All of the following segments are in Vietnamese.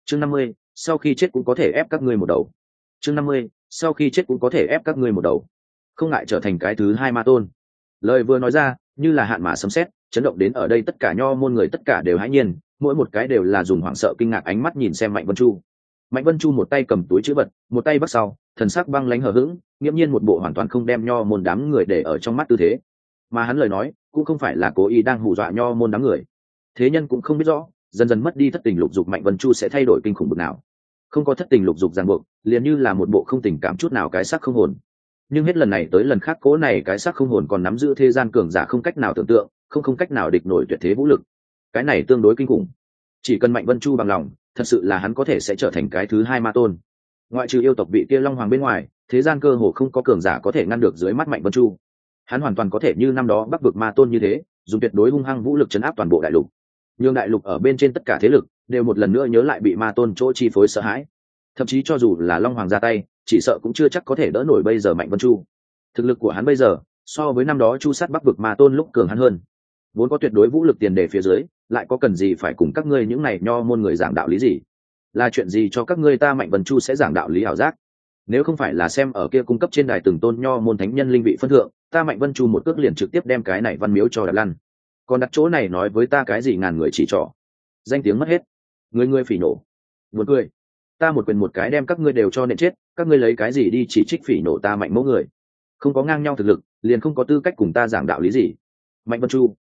chương 50, sau khi chết cũng có thể ép các ngươi một đầu. chương 50, sau khi chết cũng có thể ép các ngươi một đầu. Không ngại trở thành cái thứ hai ma tôn. Lời vừa nói ra như là hạn mã sấm sét, chấn động đến ở đây tất cả nho môn người tất cả đều hãi nhiên, mỗi một cái đều là dùng hoảng sợ kinh ngạc ánh mắt nhìn xem Mạnh Vân Chu. Mạnh Vân Chu một tay cầm túi trữ vật, một tay bắt sau, thần sắc băng lãnh hờ hững, nghiễm nhiên một bộ hoàn toàn không đem nho môn đám người để ở trong mắt tư thế. Mà hắn lời nói cũng không phải là cố ý đang hù dọa nho môn đám người. Thế nhân cũng không biết rõ, dần dần mất đi thất tình lục dục Mạnh Vân Chu sẽ thay đổi kinh khủng bực nào. Không có thất tình lục dục ràng buộc, liền như là một bộ không tình cảm chút nào cái xác không hồn. Nhưng hết lần này tới lần khác cố này cái xác không hồn còn nắm giữ thế gian cường giả không cách nào tưởng tượng, không cách nào địch nổi tuyệt thế vũ lực. Cái này tương đối kinh khủng. Chỉ cần Mạnh Vân Chu bằng lòng, thật sự là hắn có thể sẽ trở thành cái thứ hai ma tôn. Ngoại trừ yêu tộc vị kia Long Hoàng bên ngoài, thế gian cơ hồ không có cường giả có thể ngăn được dưới mắt Mạnh Vân Chu. Hắn hoàn toàn có thể như năm đó Bắc vực ma tôn như thế, dùng tuyệt đối hung hăng vũ lực chấn áp toàn bộ đại lục. Nhưng đại lục ở bên trên tất cả thế lực đều một lần nữa nhớ lại bị ma tôn chỗ chi phối sợ hãi. Thậm chí cho dù là Long Hoàng ra tay, chỉ sợ cũng chưa chắc có thể đỡ nổi bây giờ Mạnh Vân Chu. Thực lực của hắn bây giờ so với năm đó chu sát Bắc vực ma tôn lúc cường hắn hơn. Vốn có tuyệt đối vũ lực tiền đề phía dưới, lại có cần gì phải cùng các ngươi những này nho môn người giảng đạo lý gì? Là chuyện gì cho các ngươi ta Mạnh Vân Chu sẽ giảng đạo lý ảo giác? Nếu không phải là xem ở kia cung cấp trên đài từng tôn nho môn thánh nhân linh vị phân thượng, ta Mạnh Vân Chu một cước liền trực tiếp đem cái này văn miếu cho đạp lăn. Còn đặt chỗ này nói với ta cái gì ngàn người chỉ trỏ, danh tiếng mất hết, người phỉ nổ, buồn cười. Ta một quyền một cái đem các ngươi đều cho nện chết, các ngươi lấy cái gì đi chỉ trích phỉ nổ ta Mạnh mẫu người? Không có ngang nhau thực lực, liền không có tư cách cùng ta giảng đạo lý gì. Mạnh Vân Chu,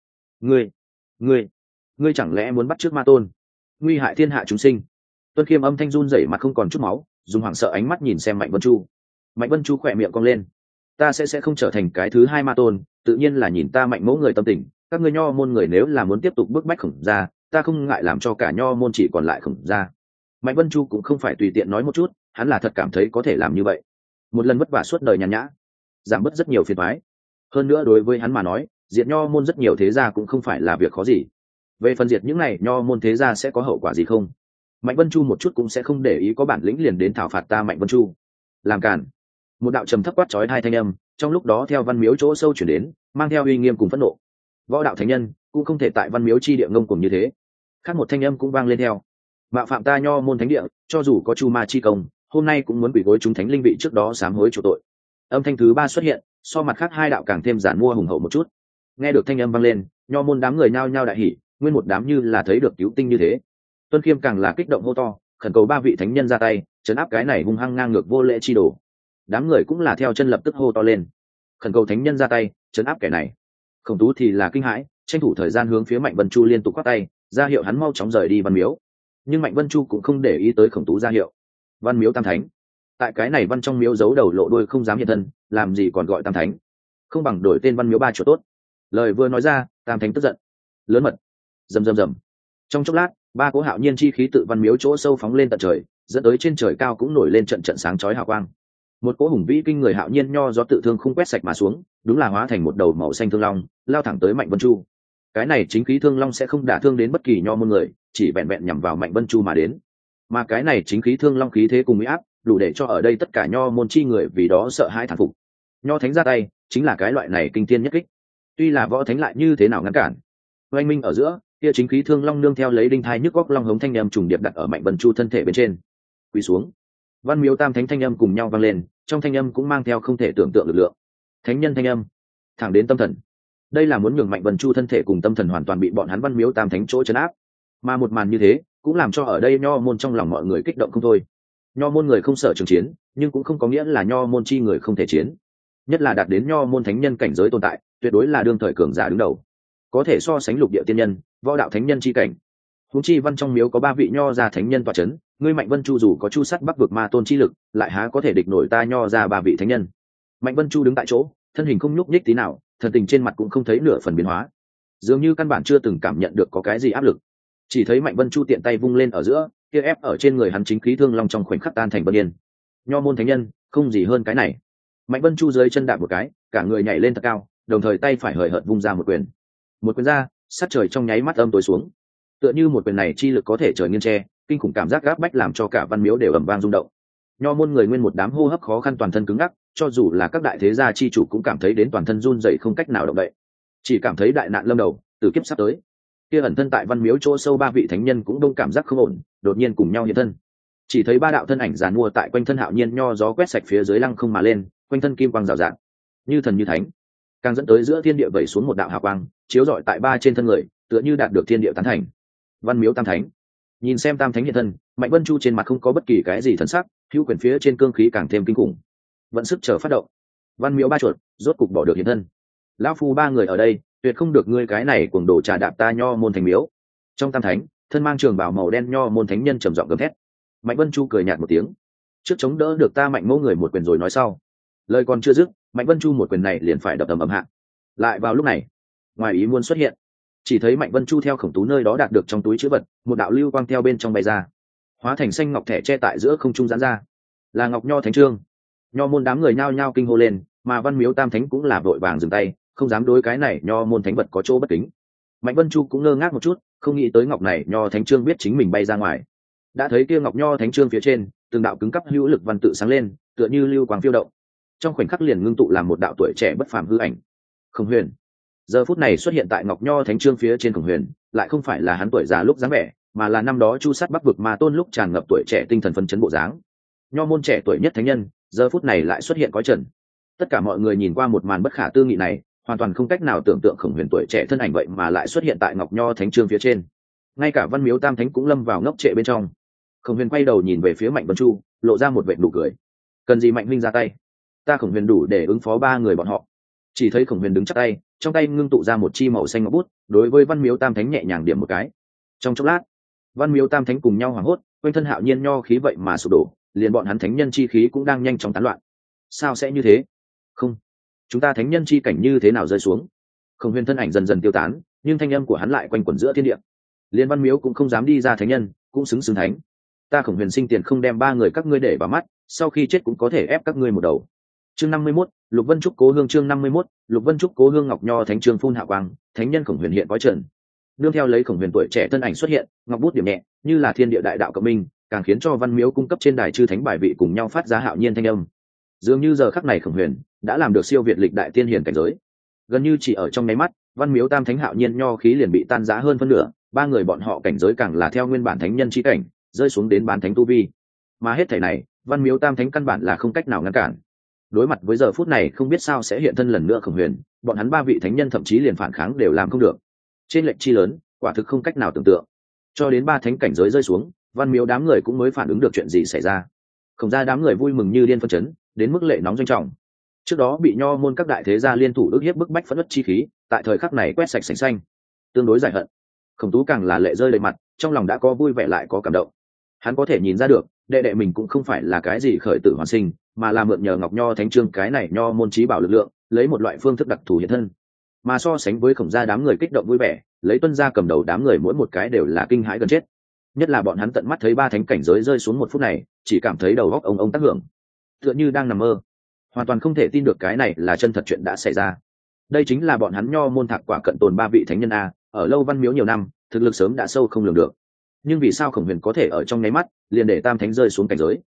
ngươi chẳng lẽ muốn bắt chước ma tôn, nguy hại thiên hạ chúng sinh? Tuân Khiêm âm thanh run rẩy mặt không còn chút máu, dùng hoảng sợ ánh mắt nhìn xem Mạnh Vân Chu. Mạnh Vân Chu khỏe miệng cong lên. Ta sẽ không trở thành cái thứ hai ma tôn, tự nhiên là nhìn ta Mạnh mẫu người tâm tình. Các ngươi nho môn người nếu là muốn tiếp tục bức bách Khổng gia, ta không ngại làm cho cả nho môn chỉ còn lại Khổng gia. Mạnh Vân Chu cũng không phải tùy tiện nói một chút, hắn là thật cảm thấy có thể làm như vậy. Một lần vất vả suốt đời nhàn nhã, giảm bớt rất nhiều phiền toái. Hơn nữa đối với hắn mà nói, diệt nho môn rất nhiều thế gia cũng không phải là việc khó gì. Về phần diệt những này nho môn thế gia sẽ có hậu quả gì không? Mạnh Vân Chu một chút cũng sẽ không để ý, có bản lĩnh liền đến thảo phạt ta Mạnh Vân Chu. Làm cản. Một đạo trầm thấp quát chói hai thanh âm, trong lúc đó theo văn miếu chỗ sâu chuyển đến, mang theo uy nghiêm cùng phẫn nộ. Võ đạo thánh nhân cũng không thể tại văn miếu chi địa ngông cuồng như thế. Khác một thanh âm cũng vang lên theo. Mạo phạm ta nho môn thánh địa, cho dù có chu ma chi công, hôm nay cũng muốn quỳ gối chúng thánh linh vị trước đó sám hối chủ tội. Âm thanh thứ ba xuất hiện, so mặt khác hai đạo càng thêm giản mua hùng hậu một chút. Nghe được thanh âm vang lên, nho môn đám người nhao nhao đại hỉ, nguyên một đám như là thấy được cứu tinh như thế. Tuân Khiêm càng là kích động hô to, khẩn cầu ba vị thánh nhân ra tay, trấn áp cái này hung hăng ngang ngược vô lễ chi đồ. Đám người cũng là theo chân lập tức hô to lên, khẩn cầu thánh nhân ra tay, trấn áp kẻ này. Khổng Tú thì là kinh hãi, tranh thủ thời gian hướng phía Mạnh Vân Chu liên tục quát tay, ra hiệu hắn mau chóng rời đi văn miếu. Nhưng Mạnh Vân Chu cũng không để ý tới Khổng Tú ra hiệu. Văn miếu tam thánh, tại cái này văn trong miếu giấu đầu lộ đuôi không dám hiện thân, làm gì còn gọi tam thánh, không bằng đổi tên văn miếu ba chỗ tốt. Lời vừa nói ra, tam thánh tức giận, lớn mật. Rầm rầm rầm. Trong chốc lát, ba cỗ hạo nhiên chi khí tự văn miếu chỗ sâu phóng lên tận trời, dẫn tới trên trời cao cũng nổi lên trận trận sáng chói hào quang. Một cỗ hùng vĩ kinh người hạo nhiên nho gió tự thương không quét sạch mà xuống, đúng là hóa thành một đầu màu xanh thương long, lao thẳng tới Mạnh Vân Chu. Cái này chính khí thương long sẽ không đả thương đến bất kỳ nho môn người, chỉ vẹn vẹn nhằm vào Mạnh Vân Chu mà đến. Mà cái này chính khí thương long khí thế cùng uy áp, đủ để cho ở đây tất cả nho môn chi người vì đó sợ hãi thán phục. Nho thánh ra tay, chính là cái loại này kinh thiên nhất kích. Tuy là võ thánh lại như thế nào ngăn cản. Oanh minh ở giữa, kia chính khí thương long nương theo lấy đinh thai nhức góc long hống thanh âm trùng điệp đặt ở Mạnh Vân Chu thân thể bên trên. Quỳ xuống. Văn miếu tam thánh thanh âm cùng nhau vang lên, trong thanh âm cũng mang theo không thể tưởng tượng lực lượng. Thánh nhân thanh âm, thẳng đến tâm thần. Đây là muốn nhường Mạnh Vân Chu thân thể cùng tâm thần hoàn toàn bị bọn hắn văn miếu tam thánh chỗ trấn áp. Mà một màn như thế, cũng làm cho ở đây nho môn trong lòng mọi người kích động không thôi. Nho môn người không sợ trường chiến, nhưng cũng không có nghĩa là nho môn chi người không thể chiến. Nhất là đạt đến nho môn thánh nhân cảnh giới tồn tại, tuyệt đối là đương thời cường giả đứng đầu, có thể so sánh lục địa tiên nhân, võ đạo thánh nhân chi cảnh. Huống chi văn trong miếu có ba vị nho gia thánh nhân tọa chấn, ngươi Mạnh Vân Chu dù có chu sắt Bắc vực ma tôn chi lực, lại há có thể địch nổi ta nho gia ba vị thánh nhân. Mạnh Vân Chu đứng tại chỗ, thân hình không nhúc nhích tí nào, thần tình trên mặt cũng không thấy nửa phần biến hóa, dường như căn bản chưa từng cảm nhận được có cái gì áp lực. Chỉ thấy Mạnh Vân Chu tiện tay vung lên ở giữa, kia ép ở trên người hắn chính khí thương long trong khoảnh khắc tan thành bần yên. Nho môn thánh nhân, không gì hơn cái này. Mạnh Vân Chu dưới chân đạp một cái, cả người nhảy lên thật cao, đồng thời tay phải hời hợt vung ra một quyền. Một quyền ra, sát trời trong nháy mắt âm tối xuống. Tựa như một quyền này chi lực có thể trời nghiêng tre, kinh khủng cảm giác gáp bách làm cho cả văn miếu đều ầm vang rung động. Nho môn người nguyên một đám hô hấp khó khăn, toàn thân cứng ngắc, cho dù là các đại thế gia chi chủ cũng cảm thấy đến toàn thân run rẩy không cách nào động đậy. Chỉ cảm thấy đại nạn lâm đầu, tử kiếp sắp tới. kia ẩn thân tại văn miếu chỗ sâu ba vị thánh nhân cũng đông cảm giác không ổn, đột nhiên cùng nhau hiện thân. Chỉ thấy ba đạo thân ảnh giàn mua tại quanh thân Hạo Nhiên nho gió quét sạch phía dưới lăng không mà lên, quanh thân kim quang rào rạt, như thần như thánh, càng dẫn tới giữa thiên địa vẩy xuống một đạo hào quang, chiếu rọi tại ba trên thân người, tựa như đạt được thiên địa tán thành. Văn miếu tam thánh. Nhìn xem tam thánh hiện thân, Mạnh Vân Chu trên mặt không có bất kỳ cái gì thần sắc, hữu quyền phía trên cương khí càng thêm kinh khủng. Vận sức chờ phát động. Văn miếu ba chuột, rốt cục bỏ được hiện thân. Lão phu ba người ở đây, tuyệt không được ngươi cái này cuồng đồ trà đạp ta nho môn thành miếu. Trong tam thánh, thân mang trường bào màu đen nho môn thánh nhân trầm giọng gầm thét. Mạnh Vân Chu cười nhạt một tiếng, trước chống đỡ được ta Mạnh Mẫu người một quyền rồi nói sau. Lời còn chưa dứt, Mạnh Vân Chu một quyền này liền phải đập ầm ầm hạ. Lại vào lúc này, ngoài ý muốn xuất hiện, chỉ thấy Mạnh Vân Chu theo Khổng Tú nơi đó đạt được trong túi chữ vật một đạo lưu quang theo bên trong bay ra, hóa thành xanh ngọc thẻ che tại giữa không trung giãn ra, là Ngọc Nho Thánh Trương. Nho môn đám người nhao nhao kinh hô lên, mà Văn Miếu Tam Thánh cũng là vội vàng dừng tay, không dám đối cái này nho môn thánh vật có chỗ bất kính. Mạnh Vân Chu cũng ngơ ngác một chút, không nghĩ tới ngọc này nho thánh trương biết chính mình bay ra ngoài. Đã thấy kia ngọc nho thánh trương phía trên từng đạo cứng cắp hữu lực văn tự sáng lên, tựa như lưu quang phiêu động, trong khoảnh khắc liền ngưng tụ làm một đạo tuổi trẻ bất phàm hư ảnh. Khổng Huyền giờ phút này xuất hiện tại ngọc nho thánh trương phía trên. Khổng Huyền lại không phải là hắn tuổi già lúc dáng vẻ, mà là năm đó chu sát bắc vực ma tôn lúc tràn ngập tuổi trẻ tinh thần phấn chấn bộ dáng. Nho môn trẻ tuổi nhất thánh nhân giờ phút này lại xuất hiện cõi trần. Tất cả mọi người nhìn qua một màn bất khả tư nghị này, hoàn toàn không cách nào tưởng tượng Khổng Huyền tuổi trẻ thân ảnh vậy mà lại xuất hiện tại ngọc nho thánh trương phía trên. Ngay cả Văn Miếu Tam Thánh cũng lâm vào ngốc trệ bên trong. Khổng Huyền quay đầu nhìn về phía Mạnh Vân Chu, lộ ra một vệt nụ cười. Cần gì Mạnh huynh ra tay, ta Khổng Huyền đủ để ứng phó ba người bọn họ. Chỉ thấy Khổng Huyền đứng chắc tay, trong tay ngưng tụ ra một chi màu xanh ngọc bút, đối với Văn Miếu Tam Thánh nhẹ nhàng điểm một cái. Trong chốc lát, Văn Miếu Tam Thánh cùng nhau hoảng hốt, quanh thân Hạo Nhiên nho khí vậy mà sụp đổ, liền bọn hắn thánh nhân chi khí cũng đang nhanh chóng tán loạn. Sao sẽ như thế? Không, chúng ta thánh nhân chi cảnh như thế nào rơi xuống? Khổng Huyền thân ảnh dần dần tiêu tán, nhưng thanh âm của hắn lại quanh quẩn giữa thiên địa. Liên Văn Miếu cũng không dám đi ra thánh nhân, cũng xứng thánh. Ta Khổng Huyền sinh tiền không đem ba người các ngươi để vào mắt, sau khi chết cũng có thể ép các ngươi một đầu. Chương 51, Lục Vân Trúc cố hương. Chương 51, Lục Vân Trúc cố hương. Ngọc nho thánh trương phun hạ quang, thánh nhân Khổng Huyền hiện cõi trần. Nương theo lấy Khổng Huyền tuổi trẻ thân ảnh xuất hiện, ngọc bút điểm nhẹ, như là thiên địa đại đạo cộng minh, càng khiến cho Văn Miếu cung cấp trên đài chư thánh bài vị cùng nhau phát ra hạo nhiên thanh âm. Dường như giờ khắc này Khổng Huyền đã làm được siêu việt lịch đại tiên hiển cảnh giới. Gần như chỉ ở trong nháy mắt, Văn Miếu Tam Thánh hạo nhiên nho khí liền bị tan rã hơn phân nửa, ba người bọn họ cảnh giới càng là theo nguyên bản thánh nhân chi cảnh rơi xuống đến bán thánh tu vi. Mà hết thảy này, Văn Miếu Tam Thánh căn bản là không cách nào ngăn cản. Đối mặt với giờ phút này không biết sao sẽ hiện thân lần nữa Khổng Huyền, bọn hắn ba vị thánh nhân thậm chí liền phản kháng đều làm không được. Trên lệnh chi lớn, quả thực không cách nào tưởng tượng. Cho đến ba thánh cảnh giới rơi xuống, Văn Miếu đám người cũng mới phản ứng được chuyện gì xảy ra. Khổng gia đám người vui mừng như điên phân chấn, đến mức lệ nóng doanh trọng. Trước đó bị nho môn các đại thế gia liên thủ ức hiếp bức bách phẫn uất chi khí, tại thời khắc này quét sạch sành xanh, tương đối giải hận. Khổng Tú càng là lệ rơi đầy mặt, trong lòng đã có vui vẻ lại có cảm động. Hắn có thể nhìn ra được, đệ đệ mình cũng không phải là cái gì khởi tử hoàn sinh, mà là mượn nhờ Ngọc Nho Thánh Trương cái này nho môn chí bảo lực lượng, lấy một loại phương thức đặc thù hiện thân. Mà so sánh với Khổng gia đám người kích động vui vẻ, lấy Tuân gia cầm đầu đám người mỗi một cái đều là kinh hãi gần chết. Nhất là bọn hắn tận mắt thấy ba thánh cảnh giới rơi xuống một phút này, chỉ cảm thấy đầu óc ông tác hưởng, tựa như đang nằm mơ, hoàn toàn không thể tin được cái này là chân thật chuyện đã xảy ra. Đây chính là bọn hắn nho môn thạc quả cận tồn ba vị thánh nhân a, ở lâu Văn Miếu nhiều năm, thực lực sớm đã sâu không lường được. Nhưng vì sao Khổng Huyền có thể ở trong nháy mắt liền để tam thánh rơi xuống cảnh giới?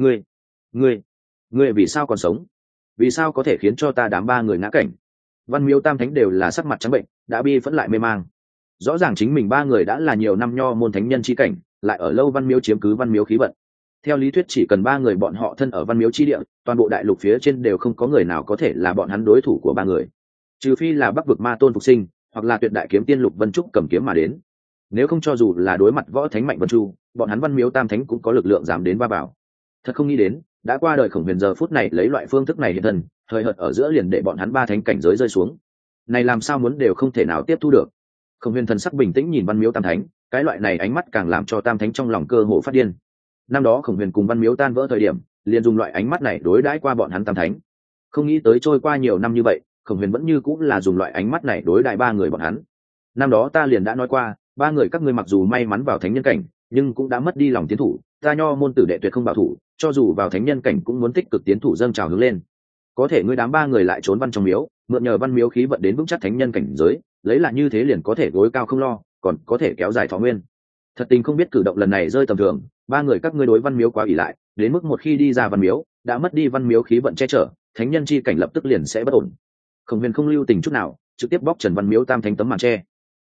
Ngươi vì sao còn sống? Vì sao có thể khiến cho ta đám ba người ngã cảnh? Văn Miếu tam thánh đều là sắc mặt trắng bệnh, đã bi phẫn lại mê mang. Rõ ràng chính mình ba người đã là nhiều năm nho môn thánh nhân chi cảnh, lại ở lâu Văn Miếu chiếm cứ Văn Miếu khí vận. Theo lý thuyết chỉ cần ba người bọn họ thân ở Văn Miếu chi địa, toàn bộ đại lục phía trên đều không có người nào có thể là bọn hắn đối thủ của ba người, trừ phi là Bắc vực ma tôn phục sinh, hoặc là tuyệt đại kiếm tiên Lục Vân Trúc cầm kiếm mà đến. Nếu không cho dù là đối mặt võ thánh Mạnh Vân Chu, bọn hắn Văn Miếu tam thánh cũng có lực lượng dám đến va vào. Thật không nghĩ đến, đã qua đời Khổng Huyền giờ phút này lấy loại phương thức này hiện thân, thời hợt ở giữa liền để bọn hắn ba thánh cảnh giới rơi xuống. Này làm sao muốn đều không thể nào tiếp thu được. Khổng Huyền thần sắc bình tĩnh nhìn Văn Miếu tam thánh, cái loại này ánh mắt càng làm cho tam thánh trong lòng cơ hồ phát điên. Năm đó Khổng Huyền cùng Văn Miếu tan vỡ thời điểm, liền dùng loại ánh mắt này đối đãi qua bọn hắn tam thánh. Không nghĩ tới trôi qua nhiều năm như vậy, Khổng Huyền vẫn như cũng là dùng loại ánh mắt này đối đãi ba người bọn hắn. Năm đó ta liền đã nói qua, ba người các ngươi mặc dù may mắn vào thánh nhân cảnh, nhưng cũng đã mất đi lòng tiến thủ, ta nho môn tử đệ tuyệt không bảo thủ, cho dù vào thánh nhân cảnh cũng muốn tích cực tiến thủ dâng trào hướng lên. Có thể ngươi đám ba người lại trốn văn trong miếu, mượn nhờ Văn Miếu khí vận đến vững chắc thánh nhân cảnh giới, lấy là như thế liền có thể gối cao không lo, còn có thể kéo dài thọ nguyên. Thật tình không biết cử động lần này rơi tầm thường, ba người các ngươi đối Văn Miếu quá ỷ lại, đến mức một khi đi ra Văn Miếu, đã mất đi Văn Miếu khí vận che chở, thánh nhân chi cảnh lập tức liền sẽ bất ổn. Khổng Huyền không lưu tình chút nào, trực tiếp bóc trần Văn Miếu tam thánh tấm màn che.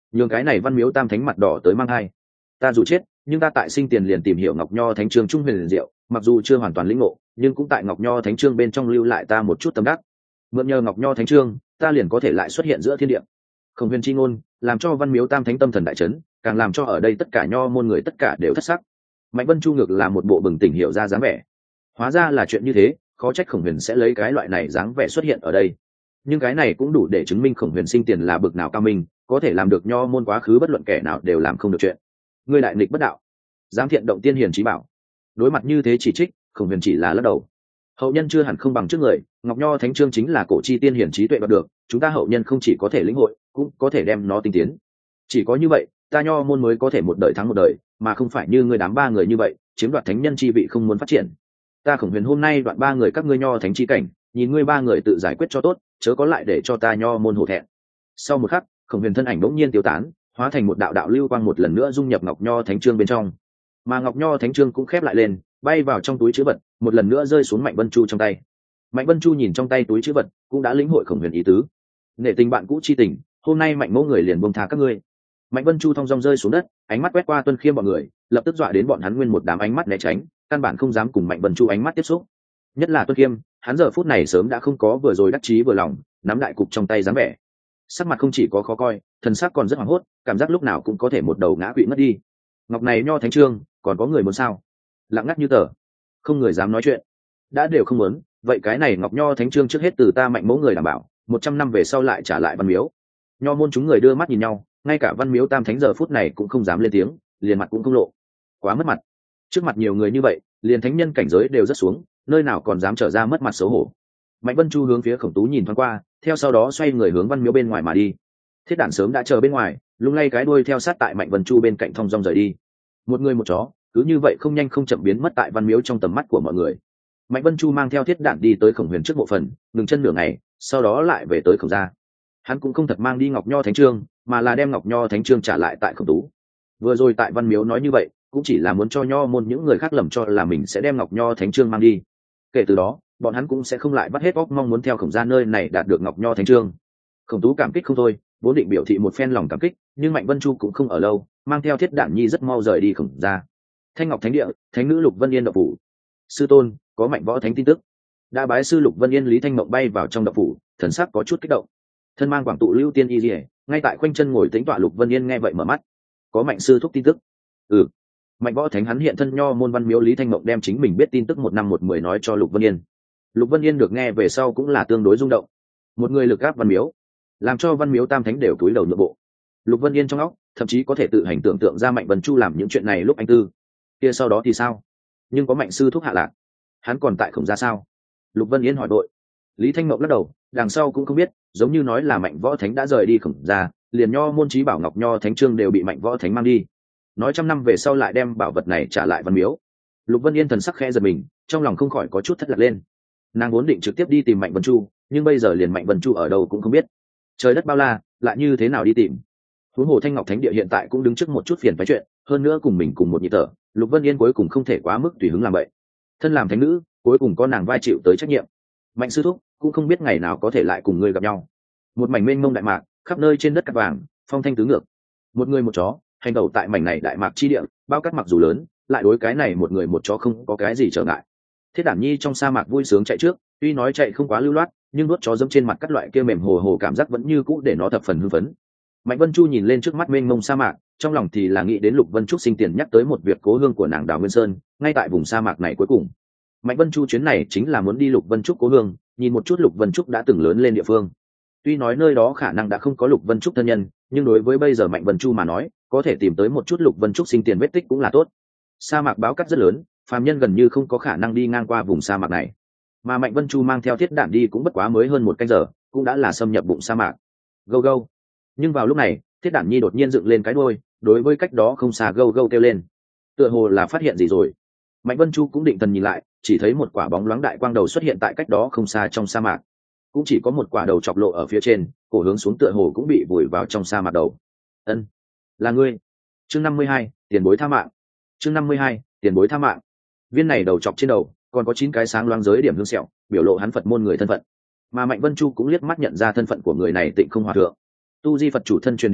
nhường cái này Văn Miếu Tam Thánh mặt đỏ tới mang hai. Ta dù chết, nhưng ta tại sinh tiền liền tìm hiểu Ngọc Nho Thánh Chương trung huyền liền diệu, mặc dù chưa hoàn toàn lĩnh ngộ, nhưng cũng tại Ngọc Nho Thánh Chương bên trong lưu lại ta một chút tâm đắc. Mượn nhờ Ngọc Nho Thánh Chương, ta liền có thể lại xuất hiện giữa thiên địa. Khổng Huyền chi ngôn, làm cho Văn Miếu Tam Thánh tâm thần đại chấn, càng làm cho ở đây tất cả nho môn người tất cả đều thất sắc. Mạnh Vân Chu ngược là một bộ bừng tỉnh hiểu ra dáng vẻ. Hóa ra là chuyện như thế, khó trách Khổng Huyền sẽ lấy cái loại này dáng vẻ xuất hiện ở đây. Nhưng cái này cũng đủ để chứng minh Khổng Huyền sinh tiền là bực nào cao minh, có thể làm được nho môn quá khứ bất luận kẻ nào đều làm không được chuyện. Ngươi đại nghịch bất đạo, dám thiện động tiên hiền trí bảo. Đối mặt như thế chỉ trích, Khổng Huyền chỉ là lắc đầu. Hậu nhân chưa hẳn không bằng trước người, Ngọc Nho Thánh Chương chính là cổ chi tiên hiển trí tuệ đoạt được, chúng ta hậu nhân không chỉ có thể lĩnh hội, cũng có thể đem nó tinh tiến. Chỉ có như vậy, ta nho môn mới có thể một đời thắng một đời, mà không phải như ngươi đám ba người như vậy, chiếm đoạt thánh nhân chi vị không muốn phát triển. Ta Khổng Huyền hôm nay đoạn ba người các ngươi nho thánh chi cảnh, nhìn ngươi ba người tự giải quyết cho tốt, chớ có lại để cho ta nho môn hổ thẹn. Sau một khắc, Khổng Huyền thân ảnh bỗng nhiên tiêu tán, hóa thành một đạo đạo lưu quang một lần nữa dung nhập Ngọc Nho Thánh Chương bên trong. Mà Ngọc Nho Thánh Chương cũng khép lại lên, bay vào trong túi trữ vật, một lần nữa rơi xuống Mạnh Vân Chu trong tay. Mạnh Vân Chu nhìn trong tay túi trữ vật, cũng đã lĩnh hội Khổng Huyền ý tứ. Nể tình bạn cũ chi tình, hôm nay Mạnh mẫu người liền buông tha các ngươi. Mạnh Vân Chu thong dong rơi xuống đất, ánh mắt quét qua Tuân Khiêm bọn người, lập tức dọa đến bọn hắn nguyên một đám ánh mắt né tránh, căn bản không dám cùng Mạnh Vân Chu ánh mắt tiếp xúc. Nhất là Tuân Khiêm, hắn giờ phút này sớm đã không có vừa rồi đắc chí vừa lòng, nắm đại cục trong tay dáng vẻ. Sắc mặt không chỉ có khó coi, thần sắc còn rất hoảng hốt, cảm giác lúc nào cũng có thể một đầu ngã quỵ mất đi. Ngọc này Nho Thánh Chương, còn có người muốn sao? Lặng ngắt như tờ, không người dám nói chuyện. Đã đều không muốn, vậy cái này Ngọc Nho Thánh Chương trước hết từ ta Mạnh mẫu người đảm bảo, 100 năm về sau lại trả lại Văn Miếu. Nho môn chúng người đưa mắt nhìn nhau, ngay cả Văn Miếu Tam Thánh giờ phút này cũng không dám lên tiếng, liền mặt cũng không lộ. Quá mất mặt. Trước mặt nhiều người như vậy, liền thánh nhân cảnh giới đều rất xuống, nơi nào còn dám trở ra mất mặt xấu hổ. Mạnh Vân Chu hướng phía Khổng Tú nhìn thoáng qua, theo sau đó xoay người hướng Văn Miếu bên ngoài mà đi. Thiết Đản sớm đã chờ bên ngoài, lung lay cái đuôi theo sát tại Mạnh Vân Chu bên cạnh thong dong rời đi. Một người một chó, cứ như vậy không nhanh không chậm biến mất tại Văn Miếu trong tầm mắt của mọi người. Mạnh Vân Chu mang theo Thiết Đản đi tới Khổng Huyền trước mộ phần, ngừng chân nửa ngày, sau đó lại về tới Khổng gia. Hắn cũng không thật mang đi Ngọc Nho Thánh Chương, mà là đem Ngọc Nho Thánh Chương trả lại tại Khổng Tú. Vừa rồi tại Văn Miếu nói như vậy, cũng chỉ là muốn cho nho môn những người khác lầm cho là mình sẽ đem Ngọc Nho Thánh Chương mang đi. Kể từ đó, bọn hắn cũng sẽ không lại bắt hết óc mong muốn theo Khổng gia nơi này đạt được Ngọc Nho Thánh Chương. Khổng Tú cảm kích không thôi, vốn định biểu thị một phen lòng cảm kích, nhưng Mạnh Vân Chu cũng không ở lâu, mang theo Thiết Đản Nhi rất mau rời đi Khổng gia. Thanh Ngọc Thánh Địa, Thánh nữ Lục Vân Yên động phủ. Sư tôn, có Mạnh Võ Thánh tin tức. Đã bái sư Lục Vân Yên Lý Thanh Mộng bay vào trong động phủ, thần sắc có chút kích động. Thân mang quảng tụ lưu tiên y liễu, ngay tại khoanh chân ngồi tĩnh tọa Lục Vân Yên nghe vậy mở mắt. Có Mạnh sư thúc tin tức. Ừ. Mạnh Võ Thánh hắn hiện thân nho môn Văn Miếu Lý Thanh Mộng đem chính mình biết tin tức 1 năm 1 10 nói cho Lục Vân Yên. Lục Vân Yên được nghe về sau cũng là tương đối rung động. Một người lực gáp Văn Miếu, làm cho Văn Miếu Tam Thánh đều cúi đầu nhượng bộ. Lục Vân Yên trong óc thậm chí có thể tự hành tưởng tượng ra Mạnh Vân Chu làm những chuyện này lúc anh tư. Kia sau đó thì sao? Nhưng có Mạnh sư thúc hạ lạc, hắn còn tại Khổng gia sao? Lục Vân Yên hỏi đội. Lý Thanh Mộng lắc đầu, đằng sau cũng không biết, giống như nói là Mạnh Võ Thánh đã rời đi Khổng gia, liền nho môn chí bảo Ngọc Nho Thánh Chương đều bị Mạnh Võ Thánh mang đi. Nói 100 năm về sau lại đem bảo vật này trả lại Văn Miếu. Lục Vân Yên thần sắc khẽ giật mình, trong lòng không khỏi có chút thất lạc lên. Nàng vốn định trực tiếp đi tìm Mạnh Vân Chu, nhưng bây giờ liền Mạnh Vân Chu ở đâu cũng không biết. Trời đất bao la, lại như thế nào đi tìm? Huống hồ Thanh Ngọc Thánh Địa hiện tại cũng đứng trước một chút phiền phức chuyện, hơn nữa cùng mình cùng một nhịp thở, Lục Vân Yên cuối cùng không thể quá mức tùy hứng làm vậy. Thân làm thánh nữ, cuối cùng có nàng vai chịu tới trách nhiệm. Mạnh sư thúc cũng không biết ngày nào có thể lại cùng ngươi gặp nhau. Một mảnh mênh mông đại mạc, khắp nơi trên đất cát vàng, phong thanh tứ ngược. Một người một chó, hành đầu tại mảnh này đại mạc chi địa, bao cát mặc dù lớn, lại đối cái này một người một chó không có cái gì trở ngại. Thiết Đản Nhi trong sa mạc vui sướng chạy trước, tuy nói chạy không quá lưu loát, nhưng nuốt chó dẫm trên mặt các loại kia mềm hồ hồ cảm giác vẫn như cũ để nó thập phần hưng phấn. Mạnh Vân Chu nhìn lên trước mắt mênh mông sa mạc, trong lòng thì là nghĩ đến Lục Vân Trúc sinh tiền nhắc tới một việc cố hương của nàng Đào Nguyên Sơn, ngay tại vùng sa mạc này cuối cùng. Mạnh Vân Chu chuyến này chính là muốn đi Lục Vân Trúc cố hương, nhìn một chút Lục Vân Trúc đã từng lớn lên địa phương. Tuy nói nơi đó khả năng đã không có Lục Vân Trúc thân nhân, nhưng đối với bây giờ Mạnh Vân Chu mà nói, có thể tìm tới một chút Lục Vân Trúc sinh tiền vết tích cũng là tốt. Sa mạc báo cát rất lớn, phàm nhân gần như không có khả năng đi ngang qua vùng sa mạc này. Mà Mạnh Vân Chu mang theo Thiết Đản đi cũng bất quá mới hơn 1 canh giờ, cũng đã là xâm nhập bụng sa mạc. Gâu gâu. Nhưng vào lúc này, Thiết Đản Nhi đột nhiên dựng lên cái đuôi, đối với cách đó không xa gâu gâu kêu lên. Tựa hồ là phát hiện gì rồi. Mạnh Vân Chu cũng định thần nhìn lại, chỉ thấy một quả bóng loáng đại quang đầu xuất hiện tại cách đó không xa trong sa mạc. Cũng chỉ có một quả đầu chọc lộ ở phía trên, cổ hướng xuống tựa hồ cũng bị vùi vào trong sa mạc đầu. Ân, là ngươi. Chương 52, tiền bối tha mạng. Chương 52, tiền bối tha mạng. Viên này đầu chọc trên đầu, còn có 9 cái sáng loáng giới điểm hương sẹo, biểu lộ hắn Phật môn người thân phận. Mà Mạnh Vân Chu cũng liếc mắt nhận ra thân phận của người này Tịnh Không Hòa thượng. Tu Di Phật chủ thân truyền đệ tử,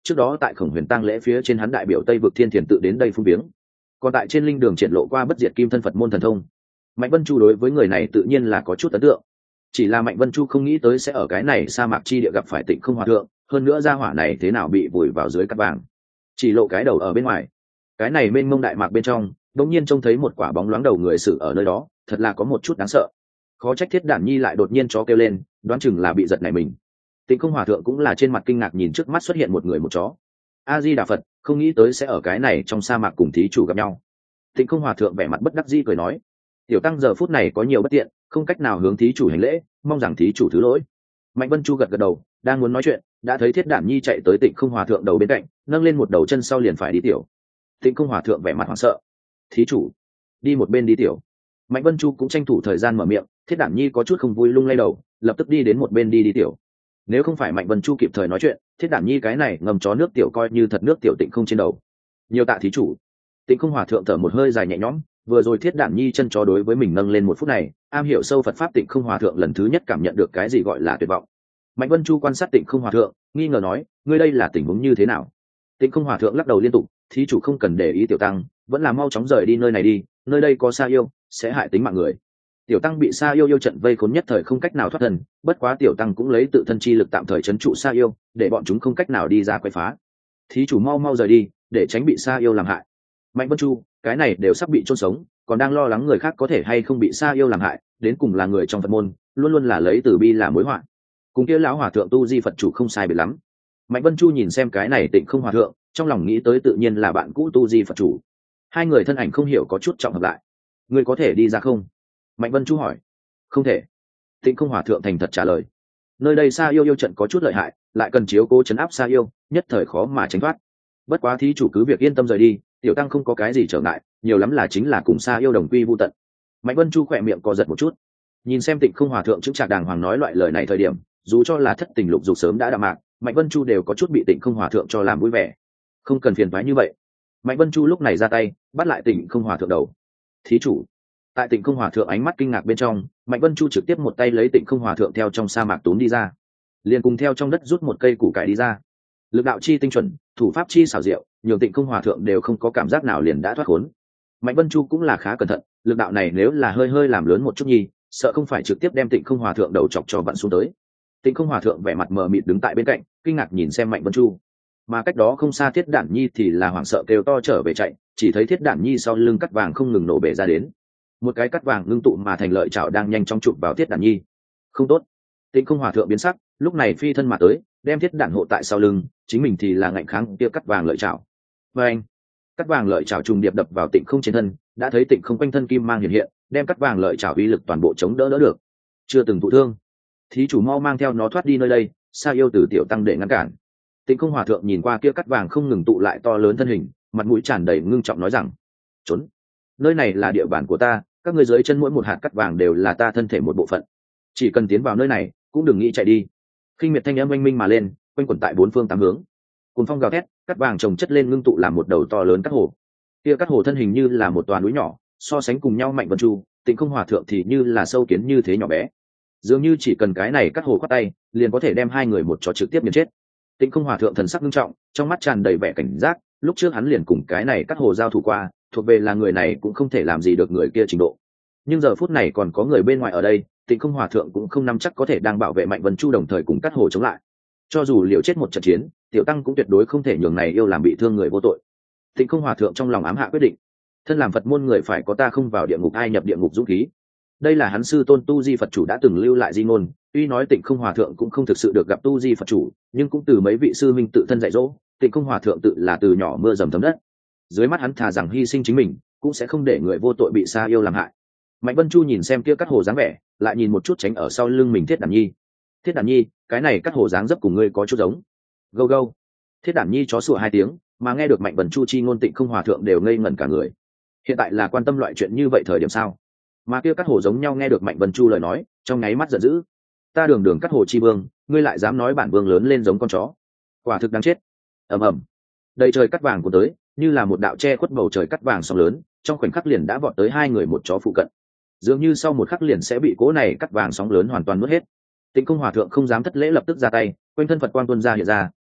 trước đó tại Khổng Huyền tang lễ phía trên hắn đại biểu Tây vực Thiên Thiền tự đến đây phung viếng, còn tại trên linh đường triển lộ qua bất diệt kim thân Phật môn thần thông. Mạnh Vân Chu đối với người này tự nhiên là có chút ấn tượng, chỉ là Mạnh Vân Chu không nghĩ tới sẽ ở cái này sa mạc chi địa gặp phải Tịnh Không Hòa Thượng, hơn nữa gia hỏa này thế nào bị vùi vào dưới cát vàng, chỉ lộ cái đầu ở bên ngoài. Cái này mênh mông đại mạc bên trong đột nhiên trông thấy một quả bóng loáng đầu người xử ở nơi đó, thật là có một chút đáng sợ. Khó trách Thiết Đản Nhi lại đột nhiên chó kêu lên, đoán chừng là bị giật này mình. Tịnh Không Hòa Thượng cũng là trên mặt kinh ngạc nhìn trước mắt xuất hiện một người một chó. A Di Đà Phật, không nghĩ tới sẽ ở cái này trong sa mạc cùng thí chủ gặp nhau. Tịnh Không Hòa Thượng vẻ mặt bất đắc dĩ cười nói, tiểu tăng giờ phút này có nhiều bất tiện, không cách nào hướng thí chủ hành lễ, mong rằng thí chủ thứ lỗi. Mạnh Vân Chu gật gật đầu, đang muốn nói chuyện, đã thấy Thiết Đản Nhi chạy tới Tịnh Không Hòa Thượng đầu bên cạnh, nâng lên một đầu chân sau liền phải đi tiểu. Tịnh Không Hòa Thượng vẻ mặt hoảng sợ, thí chủ, đi một bên đi tiểu. Mạnh Vân Chu cũng tranh thủ thời gian mở miệng, Thiết Đản Nhi có chút không vui lung lay đầu, lập tức đi đến một bên đi tiểu. Nếu không phải Mạnh Vân Chu kịp thời nói chuyện, Thiết Đản Nhi cái này ngầm chó nước tiểu coi như thật nước tiểu Tịnh Không trên đầu. Nhiều tạ thí chủ. Tịnh Không Hòa Thượng thở một hơi dài nhẹ nhõm, vừa rồi Thiết Đản Nhi chân chó đối với mình nâng lên một phút này, am hiểu sâu Phật pháp Tịnh Không Hòa Thượng lần thứ nhất cảm nhận được cái gì gọi là tuyệt vọng. Mạnh Vân Chu quan sát Tịnh Không Hòa Thượng, nghi ngờ nói, ngươi đây là tình huống như thế nào? Tịnh Không Hòa Thượng lắc đầu liên tục, thí chủ không cần để ý tiểu tăng, vẫn là mau chóng rời đi nơi này đi, nơi đây có sa yêu, sẽ hại tính mạng người. Tiểu tăng bị sa yêu trận vây khốn nhất thời không cách nào thoát thân, bất quá tiểu tăng cũng lấy tự thân chi lực tạm thời trấn trụ sa yêu, để bọn chúng không cách nào đi ra quấy phá. Thí chủ mau mau rời đi, để tránh bị sa yêu làm hại. Mạnh Vân Chu, cái này đều sắp bị chôn sống, còn đang lo lắng người khác có thể hay không bị sa yêu làm hại, đến cùng là người trong Phật môn, luôn luôn là lấy từ bi là mối họa. Cùng kia lão hòa thượng tu di Phật chủ không sai biệt lắm. Mạnh Vân Chu nhìn xem cái này Tịnh Không Hòa Thượng, trong lòng nghĩ tới tự nhiên là bạn cũ tu di Phật chủ. Hai người thân ảnh không hiểu có chút trọng hợp lại. Người có thể đi ra không? Mạnh Vân Chu hỏi. Không thể. Tịnh Không Hòa Thượng thành thật trả lời. Nơi đây sa yêu trận có chút lợi hại, lại cần chiếu cố trấn áp sa yêu, nhất thời khó mà tránh thoát. Bất quá thí chủ cứ việc yên tâm rời đi, tiểu tăng không có cái gì trở ngại, nhiều lắm là chính là cùng sa yêu đồng quy vu tận. Mạnh Vân Chu khỏe miệng co giật một chút, nhìn xem Tịnh Không Hòa Thượng chững chạc đàng hoàng nói loại lời này thời điểm, dù cho là thất tình lục dục sớm đã đạm mạc, Mạnh Vân Chu đều có chút bị Tịnh Không Hòa Thượng cho làm vui vẻ. Không cần phiền toái như vậy. Mạnh Vân Chu lúc này ra tay bắt lại Tịnh Không Hòa Thượng đầu. Thí chủ. Tại Tịnh Không Hòa Thượng ánh mắt kinh ngạc bên trong, Mạnh Vân Chu trực tiếp một tay lấy Tịnh Không Hòa Thượng theo trong sa mạc tốn đi ra, liền cùng theo trong đất rút một cây củ cải đi ra. Lực đạo chi tinh chuẩn, thủ pháp chi xảo diệu, nhiều Tịnh Không Hòa Thượng đều không có cảm giác nào liền đã thoát khốn. Mạnh Vân Chu cũng là khá cẩn thận, lực đạo này nếu là hơi làm lớn một chút nhi, sợ không phải trực tiếp đem Tịnh Không Hòa Thượng đầu chọc cho vặn xuống tới. Tịnh Không Hòa Thượng vẻ mặt mờ mịt đứng tại bên cạnh, kinh ngạc nhìn xem Mạnh Vân Chu. Mà cách đó không xa Thiết Đản Nhi thì là hoảng sợ kêu to trở về chạy, chỉ thấy Thiết Đản Nhi sau lưng cắt vàng không ngừng nổ bể ra đến. Một cái cắt vàng ngưng tụ mà thành lợi chảo đang nhanh chóng chụp vào Thiết Đản Nhi. Không tốt. Tịnh Không Hòa Thượng biến sắc, lúc này phi thân mà tới, đem Thiết Đản hộ tại sau lưng, chính mình thì là ngạnh kháng kia cắt vàng lợi chảo. Và anh, cắt vàng lợi chảo trùng điệp đập vào Tịnh Không trên thân, đã thấy Tịnh Không quanh thân kim mang hiện hiện, đem cắt vàng lợi chảo uy lực toàn bộ chống đỡ được. Chưa từng thụ thương. Thí chủ mau mang theo nó thoát đi nơi đây, sa yêu từ tiểu tăng để ngăn cản. Tịnh Không Hòa Thượng nhìn qua kia cắt vàng không ngừng tụ lại to lớn thân hình, mặt mũi tràn đầy ngưng trọng nói rằng: trốn, nơi này là địa bàn của ta, các ngươi dưới chân mỗi một hạt cắt vàng đều là ta thân thể một bộ phận, chỉ cần tiến vào nơi này cũng đừng nghĩ chạy đi. Khinh miệt thanh âm oanh minh mà lên, quanh quẩn tại bốn phương tám hướng. Cùng phong gào thét, cắt vàng chồng chất lên ngưng tụ làm một đầu to lớn cắt hồ. Kia cắt hồ thân hình như là một toà núi nhỏ, so sánh cùng nhau Mạnh Vân Chu, Tịnh Không Hòa Thượng thì như là sâu kiến như thế nhỏ bé. Dường như chỉ cần cái này cắt hồ khoát tay, liền có thể đem hai người một chó trực tiếp miệt chết. Tịnh Không Hòa Thượng thần sắc nghiêm trọng, trong mắt tràn đầy vẻ cảnh giác, lúc trước hắn liền cùng cái này cắt hồ giao thủ qua, thuộc về là người này cũng không thể làm gì được người kia trình độ. Nhưng giờ phút này còn có người bên ngoài ở đây, Tịnh Không Hòa Thượng cũng không nắm chắc có thể đang bảo vệ Mạnh Vân Chu đồng thời cùng cắt hồ chống lại. Cho dù liều chết một trận chiến, tiểu tăng cũng tuyệt đối không thể nhường này yêu làm bị thương người vô tội. Tịnh Không Hòa Thượng trong lòng ám hạ quyết định, thân làm Phật môn người phải có ta không vào địa ngục ai nhập địa ngục dũng khí. Đây là hắn sư tôn tu di Phật chủ đã từng lưu lại di ngôn, tuy nói Tịnh Không Hòa Thượng cũng không thực sự được gặp tu di Phật chủ, nhưng cũng từ mấy vị sư minh tự thân dạy dỗ, Tịnh Không Hòa Thượng tự là từ nhỏ mưa dầm thấm đất. Dưới mắt hắn thà rằng hy sinh chính mình, cũng sẽ không để người vô tội bị sa yêu làm hại. Mạnh Vân Chu nhìn xem kia cắt hồ dáng vẻ, lại nhìn một chút tránh ở sau lưng mình Thiết Đản Nhi. Thiết Đản Nhi, cái này cắt hồ dáng dấp cùng ngươi có chút giống. Gâu gâu. Thiết Đản Nhi chó sủa hai tiếng, mà nghe được Mạnh Vân Chu chi ngôn Tịnh Không Hòa Thượng đều ngây ngẩn cả người. Hiện tại là quan tâm loại chuyện như vậy thời điểm sao? Mà kia cắt hồ giống nhau nghe được Mạnh Vân Chu lời nói, trong nháy mắt giận dữ. Ta đường đường cắt hồ chi vương, ngươi lại dám nói bản vương lớn lên giống con chó, quả thực đáng chết. Ầm ầm. Đầy trời cắt vàng của tới, như là một đạo che khuất bầu trời cắt vàng sóng lớn, trong khoảnh khắc liền đã vọt tới hai người một chó phụ cận. Dường như sau một khắc liền sẽ bị cỗ này cắt vàng sóng lớn hoàn toàn nuốt hết. Tịnh Không Hòa Thượng không dám thất lễ lập tức ra tay, quanh thân Phật quang tuôn ra hiện ra,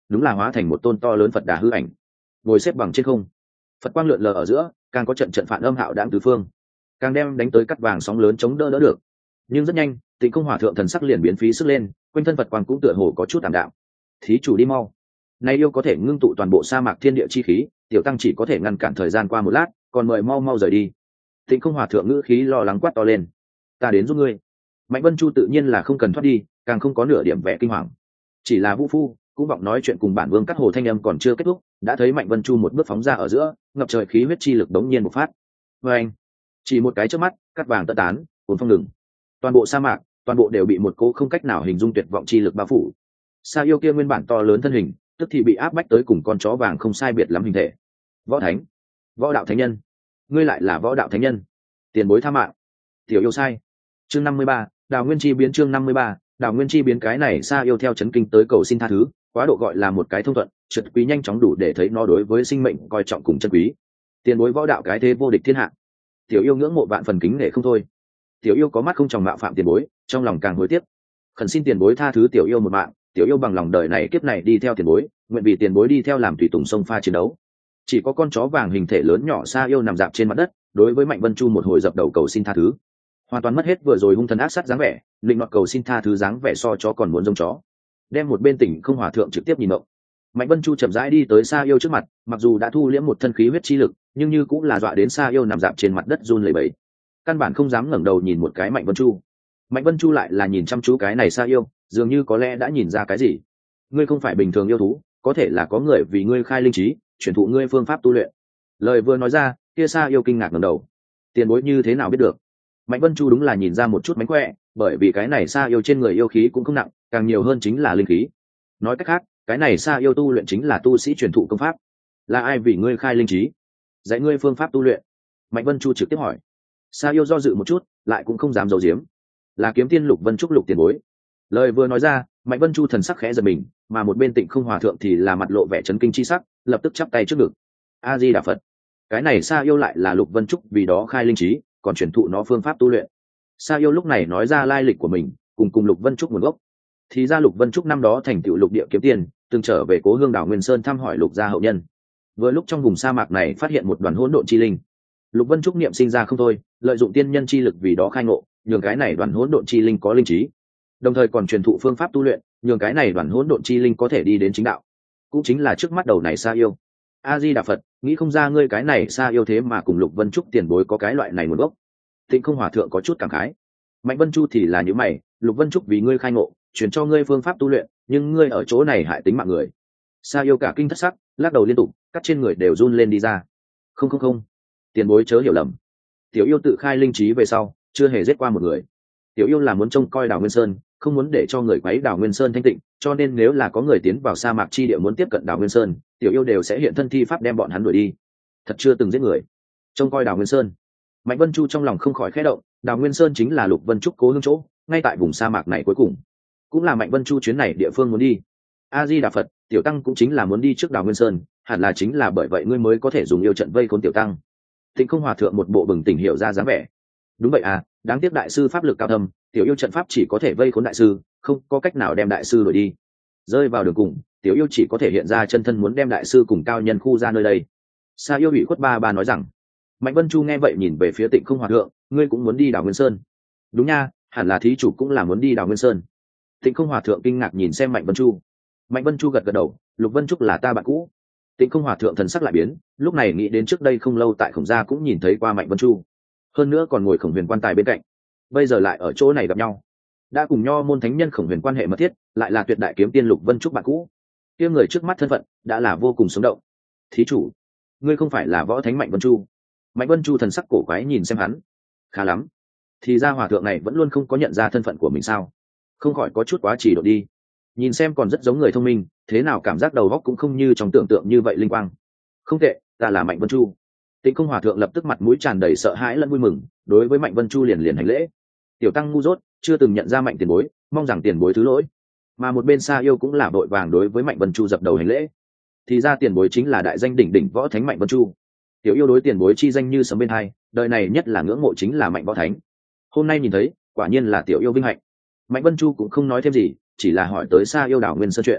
đúng là hóa thành một tôn to lớn Phật Đà hư ảnh, ngồi xếp bằng trên không. Phật quang lượn lờ ở giữa, càng có trận trận phản âm hạo đãng tứ phương, càng đem đánh tới cắt vàng sóng lớn chống đỡ đỡ được. Nhưng rất nhanh, Tịnh Không Hòa thượng thần sắc liền biến phí sức lên, quanh thân Phật quang cũng tựa hồ có chút tạm đạm. Thí chủ đi mau, nay yêu có thể ngưng tụ toàn bộ sa mạc thiên địa chi khí, tiểu tăng chỉ có thể ngăn cản thời gian qua một lát, còn mời mau mau rời đi. Tịnh Không Hòa thượng ngữ khí lo lắng quát to lên. Ta đến giúp ngươi. Mạnh Vân Chu tự nhiên là không cần thoát đi, càng không có nửa điểm vẻ kinh hoàng. Chỉ là Vũ Phu cũng vọng nói chuyện cùng bản vương cắt hồ thanh âm còn chưa kết thúc, đã thấy Mạnh Vân Chu một bước phóng ra ở giữa, ngập trời khí huyết chi lực đống nhiên bộc phát. Và anh, chỉ một cái chớp mắt, cắt vàng tận tán, cuốn phong ngừng. Toàn bộ sa mạc, toàn bộ đều bị một cỗ không cách nào hình dung tuyệt vọng chi lực bao phủ. Sa yêu kia nguyên bản to lớn thân hình, tức thì bị áp bách tới cùng con chó vàng không sai biệt lắm hình thể. Võ thánh, võ đạo thánh nhân, ngươi lại là võ đạo thánh nhân, tiền bối tha mạng. Tiểu yêu sai. Chương 53, Đào Nguyên Chi biến. Chương 53, Đào Nguyên Chi biến. Cái này Sa yêu theo chấn kinh tới cầu xin tha thứ, quá độ gọi là một cái thông thuận, trật quý nhanh chóng đủ để thấy nó đối với sinh mệnh coi trọng cùng chân quý. Tiền bối võ đạo cái thế vô địch thiên hạ. Tiểu yêu ngưỡng mộ vạn phần kính nể không thôi. Tiểu yêu có mắt không tròng mạo phạm tiền bối, trong lòng càng hối tiếc, khẩn xin tiền bối tha thứ tiểu yêu một mạng. Tiểu yêu bằng lòng đời này kiếp này đi theo tiền bối, nguyện vì tiền bối đi theo làm tùy tùng sông pha chiến đấu. Chỉ có con chó vàng hình thể lớn nhỏ Sa yêu nằm dạp trên mặt đất, đối với Mạnh Vân Chu một hồi dập đầu cầu xin tha thứ, hoàn toàn mất hết vừa rồi hung thần ác sát dáng vẻ, định nọt cầu xin tha thứ dáng vẻ so chó còn muốn giống chó. Đem một bên Tịnh Không Hòa thượng trực tiếp nhìn động. Mạnh Vân Chu chậm rãi đi tới Sa yêu trước mặt, mặc dù đã thu liễm một thân khí huyết chi lực, nhưng như cũng là dọa đến Sa yêu nằm dạp trên mặt đất run lẩy bẩy, căn bản không dám ngẩng đầu nhìn một cái Mạnh Vân Chu. Mạnh Vân Chu lại là nhìn chăm chú cái này Sa yêu, dường như có lẽ đã nhìn ra cái gì. Ngươi không phải bình thường yêu thú, có thể là có người vì ngươi khai linh trí, truyền thụ ngươi phương pháp tu luyện. Lời vừa nói ra, kia Sa yêu kinh ngạc ngẩng đầu. Tiền bối như thế nào biết được? Mạnh Vân Chu đúng là nhìn ra một chút mánh khỏe, bởi vì cái này Sa yêu trên người yêu khí cũng không nặng, càng nhiều hơn chính là linh khí. Nói cách khác, cái này Sa yêu tu luyện chính là tu sĩ truyền thụ công pháp. Là ai vì ngươi khai linh trí, dạy ngươi phương pháp tu luyện? Mạnh Vân Chu trực tiếp hỏi. Sa yêu do dự một chút, lại cũng không dám giấu giếm. Là Kiếm Tiên Lục Vân Trúc Lục tiền bối. Lời vừa nói ra, Mạnh Vân Chu thần sắc khẽ giật mình, mà một bên Tịnh Không Hòa thượng thì là mặt lộ vẻ chấn kinh chi sắc, lập tức chắp tay trước ngực. A Di Đà Phật. Cái này Sa yêu lại là Lục Vân Trúc vì đó khai linh trí, còn truyền thụ nó phương pháp tu luyện. Sa yêu lúc này nói ra lai lịch của mình, cùng Lục Vân Trúc nguồn gốc. Thì ra Lục Vân Trúc năm đó thành tựu lục địa kiếm tiền, từng trở về cố hương đảo Nguyên Sơn thăm hỏi Lục gia hậu nhân. Vừa lúc trong vùng sa mạc này phát hiện một đoàn hỗn độn chi linh. Lục Vân Trúc niệm sinh ra không thôi, lợi dụng tiên nhân chi lực vì đó khai ngộ, nhường cái này đoàn hỗn độn chi linh có linh trí. Đồng thời còn truyền thụ phương pháp tu luyện, nhường cái này đoàn hỗn độn chi linh có thể đi đến chính đạo. Cũng chính là trước mắt đầu này Sa yêu. A Di Đà Phật, nghĩ không ra ngươi cái này Sa yêu thế mà cùng Lục Vân Trúc tiền bối có cái loại này nguồn gốc. Tịnh Không Hòa thượng có chút cảm khái. Mạnh Vân Chu thì là như mày, Lục Vân Trúc vì ngươi khai ngộ, truyền cho ngươi phương pháp tu luyện, nhưng ngươi ở chỗ này hại tính mạng người. Sa yêu cả kinh thất sắc, lắc đầu liên tục, cắt trên người đều run lên đi ra. Không, tiền bối chớ hiểu lầm. Tiểu yêu tự khai linh trí về sau, chưa hề giết qua một người. Tiểu yêu là muốn trông coi đảo Nguyên Sơn, không muốn để cho người quấy đảo Nguyên Sơn thanh tịnh, cho nên nếu là có người tiến vào sa mạc chi địa muốn tiếp cận đảo Nguyên Sơn, tiểu yêu đều sẽ hiện thân thi pháp đem bọn hắn đuổi đi. Thật chưa từng giết người. Trông coi đảo Nguyên Sơn. Mạnh Vân Chu trong lòng không khỏi khẽ động, đảo Nguyên Sơn chính là Lục Vân Trúc cố hương chỗ, ngay tại vùng sa mạc này cuối cùng, cũng là Mạnh Vân Chu chuyến này địa phương muốn đi. A Di Đà Phật, tiểu tăng cũng chính là muốn đi trước đảo Nguyên Sơn, hẳn là chính là bởi vậy ngươi mới có thể dùng yêu trận vây khốn tiểu tăng. Tịnh Không Hòa thượng một bộ bừng tỉnh hiểu ra dáng vẻ. Đúng vậy à, đáng tiếc đại sư pháp lực cao thâm, tiểu yêu trận pháp chỉ có thể vây khốn đại sư, không có cách nào đem đại sư đuổi đi. Rơi vào đường cùng, tiểu yêu chỉ có thể hiện ra chân thân muốn đem đại sư cùng cao nhân khu ra nơi đây. Sa yêu ủy khuất ba nói rằng. Mạnh Vân Chu nghe vậy nhìn về phía Tịnh Không Hòa thượng, ngươi cũng muốn đi đảo Nguyên Sơn? Đúng nha, hẳn là thí chủ cũng là muốn đi đảo Nguyên Sơn. Tịnh Không Hòa thượng kinh ngạc nhìn xem Mạnh Vân Chu. Mạnh Vân Chu gật đầu, Lục Vân Trúc là ta bạn cũ. Tịnh Không Hòa thượng thần sắc lại biến, lúc này nghĩ đến trước đây không lâu tại Khổng gia cũng nhìn thấy qua Mạnh Vân Chu, hơn nữa còn ngồi Khổng Huyền quan tài bên cạnh, bây giờ lại ở chỗ này gặp nhau, đã cùng nho môn thánh nhân Khổng Huyền quan hệ mật thiết, lại là tuyệt đại kiếm tiên Lục Vân Trúc bạn cũ. Kia người trước mắt thân phận đã là vô cùng sống động. Thí chủ, ngươi không phải là võ thánh Mạnh Vân Chu? Mạnh Vân Chu thần sắc cổ quái nhìn xem hắn. Khá lắm, thì ra hòa thượng này vẫn luôn không có nhận ra thân phận của mình sao? Không khỏi có chút quá trì độ đi. Nhìn xem còn rất giống người thông minh, thế nào cảm giác đầu óc cũng không như trong tưởng tượng như vậy linh quang. Không tệ, ta là Mạnh Vân Chu. Tịnh Không Hòa thượng lập tức mặt mũi tràn đầy sợ hãi lẫn vui mừng, đối với Mạnh Vân Chu liền hành lễ. Tiểu tăng ngu dốt, chưa từng nhận ra Mạnh tiền bối, mong rằng tiền bối thứ lỗi. Mà một bên Sa yêu cũng là vội vàng đối với Mạnh Vân Chu dập đầu hành lễ. Thì ra tiền bối chính là đại danh đỉnh đỉnh võ thánh Mạnh Vân Chu. Tiểu yêu đối tiền bối chi danh như sấm bên hai, đời này nhất là ngưỡng mộ chính là Mạnh võ thánh. Hôm nay nhìn thấy, quả nhiên là tiểu yêu vinh hạnh. Mạnh Vân Chu cũng không nói thêm gì, chỉ là hỏi tới Sa yêu đảo Nguyên Sơn chuyện.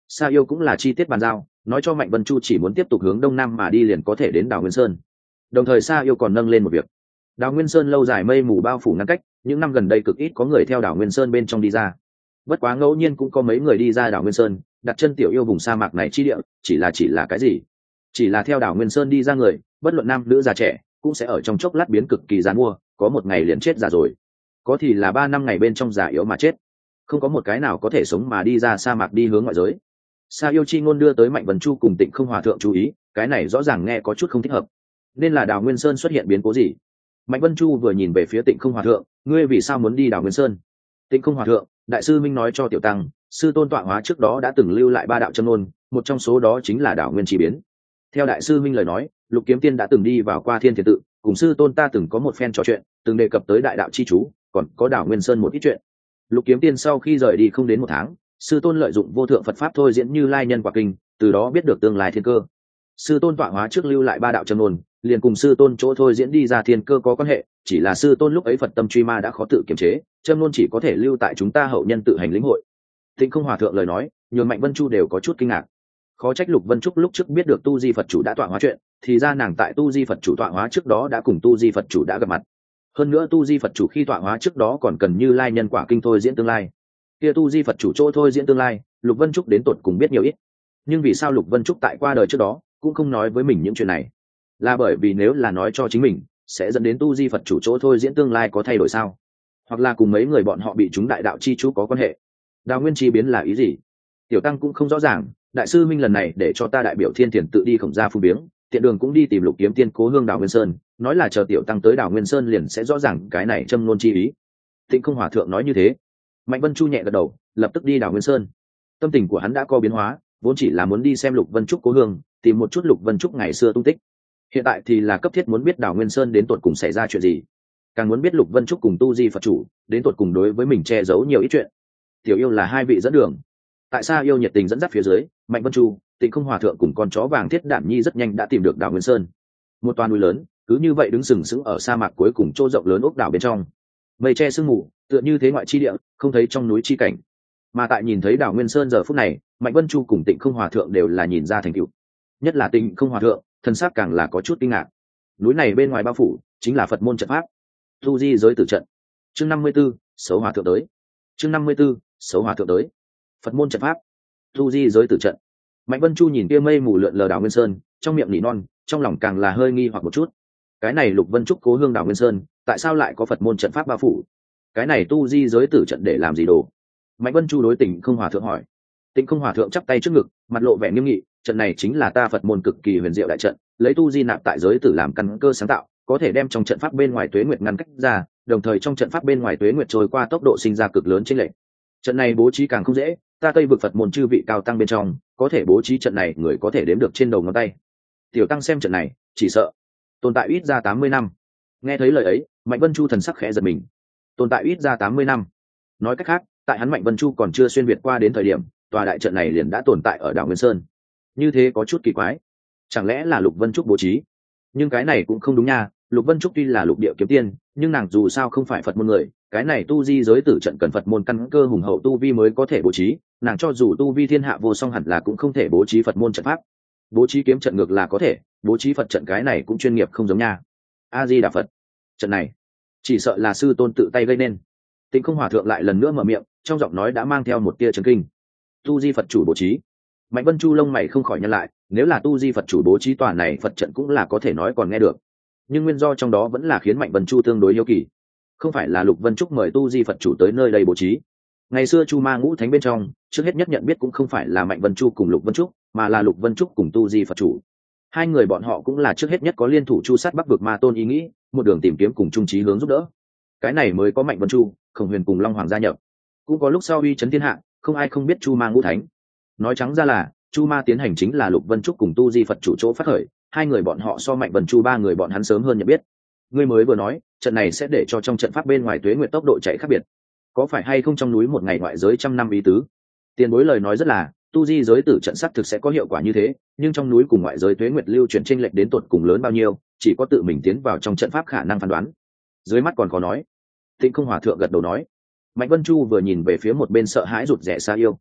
Sa Yêu cũng là chi tiết bàn giao, nói cho Mạnh Vân Chu chỉ muốn tiếp tục hướng đông nam mà đi liền có thể đến đảo Nguyên Sơn. Đồng thời Sa Yêu còn nâng lên một việc. Đảo Nguyên Sơn lâu dài mây mù bao phủ ngăn cách, những năm gần đây cực ít có người theo đảo Nguyên Sơn bên trong đi ra. Bất quá ngẫu nhiên cũng có mấy người đi ra đảo Nguyên Sơn, đặt chân tiểu yêu vùng sa mạc này chi địa, chỉ là cái gì? Chỉ là theo đảo Nguyên Sơn đi ra người, bất luận nam nữ già trẻ, cũng sẽ ở trong chốc lát biến cực kỳ giàn mua, có một ngày liền chết già rồi. Có thì là 3 năm ngày bên trong già yếu mà chết. Không có một cái nào có thể sống mà đi ra sa mạc đi hướng ngoại giới. Sa Yêu chi ngôn đưa tới Mạnh Vân Chu cùng Tịnh Không Hòa thượng chú ý, cái này rõ ràng nghe có chút không thích hợp. Nên là đảo Nguyên Sơn xuất hiện biến cố gì? Mạnh Vân Chu vừa nhìn về phía Tịnh Không Hòa thượng, ngươi vì sao muốn đi đảo Nguyên Sơn? Tịnh Không Hòa thượng, đại sư minh nói cho tiểu tăng, sư tôn tọa hóa trước đó đã từng lưu lại 3 đạo châm ngôn, một trong số đó chính là đảo Nguyên Chi biến. Theo đại sư minh lời nói, Lục Kiếm Tiên đã từng đi vào qua Thiên Thiền tự, cùng sư tôn ta từng có một phen trò chuyện, từng đề cập tới đại đạo chi chú, còn có đảo Nguyên Sơn một ít chuyện. Lục Kiếm Tiên sau khi rời đi không đến 1 tháng, sư tôn lợi dụng vô thượng Phật pháp thôi diễn Như Lai nhân quả kinh, từ đó biết được tương lai thiên cơ. Sư tôn tọa hóa trước lưu lại 3 đạo châm ngôn, liền cùng sư tôn chỗ thôi diễn đi ra thiên cơ có quan hệ, chỉ là sư tôn lúc ấy Phật tâm truy ma đã khó tự kiềm chế, châm ngôn chỉ có thể lưu tại chúng ta hậu nhân tự hành lĩnh hội. Tịnh Không Hòa thượng lời nói, nhường Mạnh Vân Chu đều có chút kinh ngạc. Khó trách Lục Vân Trúc lúc trước biết được Tu Di Phật chủ đã tọa hóa chuyện, thì ra nàng tại Tu Di Phật chủ tọa hóa trước đó đã cùng Tu Di Phật chủ đã gặp mặt. Hơn nữa Tu Di Phật chủ khi tọa hóa trước đó còn cần Như Lai nhân quả kinh thôi diễn tương lai. Kia Tu Di Phật chủ chỗ thôi diễn tương lai, Lục Vân Trúc đến tột cùng biết nhiều ít. Nhưng vì sao Lục Vân Trúc tại qua đời trước đó cũng không nói với mình những chuyện này? Là bởi vì nếu là nói cho chính mình, sẽ dẫn đến Tu Di Phật chủ chỗ thôi diễn tương lai có thay đổi sao? Hoặc là cùng mấy người bọn họ bị chúng đại đạo chi chú có quan hệ? Đào Nguyên Chi biến là ý gì? Tiểu tăng cũng không rõ ràng. Đại sư minh lần này để cho ta đại biểu Thiên Thiền tự đi Khổng Gia Phu Biếng, tiện đường cũng đi tìm Lục Kiếm Tiên cố hương đảo Nguyên Sơn, nói là chờ tiểu tăng tới đảo Nguyên Sơn liền sẽ rõ ràng cái này châm ngôn chi ý. Tịnh Không Hòa thượng nói như thế. Mạnh Vân Chu nhẹ gật đầu, lập tức đi đảo Nguyên Sơn. Tâm tình của hắn đã có biến hóa, vốn chỉ là muốn đi xem Lục Vân Trúc cố hương, tìm một chút Lục Vân Trúc ngày xưa tung tích. Hiện tại thì là cấp thiết muốn biết đảo Nguyên Sơn đến tột cùng xảy ra chuyện gì, càng muốn biết Lục Vân Trúc cùng Tu Di Phật chủ đến tột cùng đối với mình che giấu nhiều ít chuyện. Tiểu yêu là hai vị dẫn đường. Tại Sa Yêu nhiệt tình dẫn dắt phía dưới, Mạnh Vân Chu, Tịnh Không Hòa thượng cùng con chó vàng Thiết Đản Nhi rất nhanh đã tìm được đảo Nguyên Sơn. Một toà núi lớn, cứ như vậy đứng sừng sững ở sa mạc cuối cùng chỗ rộng lớn ốc đảo bên trong. Mây che sương mù, tựa như thế ngoại chi địa, không thấy trong núi chi cảnh. Mà tại nhìn thấy đảo Nguyên Sơn giờ phút này, Mạnh Vân Chu cùng Tịnh Không Hòa thượng đều là nhìn ra thành tựu. Nhất là Tịnh Không Hòa thượng, thân xác càng là có chút kinh ngạc. Núi này bên ngoài bao phủ chính là Phật môn trận pháp. Tu Di giới tử trận. Chương 54, xấu hòa thượng tới. Chương 54, xấu hòa thượng tới. Phật môn trận pháp. Tu Di giới tử trận. Mạnh Vân Chu nhìn kia mây mù lượn lờ đảo Nguyên Sơn, trong miệng nỉ non, trong lòng càng là hơi nghi hoặc một chút. Cái này Lục Vân Trúc cố hương đảo Nguyên Sơn, tại sao lại có Phật môn trận pháp bao phủ? Cái này Tu Di giới tử trận để làm gì đồ? Mạnh Vân Chu đối Tịnh Không Hòa thượng hỏi. Tịnh Không Hòa thượng chắp tay trước ngực, mặt lộ vẻ nghiêm nghị, trận này chính là ta Phật môn cực kỳ huyền diệu đại trận, lấy tu di nạp tại giới tử làm căn cơ sáng tạo, có thể đem trong trận pháp bên ngoài tuế nguyệt ngăn cách ra, đồng thời trong trận pháp bên ngoài tuế nguyệt trôi qua tốc độ sinh ra cực lớn chênh lệch. Trận này bố trí càng không dễ, ta Tây vực Phật môn chư vị cao tăng bên trong, có thể bố trí trận này người có thể đếm được trên đầu ngón tay. Tiểu tăng xem trận này, chỉ sợ tồn tại ít ra 80 năm. Nghe thấy lời ấy, Mạnh Vân Chu thần sắc khẽ giật mình. Tồn tại ít ra 80 năm. Nói cách khác, tại hắn Mạnh Vân Chu còn chưa xuyên việt qua đến thời điểm, tòa đại trận này liền đã tồn tại ở đảo Nguyên Sơn. Như thế có chút kỳ quái. Chẳng lẽ là Lục Vân Trúc bố trí? Nhưng cái này cũng không đúng nha, Lục Vân Trúc tuy là lục địa kiếm tiên, nhưng nàng dù sao không phải Phật môn người, cái này tu di giới tử trận cần Phật môn căn cơ hùng hậu tu vi mới có thể bố trí, nàng cho dù tu vi thiên hạ vô song hẳn là cũng không thể bố trí Phật môn trận pháp. Bố trí kiếm trận ngược là có thể, bố trí Phật trận cái này cũng chuyên nghiệp không giống nha. A Di Đà Phật. Trận này chỉ sợ là sư tôn tự tay gây nên. Tịnh Không Hòa thượng lại lần nữa mở miệng, trong giọng nói đã mang theo một tia chấn kinh. Tu di Phật chủ bố trí. Mạnh Vân Chu lông mày không khỏi nhăn lại, nếu là tu di Phật chủ bố trí tòa này Phật trận cũng là có thể nói còn nghe được, nhưng nguyên do trong đó vẫn là khiến Mạnh Vân Chu tương đối hiếu kỳ. Không phải là Lục Vân Trúc mời tu di Phật chủ tới nơi đây bố trí? Ngày xưa Chu Ma Ngũ Thánh bên trong, trước hết nhất nhận biết cũng không phải là Mạnh Vân Chu cùng Lục Vân Trúc, mà là Lục Vân Trúc cùng tu di Phật chủ. Hai người bọn họ cũng là trước hết nhất có liên thủ chu sát Bắc vực Ma Tôn ý nghĩ, một đường tìm kiếm cùng chung chí hướng giúp đỡ. Cái này mới có Mạnh Vân Chu, Khổng Huyền cùng Long Hoàng gia nhập. Cũng có lúc sau uy chấn thiên hạ, không ai không biết Chu Ma Ngũ Thánh. Nói trắng ra là Chu Ma tiến hành chính là Lục Vân Trúc cùng tu di Phật chủ chỗ phát khởi, hai người bọn họ so Mạnh Vân Chu ba người bọn hắn sớm hơn nhận biết. Ngươi mới vừa nói trận này sẽ để cho trong trận pháp bên ngoài tuế nguyệt tốc độ chạy khác biệt, có phải hay không trong núi một ngày ngoại giới 100 năm ý tứ? Tiền bối lời nói rất là, tu di giới tử trận sắc thực sẽ có hiệu quả như thế, nhưng trong núi cùng ngoại giới tuế nguyệt lưu chuyển chênh lệch đến tột cùng lớn bao nhiêu, chỉ có tự mình tiến vào trong trận pháp khả năng phán đoán. Dưới mắt còn khó nói. Tịnh Không Hòa thượng gật đầu nói. Mạnh Vân Chu vừa nhìn về phía một bên sợ hãi rụt rè Sa Yêu.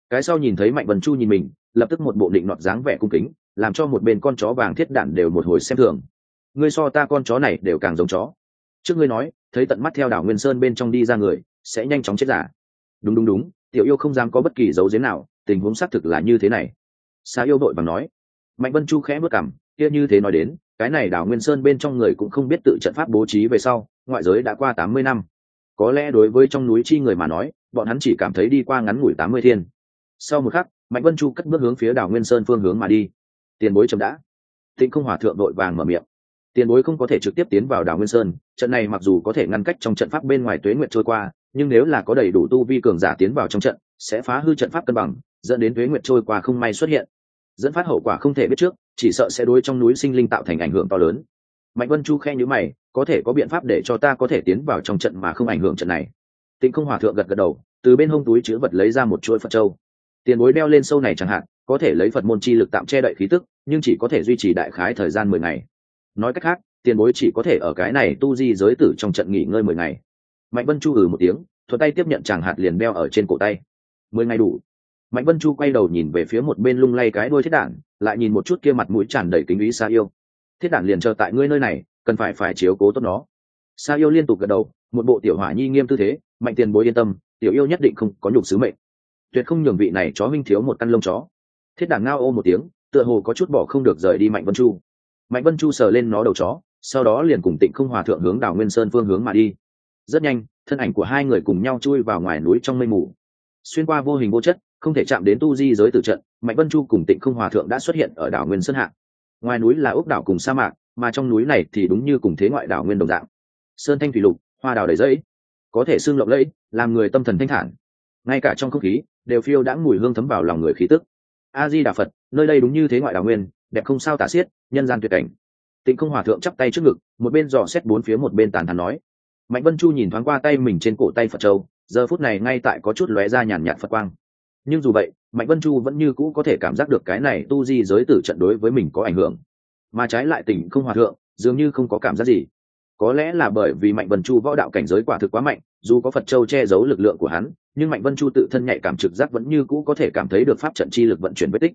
Cái sau nhìn thấy Mạnh Vân Chu nhìn mình, lập tức một bộ định nọt dáng vẻ cung kính, làm cho một bên con chó vàng thiết đản đều một hồi xem thường. Ngươi so ta con chó này đều càng giống chó. Trước ngươi nói thấy tận mắt theo đảo Nguyên Sơn bên trong đi ra người sẽ nhanh chóng chết giả. Đúng đúng đúng, tiểu yêu không dám có bất kỳ dấu giếm nào, tình huống xác thực là như thế này. Sa yêu đội bằng nói. Mạnh Vân Chu khẽ bước cằm, kia như thế nói đến, cái này đảo Nguyên Sơn bên trong người cũng không biết tự trận pháp bố trí về sau, ngoại giới đã qua 80 năm. Có lẽ đối với trong núi chi người mà nói, bọn hắn chỉ cảm thấy đi qua ngắn ngủi 80 thiên. Sau một khắc, Mạnh Vân Chu cất bước hướng phía đảo Nguyên Sơn phương hướng mà đi. Tiền bối chậm đã. Tịnh Không Hòa thượng đội vàng mở miệng. Tiền bối không có thể trực tiếp tiến vào đảo Nguyên Sơn, trận này mặc dù có thể ngăn cách trong trận pháp bên ngoài tuế nguyệt trôi qua, nhưng nếu là có đầy đủ tu vi cường giả tiến vào trong trận, sẽ phá hư trận pháp cân bằng, dẫn đến tuế nguyệt trôi qua không may xuất hiện. Dẫn phát hậu quả không thể biết trước, chỉ sợ sẽ đối trong núi sinh linh tạo thành ảnh hưởng to lớn. Mạnh Vân Chu khe nhíu mày, có thể có biện pháp để cho ta có thể tiến vào trong trận mà không ảnh hưởng trận này. Tịnh Không Hòa thượng gật gật đầu, từ bên hông túi chứa vật lấy ra một chuỗi Phật châu. Tiền bối đeo lên sâu này chẳng hạn, có thể lấy Phật môn chi lực tạm che đậy khí tức, nhưng chỉ có thể duy trì đại khái thời gian 10 ngày. Nói cách khác, tiền bối chỉ có thể ở cái này tu di giới tử trong trận nghỉ ngơi 10 ngày. Mạnh Vân Chu một tiếng, thuận tay tiếp nhận chàng hạt liền đeo ở trên cổ tay. 10 ngày đủ. Mạnh Vân Chu quay đầu nhìn về phía một bên lung lay cái đuôi thiết đản, lại nhìn một chút kia mặt mũi tràn đầy kính ý Sa yêu. Thiết đản liền chờ tại ngươi nơi này, cần phải chiếu cố tốt nó. Sa yêu liên tục gật đầu, một bộ tiểu hỏa nhi nghiêm tư thế. Mạnh tiền bối yên tâm, tiểu yêu nhất định không có nhục sứ mệnh, tuyệt không nhường vị này chó huynh thiếu một căn lông chó. Thiết đản ngao ô một tiếng, tựa hồ có chút bỏ không được rời đi Mạnh Vân Chu. Mạnh Vân Chu sờ lên nó đầu chó, sau đó liền cùng Tịnh Không Hòa thượng hướng đảo Nguyên Sơn phương hướng mà đi. Rất nhanh, thân ảnh của hai người cùng nhau chui vào ngoài núi trong mây mù, xuyên qua vô hình vô chất, không thể chạm đến tu di giới tử trận. Mạnh Vân Chu cùng Tịnh Không Hòa thượng đã xuất hiện ở đảo Nguyên Sơn hạ. Ngoài núi là ốc đảo cùng sa mạc, mà trong núi này thì đúng như cùng thế ngoại đảo nguyên đồng dạng, sơn thanh thủy lục, hoa đào đầy dẫy, có thể xương lộng lẫy, làm người tâm thần thanh thản. Ngay cả trong không khí đều phiêu đãng mùi hương thấm vào lòng người khí tức. A Di Đà Phật, nơi đây đúng như thế ngoại đảo nguyên, đẹp không sao tả xiết, nhân gian tuyệt cảnh. Tịnh Không Hòa thượng chắp tay trước ngực, một bên dò xét bốn phía một bên tàn thán nói. Mạnh Vân Chu nhìn thoáng qua tay mình trên cổ tay Phật châu, giờ phút này ngay tại có chút lóe ra nhàn nhạt Phật quang. Nhưng dù vậy, Mạnh Vân Chu vẫn như cũ có thể cảm giác được cái này tu di giới tử trận đối với mình có ảnh hưởng, mà trái lại Tịnh Không Hòa thượng dường như không có cảm giác gì. Có lẽ là bởi vì Mạnh Vân Chu võ đạo cảnh giới quả thực quá mạnh, dù có Phật châu che giấu lực lượng của hắn, nhưng Mạnh Vân Chu tự thân nhạy cảm trực giác vẫn như cũ có thể cảm thấy được pháp trận chi lực vận chuyển vết tích.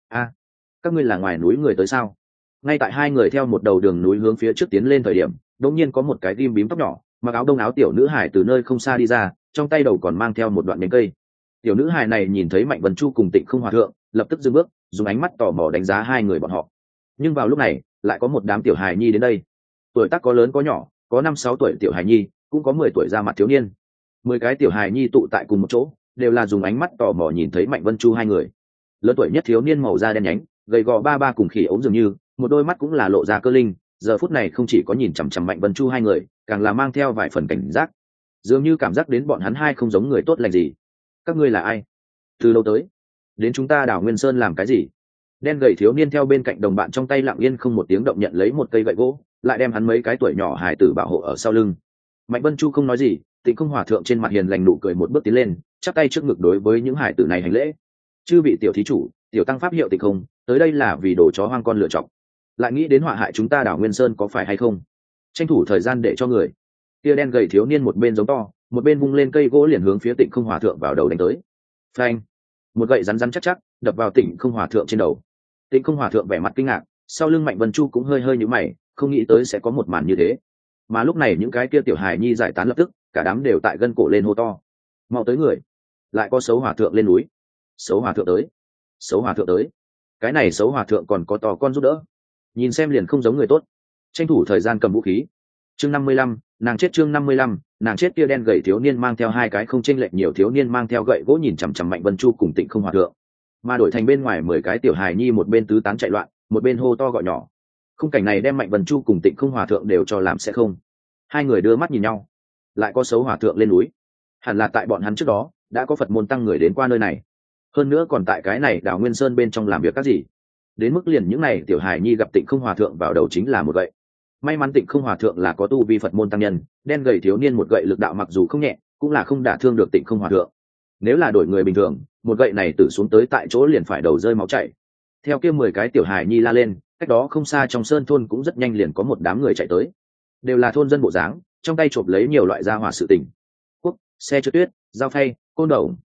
Các ngươi là ngoài núi người tới sao? Ngay tại hai người theo một đầu đường núi hướng phía trước tiến lên thời điểm, đột nhiên có một cái ghim bím tóc nhỏ, mặc áo đông áo tiểu nữ hài từ nơi không xa đi ra, trong tay đầu còn mang theo một đoạn nhánh cây. Tiểu nữ hài này nhìn thấy Mạnh Vân Chu cùng Tịnh Không Hòa thượng, lập tức dừng bước, dùng ánh mắt tò mò đánh giá hai người bọn họ. Nhưng vào lúc này, lại có một đám tiểu hài nhi đến đây. Tuổi tác có lớn có nhỏ, có 5-6 tuổi tiểu hài nhi, cũng có 10 tuổi ra mặt thiếu niên. 10 cái tiểu hài nhi tụ tại cùng một chỗ, đều là dùng ánh mắt tò mò nhìn thấy Mạnh Vân Chu hai người. Lớn tuổi nhất thiếu niên màu da đen nhánh, gầy gò ba cùng khỉ ốm dường như, một đôi mắt cũng là lộ ra cơ linh, giờ phút này không chỉ có nhìn chằm chằm Mạnh Vân Chu hai người, càng là mang theo vài phần cảnh giác, dường như cảm giác đến bọn hắn hai không giống người tốt lành gì. Các ngươi là ai? Từ đâu tới? Đến chúng ta đảo Nguyên Sơn làm cái gì? Đen gầy thiếu niên theo bên cạnh đồng bạn trong tay lặng yên không một tiếng động nhận lấy một cây gậy gỗ, lại đem hắn mấy cái tuổi nhỏ hài tử bảo hộ ở sau lưng. Mạnh Vân Chu không nói gì, Tịnh Không Hòa thượng trên mặt hiền lành nụ cười một bước tiến lên, chắp tay trước ngực đối với những hài tử này hành lễ. Chư vị tiểu thí chủ, tiểu tăng pháp hiệu Tịnh Không, tới đây là vì đồ chó hoang con lựa chọn, lại nghĩ đến họa hại chúng ta đảo Nguyên Sơn có phải hay không? Tranh thủ thời gian để cho người. Kia đen gầy thiếu niên một bên giống to, một bên vung lên cây gỗ liền hướng phía Tịnh Không Hòa thượng vào đầu đánh tới. Phanh! Một gậy rắn chắc chắc đập vào Tịnh Không Hòa thượng trên đầu. Tịnh Không Hòa thượng vẻ mặt kinh ngạc, sau lưng Mạnh Vân Chu cũng hơi nhíu mày, không nghĩ tới sẽ có một màn như thế. Mà lúc này những cái kia tiểu hài nhi giải tán lập tức, cả đám đều tại gân cổ lên hô to. Mau tới người! Lại có xấu hòa thượng lên núi. Xấu hòa thượng tới! Xấu hòa thượng tới! Cái này xấu hòa thượng còn có to con giúp đỡ, nhìn xem liền không giống người tốt. Tranh thủ thời gian cầm vũ khí. Chương 55, nàng chết. Chương 55, nàng chết. Kia đen gầy thiếu niên mang theo hai cái không chênh lệch nhiều thiếu niên mang theo gậy gỗ nhìn chằm chằm Mạnh Vân Chu cùng Tịnh Không Hòa thượng, mà đổi thành bên ngoài 10 cái tiểu hài nhi một bên tứ tán chạy loạn, một bên hô to gọi nhỏ. Khung cảnh này đem Mạnh Vân Chu cùng Tịnh Không Hòa thượng đều cho làm sẽ không. Hai người đưa mắt nhìn nhau, lại có xấu hòa thượng lên núi, hẳn là tại bọn hắn trước đó đã có Phật môn tăng người đến qua nơi này, hơn nữa còn tại cái này đảo Nguyên Sơn bên trong làm việc các gì, đến mức liền những này tiểu hài nhi gặp Tịnh Không Hòa thượng vào đầu chính là một gậy. May mắn Tịnh Không Hòa thượng là có tu vi Phật môn tăng nhân, đen gầy thiếu niên một gậy lực đạo mặc dù không nhẹ, cũng là không đả thương được Tịnh Không Hòa thượng. Nếu là đổi người bình thường, một gậy này tử xuống tới tại chỗ liền phải đầu rơi máu chảy. Theo kia 10 cái tiểu hài nhi la lên, cách đó không xa trong sơn thôn cũng rất nhanh liền có một đám người chạy tới, đều là thôn dân bộ dáng, trong tay chộp lấy nhiều loại gia hỏa sự tình, cuốc, xe trượt tuyết, dao phay, côn đồng.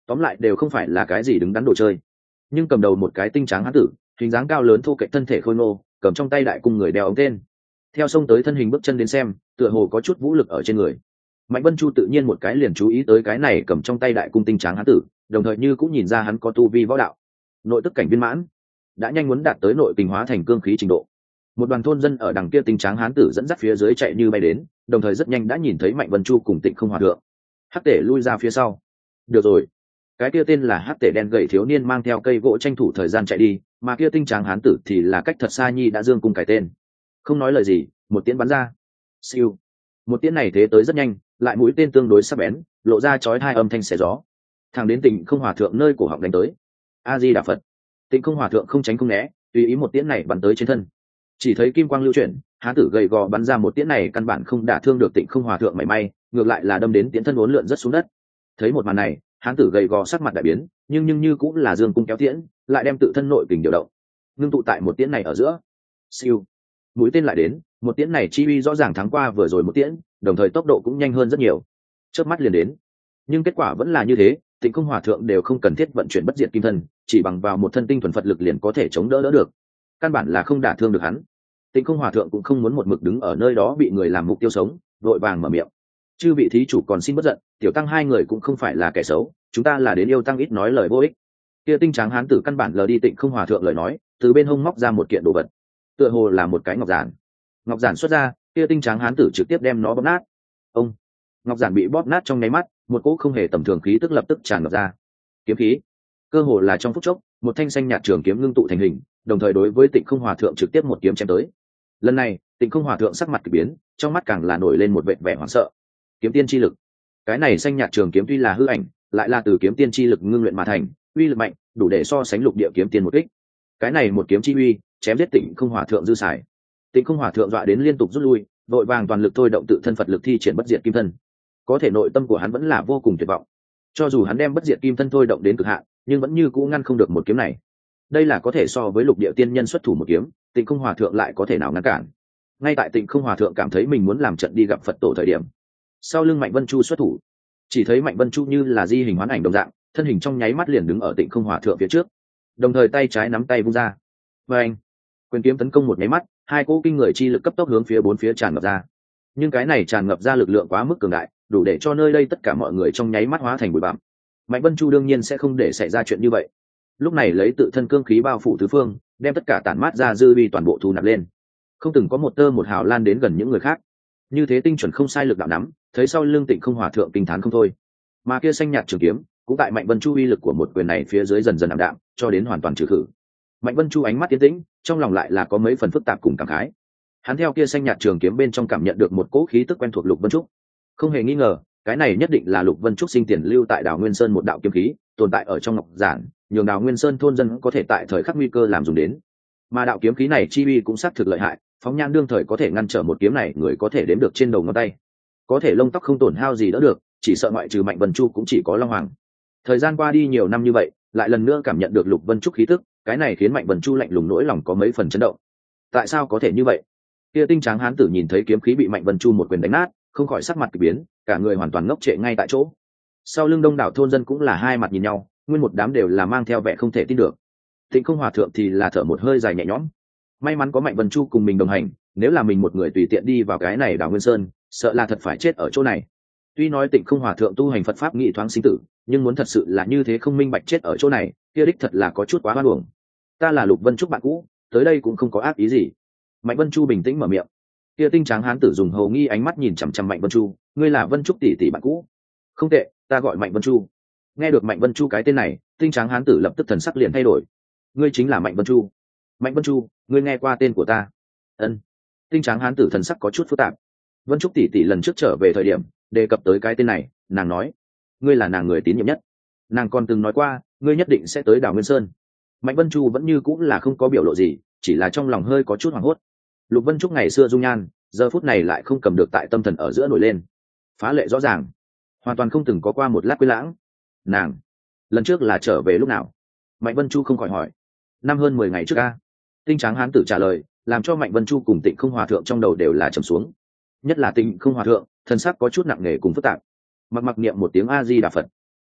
tóm lại đều không phải là cái gì đứng đắn đồ chơi. Nhưng cầm đầu một cái tinh tráng hán tử, hình dáng cao lớn thô kệch, thân thể khôi ngô, cầm trong tay đại cung người đeo ống tên, theo sông tới thân hình bước chân đến xem, tựa hồ có chút vũ lực ở trên người. Mạnh Vân Chu tự nhiên một cái liền chú ý tới cái này cầm trong tay đại cung tinh tráng hán tử, đồng thời như cũng nhìn ra hắn có tu vi võ đạo, nội tức cảnh viên mãn, đã nhanh muốn đạt tới nội kình hóa thành cương khí trình độ. Một đoàn thôn dân ở đằng kia tinh tráng hán tử dẫn dắt phía dưới chạy như bay đến, đồng thời rất nhanh đã nhìn thấy Mạnh Vân Chu cùng Tịnh Không Hòa Thượng. Hắc Tể lui ra phía sau. Được rồi, cái kia tên là Hắc Tể đen gầy thiếu niên mang theo cây gỗ tranh thủ thời gian chạy đi, mà kia tinh tráng hán tử thì là cách thật xa nhi đã dương cung cải tên. Không nói lời gì, một tiễn bắn ra. Siêu. Một tiễn này thế tới rất nhanh, lại mũi tên tương đối sắc bén, lộ ra chói tai âm thanh xé gió. Thẳng đến Tịnh Không Hòa Thượng nơi cổ họng đánh tới. A Di Đà Phật. Tịnh Không Hòa Thượng không tránh không né, tùy ý một tiễn này bắn tới trên thân. Chỉ thấy kim quang lưu chuyển, hán tử gầy gò bắn ra một tiễn này căn bản không đả thương được Tịnh Không Hòa Thượng mảy may, ngược lại là đâm đến tiễn thân uốn lượn rất xuống đất. Thấy một màn này, hán tử gầy gò sắc mặt đại biến, nhưng như cũng là dương cung kéo tiễn, lại đem tự thân nội kình điều động, ngưng tụ tại một tiễn này ở giữa. Siêu. Mũi tên lại đến, một tiễn này chi uy rõ ràng thắng qua vừa rồi một tiễn, đồng thời tốc độ cũng nhanh hơn rất nhiều, chớp mắt liền đến. Nhưng kết quả vẫn là như thế, Tịnh Không Hòa Thượng đều không cần thiết vận chuyển bất diệt kim thân, chỉ bằng vào một thân tinh thuần Phật lực liền có thể chống đỡ được, căn bản là không đả thương được hắn. Tịnh Không Hòa Thượng cũng không muốn một mực đứng ở nơi đó bị người làm mục tiêu sống, vội vàng mở miệng: chư vị thí chủ còn xin bất giận, tiểu tăng hai người cũng không phải là kẻ xấu, chúng ta là đến yêu tăng ít nói lời vô ích. Kia tinh tráng hán tử căn bản lờ đi Tịnh Không Hòa Thượng lời nói, từ bên hông móc ra một kiện đồ vật, tựa hồ là một cái ngọc giản. Ngọc giản xuất ra, kia tinh tráng hán tử trực tiếp đem nó bóp nát. Ông. Ngọc giản bị bóp nát trong nháy mắt, một cỗ không hề tầm thường khí tức lập tức tràn ngập ra. Kiếm khí. Cơ hồ là trong phút chốc, một thanh xanh nhạt trường kiếm ngưng tụ thành hình, đồng thời đối với Tịnh Không Hòa Thượng trực tiếp một kiếm chém tới. Lần này, Tịnh Không Hòa Thượng sắc mặt kỳ biến, trong mắt càng là nổi lên một vẻ vẻ hoảng sợ. Kiếm tiên chi lực. Cái này xanh nhạt trường kiếm tuy là hư ảnh, lại là từ kiếm tiên chi lực ngưng luyện mà thành, uy lực mạnh, đủ để so sánh lục địa kiếm tiên một kích. Cái này một kiếm chi uy, chém giết Tịnh Không Hòa Thượng dư xài. Tịnh Không Hòa Thượng dọa đến liên tục rút lui, vội vàng toàn lực thôi động tự thân Phật lực thi triển bất diệt kim thân. Có thể nội tâm của hắn vẫn là vô cùng tuyệt vọng. Cho dù hắn đem bất diệt kim thân thôi động đến cực hạn, nhưng vẫn như cũ ngăn không được một kiếm này. Đây là có thể so với lục địa tiên nhân xuất thủ một kiếm, Tịnh Không Hòa Thượng lại có thể nào ngăn cản? Ngay tại Tịnh Không Hòa Thượng cảm thấy mình muốn làm trận đi gặp Phật tổ thời điểm, sau lưng Mạnh Vân Chu xuất thủ. Chỉ thấy Mạnh Vân Chu như là di hình hoán ảnh đồng dạng, thân hình trong nháy mắt liền đứng ở Tịnh Không Hòa Thượng phía trước, đồng thời tay trái nắm tay vung ra. Và anh, quyền kiếm tấn công một nháy mắt, hai cỗ kinh người chi lực cấp tốc hướng phía bốn phía tràn ngập ra. Nhưng cái này tràn ngập ra lực lượng quá mức cường đại, đủ để cho nơi đây tất cả mọi người trong nháy mắt hóa thành bụi bặm. Mạnh Vân Chu đương nhiên sẽ không để xảy ra chuyện như vậy. Lúc này lấy tự thân cương khí bao phủ tứ phương, đem tất cả tản mát ra dư vi toàn bộ thu nạp lên, không từng có một tơ một hào lan đến gần những người khác. Như thế tinh chuẩn không sai lực đạo nắm, thấy sau lưng Tịnh Không Hòa Thượng kinh thán không thôi. Mà kia xanh nhạt trường kiếm cũng tại Mạnh Vân Chu uy lực của một quyền này phía dưới dần dần ảm đạm, cho đến hoàn toàn trừ khử. Mạnh Vân Chu ánh mắt tiến tĩnh, trong lòng lại là có mấy phần phức tạp cùng cảm khái. Hắn theo kia xanh nhạt trường kiếm bên trong cảm nhận được một cỗ khí tức quen thuộc Lục Vân Trúc. Không hề nghi ngờ, cái này nhất định là Lục Vân Trúc sinh tiền lưu tại Đào Nguyên Sơn một đạo kiếm khí, tồn tại ở trong ngọc giản, nhường Đào Nguyên Sơn thôn dân có thể tại thời khắc nguy cơ làm dùng đến. Mà đạo kiếm khí này chi uy cũng xác thực lợi hại, phóng nhan đương thời có thể ngăn trở một kiếm này, người có thể đếm được trên đầu ngón tay. Có thể lông tóc không tổn hao gì đỡ được, chỉ sợ ngoại trừ Mạnh Vân Chu cũng chỉ có Long Hoàng. Thời gian qua đi nhiều năm như vậy, lại lần nữa cảm nhận được Lục Vân Trúc khí tức, cái này khiến Mạnh Vân Chu lạnh lùng nỗi lòng có mấy phần chấn động. Tại sao có thể như vậy? Kia tinh tráng hán tử nhìn thấy kiếm khí bị Mạnh Vân Chu một quyền đánh nát, không khỏi sắc mặt kỳ biến, cả người hoàn toàn ngốc trệ ngay tại chỗ. Sau lưng đông đảo thôn dân cũng là hai mặt nhìn nhau, nguyên một đám đều là mang theo vẻ không thể tin được. Tịnh Không Hòa Thượng thì là thở một hơi dài nhẹ nhõm. May mắn có Mạnh Vân Chu cùng mình đồng hành, nếu là mình một người tùy tiện đi vào cái này Đào Nguyên Sơn, sợ là thật phải chết ở chỗ này. Tuy nói Tịnh Không Hòa Thượng tu hành Phật pháp nghị thoáng sinh tử, nhưng muốn thật sự là như thế không minh bạch chết ở chỗ này, kia đích thật là có chút quá hoang uổng. Ta là Lục Vân Trúc bạn cũ, tới đây cũng không có ác ý gì. Mạnh Vân Chu bình tĩnh mở miệng. Kia tinh tráng hán tử dùng hầu nghi ánh mắt nhìn chằm chằm Mạnh Vân Chu, ngươi là Vân Trúc tỷ tỷ bạn cũ? Không tệ, ta gọi Mạnh Vân Chu. Nghe được Mạnh Vân Chu cái tên này, tinh tráng hán tử lập tức thần sắc liền thay đổi. Ngươi chính là Mạnh Vân Chu? Mạnh Vân Chu, ngươi nghe qua tên của ta? Ân. Tinh tráng hán tử thần sắc có chút phức tạp. Vân Trúc tỷ tỷ lần trước trở về thời điểm đề cập tới cái tên này, nàng nói ngươi là nàng người tín nhiệm nhất, nàng còn từng nói qua ngươi nhất định sẽ tới Đào Nguyên Sơn. Mạnh Vân Chu vẫn như cũng là không có biểu lộ gì, chỉ là trong lòng hơi có chút hoảng hốt. Lục Vân Trúc ngày xưa dung nhan, giờ phút này lại không cầm được tại tâm thần ở giữa nổi lên, phá lệ rõ ràng, hoàn toàn không từng có qua một lát quên lãng. Nàng lần trước là trở về lúc nào? Mạnh Vân Chu không khỏi hỏi. Năm hơn 10 ngày trước a. Tinh tráng hán tử trả lời, làm cho Mạnh Vân Chu cùng Tịnh Không Hòa Thượng trong đầu đều là trầm xuống. Nhất là Tịnh Không Hòa Thượng, thần sắc có chút nặng nề cùng phức tạp. Mặc niệm một tiếng A Di Đà Phật.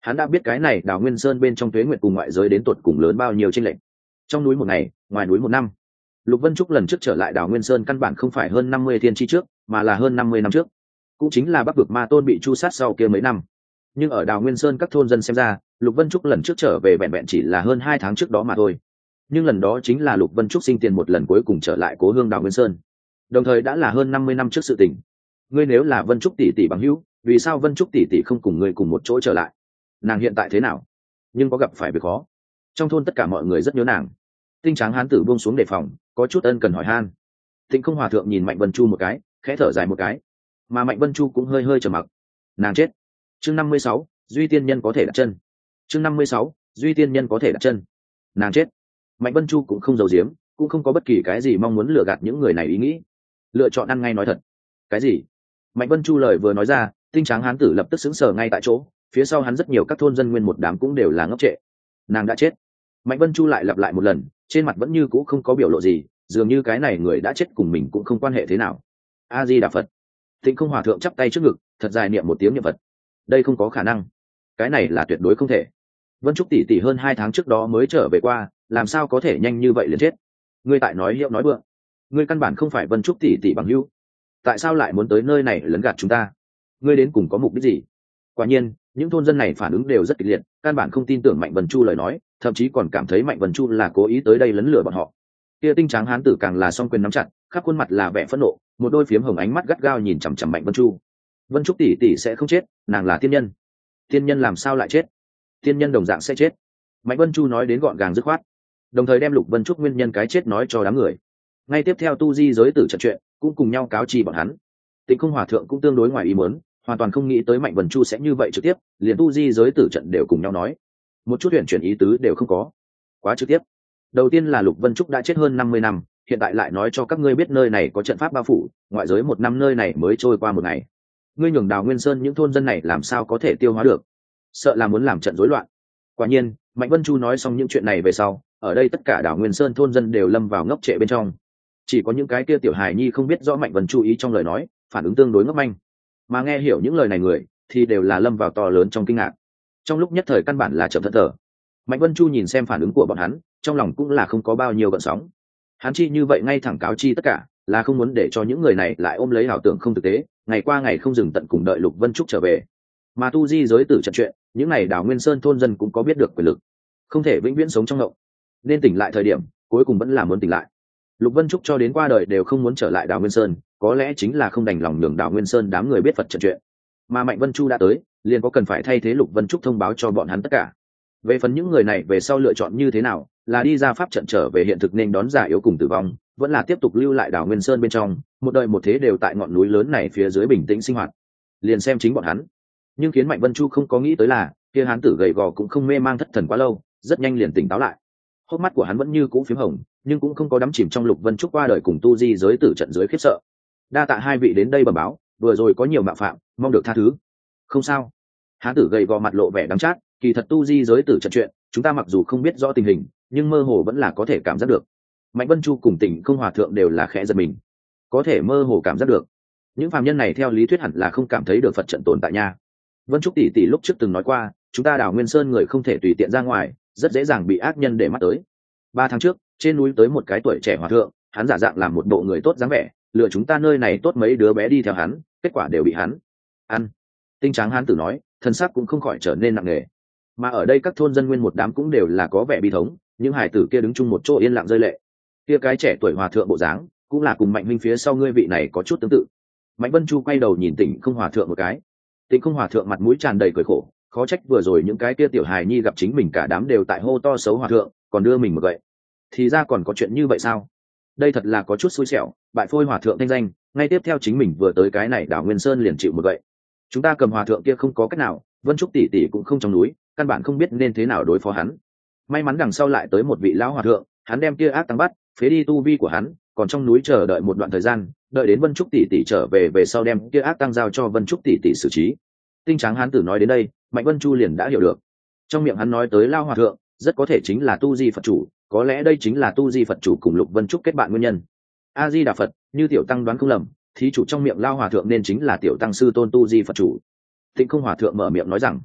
Hắn đã biết cái này Đào Nguyên Sơn bên trong tuế nguyệt cùng ngoại giới đến tột cùng lớn bao nhiêu chênh lệch. Trong núi một ngày, ngoài núi một năm. Lục Vân Trúc lần trước trở lại Đào Nguyên Sơn căn bản không phải hơn 50 thiên chi trước, mà là hơn 50 năm trước. Cũng chính là Bắc vực Ma Tôn bị chu sát sau kia mấy năm. Nhưng ở Đào Nguyên Sơn các thôn dân xem ra, Lục Vân Trúc lần trước trở về vẹn vẹn chỉ là hơn 2 tháng trước đó mà thôi. Nhưng lần đó chính là Lục Vân Trúc sinh tiền một lần cuối cùng trở lại cố hương Đào Nguyên Sơn. Đồng thời đã là hơn 50 năm trước sự tình. Ngươi nếu là Vân Trúc tỷ tỷ bằng hữu, vì sao Vân Trúc tỷ tỷ không cùng ngươi cùng một chỗ trở lại? Nàng hiện tại thế nào? Nhưng có gặp phải việc khó? Trong thôn tất cả mọi người rất nhớ nàng. Tinh Tráng hán tử buông xuống đề phòng, có chút ân cần hỏi han. Thịnh Không Hòa thượng nhìn Mạnh Vân Chu một cái, khẽ thở dài một cái, mà Mạnh Vân Chu cũng hơi hơi trầm mặc. Nàng chết. Chương 56, Duy Tiên Nhân có thể đặt chân. Chương 56, Duy Tiên Nhân có thể đặt chân. Nàng chết. Mạnh Vân Chu cũng không giấu giếm, cũng không có bất kỳ cái gì mong muốn lừa gạt những người này ý nghĩ, lựa chọn ăn ngay nói thật. Cái gì? Mạnh Vân Chu lời vừa nói ra, Tinh Tráng hán tử lập tức sững sờ ngay tại chỗ, phía sau hắn rất nhiều các thôn dân nguyên một đám cũng đều là ngốc trệ. Nàng đã chết. Mạnh Vân Chu lại lặp lại một lần, trên mặt vẫn như cũ không có biểu lộ gì, dường như cái này người đã chết cùng mình cũng không quan hệ thế nào. A Di Đà Phật. Thịnh Không Hòa thượng chắp tay trước ngực, thật dài niệm một tiếng niệm Phật. Đây không có khả năng, cái này là tuyệt đối không thể. Vân Trúc tỷ tỷ hơn 2 tháng trước đó mới trở về qua, làm sao có thể nhanh như vậy liền chết? Ngươi tại nói hiệu nói vượng, ngươi căn bản không phải Vân Trúc tỷ tỷ bằng hữu, tại sao lại muốn tới nơi này lấn gạt chúng ta? Ngươi đến cùng có mục đích gì? Quả nhiên, những thôn dân này phản ứng đều rất kịch liệt, căn bản không tin tưởng Mạnh Vân Chu lời nói, thậm chí còn cảm thấy Mạnh Vân Chu là cố ý tới đây lấn lừa bọn họ. Kia Tinh Tráng hán tử càng là song quyền nắm chặt, khắp khuôn mặt là vẻ phẫn nộ, một đôi phiếm hồng ánh mắt gắt gao nhìn chằm chằm Mạnh Vân Chu. Vân Trúc tỷ tỷ sẽ không chết, nàng là tiên nhân. Tiên nhân làm sao lại chết? Tiên nhân đồng dạng sẽ chết. Mạnh Vân Chu nói đến gọn gàng dứt khoát, đồng thời đem Lục Vân Trúc nguyên nhân cái chết nói cho đám người. Ngay tiếp theo tu di giới tử trận chuyện cũng cùng nhau cáo chi bọn hắn. Tịnh Không Hòa thượng cũng tương đối ngoài ý muốn, hoàn toàn không nghĩ tới Mạnh Vân Chu sẽ như vậy trực tiếp, liền tu di giới tử trận đều cùng nhau nói, một chút huyền chuyển ý tứ đều không có, quá trực tiếp. Đầu tiên là Lục Vân Trúc đã chết hơn 50 năm, hiện tại lại nói cho các ngươi biết nơi này có trận pháp bao phủ, ngoại giới 1 năm nơi này mới trôi qua 1 ngày. Ngươi nhường Đào Nguyên Sơn những thôn dân này làm sao có thể tiêu hóa được? Sợ là muốn làm trận rối loạn. Quả nhiên, Mạnh Vân Chu nói xong những chuyện này về sau, ở đây tất cả Đào Nguyên Sơn thôn dân đều lâm vào ngốc trệ bên trong. Chỉ có những cái kia tiểu hài nhi không biết rõ Mạnh Vân Chu ý trong lời nói, phản ứng tương đối ngốc manh, mà nghe hiểu những lời này người thì đều là lâm vào to lớn trong kinh ngạc. Trong lúc nhất thời căn bản là chậm thẫn thờ. Mạnh Vân Chu nhìn xem phản ứng của bọn hắn, trong lòng cũng là không có bao nhiêu gợn sóng. Hắn chi như vậy ngay thẳng cáo chi tất cả, là không muốn để cho những người này lại ôm lấy ảo tưởng không thực tế, ngày qua ngày không dừng tận cùng đợi Lục Vân Trúc trở về. Mà tu di giới tử trận chuyện, những này Đào Nguyên Sơn thôn dân cũng có biết được quyền lực, không thể vĩnh viễn sống trong ngộng, nên tỉnh lại thời điểm, cuối cùng vẫn là muốn tỉnh lại. Lục Vân Trúc cho đến qua đời đều không muốn trở lại Đào Nguyên Sơn, có lẽ chính là không đành lòng nhường Đào Nguyên Sơn đám người biết Phật trận chuyện. Mà Mạnh Vân Chu đã tới, liền có cần phải thay thế Lục Vân Trúc thông báo cho bọn hắn tất cả. Về phần những người này về sau lựa chọn như thế nào, là đi ra pháp trận trở về hiện thực nên đón giả yếu cùng tử vong, vẫn là tiếp tục lưu lại Đào Nguyên Sơn bên trong, một đời một thế đều tại ngọn núi lớn này phía dưới bình tĩnh sinh hoạt, liền xem chính bọn hắn. Nhưng khiến Mạnh Vân Chu không có nghĩ tới là, kia hán tử gầy gò cũng không mê mang thất thần quá lâu, rất nhanh liền tỉnh táo lại. Hốc mắt của hắn vẫn như cũ phím hồng, nhưng cũng không có đắm chìm trong Lục Vân Trúc qua đời cùng tu di giới tử trận dưới khiếp sợ. Đa tạ hai vị đến đây bẩm báo, vừa rồi có nhiều mạo phạm, mong được tha thứ. Không sao. Hán tử gầy gò mặt lộ vẻ đắng chát, kỳ thật tu di giới tử trận chuyện, chúng ta mặc dù không biết rõ tình hình, nhưng mơ hồ vẫn là có thể cảm giác được. Mạnh Vân Chu cùng Tỉnh Không Hòa thượng đều là khẽ giật mình, có thể mơ hồ cảm giác được. Những phàm nhân này theo lý thuyết hẳn là không cảm thấy được Phật trận tồn tại nha. Vân Trúc tỷ tỷ lúc trước từng nói qua, chúng ta Đào Nguyên Sơn người không thể tùy tiện ra ngoài, rất dễ dàng bị ác nhân để mắt tới. 3 tháng trước, trên núi tới một cái tuổi trẻ hòa thượng, hắn giả dạng làm một bộ người tốt dáng vẻ, lừa chúng ta nơi này tốt mấy đứa bé đi theo hắn, kết quả đều bị hắn ăn. Tinh Tráng hán tử nói, thân xác cũng không khỏi trở nên nặng nề. Mà ở đây các thôn dân nguyên một đám cũng đều là có vẻ bi thống, những hải tử kia đứng chung một chỗ yên lặng rơi lệ. Kia cái trẻ tuổi hòa thượng bộ dáng, cũng là cùng Mạnh huynh phía sau ngươi vị này có chút tương tự. Mạnh Vân Chu quay đầu nhìn Tỉnh Không Hòa thượng một cái. Tỉnh Không Hòa thượng mặt mũi tràn đầy cười khổ, khó trách vừa rồi những cái kia tiểu hài nhi gặp chính mình cả đám đều tại hô to xấu hòa thượng, còn đưa mình một gậy. Thì ra còn có chuyện như vậy sao? Đây thật là có chút xui xẻo, bại phôi hòa thượng thanh danh, ngay tiếp theo chính mình vừa tới cái này Đào Nguyên Sơn liền chịu một gậy. Chúng ta cầm hòa thượng kia không có cách nào, Vân Trúc tỷ tỷ cũng không trong núi, căn bản không biết nên thế nào đối phó hắn. May mắn đằng sau lại tới một vị lão hòa thượng, hắn đem kia ác tăng bắt, phế đi tu vi của hắn, còn trong núi chờ đợi một đoạn thời gian, đợi đến Vân Trúc tỷ tỷ trở về sau đem kia ác tăng giao cho Vân Trúc tỷ tỷ xử trí. Tinh Tráng hán tử nói đến đây, Mạnh Vân Chu liền đã hiểu được. Trong miệng hắn nói tới lao hòa thượng, rất có thể chính là tu di Phật chủ, có lẽ đây chính là tu di Phật chủ cùng Lục Vân Trúc kết bạn nguyên nhân. A Di Đà Phật, như tiểu tăng đoán không lầm, thí chủ trong miệng lao hòa thượng nên chính là tiểu tăng sư tôn tu di Phật chủ. Tịnh Không Hòa thượng mở miệng nói rằng,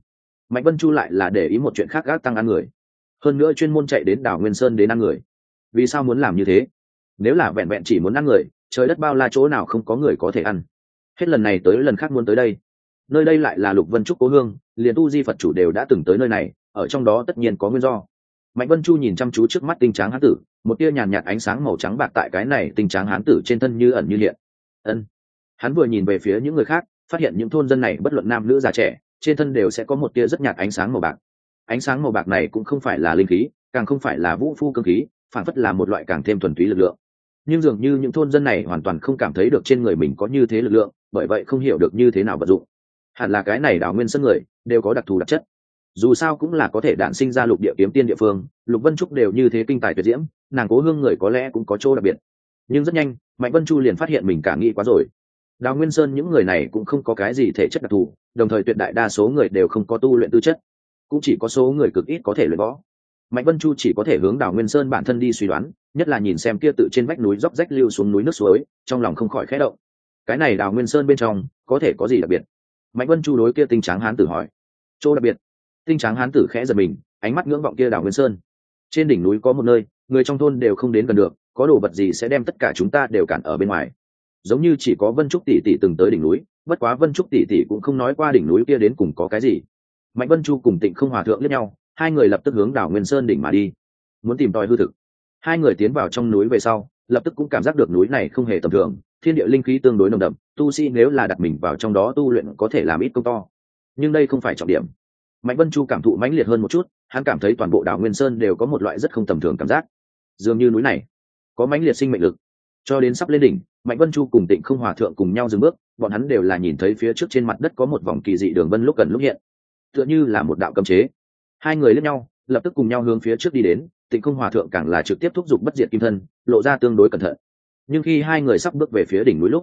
Mạnh Vân Chu lại là để ý một chuyện khác gác tăng ăn người, hơn nữa chuyên môn chạy đến đảo Nguyên Sơn đến ăn người. Vì sao muốn làm như thế? Nếu là vẹn vẹn chỉ muốn ăn người, trời đất bao la chỗ nào không có người có thể ăn. Hết lần này tới lần khác muốn tới đây. Nơi đây lại là Lục Vân Trúc cố hương, liền tu di Phật chủ đều đã từng tới nơi này, ở trong đó tất nhiên có nguyên do. Mạnh Vân Chu nhìn chăm chú trước mắt tinh tráng hán tử, một tia nhàn nhạt ánh sáng màu trắng bạc tại cái này tinh tráng hán tử trên thân như ẩn như hiện. Ân. Hắn vừa nhìn về phía những người khác, phát hiện những thôn dân này bất luận nam nữ già trẻ, trên thân đều sẽ có một tia rất nhạt ánh sáng màu bạc. Ánh sáng màu bạc này cũng không phải là linh khí, càng không phải là vũ phu cương khí, phản phất là một loại càng thêm thuần túy lực lượng. Nhưng dường như những thôn dân này hoàn toàn không cảm thấy được trên người mình có như thế lực lượng, bởi vậy không hiểu được như thế nào vận dụng. Hẳn là cái này đảo nguyên sơn người đều có đặc thù đặc chất, dù sao cũng là có thể đản sinh ra lục địa kiếm tiên địa phương. Lục Vân Trúc đều như thế kinh tài tuyệt diễm, nàng cố hương người có lẽ cũng có chỗ đặc biệt. Nhưng rất nhanh Mạnh Vân Chu liền phát hiện mình cả nghĩ quá rồi. Đào Nguyên Sơn những người này cũng không có cái gì thể chất đặc thù, đồng thời tuyệt đại đa số người đều không có tu luyện tư chất, cũng chỉ có số người cực ít có thể luyện võ. Mạnh Vân Chu chỉ có thể hướng Đào Nguyên Sơn bản thân đi suy đoán, nhất là nhìn xem kia tự trên vách núi róc rách lưu xuống núi nước suối, trong lòng không khỏi khẽ động. Cái này Đào Nguyên Sơn bên trong có thể có gì đặc biệt? Mạnh Vân Chu đối kia tinh tráng hán tử hỏi. Chỗ đặc biệt? Tinh tráng hán tử khẽ giật mình, ánh mắt ngưỡng vọng kia Đào Nguyên Sơn. Trên đỉnh núi có một nơi, người trong thôn đều không đến gần được, có đồ vật gì sẽ đem tất cả chúng ta đều cản ở bên ngoài. Giống như chỉ có Vân Trúc tỷ tỷ từng tới đỉnh núi, bất quá Vân Trúc tỷ tỷ cũng không nói qua đỉnh núi kia đến cùng có cái gì. Mạnh Vân Chu cùng Tịnh Không Hòa thượng liếc nhau, hai người lập tức hướng Đào Nguyên Sơn đỉnh mà đi, muốn tìm tòi hư thực. Hai người tiến vào trong núi về sau, lập tức cũng cảm giác được núi này không hề tầm thường, thiên địa linh khí tương đối nồng đậm, tu sĩ nếu là đặt mình vào trong đó tu luyện có thể làm ít công to. Nhưng đây không phải trọng điểm. Mạnh Vân Chu cảm thụ mãnh liệt hơn một chút, hắn cảm thấy toàn bộ Đào Nguyên Sơn đều có một loại rất không tầm thường cảm giác, dường như núi này có mãnh liệt sinh mệnh lực. Cho đến sắp lên đỉnh, Mạnh Vân Chu cùng Tịnh Không Hòa thượng cùng nhau dừng bước, bọn hắn đều là nhìn thấy phía trước trên mặt đất có một vòng kỳ dị đường vân lúc gần lúc hiện, tựa như là một đạo cấm chế. Hai người liếc nhau, lập tức cùng nhau hướng phía trước đi đến. Tịnh Không Hòa thượng càng là trực tiếp thúc giục bất diệt kim thân, lộ ra tương đối cẩn thận. Nhưng khi hai người sắp bước về phía đỉnh núi lúc,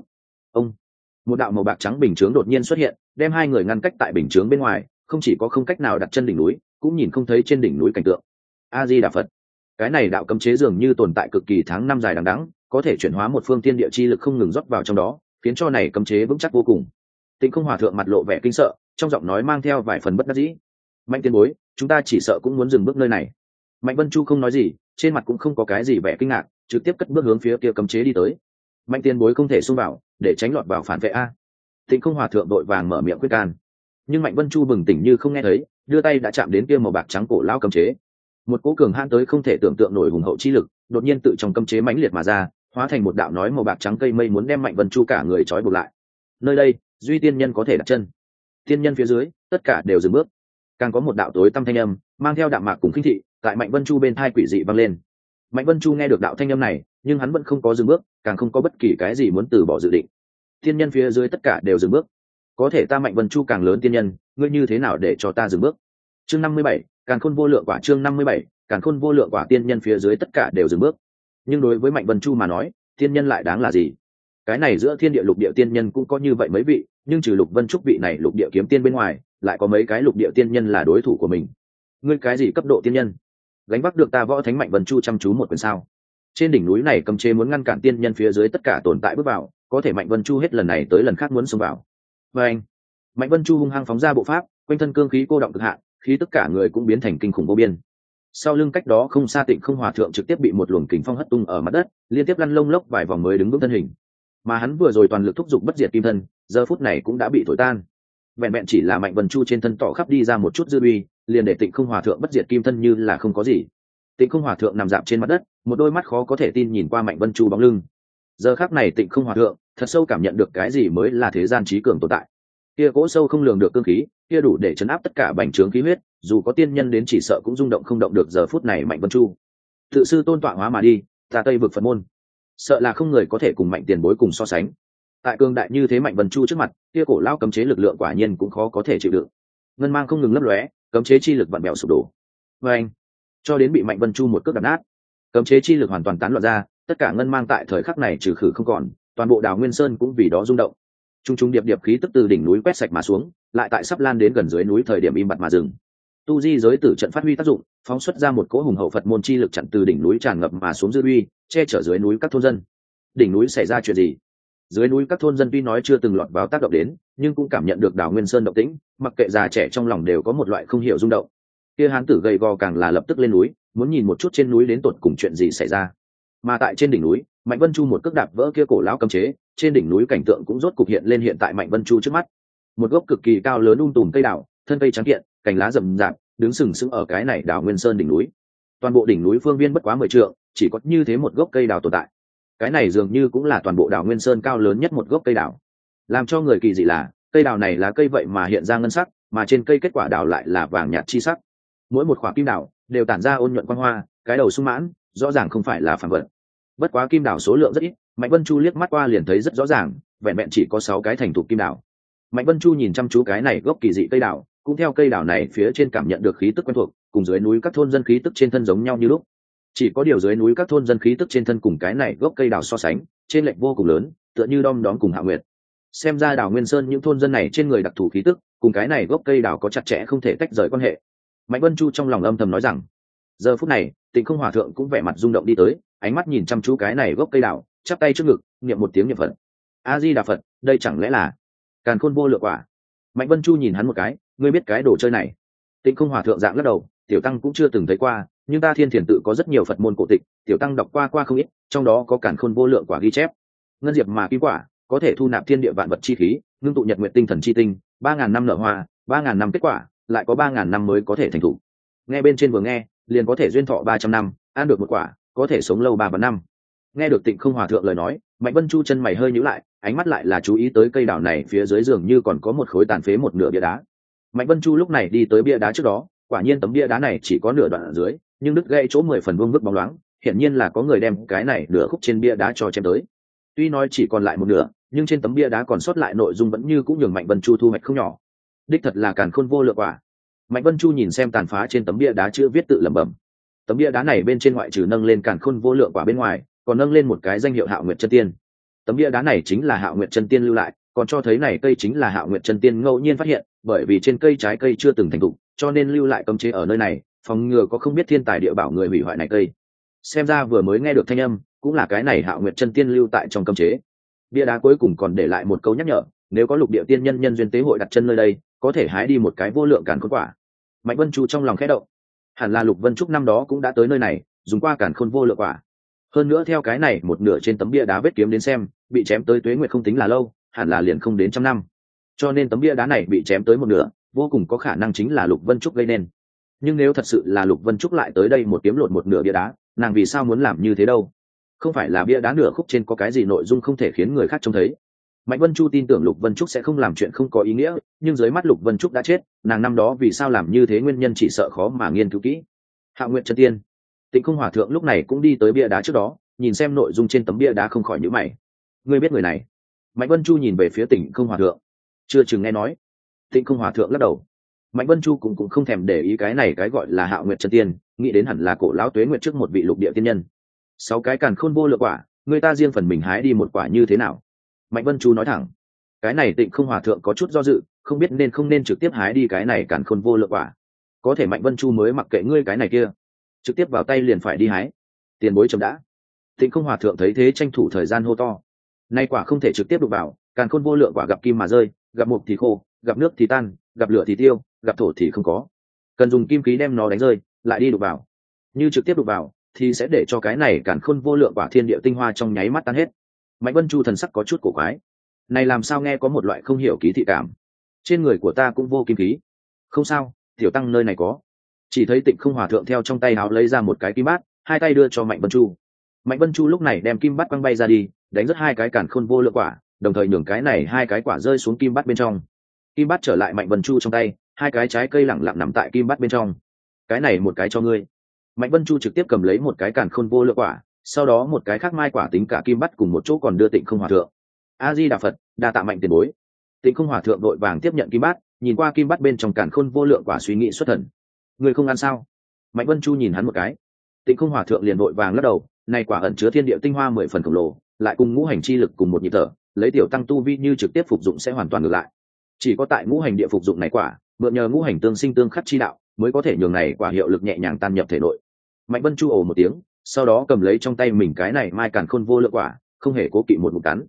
một đạo màu bạc trắng bình chướng đột nhiên xuất hiện, đem hai người ngăn cách tại bình chướng bên ngoài, không chỉ có không cách nào đặt chân đỉnh núi, cũng nhìn không thấy trên đỉnh núi cảnh tượng. A Di Đà Phật. Cái này đạo cấm chế dường như tồn tại cực kỳ tháng năm dài đằng đẵng, có thể chuyển hóa một phương thiên địa chi lực không ngừng rót vào trong đó, khiến cho này cấm chế vững chắc vô cùng. Tịnh Không Hòa thượng mặt lộ vẻ kinh sợ, trong giọng nói mang theo vài phần bất đắc dĩ. Mạnh tiên bối, chúng ta chỉ sợ cũng muốn dừng bước nơi này. Mạnh Vân Chu không nói gì, trên mặt cũng không có cái gì vẻ kinh ngạc, trực tiếp cất bước hướng phía kia cấm chế đi tới. Mạnh tiên bối không thể xông vào, để tránh lọt vào phản vệ a. Tịnh Không Hòa thượng đội vàng mở miệng khuyên can. Nhưng Mạnh Vân Chu bừng tỉnh như không nghe thấy, đưa tay đã chạm đến kia màu bạc trắng cổ lão cấm chế. Một cỗ cường hãn tới không thể tưởng tượng nổi hùng hậu chi lực, đột nhiên tự trong cấm chế mãnh liệt mà ra, hóa thành một đạo nói màu bạc trắng cây mây muốn đem Mạnh Vân Chu cả người trói buộc lại. Nơi đây, duy tiên nhân có thể đặt chân. Tiên nhân phía dưới, tất cả đều dừng bước. Càng có một đạo tối tăm thanh âm, mang theo đạm mạc cùng khinh thị, tại Mạnh Vân Chu bên thai quỷ dị vang lên. Mạnh Vân Chu nghe được đạo thanh âm này, nhưng hắn vẫn không có dừng bước, càng không có bất kỳ cái gì muốn từ bỏ dự định. Tiên nhân phía dưới tất cả đều dừng bước. Có thể ta Mạnh Vân Chu càng lớn tiên nhân, ngươi như thế nào để cho ta dừng bước? Chương 57, Càn Khôn vô lượng quả. Chương 57, Càn Khôn vô lượng quả. Tiên nhân phía dưới tất cả đều dừng bước. Nhưng đối với Mạnh Vân Chu mà nói, tiên nhân lại đáng là gì? Cái này giữa thiên địa lục địa tiên nhân cũng có như vậy mấy vị, nhưng trừ Lục Vân Trúc vị này lục địa kiếm tiên bên ngoài, lại có mấy cái lục địa tiên nhân là đối thủ của mình. Ngươi cái gì cấp độ tiên nhân? Gánh vác được ta Võ Thánh Mạnh Vân Chu chăm chú một quyền sao? Trên đỉnh núi này cấm chế muốn ngăn cản tiên nhân phía dưới tất cả tồn tại bước vào, có thể Mạnh Vân Chu hết lần này tới lần khác muốn xông vào. Và anh, Mạnh Vân Chu hung hăng phóng ra bộ pháp, quanh thân cương khí cô động cực hạn, khí tất cả người cũng biến thành kinh khủng vô biên. Sau lưng cách đó không xa Tịnh Không Hòa thượng trực tiếp bị một luồng kình phong hất tung ở mặt đất, liên tiếp lăn lông lốc vài vòng mới đứng vững thân hình. Mà hắn vừa rồi toàn lực thúc giục bất diệt kim thân, giờ phút này cũng đã bị thổi tan. Vẹn vẹn chỉ là Mạnh Vân Chu trên thân tỏ khắp đi ra một chút dư uy, liền để Tịnh Không Hòa thượng bất diệt kim thân như là không có gì. Tịnh Không Hòa thượng nằm dạp trên mặt đất, một đôi mắt khó có thể tin nhìn qua Mạnh Vân Chu bóng lưng. Giờ khắc này Tịnh Không Hòa thượng thật sâu cảm nhận được cái gì mới là thế gian trí cường tồn tại. Kia cỗ sâu không lường được cương khí, kia đủ để chấn áp tất cả bành trướng khí huyết, dù có tiên nhân đến chỉ sợ cũng rung động không động được. Giờ phút này Mạnh Vân Chu tự sư tôn tọa hóa mà đi, ta Tây vực Phật môn, sợ là không người có thể cùng Mạnh tiền bối cùng so sánh. Tại cường đại như thế Mạnh Vân Chu trước mặt, kia cổ lao cấm chế lực lượng quả nhiên cũng khó có thể chịu đựng. Ngân mang không ngừng lấp lóe, cấm chế chi lực vặn bèo sụp đổ. Và anh, cho đến bị Mạnh Vân Chu một cước đập nát, cấm chế chi lực hoàn toàn tán loạn ra, tất cả ngân mang tại thời khắc này trừ khử không còn, toàn bộ Đào Nguyên Sơn cũng vì đó rung động. Trung trung điệp điệp khí tức từ đỉnh núi quét sạch mà xuống, lại tại sắp lan đến gần dưới núi thời điểm im bặt mà dừng. Tu di giới tử trận phát huy tác dụng, phóng xuất ra một cỗ hùng hậu Phật môn chi lực chặn từ đỉnh núi tràn ngập mà xuống dư uy, che chở dưới núi các thôn dân. Đỉnh núi xảy ra chuyện gì? Dưới núi các thôn dân tuy nói chưa từng lọt vào tác động đến, nhưng cũng cảm nhận được đào nguyên sơn động tĩnh, mặc kệ già trẻ trong lòng đều có một loại không hiểu rung động. Kia hán tử gầy gò càng là lập tức lên núi, muốn nhìn một chút trên núi đến tột cùng chuyện gì xảy ra. Mà tại trên đỉnh núi, Mạnh Vân Chu một cước đạp vỡ kia cổ lão cấm chế, trên đỉnh núi cảnh tượng cũng rốt cục hiện lên hiện tại Mạnh Vân Chu trước mắt. Một gốc cực kỳ cao lớn tùm cây đào, thân cây trắng kiện, cành lá rậm rạp, đứng sừng sững ở cái này đào nguyên sơn đỉnh núi. Toàn bộ đỉnh núi phương viên bất quá 10 trượng, chỉ có như thế một gốc cây đào tồn tại. Cái này dường như cũng là toàn bộ đào nguyên sơn cao lớn nhất một gốc cây đào. Làm cho người kỳ dị là, cây đào này là cây vậy mà hiện ra ngân sắc, mà trên cây kết quả đào lại là vàng nhạt chi sắc. Mỗi một quả kim đào đều tản ra ôn nhuận quang hoa, cái đầu sung mãn, rõ ràng không phải là phàm vật. Bất quá kim đào số lượng rất ít, Mạnh Vân Chu liếc mắt qua liền thấy rất rõ ràng, vẹn vẹn chỉ có 6 cái thành thục kim đào. Mạnh Vân Chu nhìn chăm chú cái này gốc kỳ dị cây đào, cũng theo cây đào này phía trên cảm nhận được khí tức quen thuộc, cùng dưới núi các thôn dân khí tức trên thân giống nhau như lúc. Chỉ có điều dưới núi các thôn dân khí tức trên thân cùng cái này gốc cây đào so sánh, trên lệch vô cùng lớn, tựa như đom đóm cùng Hạ Nguyệt. Xem ra đào nguyên sơn những thôn dân này trên người đặc thù khí tức, cùng cái này gốc cây đào có chặt chẽ không thể tách rời quan hệ. Mạnh Vân Chu trong lòng âm thầm nói rằng, giờ phút này, Tịnh Không Hòa thượng cũng vẻ mặt rung động đi tới, ánh mắt nhìn chăm chú cái này gốc cây đào, chắp tay trước ngực, niệm một tiếng niệm Phật. A Di Đà Phật, đây chẳng lẽ là Càn Khôn Vô Lượng Quả? Mạnh Vân Chu nhìn hắn một cái, ngươi biết cái đồ chơi này? Tịnh Không Hòa thượng dạng lắc đầu, tiểu tăng cũng chưa từng thấy qua, nhưng ta Thiên Thiền tự có rất nhiều Phật môn cổ tịch, tiểu tăng đọc qua không ít, trong đó có Càn Khôn Vô Lượng Quả ghi chép. Ngân diệp mà kim quả, có thể thu nạp thiên địa vạn vật chi khí, ngưng tụ nhật nguyệt tinh thần chi tinh, 3000 năm nở hoa, 3000 năm kết quả, lại có 3000 năm mới có thể thành thủ. Nghe bên trên vừa nghe, liền có thể duyên thọ 300 năm, ăn được một quả, có thể sống lâu 3 vạn năm. Nghe được Tịnh Không Hòa thượng lời nói, Mạnh Vân Chu chân mày hơi nhíu lại, ánh mắt lại là chú ý tới cây đào này phía dưới giường như còn có một khối tàn phế một nửa bia đá. Mạnh Vân Chu lúc này đi tới bia đá trước đó, quả nhiên tấm bia đá này chỉ có nửa đoạn ở dưới, nhưng đứt gãy chỗ 10 phần vuông vức bóng loáng, hiển nhiên là có người đem cái này nửa khúc trên bia đá cho chém tới. Tuy nói chỉ còn lại một nửa, nhưng trên tấm bia đá còn sót lại nội dung vẫn như cũng nhường Mạnh Vân Chu thu hoạch không nhỏ. Đích thật là Càn Khôn Vô Lượng Quả. Mạnh Vân Chu nhìn xem tàn phá trên tấm bia đá chữ viết tự lẩm bẩm. Tấm bia đá này bên trên ngoại trừ nâng lên Càn Khôn Vô Lượng Quả bên ngoài, còn nâng lên một cái danh hiệu Hạo Nguyệt Chân Tiên. Tấm bia đá này chính là Hạo Nguyệt Chân Tiên lưu lại, còn cho thấy này cây chính là Hạo Nguyệt Chân Tiên ngẫu nhiên phát hiện, bởi vì trên cây trái cây chưa từng thành thục, cho nên lưu lại cấm chế ở nơi này, phòng ngừa có không biết thiên tài địa bảo người hủy hoại này cây. Xem ra vừa mới nghe được thanh âm, cũng là cái này Hạo Nguyệt Chân Tiên lưu tại trong cấm chế. Bia đá cuối cùng còn để lại một câu nhắc nhở, nếu có lục địa tiên nhân nhân duyên tế hội đặt chân nơi đây, có thể hái đi một cái vô lượng Càn Khôn quả. Mạnh Vân Chu trong lòng khẽ động, hẳn là Lục Vân Trúc năm đó cũng đã tới nơi này, dùng qua Càn Khôn Vô Lượng Quả. Hơn nữa theo cái này một nửa trên tấm bia đá vết kiếm đến xem, bị chém tới tuế nguyệt không tính là lâu, hẳn là liền không đến 100 năm. Cho nên tấm bia đá này bị chém tới một nửa, vô cùng có khả năng chính là Lục Vân Trúc gây nên. Nhưng nếu thật sự là Lục Vân Trúc lại tới đây một kiếm lột một nửa bia đá, nàng vì sao muốn làm như thế đâu? Không phải là bia đá nửa khúc trên có cái gì nội dung không thể khiến người khác trông thấy. Mạnh Vân Chu tin tưởng Lục Vân Trúc sẽ không làm chuyện không có ý nghĩa, nhưng dưới mắt Lục Vân Trúc đã chết, nàng năm đó vì sao làm như thế nguyên nhân chỉ sợ khó mà nghiên cứu kỹ. Hạo Nguyệt Chân Tiên. Tịnh Không Hòa thượng lúc này cũng đi tới bia đá trước đó, nhìn xem nội dung trên tấm bia đá không khỏi nhíu mày. Ngươi biết người này? Mạnh Vân Chu nhìn về phía Tịnh Không Hòa thượng. Chưa chừng nghe nói. Tịnh Không Hòa thượng lắc đầu. Mạnh Vân Chu cũng không thèm để ý cái này cái gọi là Hạo Nguyệt Chân Tiên, nghĩ đến hẳn là cổ lão tuế nguyệt trước một vị lục địa tiên nhân. 6 cái Càn Khôn Vô Lượng Quả, người ta riêng phần mình hái đi một quả như thế nào? Mạnh Vân Chu nói thẳng. Cái này Tịnh Không Hòa thượng có chút do dự, không biết nên không nên trực tiếp hái đi cái này Càn Khôn Vô Lượng Quả. Có thể Mạnh Vân Chu mới mặc kệ ngươi cái này kia, trực tiếp vào tay liền phải đi hái. Tiền bối chấm đã. Tịnh Không Hòa thượng thấy thế tranh thủ thời gian hô to. Nay quả không thể trực tiếp đụng vào, Càn Khôn Vô Lượng Quả gặp kim mà rơi, gặp mục thì khô, gặp nước thì tan, gặp lửa thì tiêu, gặp thổ thì không có. Cần dùng kim khí đem nó đánh rơi, lại đi đụng vào. Như trực tiếp đụng vào, thì sẽ để cho cái này Càn Khôn Vô Lượng Quả thiên địa tinh hoa trong nháy mắt tan hết. Mạnh Vân Chu thần sắc có chút cổ quái. Này làm sao nghe có một loại không hiểu ký thị cảm. Trên người của ta cũng vô kim khí. Không sao, tiểu tăng nơi này có. Chỉ thấy Tịnh Không Hòa thượng theo trong tay áo lấy ra một cái kim bát, hai tay đưa cho Mạnh Vân Chu. Mạnh Vân Chu lúc này đem kim bát quăng bay ra đi, đánh rất 2 cái Càn Khôn Vô Lượng Quả, đồng thời nhường cái này 2 cái quả rơi xuống kim bát bên trong. Kim bát trở lại Mạnh Vân Chu trong tay, 2 cái trái cây lẳng lặng nằm tại kim bát bên trong. Cái này một cái cho ngươi. Mạnh Vân Chu trực tiếp cầm lấy một cái Càn Khôn Vô Lượng Quả, sau đó một cái khác mai quả tính cả kim bát cùng một chỗ còn đưa Tịnh Không Hòa thượng. A Di Đà Phật, đa tạ Mạnh tiền bối. Tịnh Không Hòa thượng đội vàng tiếp nhận kim bát, nhìn qua kim bát bên trong Càn Khôn Vô Lượng Quả suy nghĩ xuất thần. Người không ăn sao? Mạnh Vân Chu nhìn hắn một cái. Tịnh Không Hòa thượng liền vội vàng lắc đầu, này quả ẩn chứa thiên địa tinh hoa 10 phần khổng lồ, lại cùng ngũ hành chi lực cùng một nhịp thở, lấy tiểu tăng tu vi như trực tiếp phục dụng sẽ hoàn toàn ngược lại. Chỉ có tại ngũ hành địa phục dụng này quả, mượn nhờ ngũ hành tương sinh tương khắc chi đạo, mới có thể nhường này quả hiệu lực nhẹ nhàng tan nhập thể nội. Mạnh Vân Chu ồ một tiếng, sau đó cầm lấy trong tay mình cái này mai Càn Khôn Vô Lượng Quả, không hề cố kỵ một ngụm cắn.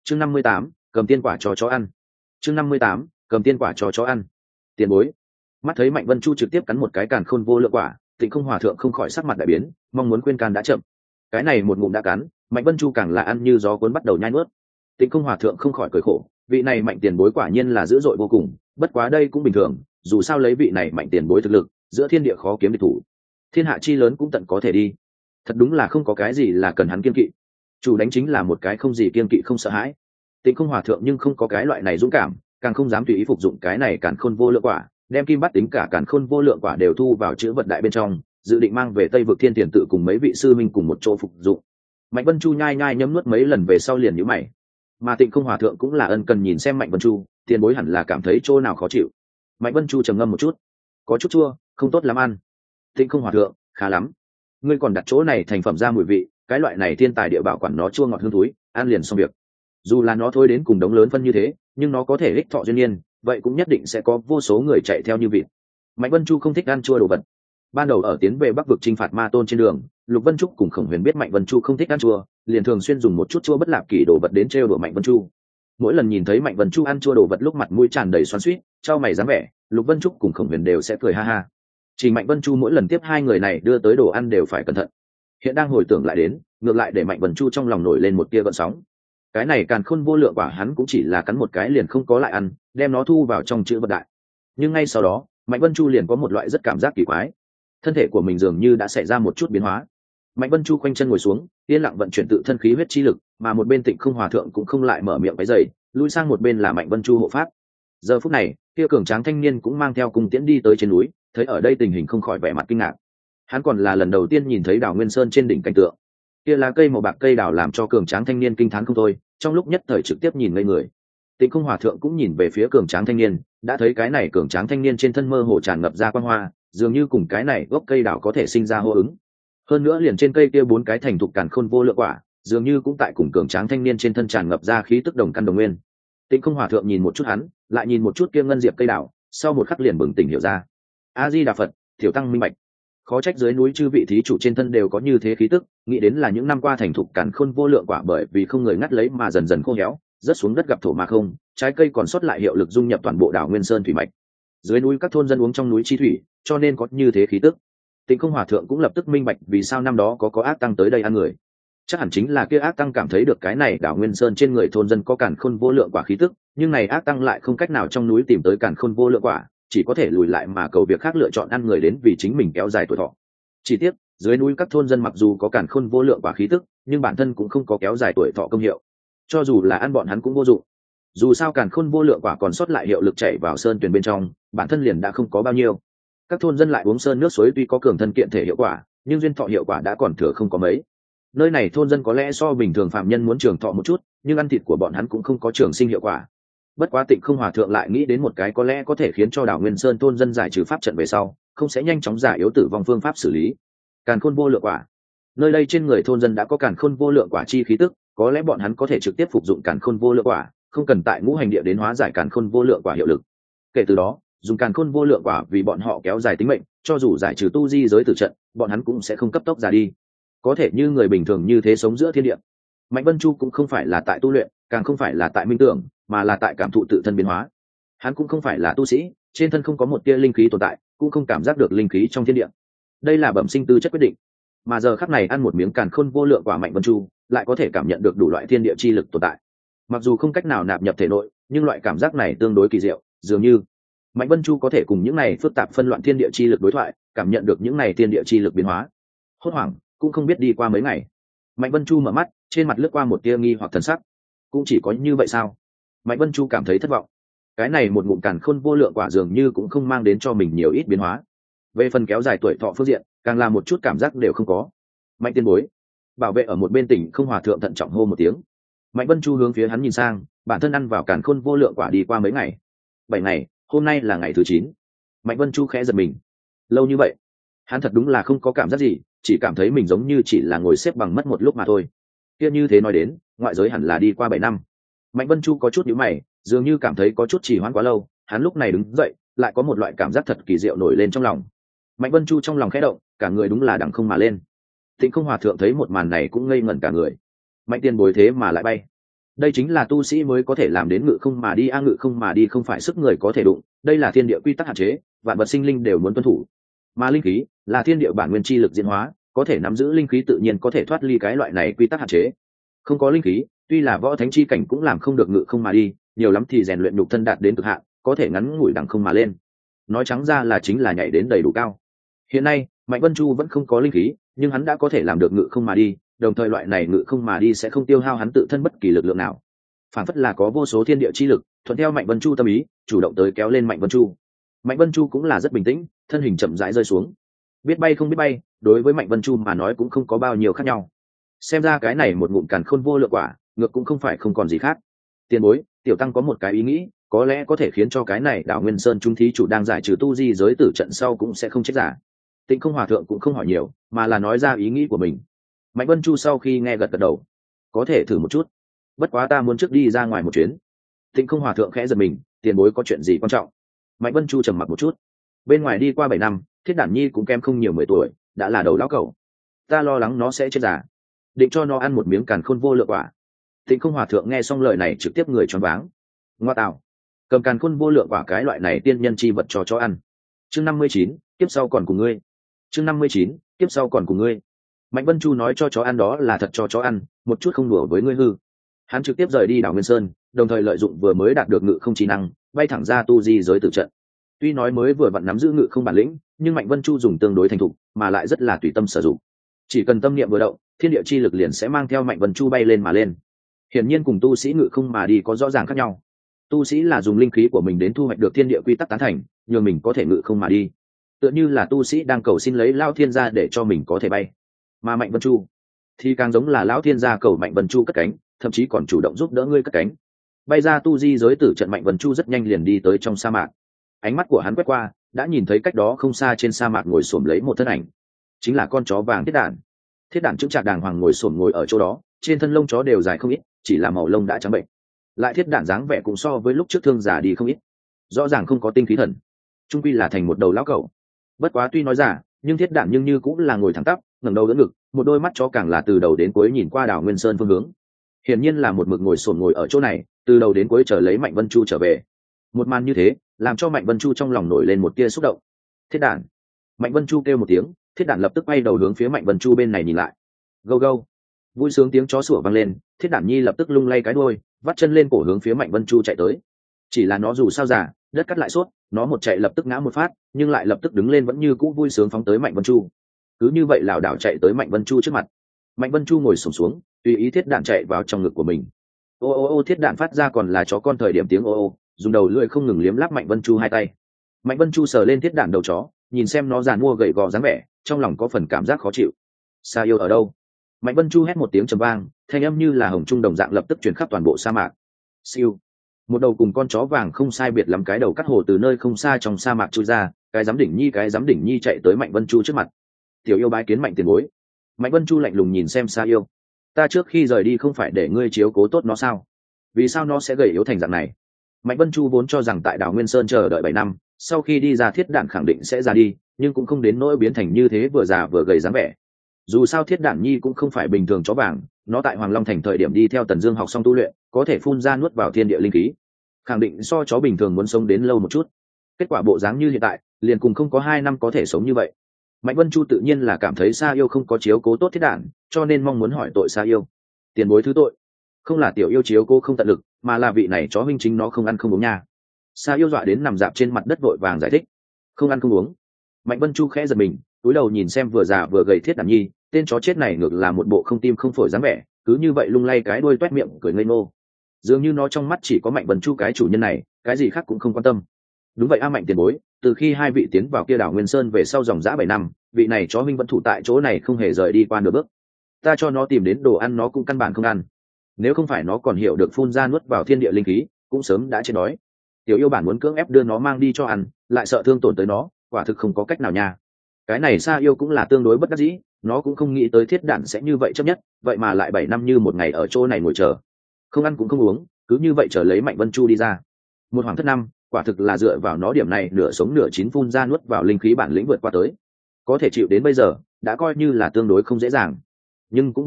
chương 58, cầm tiên quả cho chó ăn. chương 58, cầm tiên quả cho chó ăn. Tiền bối. Mắt thấy Mạnh Vân Chu trực tiếp cắn một cái càn khôn vô lượng quả, Tịnh Không Hòa thượng không khỏi sắc mặt đại biến, mong muốn khuyên can đã chậm. Cái này một ngụm đã cắn, Mạnh Vân Chu càng là ăn như gió cuốn bắt đầu nhai nuốt. Tịnh Không Hòa thượng không khỏi cười khổ, vị này Mạnh tiền bối quả nhiên là dữ dội vô cùng, bất quá đây cũng bình thường, dù sao lấy vị này Mạnh tiền bối thực lực, giữa thiên địa khó kiếm địch thủ. Thiên hạ chi lớn cũng tận có thể đi. Thật đúng là không có cái gì là cần hắn kiên kỵ. Chủ đánh chính là một cái không gì kiên kỵ không sợ hãi. Tịnh Không Hòa thượng nhưng không có cái loại này dũng cảm, càng không dám tùy ý phục dụng cái này càn khôn vô lượng quả, đem kim bát tính cả càn khôn vô lượng quả đều thu vào chữ vật đại bên trong, dự định mang về Tây vực Thiên Tiền tự cùng mấy vị sư minh cùng một chỗ phục dụng. Mạnh Vân Chu nhai nhai nhấm nuốt mấy lần về sau liền nhíu mày. Mà Tịnh Không Hòa thượng cũng là ân cần nhìn xem Mạnh Vân Chu, tiền bối hẳn là cảm thấy chỗ nào khó chịu. Mạnh Vân Chu trầm ngâm một chút, có chút chua, không tốt lắm ăn. Tịnh Không Hòa thượng, khá lắm. Ngươi còn đặt chỗ này thành phẩm ra mùi vị, cái loại này thiên tài địa bảo quản nó chua ngọt hương túi, ăn liền xong việc. Dù là nó thôi đến cùng đống lớn phân như thế, nhưng nó có thể ích thọ duyên nhiên, vậy cũng nhất định sẽ có vô số người chạy theo như vịt. Mạnh Vân Chu không thích ăn chua đồ vật. Ban đầu ở tiến về Bắc vực chinh phạt Ma Tôn trên đường, Lục Vân Trúc cùng Khổng Huyền biết Mạnh Vân Chu không thích ăn chua, liền thường xuyên dùng một chút chua bất lạp kỷ đồ vật đến trêu đùa Mạnh Vân Chu. Mỗi lần nhìn thấy Mạnh Vân Chu ăn chua đồ vật lúc mặt mũi tràn đầy xoắn xuýt, trao mày dáng vẻ, Lục Vân Trúc cùng Khổng Huyền đều sẽ cười ha ha. Chỉ Mạnh Vân Chu mỗi lần tiếp hai người này đưa tới đồ ăn đều phải cẩn thận. Hiện đang hồi tưởng lại đến, ngược lại để Mạnh Vân Chu trong lòng nổi lên một tia gợn sóng. Cái này càn khôn vô lượng quả hắn cũng chỉ là cắn một cái liền không có lại ăn, đem nó thu vào trong chữ vật đại. Nhưng ngay sau đó, Mạnh Vân Chu liền có một loại rất cảm giác kỳ quái. Thân thể của mình dường như đã xảy ra một chút biến hóa. Mạnh Vân Chu khoanh chân ngồi xuống, yên lặng vận chuyển tự thân khí huyết chi lực, mà một bên Tịnh Không Hòa thượng cũng không lại mở miệng cái dày, lui sang một bên là Mạnh Vân Chu hộ pháp. Giờ phút này, kia cường tráng thanh niên cũng mang theo cung tiễn đi tới trên núi, thấy ở đây tình hình không khỏi vẻ mặt kinh ngạc. Hắn còn là lần đầu tiên nhìn thấy đảo Nguyên Sơn trên đỉnh cảnh tượng. Kia lá cây màu bạc cây đảo làm cho cường tráng thanh niên kinh thán không thôi, trong lúc nhất thời trực tiếp nhìn ngây người. Tịnh Không Hòa thượng cũng nhìn về phía cường tráng thanh niên, đã thấy cái này cường tráng thanh niên trên thân mơ hồ tràn ngập ra quang hoa, dường như cùng cái này gốc cây đảo có thể sinh ra hô ứng. Hơn nữa liền trên cây kia bốn cái thành thục càn khôn vô lượng quả, dường như cũng tại cùng cường tráng thanh niên trên thân tràn ngập ra khí tức đồng căn đồng nguyên. Tịnh Không Hòa thượng nhìn một chút hắn, lại nhìn một chút kia ngân diệp cây đảo, sau một khắc liền bừng tỉnh hiểu ra. A Di Đà Phật, tiểu tăng minh bạch. Khó trách dưới núi chư vị thí chủ trên thân đều có như thế khí tức, nghĩ đến là những năm qua thành thục càn khôn vô lượng quả bởi vì không người ngắt lấy mà dần dần khô héo, rớt xuống đất gặp thổ mà không, trái cây còn sót lại hiệu lực dung nhập toàn bộ đảo Nguyên Sơn thủy mạch. Dưới núi các thôn dân uống trong núi chi thủy, cho nên có như thế khí tức. Tịnh Không Hòa thượng cũng lập tức minh bạch vì sao năm đó có ác tăng tới đây ăn người. Chắc hẳn chính là kia ác tăng cảm thấy được cái này đảo Nguyên Sơn trên người thôn dân có càn khôn vô lượng quả khí tức, nhưng này ác tăng lại không cách nào trong núi tìm tới càn khôn vô lượng quả, chỉ có thể lùi lại mà cầu việc khác lựa chọn ăn người đến vì chính mình kéo dài tuổi thọ. Chỉ tiếc, dưới núi các thôn dân mặc dù có càn khôn vô lượng quả khí tức, nhưng bản thân cũng không có kéo dài tuổi thọ công hiệu. Cho dù là ăn bọn hắn cũng vô dụng. Dù sao càn khôn vô lượng quả còn sót lại hiệu lực chảy vào sơn tuyền bên trong, bản thân liền đã không có bao nhiêu. Các thôn dân lại uống sơn nước suối tuy có cường thân kiện thể hiệu quả, nhưng duyên thọ hiệu quả đã còn thừa không có mấy. Nơi này thôn dân có lẽ so bình thường phạm nhân muốn trường thọ một chút, nhưng ăn thịt của bọn hắn cũng không có trường sinh hiệu quả. Bất quá Tịnh Không Hòa thượng lại nghĩ đến một cái có lẽ có thể khiến cho đảo Nguyên Sơn thôn dân giải trừ pháp trận về sau, không sẽ nhanh chóng giả yếu tử vong phương pháp xử lý. Càn khôn vô lượng quả. Nơi đây trên người thôn dân đã có càn khôn vô lượng quả chi khí tức, có lẽ bọn hắn có thể trực tiếp phục dụng càn khôn vô lượng quả, không cần tại ngũ hành địa đến hóa giải càn khôn vô lượng quả hiệu lực. Kể từ đó, dùng càn khôn vô lượng quả vì bọn họ kéo dài tính mệnh, cho dù giải trừ tu di giới tử trận, bọn hắn cũng sẽ không cấp tốc già đi. Có thể như người bình thường như thế sống giữa thiên địa. Mạnh Vân Chu cũng không phải là tại tu luyện, càng không phải là tại minh tưởng, mà là tại cảm thụ tự thân biến hóa. Hắn cũng không phải là tu sĩ, trên thân không có một tia linh khí tồn tại, cũng không cảm giác được linh khí trong thiên địa. Đây là bẩm sinh tư chất quyết định. Mà giờ khắc này ăn một miếng càn khôn vô lượng quả Mạnh Vân Chu, lại có thể cảm nhận được đủ loại thiên địa chi lực tồn tại. Mặc dù không cách nào nạp nhập thể nội, nhưng loại cảm giác này tương đối kỳ diệu, dường như Mạnh Vân Chu có thể cùng những này phức tạp phân loạn thiên địa chi lực đối thoại, cảm nhận được những này thiên địa chi lực biến hóa. Hốt hoảng, cũng không biết đi qua mấy ngày. Mạnh Vân Chu mở mắt, trên mặt lướt qua một tia nghi hoặc thần sắc. Cũng chỉ có như vậy sao? Mạnh Vân Chu cảm thấy thất vọng. Cái này một ngụm càn khôn vô lượng quả dường như cũng không mang đến cho mình nhiều ít biến hóa. Về phần kéo dài tuổi thọ phương diện, càng là một chút cảm giác đều không có. Mạnh tiên bối, bảo vệ ở một bên Tịnh Không Hòa thượng thận trọng hô một tiếng. Mạnh Vân Chu hướng phía hắn nhìn sang, bản thân ăn vào càn khôn vô lượng quả đi qua mấy ngày. 7 ngày, hôm nay là ngày thứ 9. Mạnh Vân Chu khẽ giật mình. Lâu như vậy, hắn thật đúng là không có cảm giác gì, chỉ cảm thấy mình giống như chỉ là ngồi xếp bằng mất một lúc mà thôi. Kia như thế nói đến, ngoại giới hẳn là đi qua 7 năm. Mạnh Vân Chu có chút nhíu mày, dường như cảm thấy có chút trì hoãn quá lâu, hắn lúc này đứng dậy, lại có một loại cảm giác thật kỳ diệu nổi lên trong lòng. Mạnh Vân Chu trong lòng khẽ động, cả người đúng là đằng không mà lên. Tịnh Không Hòa thượng thấy một màn này cũng ngây ngẩn cả người. Mạnh tiên bối thế mà lại bay. đây chính là tu sĩ mới có thể làm đến ngự không mà đi. Ngự không mà đi không phải sức người có thể đụng, đây là thiên địa quy tắc hạn chế, vạn vật sinh linh đều muốn tuân thủ. Mà linh khí là thiên địa bản nguyên chi lực diễn hóa, có thể nắm giữ linh khí tự nhiên có thể thoát ly cái loại này quy tắc hạn chế. Không có linh khí, tuy là võ thánh chi cảnh cũng làm không được ngự không mà đi, nhiều lắm thì rèn luyện nhục thân đạt đến cực hạn, có thể ngắn ngủi đằng không mà lên. Nói trắng ra là chính là nhảy đến đầy đủ cao. Hiện nay Mạnh Vân Chu vẫn không có linh khí, nhưng hắn đã có thể làm được ngự không mà đi, đồng thời loại này ngự không mà đi sẽ không tiêu hao hắn tự thân bất kỳ lực lượng nào. Phản phất là có vô số thiên địa chi lực thuận theo Mạnh Vân Chu tâm ý, chủ động tới kéo lên Mạnh Vân Chu. Mạnh Vân Chu cũng là rất bình tĩnh, thân hình chậm rãi rơi xuống. Biết bay không biết bay, đối với Mạnh Vân Chu mà nói cũng không có bao nhiêu khác nhau. Xem ra cái này một ngụm càn khôn vô lượng quả, ngược cũng không phải không còn gì khác. Tiền bối, tiểu tăng có một cái ý nghĩ, có lẽ có thể khiến cho cái này Đảo Nguyên Sơn trung thí chủ đang giải trừ tu di giới tử trận sau cũng sẽ không chết giả. Tịnh Không Hòa thượng cũng không hỏi nhiều, mà là nói ra ý nghĩ của mình. Mạnh Vân Chu sau khi nghe gật gật đầu, có thể thử một chút, bất quá ta muốn trước đi ra ngoài một chuyến. Tịnh Không Hòa thượng khẽ giật mình, tiền bối có chuyện gì quan trọng? Mạnh Vân Chu trầm mặc một chút. Bên ngoài đi qua 7 năm, Thiết Đản Nhi cũng kém không nhiều 10 tuổi, đã là đầu lão cẩu. Ta lo lắng nó sẽ chết già, định cho nó ăn một miếng càn khôn vô lượng quả. Tịnh Không Hòa thượng nghe xong lời này trực tiếp người choáng váng. Ngoa tạo, cầm càn khôn vô lượng quả cái loại này tiên nhân chi vật cho chó ăn. Chương 59, tiếp sau còn cùng ngươi. Chương 59, tiếp sau còn cùng ngươi. Mạnh Vân Chu nói cho chó ăn đó là thật cho chó ăn, một chút không đùa với ngươi hư. Hắn trực tiếp rời đi Đảo Nguyên Sơn, đồng thời lợi dụng vừa mới đạt được ngự không trí năng, bay thẳng ra tu di giới tử trận. Tuy nói mới vừa vặn nắm giữ ngự không bản lĩnh, nhưng Mạnh Vân Chu dùng tương đối thành thục, mà lại rất là tùy tâm sử dụng. Chỉ cần tâm niệm vừa động, thiên địa chi lực liền sẽ mang theo Mạnh Vân Chu bay lên mà lên. Hiển nhiên cùng tu sĩ ngự không mà đi có rõ ràng khác nhau. Tu sĩ là dùng linh khí của mình đến thu hoạch được thiên địa quy tắc tán thành, nhường mình có thể ngự không mà đi. Tựa như là tu sĩ đang cầu xin lấy Lão Thiên gia để cho mình có thể bay. Mà Mạnh Vân Chu thì càng giống là Lão Thiên gia cầu Mạnh Vân Chu cất cánh, thậm chí còn chủ động giúp đỡ ngươi cất cánh. Bay ra tu di giới tử trận, Mạnh Vân Chu rất nhanh liền đi tới trong sa mạc. Ánh mắt của hắn quét qua, đã nhìn thấy cách đó không xa trên sa mạc ngồi xổm lấy một thân ảnh, chính là con chó vàng Thiết Đản. Thiết Đản chững chạc đàng hoàng ngồi xổm ngồi ở chỗ đó, trên thân lông chó đều dài không ít, chỉ là màu lông đã trắng bệnh. Lại Thiết Đản dáng vẻ cũng so với lúc trước thương giả đi không ít, rõ ràng không có tinh khí thần, trung quy là thành một đầu lão cẩu. Bất quá tuy nói giả, nhưng Thiết Đản nhưng như cũng là ngồi thẳng tắp, ngẩng đầu đỡ ngực, một đôi mắt chó càng là từ đầu đến cuối nhìn qua Đảo Nguyên Sơn phương hướng. Hiển nhiên là một mực ngồi xổm ngồi ở chỗ này, từ đầu đến cuối chờ lấy Mạnh Vân Chu trở về. Một màn như thế, làm cho Mạnh Vân Chu trong lòng nổi lên một tia xúc động. Thiết Đản! Mạnh Vân Chu kêu một tiếng, Thiết Đản lập tức quay đầu hướng phía Mạnh Vân Chu bên này nhìn lại. Gâu gâu! Vui sướng tiếng chó sủa vang lên, Thiết Đản Nhi lập tức lung lay cái đuôi, vắt chân lên cổ hướng phía Mạnh Vân Chu chạy tới. Chỉ là nó dù sao giả, đất cắt lại suốt, nó một chạy lập tức ngã một phát, nhưng lại lập tức đứng lên vẫn như cũ vui sướng phóng tới Mạnh Vân Chu. Cứ như vậy lảo đảo chạy tới Mạnh Vân Chu trước mặt. Mạnh Vân Chu ngồi xổm xuống, tùy ý Thiết Đản chạy vào trong ngực của mình. Ô ô ô, Thiết Đản phát ra còn là chó con thời điểm tiếng ô ô, dùng đầu lưỡi không ngừng liếm láp Mạnh Vân Chu hai tay. Mạnh Vân Chu sờ lên Thiết Đản đầu chó, nhìn xem nó giàn mua gầy gò dáng vẻ, trong lòng có phần cảm giác khó chịu. Sa yêu ở đâu? Mạnh Vân Chu hét một tiếng trầm vang, thanh âm như là hồng trung đồng dạng lập tức truyền khắp toàn bộ sa mạc. Siêu, một đầu cùng con chó vàng không sai biệt lắm cái đầu cắt hồ từ nơi không xa trong sa mạc chui ra, cái giám đỉnh nhi chạy tới Mạnh Vân Chu trước mặt. Tiểu yêu bái kiến Mạnh tiền bối. Mạnh Vân Chu lạnh lùng nhìn xem Sa yêu. Ta trước khi rời đi không phải để ngươi chiếu cố tốt nó sao? Vì sao nó sẽ gầy yếu thành dạng này? Mạnh Vân Chu vốn cho rằng tại Đảo Nguyên Sơn chờ đợi 7 năm, sau khi đi ra Thiết Đản khẳng định sẽ ra đi, nhưng cũng không đến nỗi biến thành như thế vừa già vừa gầy dáng vẻ. Dù sao Thiết Đản Nhi cũng không phải bình thường chó vàng, nó tại Hoàng Long Thành thời điểm đi theo Tần Dương học xong tu luyện, có thể phun ra nuốt vào thiên địa linh khí, khẳng định so chó bình thường muốn sống đến lâu một chút. Kết quả bộ dáng như hiện tại, liền cùng không có 2 năm có thể sống như vậy. Mạnh Vân Chu tự nhiên là cảm thấy Sa yêu không có chiếu cố tốt Thiết Đản, cho nên mong muốn hỏi tội Sa yêu. Tiền bối thứ tội, không là tiểu yêu chiếu cố không tận lực, mà là vị này chó huynh chính nó không ăn không uống nha. Sa yêu dọa đến nằm dạp trên mặt đất vội vàng giải thích. Không ăn không uống. Mạnh Vân Chu khẽ giật mình, cúi đầu nhìn xem vừa già vừa gầy Thiết Đản Nhi, tên chó chết này ngược là một bộ không tim không phổi dáng vẻ, cứ như vậy lung lay cái đuôi toét miệng cười ngây ngô. Dường như nó trong mắt chỉ có Mạnh Vân Chu cái chủ nhân này, cái gì khác cũng không quan tâm. Đúng vậy a Mạnh tiền bối, từ khi hai vị tiến vào kia Đảo Nguyên Sơn về sau dòng dã 7 năm, vị này chó huynh vẫn thủ tại chỗ này không hề rời đi qua nửa bước. Ta cho nó tìm đến đồ ăn nó cũng căn bản không ăn. Nếu không phải nó còn hiểu được phun ra nuốt vào thiên địa linh khí, cũng sớm đã chết đói. Tiểu yêu bản muốn cưỡng ép đưa nó mang đi cho ăn, lại sợ thương tổn tới nó, quả thực không có cách nào nha. Cái này Sa yêu cũng là tương đối bất đắc dĩ, nó cũng không nghĩ tới Thiết Đản sẽ như vậy chấp nhất, vậy mà lại 7 năm như một ngày ở chỗ này ngồi chờ, không ăn cũng không uống, cứ như vậy chờ lấy Mạnh Vân Chu đi ra. Một hoàng thất năm, quả thực là dựa vào nó điểm này nửa sống nửa chín phun ra nuốt vào linh khí bản lĩnh vượt qua tới, có thể chịu đến bây giờ, đã coi như là tương đối không dễ dàng. Nhưng cũng bởi vậy,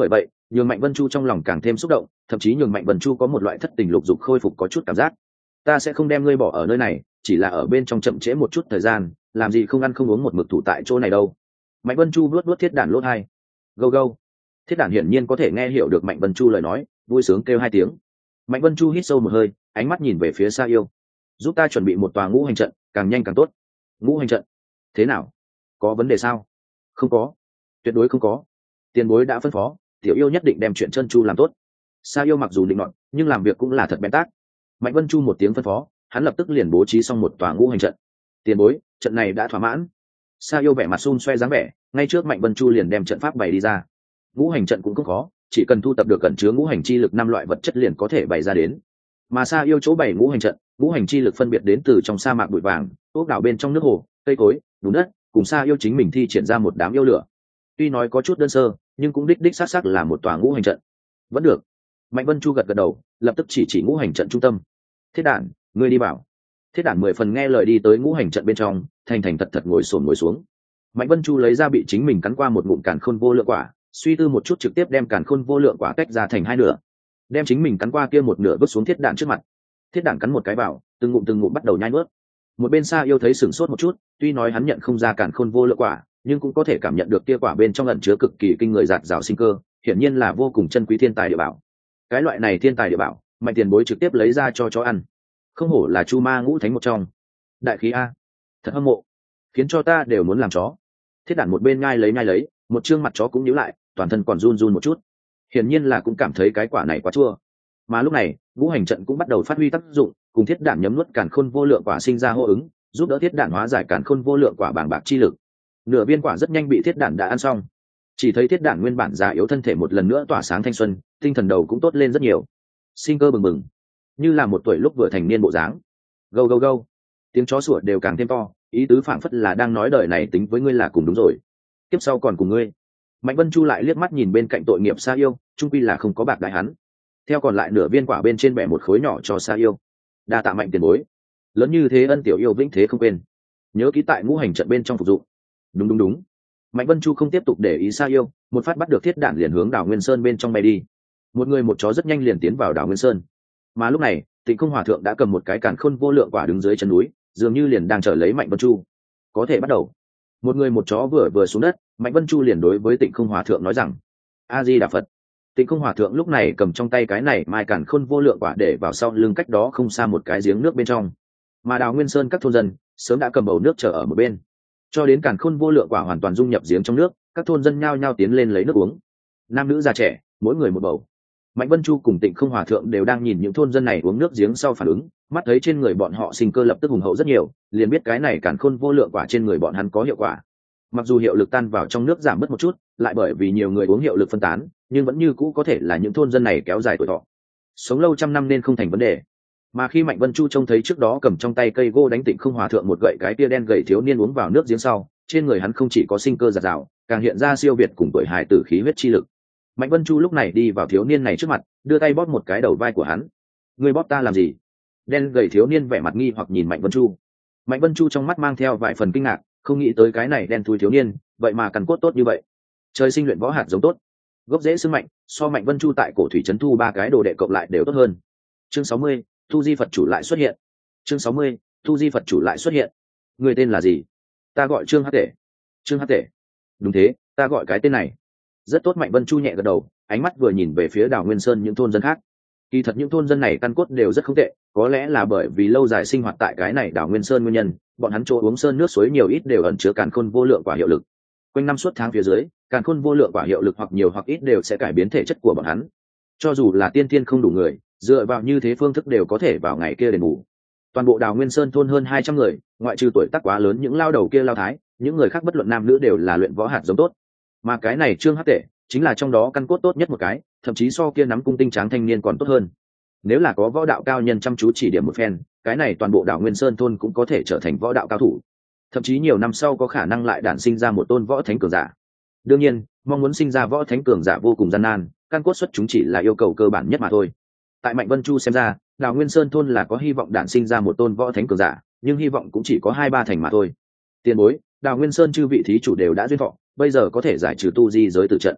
nhường Mạnh Vân Chu trong lòng càng thêm xúc động, thậm chí nhường Mạnh Vân Chu có một loại thất tình lục dục khôi phục có chút cảm giác. Ta sẽ không đem ngươi bỏ ở nơi này, chỉ là ở bên trong chậm trễ một chút thời gian, làm gì không ăn không uống một mực thủ tại chỗ này đâu. Mạnh Vân Chu vuốt vuốt thiết đản lốt hai. Gâu gâu. Thiết đản hiển nhiên có thể nghe hiểu được Mạnh Vân Chu lời nói, vui sướng kêu hai tiếng. Mạnh Vân Chu hít sâu một hơi, ánh mắt nhìn về phía Sa Yêu. Giúp ta chuẩn bị một tòa ngũ hành trận, càng nhanh càng tốt. Ngũ hành trận? Thế nào? Có vấn đề sao? Không có, tuyệt đối không có. Tiền bối đã phân phó, tiểu yêu nhất định đem chuyện trơn tru làm tốt. Sa Yêu mặc dù định nọt, nhưng làm việc cũng là thật bén tác. Mạnh Vân Chu một tiếng phân phó, hắn lập tức liền bố trí xong một tòa ngũ hành trận. Tiền bối, trận này đã thỏa mãn. Sa Yêu vẻ mặt xun xoe dáng vẻ, ngay trước Mạnh Vân Chu liền đem trận pháp bày đi ra. Ngũ hành trận cũng không khó, chỉ cần thu tập được cẩn chứa ngũ hành chi lực 5 loại vật chất liền có thể bày ra đến. Mà Sa Yêu chỗ bày ngũ hành trận, ngũ hành chi lực phân biệt đến từ trong sa mạc bụi vàng, ốc đảo bên trong nước hồ, cây cối, bùn đất, cùng Sa Yêu chính mình thi triển ra một đám yêu lửa. Tuy nói có chút đơn sơ, nhưng cũng đích đích xác xác là một tòa ngũ hành trận. Vẫn được. Mạnh Vân Chu gật gật đầu, lập tức chỉ ngũ hành trận trung tâm. Thiết đản, ngươi đi bảo. Thiết đản 10 phần nghe lời đi tới ngũ hành trận bên trong, thành thành thật thật ngồi xuống. Mạnh Vân Chu lấy ra bị chính mình cắn qua một ngụm càn khôn vô lượng quả, suy tư một chút trực tiếp đem càn khôn vô lượng quả tách ra thành hai nửa, đem chính mình cắn qua kia một nửa vứt xuống thiết đản trước mặt. Thiết đản cắn một cái vào, từng ngụm bắt đầu nhai nuốt. Một bên Sa Yêu thấy sửng sốt một chút, tuy nói hắn nhận không ra càn khôn vô lượng quả, nhưng cũng có thể cảm nhận được kia quả bên trong ẩn chứa cực kỳ kinh người dạt dào sinh cơ, hiển nhiên là vô cùng chân quý thiên tài địa bảo. Cái loại này thiên tài địa bảo, Mạnh tiền bối trực tiếp lấy ra cho chó ăn, không hổ là Chu Ma ngũ thánh một trong. Đại khí a, thật hâm mộ, khiến cho ta đều muốn làm chó. Thiết đản một bên nhai lấy, một trương mặt chó cũng nhíu lại, toàn thân còn run một chút. Hiển nhiên là cũng cảm thấy cái quả này quá chua. Mà lúc này, ngũ hành trận cũng bắt đầu phát huy tác dụng, cùng thiết đản nhấm nuốt càn khôn vô lượng quả sinh ra hô ứng, giúp đỡ thiết đản hóa giải càn khôn vô lượng quả bàng bạc chi lực. Nửa viên quả rất nhanh bị thiết đản đã ăn xong. Chỉ thấy thiết đản nguyên bản già yếu thân thể một lần nữa tỏa sáng thanh xuân, tinh thần đầu cũng tốt lên rất nhiều, sinh cơ bừng bừng, như là một tuổi lúc vừa thành niên bộ dáng. Gâu gâu gâu, tiếng chó sủa đều càng thêm to, ý tứ phảng phất là đang nói đời này tính với ngươi là cùng đúng rồi, tiếp sau còn cùng ngươi. Mạnh Vân Chu lại liếc mắt nhìn bên cạnh tội nghiệp Sa Yêu, trung quy là không có bạc đại hắn, theo còn lại nửa viên quả bên trên bẻ một khối nhỏ cho Sa Yêu. Đa tạ Mạnh tiền bối, lớn như thế ân tiểu yêu vĩnh thế không quên, nhớ ký tại ngũ hành trận bên trong phục dụng. Đúng. Mạnh Vân Chu không tiếp tục để ý Sa Yêu, một phát bắt được thiết đản liền hướng đảo Nguyên Sơn bên trong bay đi. Một người một chó rất nhanh liền tiến vào đảo Nguyên Sơn. Mà lúc này, Tịnh Không Hòa Thượng đã cầm một cái càn khôn vô lượng quả đứng dưới chân núi, dường như liền đang chờ lấy Mạnh Vân Chu. Có thể bắt đầu. Một người một chó vừa xuống đất, Mạnh Vân Chu liền đối với Tịnh Không Hòa Thượng nói rằng: A Di Đà Phật. Tịnh Không Hòa Thượng lúc này cầm trong tay cái này mai càn khôn vô lượng quả để vào sau lưng cách đó không xa một cái giếng nước bên trong. Mà đảo Nguyên Sơn các thôn dân sớm đã cầm bầu nước chờ ở một bên. Cho đến càn khôn vô lượng quả hoàn toàn dung nhập giếng trong nước, các thôn dân nhao nhao tiến lên lấy nước uống. Nam nữ già trẻ, mỗi người một bầu. Mạnh Vân Chu cùng Tịnh Không Hòa Thượng đều đang nhìn những thôn dân này uống nước giếng sau phản ứng, mắt thấy trên người bọn họ sinh cơ lập tức hùng hậu rất nhiều, liền biết cái này càn khôn vô lượng quả trên người bọn hắn có hiệu quả. Mặc dù hiệu lực tan vào trong nước giảm bớt một chút, lại bởi vì nhiều người uống hiệu lực phân tán, nhưng vẫn như cũ có thể là những thôn dân này kéo dài tuổi thọ, sống lâu trăm năm nên không thành vấn đề. Mà khi Mạnh Vân Chu trông thấy trước đó cầm trong tay cây gô đánh Tịnh Không Hòa Thượng một gậy cái tia đen gầy thiếu niên uống vào nước giếng sau, trên người hắn không chỉ có sinh cơ dạt dào, càng hiện ra siêu việt cùng tuổi hài tử khí huyết chi lực. Mạnh Vân Chu lúc này đi vào thiếu niên này trước mặt, đưa tay bóp một cái đầu vai của hắn. Ngươi bóp ta làm gì? Đen gầy thiếu niên vẻ mặt nghi hoặc nhìn Mạnh Vân Chu. Mạnh Vân Chu trong mắt mang theo vài phần kinh ngạc, không nghĩ tới cái này đen thui thiếu niên, vậy mà căn cốt tốt như vậy. Trời sinh luyện võ hạt giống tốt, gốc rễ xương mạnh, so Mạnh Vân Chu tại cổ thủy trấn thu 3 cái đồ đệ cộng lại đều tốt hơn. Chương 60, Thu Di Phật chủ lại xuất hiện. Chương 60, Thu Di Phật chủ lại xuất hiện. Người tên là gì? Ta gọi Trương Hắc Tể. Trương Hắc Tể? Đúng thế, ta gọi cái tên này. Rất tốt. Mạnh Vân Chu nhẹ gật đầu, ánh mắt vừa nhìn về phía đảo Nguyên Sơn những thôn dân khác. Kỳ thật những thôn dân này căn cốt đều rất không tệ, có lẽ là bởi vì lâu dài sinh hoạt tại cái này đảo Nguyên Sơn nguyên nhân, bọn hắn chỗ uống sơn nước suối nhiều ít đều ẩn chứa càn khôn vô lượng quả hiệu lực. Quanh năm suốt tháng phía dưới, càn khôn vô lượng quả hiệu lực hoặc nhiều hoặc ít đều sẽ cải biến thể chất của bọn hắn. Cho dù là tiên tiên không đủ người, dựa vào như thế phương thức đều có thể vào ngày kia đền bù. Toàn bộ đảo Nguyên Sơn thôn hơn 200 người, ngoại trừ tuổi tác quá lớn những lao đầu kia lao thái, những người khác bất luận nam nữ đều là luyện võ hạt giống tốt. Mà cái này Trương Hắc Tể chính là trong đó căn cốt tốt nhất một cái, thậm chí so kia nắm cung tinh tráng thanh niên còn tốt hơn. Nếu là có võ đạo cao nhân chăm chú chỉ điểm một phen, cái này toàn bộ đảo Nguyên Sơn thôn cũng có thể trở thành võ đạo cao thủ, thậm chí nhiều năm sau có khả năng lại đản sinh ra một tôn võ thánh cường giả. Đương nhiên, mong muốn sinh ra võ thánh cường giả vô cùng gian nan, căn cốt xuất chúng chỉ là yêu cầu cơ bản nhất mà thôi. Tại Mạnh Vân Chu xem ra, đảo Nguyên Sơn thôn là có hy vọng đản sinh ra một tôn võ thánh cường giả, nhưng hy vọng cũng chỉ có 2-3 thành mà thôi. Tiền bối, đảo Nguyên Sơn chư vị thí chủ đều đã duyên thọ, bây giờ có thể giải trừ tu di giới tử trận.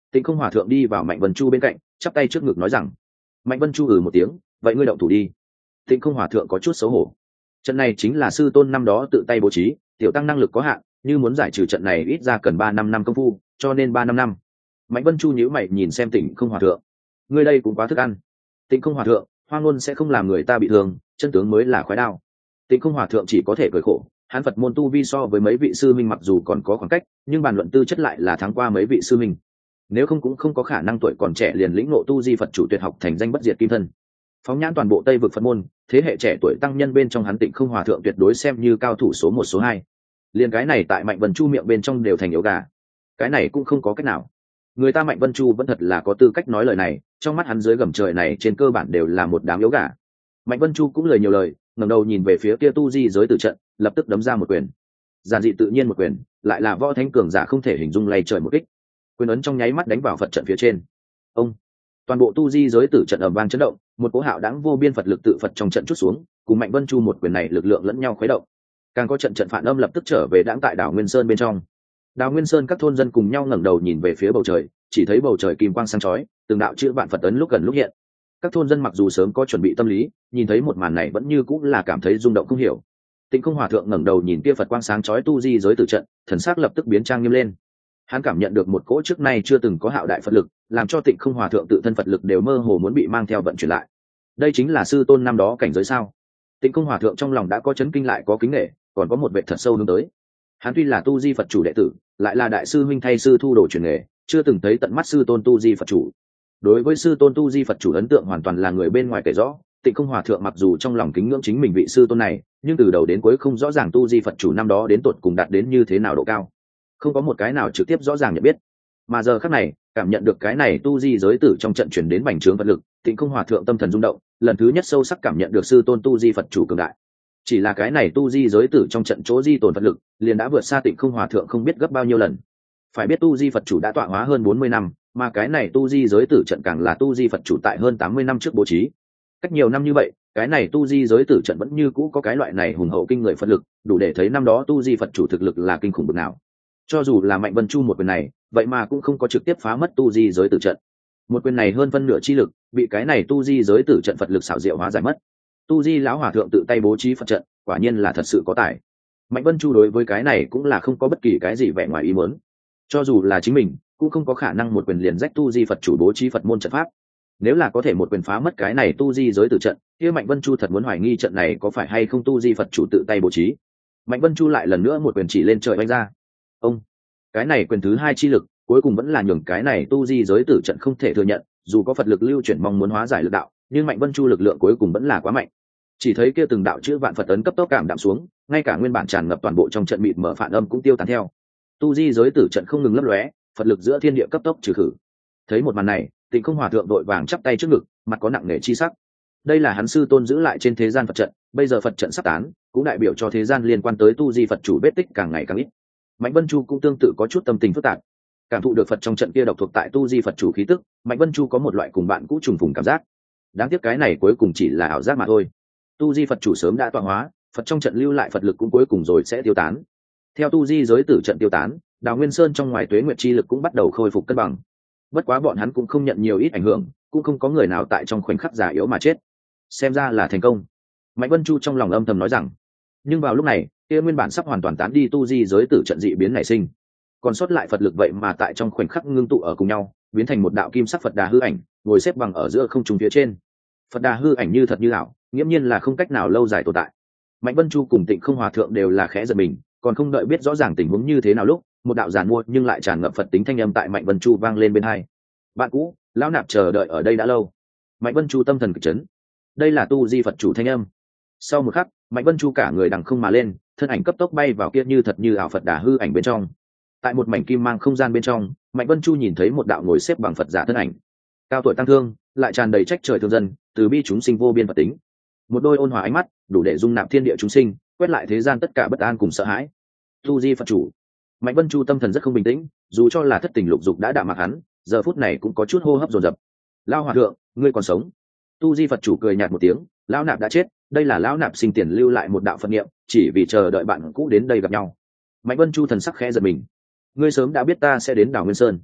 Tịnh Không Hòa thượng đi vào Mạnh Vân Chu bên cạnh, chắp tay trước ngực nói rằng. Mạnh Vân Chu một tiếng, vậy ngươi động thủ đi. Tịnh Không Hòa thượng có chút xấu hổ. Trận này chính là sư tôn năm đó tự tay bố trí, tiểu tăng năng lực có hạn, như muốn giải trừ trận này ít ra cần 3-5 năm công phu, cho nên 3-5 năm. Mạnh Vân Chu nhíu mày nhìn xem Tịnh Không Hòa thượng. Ngươi đây cũng quá thức ăn. Tịnh Không Hòa thượng, hoang ngôn sẽ không làm người ta bị thương, chân tướng mới là khoái đao. Tịnh Không Hòa thượng chỉ có thể cười khổ, hắn Phật môn tu vi so với mấy vị sư minh mặc dù còn có khoảng cách, nhưng bàn luận tư chất lại là thắng qua mấy vị sư minh. Nếu không cũng không có khả năng tuổi còn trẻ liền lĩnh ngộ tu di Phật chủ tuyệt học thành danh bất diệt kim thân. Phóng nhãn toàn bộ Tây vực Phật môn, thế hệ trẻ tuổi tăng nhân bên trong hắn Tịnh Không Hòa thượng tuyệt đối xem như cao thủ số 1 số 2. Liền cái này tại Mạnh Vân Chu miệng bên trong đều thành yếu gà. Cái này cũng không có cách nào. Người ta Mạnh Vân Chu vẫn thật là có tư cách nói lời này, trong mắt hắn dưới gầm trời này trên cơ bản đều là một đám yếu gà. Mạnh Vân Chu cũng lời nhiều lời, ngẩng đầu nhìn về phía kia tu di giới tử trận, lập tức đấm ra một quyền. Giản dị tự nhiên một quyền, lại là võ thánh cường giả không thể hình dung lay trời một kích. Quyền ấn trong nháy mắt đánh vào Phật trận phía trên. Ông, toàn bộ tu di giới tử trận ầm vang chấn động, một cỗ hạo đãng vô biên Phật lực tự Phật trong trận chút xuống, cùng Mạnh Vân Chu một quyền này lực lượng lẫn nhau khuấy động. Càng có trận phản âm lập tức trở về đãng tại đảo Nguyên Sơn bên trong. Đảo Nguyên Sơn các thôn dân cùng nhau ngẩng đầu nhìn về phía bầu trời, chỉ thấy bầu trời kim quang sáng chói, từng đạo chữ vạn Phật ấn lúc gần lúc hiện. Các thôn dân mặc dù sớm có chuẩn bị tâm lý, nhìn thấy một màn này vẫn như cũng là cảm thấy rung động không hiểu. Tịnh Không Hòa thượng ngẩng đầu nhìn kia Phật quang sáng chói tu di giới tử trận, thần sắc lập tức biến trang nghiêm lên. Hắn cảm nhận được một cỗ trước nay chưa từng có hạo đại Phật lực, làm cho Tịnh Không Hòa thượng tự thân Phật lực đều mơ hồ muốn bị mang theo vận chuyển lại. Đây chính là sư tôn năm đó cảnh giới sao? Tịnh Không Hòa thượng trong lòng đã có chấn kinh lại có kính nể, còn có một vệ thật sâu hướng tới. Hắn tuy là tu di Phật chủ đệ tử, lại là đại sư huynh thay sư thu đồ truyền nghề, chưa từng thấy tận mắt sư tôn tu di Phật chủ. Đối với sư tôn tu di Phật chủ ấn tượng hoàn toàn là người bên ngoài kể rõ. Tịnh Không Hòa thượng mặc dù trong lòng kính ngưỡng chính mình vị sư tôn này, nhưng từ đầu đến cuối không rõ ràng tu di Phật chủ năm đó đến tột cùng đạt đến như thế nào độ cao, không có một cái nào trực tiếp rõ ràng nhận biết. Mà giờ khắc này, cảm nhận được cái này tu di giới tử trong trận chuyển đến bành trướng Phật lực, Tịnh Không Hòa thượng tâm thần rung động, lần thứ nhất sâu sắc cảm nhận được sư tôn tu di Phật chủ cường đại. Chỉ là cái này tu di giới tử trong trận chỗ di tồn Phật lực, liền đã vượt xa Tịnh Không Hòa thượng không biết gấp bao nhiêu lần. Phải biết tu di Phật chủ đã tọa hóa hơn 40 năm, mà cái này tu di giới tử trận càng là tu di Phật chủ tại hơn 80 năm trước bố trí. Cách nhiều năm như vậy, cái này tu di giới tử trận vẫn như cũ có cái loại này hùng hậu kinh người Phật lực, đủ để thấy năm đó tu di Phật chủ thực lực là kinh khủng bậc nào. Cho dù là Mạnh Vân Chu một quyền này, vậy mà cũng không có trực tiếp phá mất tu di giới tử trận. Một quyền này hơn phân nửa chi lực, bị cái này tu di giới tử trận Phật lực xảo diệu hóa giải mất. Tu di lão hòa thượng tự tay bố trí Phật trận, quả nhiên là thật sự có tài. Mạnh Vân Chu đối với cái này cũng là không có bất kỳ cái gì vẻ ngoài ý muốn. Cho dù là chính mình, cũng không có khả năng một quyền liền rách tu di Phật chủ bố trí Phật môn trận pháp. Nếu là có thể một quyền phá mất cái này tu di giới tử trận, kia Mạnh Vân Chu thật muốn hoài nghi trận này có phải hay không tu di Phật chủ tự tay bố trí. Mạnh Vân Chu lại lần nữa một quyền chỉ lên trời oanh ra. Ông, cái này quyền thứ hai chi lực, cuối cùng vẫn là nhường cái này tu di giới tử trận không thể thừa nhận, dù có Phật lực lưu chuyển mong muốn hóa giải lực đạo, nhưng Mạnh Vân Chu lực lượng cuối cùng vẫn là quá mạnh. Chỉ thấy kia từng đạo chữ vạn Phật ấn cấp tốc cảm đạm xuống, ngay cả nguyên bản tràn ngập toàn bộ trong trận mịt mở phản âm cũng tiêu tán theo. Tu di giới tử trận không ngừng lấp lóe, Phật lực giữa thiên địa cấp tốc trừ khử. Thấy một màn này, Tịnh Không Hòa thượng đội vàng chắp tay trước ngực, mặt có nặng nề chi sắc. Đây là hắn sư tôn giữ lại trên thế gian Phật trận, bây giờ Phật trận sắp tán, cũng đại biểu cho thế gian liên quan tới tu di Phật chủ vết tích càng ngày càng ít. Mạnh Vân Chu cũng tương tự có chút tâm tình phức tạp, cảm thụ được Phật trong trận kia độc thuộc tại tu di Phật chủ khí tức, Mạnh Vân Chu có một loại cùng bạn cũ trùng phùng cảm giác. Đáng tiếc cái này cuối cùng chỉ là ảo giác mà thôi. Tu di Phật chủ sớm đã tọa hóa, Phật trong trận lưu lại Phật lực cũng cuối cùng rồi sẽ tiêu tán. Theo tu di giới tử trận tiêu tán, Đào Nguyên Sơn trong ngoài tuế nguyệt chi lực cũng bắt đầu khôi phục cân bằng. Bất quá bọn hắn cũng không nhận nhiều ít ảnh hưởng, cũng không có người nào tại trong khoảnh khắc già yếu mà chết. Xem ra là thành công. Mạnh Vân Chu trong lòng âm thầm nói rằng. Nhưng vào lúc này, kia nguyên bản sắp hoàn toàn tán đi tu di giới tử trận dị biến nảy sinh. Còn sót lại Phật lực vậy mà tại trong khoảnh khắc ngưng tụ ở cùng nhau, biến thành một đạo kim sắc Phật Đà hư ảnh, ngồi xếp bằng ở giữa không trung phía trên. Phật Đà hư ảnh như thật như ảo, nghiễm nhiên là không cách nào lâu dài tồn tại. Mạnh Vân Chu cùng Tịnh Không Hòa thượng đều là khẽ giật mình, còn không đợi biết rõ ràng tình huống như thế nào lúc, một đạo giàn mua nhưng lại tràn ngập Phật tính thanh âm tại Mạnh Vân Chu vang lên bên hai. Bạn cũ, lão nạp chờ đợi ở đây đã lâu. Mạnh Vân Chu tâm thần kịch chấn. Đây là tu di Phật chủ thanh âm. Sau một khắc, Mạnh Vân Chu cả người đằng không mà lên, thân ảnh cấp tốc bay vào kia như thật như ảo Phật Đà hư ảnh bên trong. Tại một mảnh kim mang không gian bên trong, Mạnh Vân Chu nhìn thấy một đạo ngồi xếp bằng Phật giả thân ảnh, cao tuổi tăng thương, lại tràn đầy trách trời thương dân, từ bi chúng sinh vô biên Phật tính. Một đôi ôn hòa ánh mắt, đủ để dung nạp thiên địa chúng sinh, quét lại thế gian tất cả bất an cùng sợ hãi. Tu di Phật chủ. Mạnh Vân Chu tâm thần rất không bình tĩnh, dù cho là thất tình lục dục đã đạm mặc hắn, giờ phút này cũng có chút hô hấp dồn dập. Lao hòa thượng, ngươi còn sống? Tu di Phật chủ cười nhạt một tiếng, lão nạp đã chết, đây là lão nạp sinh tiền lưu lại một đạo Phật niệm, chỉ vì chờ đợi bạn cũ đến đây gặp nhau. Mạnh Vân Chu thần sắc khẽ giật mình. Ngươi sớm đã biết ta sẽ đến đảo Nguyên Sơn.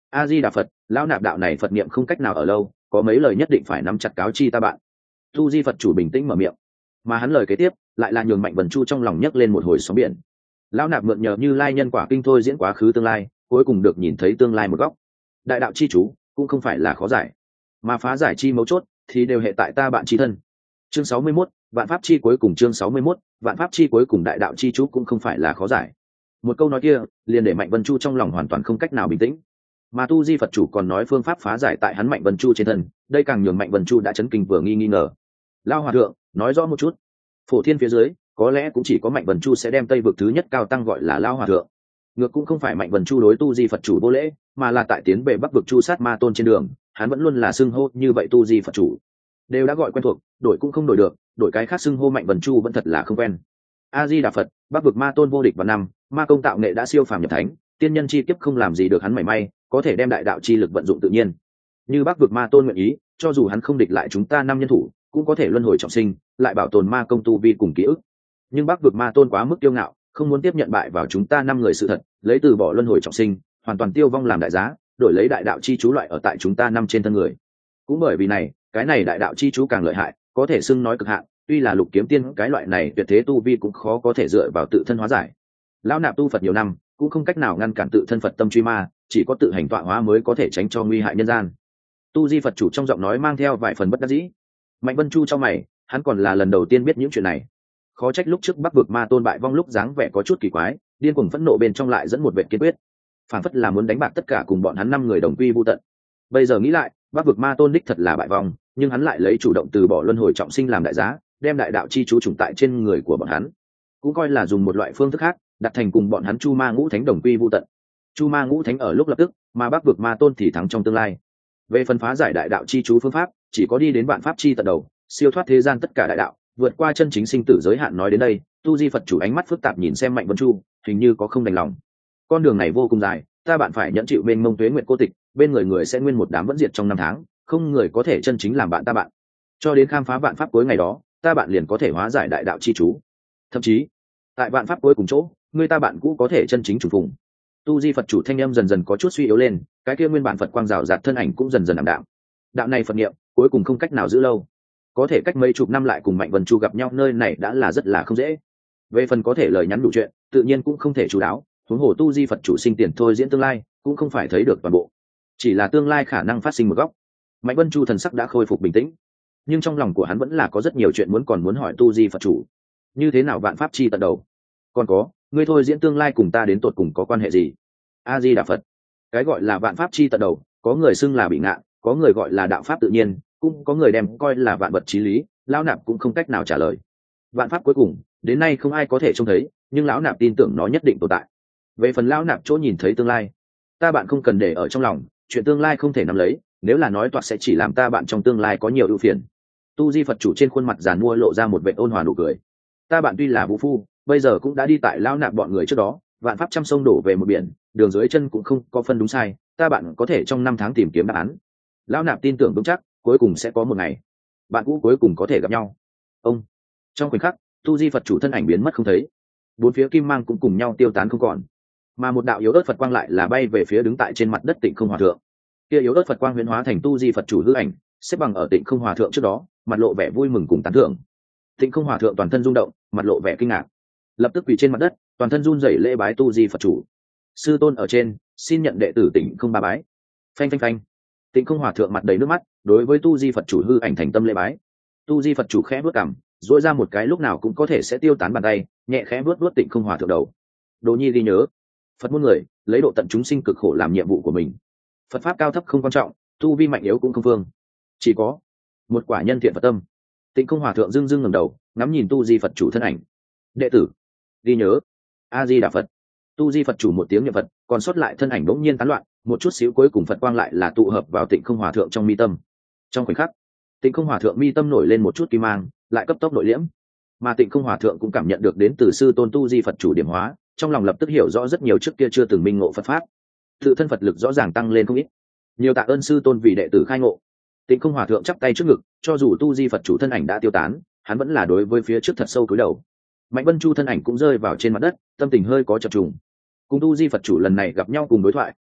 A Di Đà Phật, lão nạp đạo này Phật niệm không cách nào ở lâu, có mấy lời nhất định phải nắm chặt cáo chi ta bạn. Tu Di Phật chủ bình tĩnh mở miệng, mà hắn lời kế tiếp lại là nhường Mạnh Vân Chu trong lòng nhấc lên một hồi sóng biển. Lão nạp mượn nhờ Như Lai nhân quả kinh thôi diễn quá khứ tương lai, cuối cùng được nhìn thấy tương lai một góc. Đại đạo chi chú cũng không phải là khó giải, mà phá giải chi mấu chốt thì đều hệ tại ta bạn chi thân. Chương 61, vạn pháp chi cuối cùng. Chương 61, vạn pháp chi cuối cùng. Đại đạo chi chú cũng không phải là khó giải. Một câu nói kia liền để Mạnh Vân Chu trong lòng hoàn toàn không cách nào bình tĩnh, mà Tu Di Phật chủ còn nói phương pháp phá giải tại hắn Mạnh Vân Chu trên thân, đây càng nhường Mạnh Vân Chu đã chấn kinh vừa nghi ngờ. Lao hòa thượng nói rõ một chút. Phổ thiên phía dưới có lẽ cũng chỉ có Mạnh Vân Chu sẽ đem Tây vực thứ nhất cao tăng gọi là Lao hòa thượng. Ngược cũng không phải Mạnh Vân Chu đối Tu Di Phật chủ vô lễ, mà là tại tiến về Bắc vực Chu sát ma tôn trên đường, hắn vẫn luôn là xưng hô như vậy. Tu Di Phật chủ đều đã gọi quen thuộc, đổi cũng không đổi được, đổi cái khác xưng hô Mạnh Vân Chu vẫn thật là không quen. A Di Đà Phật, Bắc vực ma tôn vô địch vào năm, ma công tạo nghệ đã siêu phàm nhập thánh, tiên nhân chi kiếp không làm gì được hắn mảy may, có thể đem đại đạo chi lực vận dụng tự nhiên. Như Bắc vực ma tôn nguyện ý, cho dù hắn không địch lại chúng ta năm nhân thủ, cũng có thể luân hồi trọng sinh, lại bảo tồn ma công tu vi cùng ký ức. Nhưng Bắc vực ma tôn quá mức kiêu ngạo, không muốn tiếp nhận bại vào chúng ta năm người sự thật, lấy từ bỏ luân hồi trọng sinh, hoàn toàn tiêu vong làm đại giá, đổi lấy đại đạo chi chú loại ở tại chúng ta năm trên thân người. Cũng bởi vì này, cái này đại đạo chi chú càng lợi hại, có thể xưng nói cực hạn, tuy là lục kiếm tiên cái loại này tuyệt thế tu vi cũng khó có thể dựa vào tự thân hóa giải. Lão nạp tu Phật nhiều năm, cũng không cách nào ngăn cản tự thân Phật tâm truy ma, chỉ có tự hành tọa hóa mới có thể tránh cho nguy hại nhân gian. Tu Di Phật chủ trong giọng nói mang theo vài phần bất đắc dĩ. Mạnh Vân Chu trong mày, hắn còn là lần đầu tiên biết những chuyện này. Khó trách lúc trước Bắc vực ma tôn bại vong lúc dáng vẻ có chút kỳ quái, điên cuồng phẫn nộ bên trong lại dẫn một vẻ kiên quyết, phản phất là muốn đánh bạc tất cả cùng bọn hắn năm người đồng quy vu tận. Bây giờ nghĩ lại, Bắc vực ma tôn đích thật là bại vong, nhưng hắn lại lấy chủ động từ bỏ luân hồi trọng sinh làm đại giá, đem đại đạo chi chú trùng tại trên người của bọn hắn, cũng coi là dùng một loại phương thức khác đặt thành cùng bọn hắn Chu Ma Ngũ Thánh đồng quy vu tận. Chu Ma Ngũ Thánh ở lúc lập tức, mà Bắc vực ma tôn thì thắng trong tương lai. Về phần phá giải đại đạo chi chú phương pháp, chỉ có đi đến vạn pháp chi tận đầu, siêu thoát thế gian tất cả đại đạo, vượt qua chân chính sinh tử giới hạn. Nói đến đây, Tu Di Phật chủ ánh mắt phức tạp nhìn xem Mạnh Vân Chu, hình như có không đành lòng. Con đường này vô cùng dài, ta bạn phải nhẫn chịu bên mông tuế nguyện cô tịch, bên người sẽ nguyên một đám vẫn diệt trong năm tháng, không người có thể chân chính làm bạn ta bạn. Cho đến khám phá vạn pháp cuối ngày đó, ta bạn liền có thể hóa giải đại đạo chi chú. Thậm chí, tại vạn pháp cuối cùng chỗ, người ta bạn cũ có thể chân chính trùng phùng. Tu Di Phật chủ thanh âm dần dần có chút suy yếu lên, cái kia nguyên bản Phật quang rào rạt thân ảnh cũng dần dần ảm đạm. Đạo này Phật niệm cuối cùng không cách nào giữ lâu, có thể cách mấy chục năm lại cùng Mạnh Vân Chu gặp nhau nơi này đã là rất là không dễ. Về phần có thể lời nhắn đủ chuyện, tự nhiên cũng không thể chú đáo. Huống hồ Tu Di Phật chủ sinh tiền thôi diễn tương lai, cũng không phải thấy được toàn bộ, chỉ là tương lai khả năng phát sinh một góc. Mạnh Vân Chu thần sắc đã khôi phục bình tĩnh, nhưng trong lòng của hắn vẫn là có rất nhiều chuyện còn muốn hỏi Tu Di Phật chủ. Như thế nào vạn pháp chi tận đầu? Còn có, ngươi thôi diễn tương lai cùng ta đến tột cùng có quan hệ gì? A Di Đà Phật. Cái gọi là vạn pháp chi tận đầu, có người xưng là bị ngạn, có người gọi là đạo pháp tự nhiên, cũng có người đem coi là vạn vật chí lý. Lão nạp cũng không cách nào trả lời. Vạn pháp cuối cùng, đến nay không ai có thể trông thấy, nhưng lão nạp tin tưởng nó nhất định tồn tại. Về phần lão nạp chỗ nhìn thấy tương lai, ta bạn không cần để ở trong lòng, chuyện tương lai không thể nắm lấy, nếu là nói toạc sẽ chỉ làm ta bạn trong tương lai có nhiều ưu phiền. Tu Di Phật chủ trên khuôn mặt giàn mua lộ ra một vẻ ôn hòa nụ cười. Ta bạn tuy là vũ phu, bây giờ cũng đã đi tại lão nạp bọn người trước đó, vạn pháp trăm sông đổ về một biển, đường dưới chân cũng không có phân đúng sai, ta bạn có thể trong năm tháng tìm kiếm đáp án. Lão nạp tin tưởng vững chắc, cuối cùng sẽ có một ngày, bạn cũ cuối cùng có thể gặp nhau. Ông. Trong khoảnh khắc, Tu Di Phật chủ thân ảnh biến mất không thấy, bốn phía kim mang cũng cùng nhau tiêu tán không còn, mà một đạo yếu ớt Phật quang lại là bay về phía đứng tại trên mặt đất Tịnh Không Hòa Thượng. Kia yếu ớt Phật quang huyễn hóa thành Tu Di Phật chủ hư ảnh, xếp bằng ở Tịnh Không Hòa Thượng trước đó, mặt lộ vẻ vui mừng cùng tán thưởng. Tịnh Không Hòa Thượng toàn thân rung động, mặt lộ vẻ kinh ngạc, lập tức quỳ trên mặt đất, toàn thân run rẩy lễ bái Tu Di Phật chủ. Sư tôn ở trên, xin nhận đệ tử Tịnh Không ba bái. Phanh phanh phanh. Tịnh Không Hòa Thượng mặt đầy nước mắt, đối với Tu Di Phật chủ hư ảnh thành tâm lễ bái. Tu Di Phật chủ khẽ bước cằm, duỗi ra một cái lúc nào cũng có thể sẽ tiêu tán bàn tay, nhẹ khẽ vuốt Tịnh Không Hòa Thượng đầu. Đồ nhi ghi nhớ, Phật môn người lấy độ tận chúng sinh cực khổ làm nhiệm vụ của mình. Phật pháp cao thấp không quan trọng, tu vi mạnh yếu cũng không phương, chỉ có một quả nhân thiện Phật tâm. Tịnh Không Hòa Thượng dưng ngẩng đầu, ngắm nhìn Tu Di Phật chủ thân ảnh. Đệ tử ghi nhớ. A Di Đà Phật. Tu Di Phật chủ một tiếng niệm Phật, còn sót lại thân ảnh bỗng nhiên tán loạn, một chút xíu cuối cùng Phật quang lại là tụ hợp vào Tịnh Không Hòa Thượng trong mi tâm. Trong khoảnh khắc, Tịnh Không Hòa Thượng mi tâm nổi lên một chút kim mang, lại cấp tốc nội liễm. Mà Tịnh Không Hòa Thượng cũng cảm nhận được đến từ sư tôn Tu Di Phật chủ điểm hóa, trong lòng lập tức hiểu rõ rất nhiều trước kia chưa từng minh ngộ Phật pháp, tự thân Phật lực rõ ràng tăng lên không ít. Nhiều tạ ơn sư tôn vì đệ tử khai ngộ. Tịnh Không Hòa Thượng chắp tay trước ngực, cho dù Tu Di Phật chủ thân ảnh đã tiêu tán, hắn vẫn là đối với phía trước thật sâu cúi đầu. Mạnh Vân Chu thân ảnh cũng rơi vào trên mặt đất, tâm tình hơi có chập trùng. Cùng Tu Di Phật chủ lần này gặp nhau cùng đối thoại,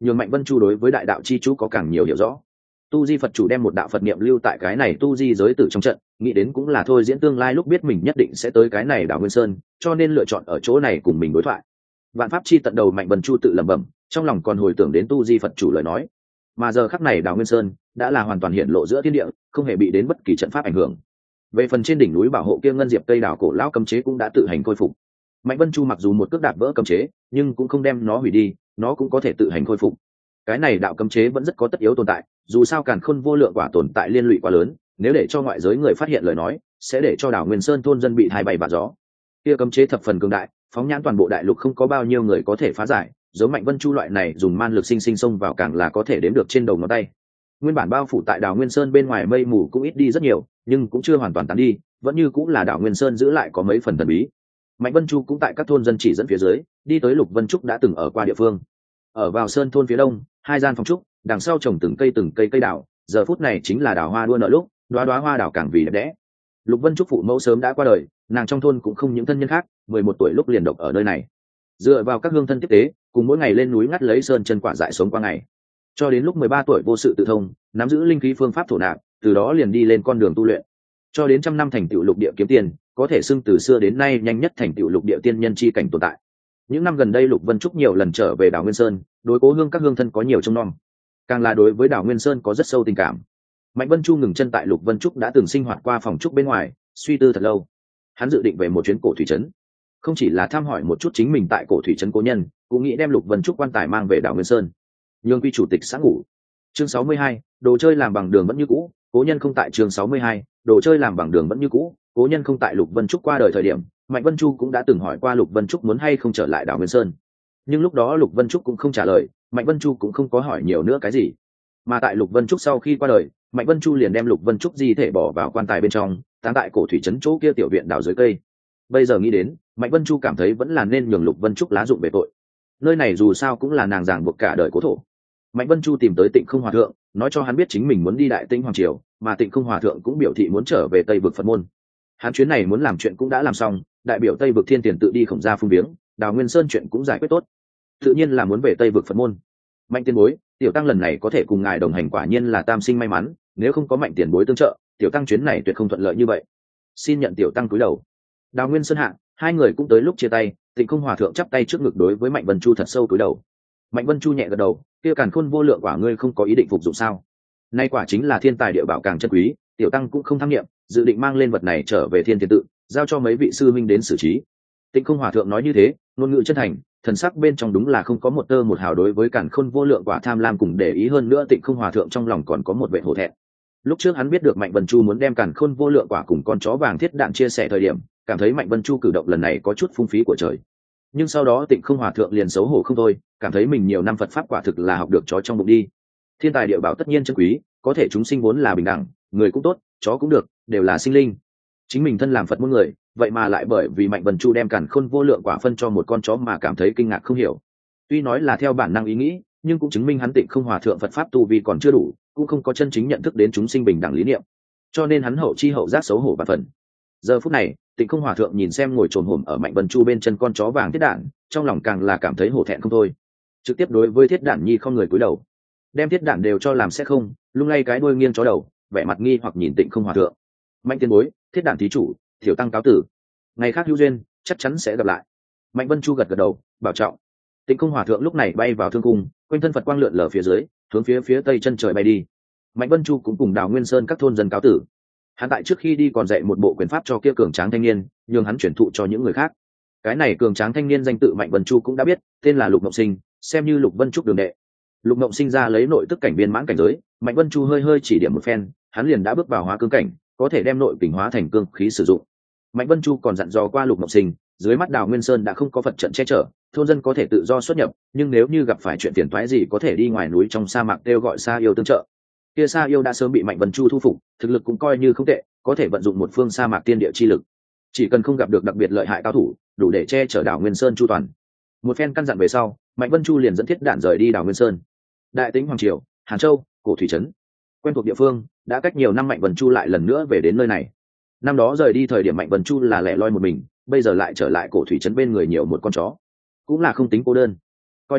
nhường Mạnh Vân Chu đối với đại đạo chi chú có càng nhiều hiểu rõ. Tu Di Phật chủ đem một đạo Phật niệm lưu tại cái này tu di giới tử trong trận, nghĩ đến cũng là thôi diễn tương lai lúc biết mình nhất định sẽ tới cái này đảo Nguyên Sơn, cho nên lựa chọn ở chỗ này cùng mình đối thoại. Vạn pháp chi tận đầu Mạnh Vân Chu tự lẩm bẩm, trong lòng còn hồi tưởng đến Tu Di Phật chủ lời nói. Mà giờ khắc này đảo Nguyên Sơn đã là hoàn toàn hiện lộ giữa thiên địa, không hề bị đến bất kỳ trận pháp ảnh hưởng. Về phần trên đỉnh núi bảo hộ kia ngân diệp cây đảo cổ lão cấm chế cũng đã tự hành khôi phục. Mạnh Vân Chu mặc dù một cước đạp vỡ cấm chế, nhưng cũng không đem nó hủy đi, nó cũng có thể tự hành khôi phục. Cái này đạo cấm chế vẫn rất có tất yếu tồn tại, dù sao càn khôn vô lượng quả tồn tại liên lụy quá lớn, nếu để cho ngoại giới người phát hiện lời nói, sẽ để cho đảo Nguyên Sơn thôn dân bị thay bay vạ gió. Kia cấm chế thập phần cường đại, phóng nhãn toàn bộ đại lục không có bao nhiêu người có thể phá giải, giống Mạnh Vân Chu loại này dùng man lực sinh sinh xông vào càng là có thể đếm được trên đầu ngón tay. Nguyên bản bao phủ tại đảo Nguyên Sơn bên ngoài mây mù cũng ít đi rất nhiều, nhưng cũng chưa hoàn toàn tán đi, vẫn như cũng là đảo Nguyên Sơn giữ lại có mấy phần thần bí. Mạnh Vân Chu cũng tại các thôn dân chỉ dẫn phía dưới, đi tới Lục Vân Trúc đã từng ở qua địa phương. Ở vào sơn thôn phía đông, hai gian phòng trúc, đằng sau trồng từng cây cây đào, giờ phút này chính là đào hoa đua nở lúc, đóa hoa đào càng vì đẹp đẽ. Lục Vân Trúc phụ mẫu sớm đã qua đời, nàng trong thôn cũng không những thân nhân khác, 11 tuổi lúc liền độc ở nơi này. Dựa vào các hương thân tiếp tế, cùng mỗi ngày lên núi ngắt lấy sơn chân quả dại sống qua ngày. Cho đến lúc 13 tuổi vô sự tự thông, nắm giữ linh khí phương pháp thổ nạp, từ đó liền đi lên con đường tu luyện. Cho đến trăm năm thành tựu lục địa kiếm tiền, có thể xưng từ xưa đến nay nhanh nhất thành tựu lục địa tiên nhân chi cảnh tồn tại. Những năm gần đây Lục Vân Trúc nhiều lần trở về đảo Nguyên Sơn, đối cố hương các hương thân có nhiều trông nom, càng là đối với đảo Nguyên Sơn có rất sâu tình cảm. Mạnh Vân Chu ngừng chân tại Lục Vân Trúc đã từng sinh hoạt qua phòng trúc bên ngoài, suy tư thật lâu. Hắn dự định về một chuyến cổ thủy trấn, không chỉ là thăm hỏi một chút chính mình tại cổ thủy trấn cố nhân, cũng nghĩ đem Lục Vân Trúc quan tài mang về đảo Nguyên Sơn. Nhường quy chủ tịch xã ngủ. Chương 62, đồ chơi làm bằng đường vẫn như cũ, cố nhân không tại. Chương 62, đồ chơi làm bằng đường vẫn như cũ, cố nhân không tại. Lục Vân Trúc qua đời thời điểm, Mạnh Vân Chu cũng đã từng hỏi qua Lục Vân Trúc muốn hay không trở lại đảo Nguyên Sơn, nhưng lúc đó Lục Vân Trúc cũng không trả lời, Mạnh Vân Chu cũng không có hỏi nhiều nữa cái gì. Mà tại Lục Vân Trúc sau khi qua đời, Mạnh Vân Chu liền đem Lục Vân Trúc di thể bỏ vào quan tài bên trong, táng tại cổ thủy trấn chỗ kia tiểu viện đảo dưới cây. Bây giờ nghĩ đến, Mạnh Vân Chu cảm thấy vẫn là nên nhường Lục Vân Trúc lá dụng về tội. Nơi này dù sao cũng là nàng ràng buộc cả đời cố thổ. Mạnh Vân Chu tìm tới Tịnh Không Hòa thượng, nói cho hắn biết chính mình muốn đi Đại Tĩnh Hoàng triều, mà Tịnh Không Hòa thượng cũng biểu thị muốn trở về Tây vực Phật môn. Hắn chuyến này muốn làm chuyện cũng đã làm xong, đại biểu Tây vực Thiên Tiền tự đi Khổng Gia phung viếng, đào Nguyên Sơn chuyện cũng giải quyết tốt, tự nhiên là muốn về Tây vực Phật môn. Mạnh tiền bối, tiểu tăng lần này có thể cùng ngài đồng hành quả nhiên là tam sinh may mắn, nếu không có Mạnh tiền bối tương trợ, tiểu tăng chuyến này tuyệt không thuận lợi như vậy. Xin nhận tiểu tăng cúi đầu. Đào Nguyên Sơn hạ, hai người cũng tới lúc chia tay, Tịnh Không Hòa thượng chắp tay trước ngực đối với Mạnh Vân Chu thật sâu cúi đầu. Mạnh Vân Chu nhẹ gật đầu, kia càn khôn vô lượng quả ngươi không có ý định phục dụng sao? Nay quả chính là thiên tài địa bảo càng chân quý, tiểu tăng cũng không tham nghiệm, dự định mang lên vật này trở về Thiên Tiền tự, giao cho mấy vị sư minh đến xử trí. Tịnh Không Hòa thượng nói như thế, ngôn ngữ chân thành, thần sắc bên trong đúng là không có một tơ một hào đối với càn khôn vô lượng quả tham lam cùng để ý, hơn nữa Tịnh Không Hòa thượng trong lòng còn có một vẻ hổ thẹn. Lúc trước hắn biết được Mạnh Vân Chu muốn đem càn khôn vô lượng quả cùng con chó vàng thiết đạn chia sẻ thời điểm, cảm thấy Mạnh Vân Chu cử động lần này có chút phung phí của trời. Nhưng sau đó Tịnh Không Hòa thượng liền xấu hổ không thôi, cảm thấy mình nhiều năm Phật pháp quả thực là học được chó trong bụng đi. Thiên tài địa bảo tất nhiên chân quý, có thể chúng sinh vốn là bình đẳng, người cũng tốt, chó cũng được, đều là sinh linh. Chính mình thân làm Phật môn người, vậy mà lại bởi vì Mạnh Vân Chu đem càn khôn vô lượng quả phân cho một con chó mà cảm thấy kinh ngạc không hiểu. Tuy nói là theo bản năng ý nghĩ, nhưng cũng chứng minh hắn Tịnh Không Hòa thượng Phật pháp tu vi còn chưa đủ, cũng không có chân chính nhận thức đến chúng sinh bình đẳng lý niệm, cho nên hắn hậu chi hậu giác xấu hổ và phần. Giờ phút này, Tịnh Không Hòa thượng nhìn xem ngồi trồm hổm ở Mạnh Vân Chu bên chân con chó vàng thiết đản, trong lòng càng là cảm thấy hổ thẹn không thôi. Trực tiếp đối với thiết đản nhi không người cúi đầu, đem thiết đản đều cho làm sẽ không, lung lay cái đuôi nghiêng chó đầu, vẻ mặt nghi hoặc nhìn Tịnh Không Hòa thượng. Mạnh tiền bối, thiết đản thí chủ, tiểu tăng cáo tử, ngày khác hữu duyên chắc chắn sẽ gặp lại. Mạnh Vân Chu gật gật đầu, bảo trọng. Tịnh Không Hòa thượng lúc này bay vào thương cung, quanh thân Phật quang lượn lờ phía dưới, hướng phía tây chân trời bay đi. Mạnh Vân Chu cũng cùng Đào Nguyên Sơn các thôn dân cáo tử. Hắn tại trước khi đi còn dạy một bộ quyền pháp cho kia cường tráng thanh niên, nhường hắn chuyển thụ cho những người khác. Cái này cường tráng thanh niên danh tự Mạnh Vân Chu cũng đã biết, tên là Lục Mộng Sinh, xem như Lục Vân Trúc đường đệ. Lục Mộng Sinh ra lấy nội tức cảnh viên mãn cảnh giới, Mạnh Vân Chu hơi chỉ điểm một phen, hắn liền đã bước vào hóa cương cảnh, có thể đem nội kình hóa thành cương khí sử dụng. Mạnh Vân Chu còn dặn dò qua Lục Mộng Sinh, dưới mắt Đào Nguyên Sơn đã không có Phật trận che chở, thôn dân có thể tự do xuất nhập, nhưng nếu như gặp phải chuyện phiền toái gì có thể đi ngoài núi trong sa mạc kêu gọi Sa Yêu tương trợ. Kia Sa Yêu đã sớm bị Mạnh Vân Chu thu phục, thực lực cũng coi như không tệ, có thể vận dụng một phương sa mạc tiên địa chi lực, chỉ cần không gặp được đặc biệt lợi hại cao thủ, đủ để che chở Đào Nguyên Sơn chu toàn. Một phen căn dặn về sau, Mạnh Vân Chu liền dẫn thiết đạn rời đi Đào Nguyên Sơn. Đại Tĩnh Hoàng triều, Hàn Châu, cổ thủy trấn, quen thuộc địa phương, đã cách nhiều năm Mạnh Vân Chu lại lần nữa về đến nơi này. Năm đó rời đi thời điểm Mạnh Vân Chu là lẻ loi một mình, bây giờ lại trở lại cổ thủy trấn bên người nhiều một con chó, cũng là không tính cô đơn. Coi như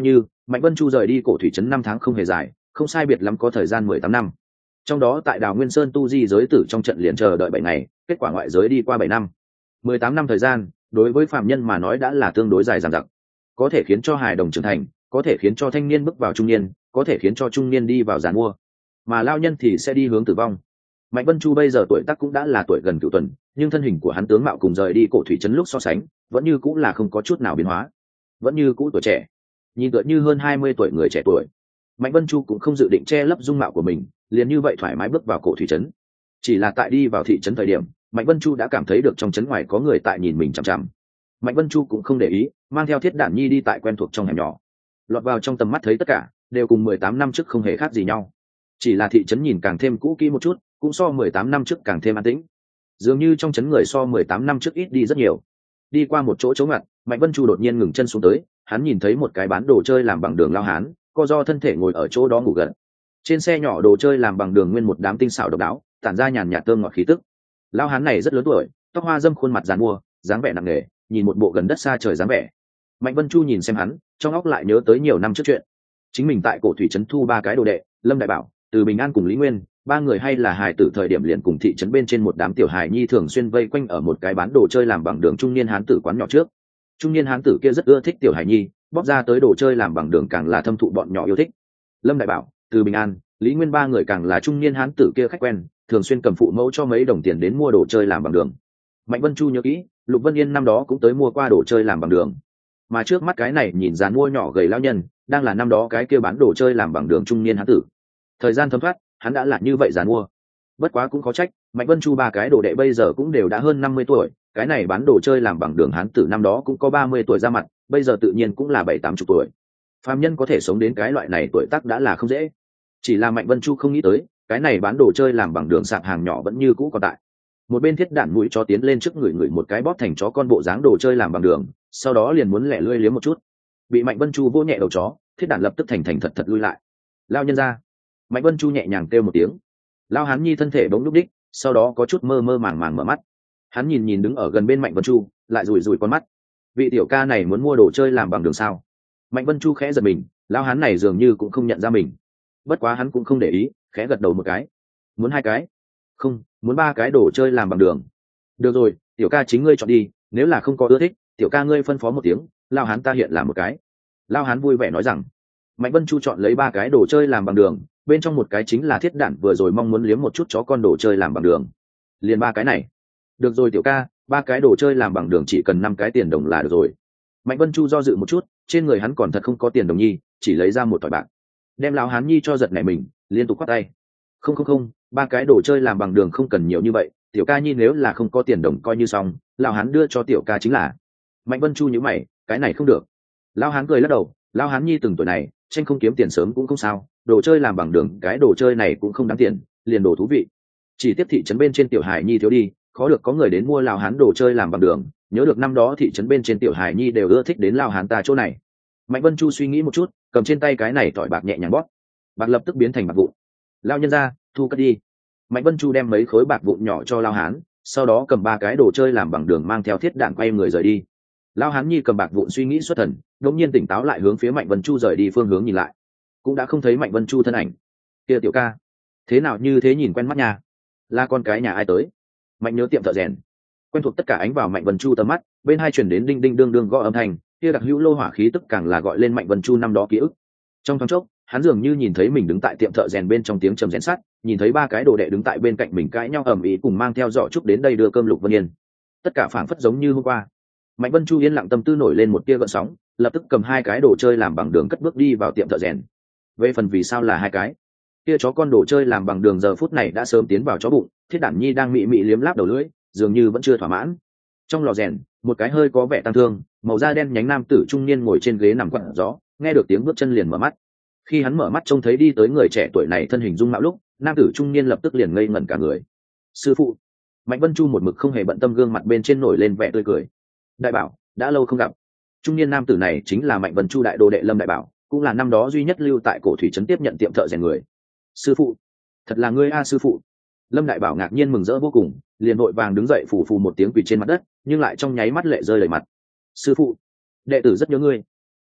Mạnh Vân Chu rời đi cổ thủy trấn 5 tháng không hề dài, không sai biệt lắm có thời gian 18 năm. Trong đó tại Đào Nguyên Sơn tu di giới tử trong trận liền chờ đợi 7 ngày, kết quả ngoại giới đi qua 7 năm. 18 năm thời gian, đối với phạm nhân mà nói đã là tương đối dài dằng dặc. Có thể khiến cho hài đồng trưởng thành, có thể khiến cho thanh niên bước vào trung niên, có thể khiến cho trung niên đi vào giàn mua, mà lao nhân thì sẽ đi hướng tử vong. Mạnh Vân Chu bây giờ tuổi tác cũng đã là tuổi gần cửu tuần, nhưng thân hình của hắn tướng mạo cùng rời đi cổ thủy trấn lúc so sánh, vẫn như cũng là không có chút nào biến hóa, vẫn như cũ tuổi trẻ, nhìn tựa như hơn 20 tuổi người trẻ tuổi. Mạnh Vân Chu cũng không dự định che lấp dung mạo của mình, liền như vậy thoải mái bước vào cổ thủy trấn. Chỉ là tại đi vào thị trấn thời điểm, Mạnh Vân Chu đã cảm thấy được trong trấn ngoài có người tại nhìn mình chằm chằm. Mạnh Vân Chu cũng không để ý, mang theo Thiết Đản Nhi đi tại quen thuộc trong hẻm nhỏ. Lọt vào trong tầm mắt thấy tất cả, đều cùng 18 năm trước không hề khác gì nhau. Chỉ là thị trấn nhìn càng thêm cũ kỹ một chút, cũng so 18 năm trước càng thêm an tĩnh. Dường như trong trấn người so 18 năm trước ít đi rất nhiều. Đi qua một chỗ trống ngặt, Mạnh Vân Chu đột nhiên ngừng chân xuống tới, hắn nhìn thấy một cái bán đồ chơi làm bằng đường lao hán, co do thân thể ngồi ở chỗ đó ngủ gần. Trên xe nhỏ đồ chơi làm bằng đường nguyên một đám tinh xảo độc đáo, tản ra nhàn nhạt thơm ngọt khí tức. Lao hán này rất lớn tuổi, tóc hoa râm, khuôn mặt giàn mua, dáng vẻ nặng nề, nhìn một bộ gần đất xa trời dáng vẻ. Mạnh Vân Chu nhìn xem hắn, trong óc lại nhớ tới nhiều năm trước chuyện. Chính mình tại cổ thủy trấn thu 3 cái đồ đệ, Lâm Đại Bảo, Từ Bình An cùng Lý Nguyên, 3 người hay là hài tử thời điểm liền cùng thị trấn bên trên một đám tiểu hài nhi thường xuyên vây quanh ở một cái bán đồ chơi làm bằng đường trung niên hán tử quán nhỏ trước. Trung niên hán tử kia rất ưa thích tiểu hài nhi, bóc ra tới đồ chơi làm bằng đường càng là thâm thụ bọn nhỏ yêu thích. Lâm Đại Bảo, Từ Bình An, Lý Nguyên 3 người càng là trung niên hán tử kia khách quen, thường xuyên cầm phụ mẫu cho mấy đồng tiền đến mua đồ chơi làm bằng đường. Mạnh Vân Chu nhớ kỹ, Lục Vân Yên năm đó cũng tới mua qua đồ chơi làm bằng đường, mà trước mắt cái này nhìn dàn mua nhỏ gầy lão nhân, đang là năm đó cái kia bán đồ chơi làm bằng đường trung niên hán tử. Thời gian thấm thoát, hắn đã là như vậy dàn mua. Bất quá cũng có trách, Mạnh Vân Chu 3 cái đồ đệ bây giờ cũng đều đã hơn 50 tuổi, cái này bán đồ chơi làm bằng đường hán tử năm đó cũng có 30 tuổi ra mặt, bây giờ tự nhiên cũng là 7-80 tuổi. Phàm nhân có thể sống đến cái loại này tuổi tác đã là không dễ. Chỉ là Mạnh Vân Chu không nghĩ tới, cái này bán đồ chơi làm bằng đường sạp hàng nhỏ vẫn như cũ còn tại. Một bên Thiết Đản mũi chó tiến lên trước người một cái bóp thành chó con bộ dáng đồ chơi làm bằng đường, sau đó liền muốn lẻ lươi liếm một chút. Bị Mạnh Vân Chu vỗ nhẹ đầu chó, Thiết Đản lập tức thành thật thật lui lại. Lao nhân ra. Mạnh Vân Chu nhẹ nhàng kêu một tiếng. Lao hán nhi thân thể bỗng lúc đích, sau đó có chút mơ mơ màng màng mở mắt. Hắn nhìn đứng ở gần bên Mạnh Vân Chu, lại rủi rủi con mắt. Vị tiểu ca này muốn mua đồ chơi làm bằng đường sao? Mạnh Vân Chu khẽ giật mình, Lao hán này dường như cũng không nhận ra mình. Bất quá hắn cũng không để ý, khẽ gật đầu một cái. Muốn 2 cái? Không, muốn 3 cái đồ chơi làm bằng đường. Được rồi, tiểu ca chính ngươi chọn đi, nếu là không có ưa thích, tiểu ca ngươi phân phó một tiếng, Lao hán ta hiện làm một cái. Lao hán vui vẻ nói rằng. Mạnh Vân Chu chọn lấy 3 cái đồ chơi làm bằng đường, bên trong một cái chính là Thiết Đản vừa rồi mong muốn liếm một chút chó con đồ chơi làm bằng đường. Liền 3 cái này. Được rồi tiểu ca, 3 cái đồ chơi làm bằng đường chỉ cần 5 cái tiền đồng là được rồi. Mạnh Vân Chu do dự một chút, trên người hắn còn thật không có tiền đồng nhi, chỉ lấy ra một thỏi bạc. Đem lão hán nhi cho giật nảy mình, liên tục quát tay. Không, 3 cái đồ chơi làm bằng đường không cần nhiều như vậy, tiểu ca nhi nếu là không có tiền đồng coi như xong, lão hán đưa cho tiểu ca chính là. Mạnh Vân Chu nhíu mày, cái này không được. Lão hán cười lắc đầu, lão hán nhi từng tuổi này, tranh không kiếm tiền sớm cũng không sao, đồ chơi làm bằng đường cái đồ chơi này cũng không đáng tiền, liền đồ thú vị. Chỉ tiếp thị trấn bên trên tiểu hải nhi thiếu đi, khó được có người đến mua lão hán đồ chơi làm bằng đường, nhớ được năm đó thị trấn bên trên tiểu hải nhi đều ưa thích đến lão hán ta chỗ này. Mạnh Vân Chu suy nghĩ một chút, cầm trên tay cái này thỏi bạc nhẹ nhàng bóp, bạc lập tức biến thành bạc vụn. Lão nhân ra, thu cất đi. Mạnh Vân Chu đem mấy khối bạc vụn nhỏ cho lão hán, sau đó cầm 3 cái đồ chơi làm bằng đường mang theo Thiết Đản quay người rời đi. Lão hán nhi cầm bạc vụn suy nghĩ xuất thần, đột nhiên tỉnh táo lại hướng phía Mạnh Vân Chu rời đi phương hướng nhìn lại, cũng đã không thấy Mạnh Vân Chu thân ảnh. Kia tiểu ca, thế nào như thế nhìn quen mắt nha, là con cái nhà ai tới? Mạnh nhớ tiệm thợ rèn, quen thuộc tất cả ánh vào Mạnh Vân Chu tầm mắt, bên hai truyền đến đinh đinh đương đương gõ âm thanh, kia đặc hữu lô hỏa khí tức càng là gọi lên Mạnh Vân Chu năm đó ký ức. Trong thoáng chốc, hắn dường như nhìn thấy mình đứng tại tiệm thợ rèn bên trong tiếng trầm rèn sắt, nhìn thấy 3 cái đồ đệ đứng tại bên cạnh mình cãi nhau ầm ĩ cùng mang theo giỏ trúc đến đây đưa cơm Lục Vân Yên. Tất cả phảng phất giống như hôm qua. Mạnh Vân Chu yên lặng tâm tư nổi lên một tia gợn sóng, lập tức cầm 2 cái đồ chơi làm bằng đường cất bước đi vào tiệm thợ rèn. Về phần vì sao là 2 cái, kia chó con đồ chơi làm bằng đường giờ phút này đã sớm tiến vào chó bụng, Thiết Đản nhi đang mị mị liếm láp đầu lưỡi, dường như vẫn chưa thỏa mãn. Trong lò rèn, một cái hơi có vẻ tang thương, màu da đen nhánh nam tử trung niên ngồi trên ghế nằm quặn gió, nghe được tiếng bước chân liền mở mắt. Khi hắn mở mắt trông thấy đi tới người trẻ tuổi này thân hình dung mạo lúc, nam tử trung niên lập tức liền ngây ngẩn cả người. Sư phụ. Mạnh Vân Chu một mực không hề bận tâm gương mặt bên trên nổi lên vẻ tươi cười. Đại Bảo, đã lâu không gặp. Trung niên nam tử này chính là Mạnh Vân Chu đại đồ đệ Lâm Đại Bảo, cũng là năm đó duy nhất lưu tại cổ thủy trấn tiếp nhận tiệm thợ rèn người. Sư phụ, thật là ngươi a sư phụ. Lâm Đại Bảo ngạc nhiên mừng rỡ vô cùng, liền vội vàng đứng dậy phù phù một tiếng quỳ trên mặt đất, nhưng lại trong nháy mắt lệ rơi đầy mặt. Sư phụ, đệ tử rất nhớ ngươi.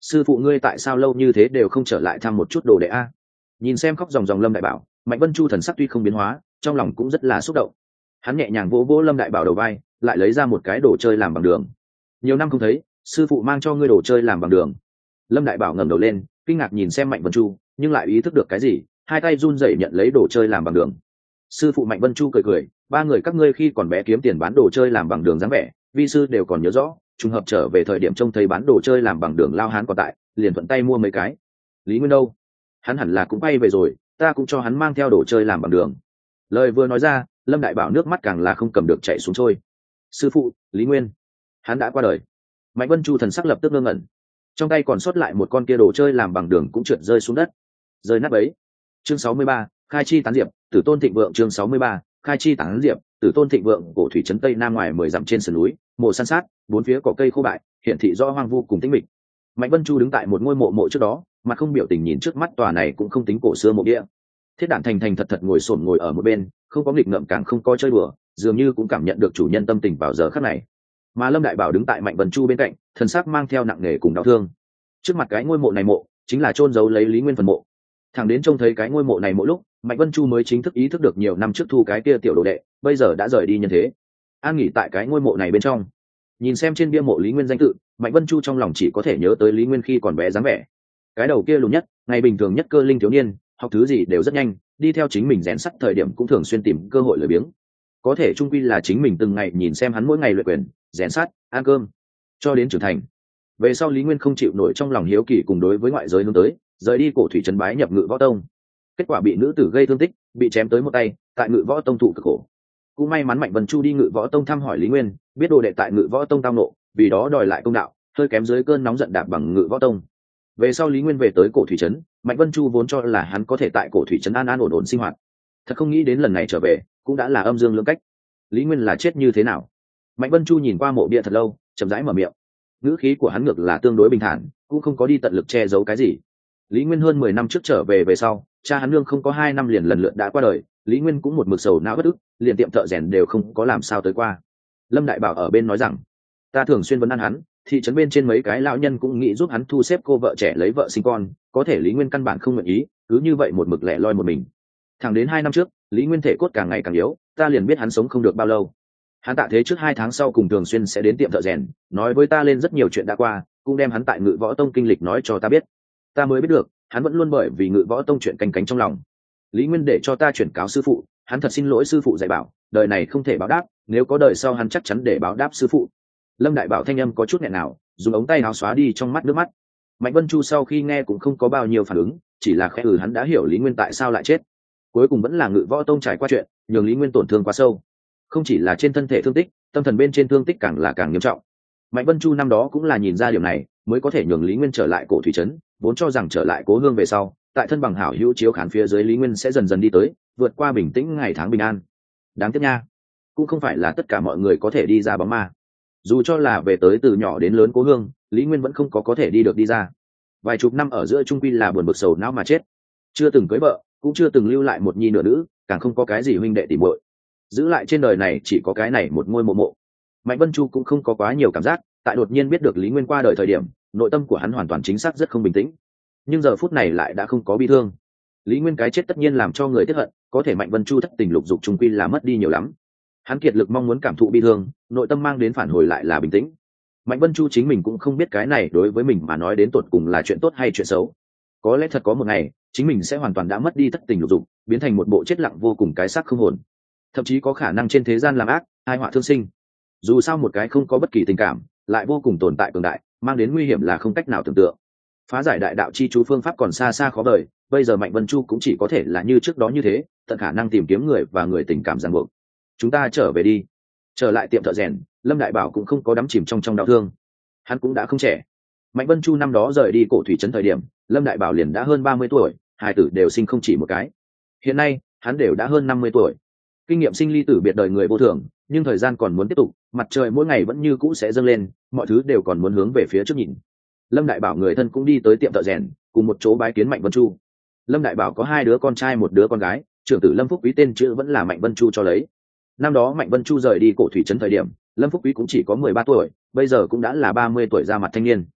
sư phụ ngươi tại sao lâu như thế đều không trở lại thăm một chút đồ đệ a? Nhìn xem khóc ròng ròng Lâm Đại Bảo, Mạnh Vân Chu thần sắc tuy không biến hóa, trong lòng cũng rất là xúc động. Hắn nhẹ nhàng vỗ vỗ Lâm Đại Bảo đầu vai, lại lấy ra một cái đồ chơi làm bằng đường. Nhiều năm không thấy, sư phụ mang cho ngươi đồ chơi làm bằng đường. Lâm Đại Bảo ngẩng đầu lên, kinh ngạc nhìn xem Mạnh Vân Chu, nhưng lại ý thức được cái gì, hai tay run rẩy nhận lấy đồ chơi làm bằng đường. Sư phụ Mạnh Vân Chu cười cười, ba người các ngươi khi còn bé kiếm tiền bán đồ chơi làm bằng đường dáng vẻ, vi sư đều còn nhớ rõ, trùng hợp trở về thời điểm trông thấy bán đồ chơi làm bằng đường lao hán còn tại, liền thuận tay mua mấy cái. Lý Nguyên đâu? Hắn hẳn là cũng bay về rồi, ta cũng cho hắn mang theo đồ chơi làm bằng đường. Lời vừa nói ra, Lâm Đại Bảo nước mắt càng là không cầm được chảy xuống trôi. Sư phụ, Lý Nguyên, hắn đã qua đời. Mạnh Vân Chu thần sắc lập tức ngơ ngẩn, trong tay còn sót lại một con kia đồ chơi làm bằng đường cũng trượt rơi xuống đất, rơi nát bấy. Chương 63, khai chi tán diệp, Tử Tôn Thịnh Vượng. Chương 63, khai chi tán diệp, Tử Tôn Thịnh Vượng. Cổ thủy trấn tây nam ngoài 10 dặm trên sườn núi, mộ san sát, bốn phía cỏ cây khô bại, hiện thị rõ hoang vu cùng tĩnh mịch. Mạnh Vân Chu đứng tại một ngôi mộ trước đó, mặt không biểu tình nhìn trước mắt tòa này cũng không tính cổ xưa mộ địa. Thiết Đản thành thành thật thật ngồi xổm ngồi ở một bên, không có nghịch ngợm càng không có chơi đùa, dường như cũng cảm nhận được chủ nhân tâm tình vào giờ khắc này. Mà Lâm Đại Bảo đứng tại Mạnh Vân Chu bên cạnh, thần sắc mang theo nặng nề cùng đau thương. Trước mặt cái ngôi mộ này chính là chôn giấu lấy Lý Nguyên phần mộ. Thẳng đến trông thấy cái ngôi mộ này lúc, Mạnh Vân Chu mới chính thức ý thức được nhiều năm trước thu cái kia tiểu đồ đệ, bây giờ đã rời đi nhân thế, an nghỉ tại cái ngôi mộ này bên trong. Nhìn xem trên bia mộ Lý Nguyên danh tự, Mạnh Vân Chu trong lòng chỉ có thể nhớ tới Lý Nguyên khi còn bé dáng vẻ. Cái đầu kia lùn nhất, ngày bình thường nhất cơ linh thiếu niên, học thứ gì đều rất nhanh, đi theo chính mình rèn sắt thời điểm cũng thường xuyên tìm cơ hội lười biếng. Có thể trung quy là chính mình từng ngày nhìn xem hắn mỗi ngày luyện quyền, rèn sắt, ăn cơm, cho đến trưởng thành. Về sau Lý Nguyên không chịu nổi trong lòng hiếu kỳ cùng đối với ngoại giới hướng tới, rời đi cổ thủy trấn bái nhập Ngự Võ Tông. Kết quả bị nữ tử gây thương tích, bị chém tới một tay, tại Ngự Võ Tông thụ cực khổ. Cũng may mắn Mạnh Vân Chu đi Ngự Võ Tông thăm hỏi Lý Nguyên, biết đồ đệ tại Ngự Võ Tông tao nộ, vì đó đòi lại công đạo, hơi kém dưới cơn nóng giận đạp bằng Ngự Võ Tông. Về sau Lý Nguyên về tới cổ thủy trấn, Mạnh Vân Chu vốn cho là hắn có thể tại cổ thủy trấn an an ổn ổn sinh hoạt, thật không nghĩ đến lần này trở về cũng đã là âm dương lưỡng cách. Lý Nguyên là chết như thế nào? Mạnh Vân Chu nhìn qua mộ bia thật lâu, chậm rãi mở miệng. Ngữ khí của hắn ngược là tương đối bình thản, cũng không có đi tận lực che giấu cái gì. Lý Nguyên hơn 10 năm trước trở về sau, cha hắn nương không có 2 năm liền lần lượt đã qua đời, Lý Nguyên cũng một mực sầu não bất ức, liền tiệm thợ rèn đều không có làm sao tới qua. Lâm Đại Bảo ở bên nói rằng, ta thường xuyên vấn ăn hắn, thị trấn bên trên mấy cái lão nhân cũng nghĩ giúp hắn thu xếp cô vợ trẻ lấy vợ sinh con, có thể Lý Nguyên căn bản không nguyện ý, cứ như vậy một mực lẻ loi một mình. Thẳng đến 2 năm trước, Lý Nguyên thể cốt càng ngày càng yếu, ta liền biết hắn sống không được bao lâu. Hắn tạ thế trước 2 tháng sau cùng thường xuyên sẽ đến tiệm thợ rèn, nói với ta lên rất nhiều chuyện đã qua, cũng đem hắn tại Ngự Võ Tông kinh lịch nói cho ta biết. Ta mới biết được, hắn vẫn luôn bởi vì Ngự Võ Tông chuyện canh cánh trong lòng. Lý Nguyên để cho ta chuyển cáo sư phụ, hắn thật xin lỗi sư phụ dạy bảo, đời này không thể báo đáp, nếu có đời sau hắn chắc chắn để báo đáp sư phụ. Lâm Đại Bảo thanh âm có chút nghẹn nào, dùng ống tay áo xóa đi trong mắt nước mắt. Mạnh Vân Chu sau khi nghe cũng không có bao nhiêu phản ứng, chỉ là khẽ hắn đã hiểu Lý Nguyên tại sao lại chết. Cuối cùng vẫn là Ngự Võ Tông trải qua chuyện, nhường Lý Nguyên tổn thương quá sâu, không chỉ là trên thân thể thương tích, tâm thần bên trên thương tích càng là càng nghiêm trọng. Mạnh Vân Chu năm đó cũng là nhìn ra điều này, mới có thể nhường Lý Nguyên trở lại cổ thủy trấn, vốn cho rằng trở lại cố hương về sau, tại thân bằng hảo hữu chiếu khán phía dưới Lý Nguyên sẽ dần dần đi tới, vượt qua bình tĩnh ngày tháng bình an. Đáng tiếc nha, cũng không phải là tất cả mọi người có thể đi ra bóng ma. Dù cho là về tới từ nhỏ đến lớn cố hương, Lý Nguyên vẫn không có thể đi được đi ra. Vài chục năm ở giữa trung quy là buồn bực sầu não mà chết, chưa từng cưới vợ, cũng chưa từng lưu lại một nhi nửa nữ, càng không có cái gì huynh đệ tỉ muội. Giữ lại trên đời này chỉ có cái này một ngôi mộ. Mạnh Vân Chu cũng không có quá nhiều cảm giác, tại đột nhiên biết được Lý Nguyên qua đời thời điểm, nội tâm của hắn hoàn toàn chính xác rất không bình tĩnh, nhưng giờ phút này lại đã không có bi thương. Lý Nguyên cái chết tất nhiên làm cho người tiếc hận, có thể Mạnh Vân Chu thất tình lục dục trung quy là mất đi nhiều lắm. Hắn kiệt lực mong muốn cảm thụ bi thương, nội tâm mang đến phản hồi lại là bình tĩnh. Mạnh Vân Chu chính mình cũng không biết cái này đối với mình mà nói đến tột cùng là chuyện tốt hay chuyện xấu. Có lẽ thật có một ngày, chính mình sẽ hoàn toàn đã mất đi thất tình lục dục, biến thành một bộ chết lặng vô cùng cái xác không hồn. Thậm chí có khả năng trên thế gian làm ác, tai họa thương sinh. Dù sao một cái không có bất kỳ tình cảm, lại vô cùng tồn tại cường đại, mang đến nguy hiểm là không cách nào tưởng tượng. Phá giải đại đạo chi chú phương pháp còn xa xa khó vời, bây giờ Mạnh Vân Chu cũng chỉ có thể là như trước đó như thế, tận khả năng tìm kiếm người và người tình cảm ràng buộc. Chúng ta trở về đi. Trở lại tiệm thợ rèn, Lâm Đại Bảo cũng không có đắm chìm trong đau thương. Hắn cũng đã không trẻ. Mạnh Vân Chu năm đó rời đi cổ thủy trấn thời điểm, Lâm Đại Bảo liền đã hơn 30 tuổi, hai tử đều sinh không chỉ một cái. Hiện nay, hắn đều đã hơn 50 tuổi. Kinh nghiệm sinh ly tử biệt đời người vô thường, nhưng thời gian còn muốn tiếp tục, mặt trời mỗi ngày vẫn như cũ sẽ dâng lên, mọi thứ đều còn muốn hướng về phía trước nhìn. Lâm Đại Bảo người thân cũng đi tới tiệm thợ rèn, cùng một chỗ bái kiến Mạnh Vân Chu. Lâm Đại Bảo có 2 đứa con trai 1 đứa con gái, trưởng tử Lâm Phúc Quý tên chữ vẫn là Mạnh Vân Chu cho lấy. Năm đó Mạnh Vân Chu rời đi cổ thủy trấn thời điểm, Lâm Phúc Quý cũng chỉ có 13 tuổi, bây giờ cũng đã là 30 tuổi ra mặt thanh niên.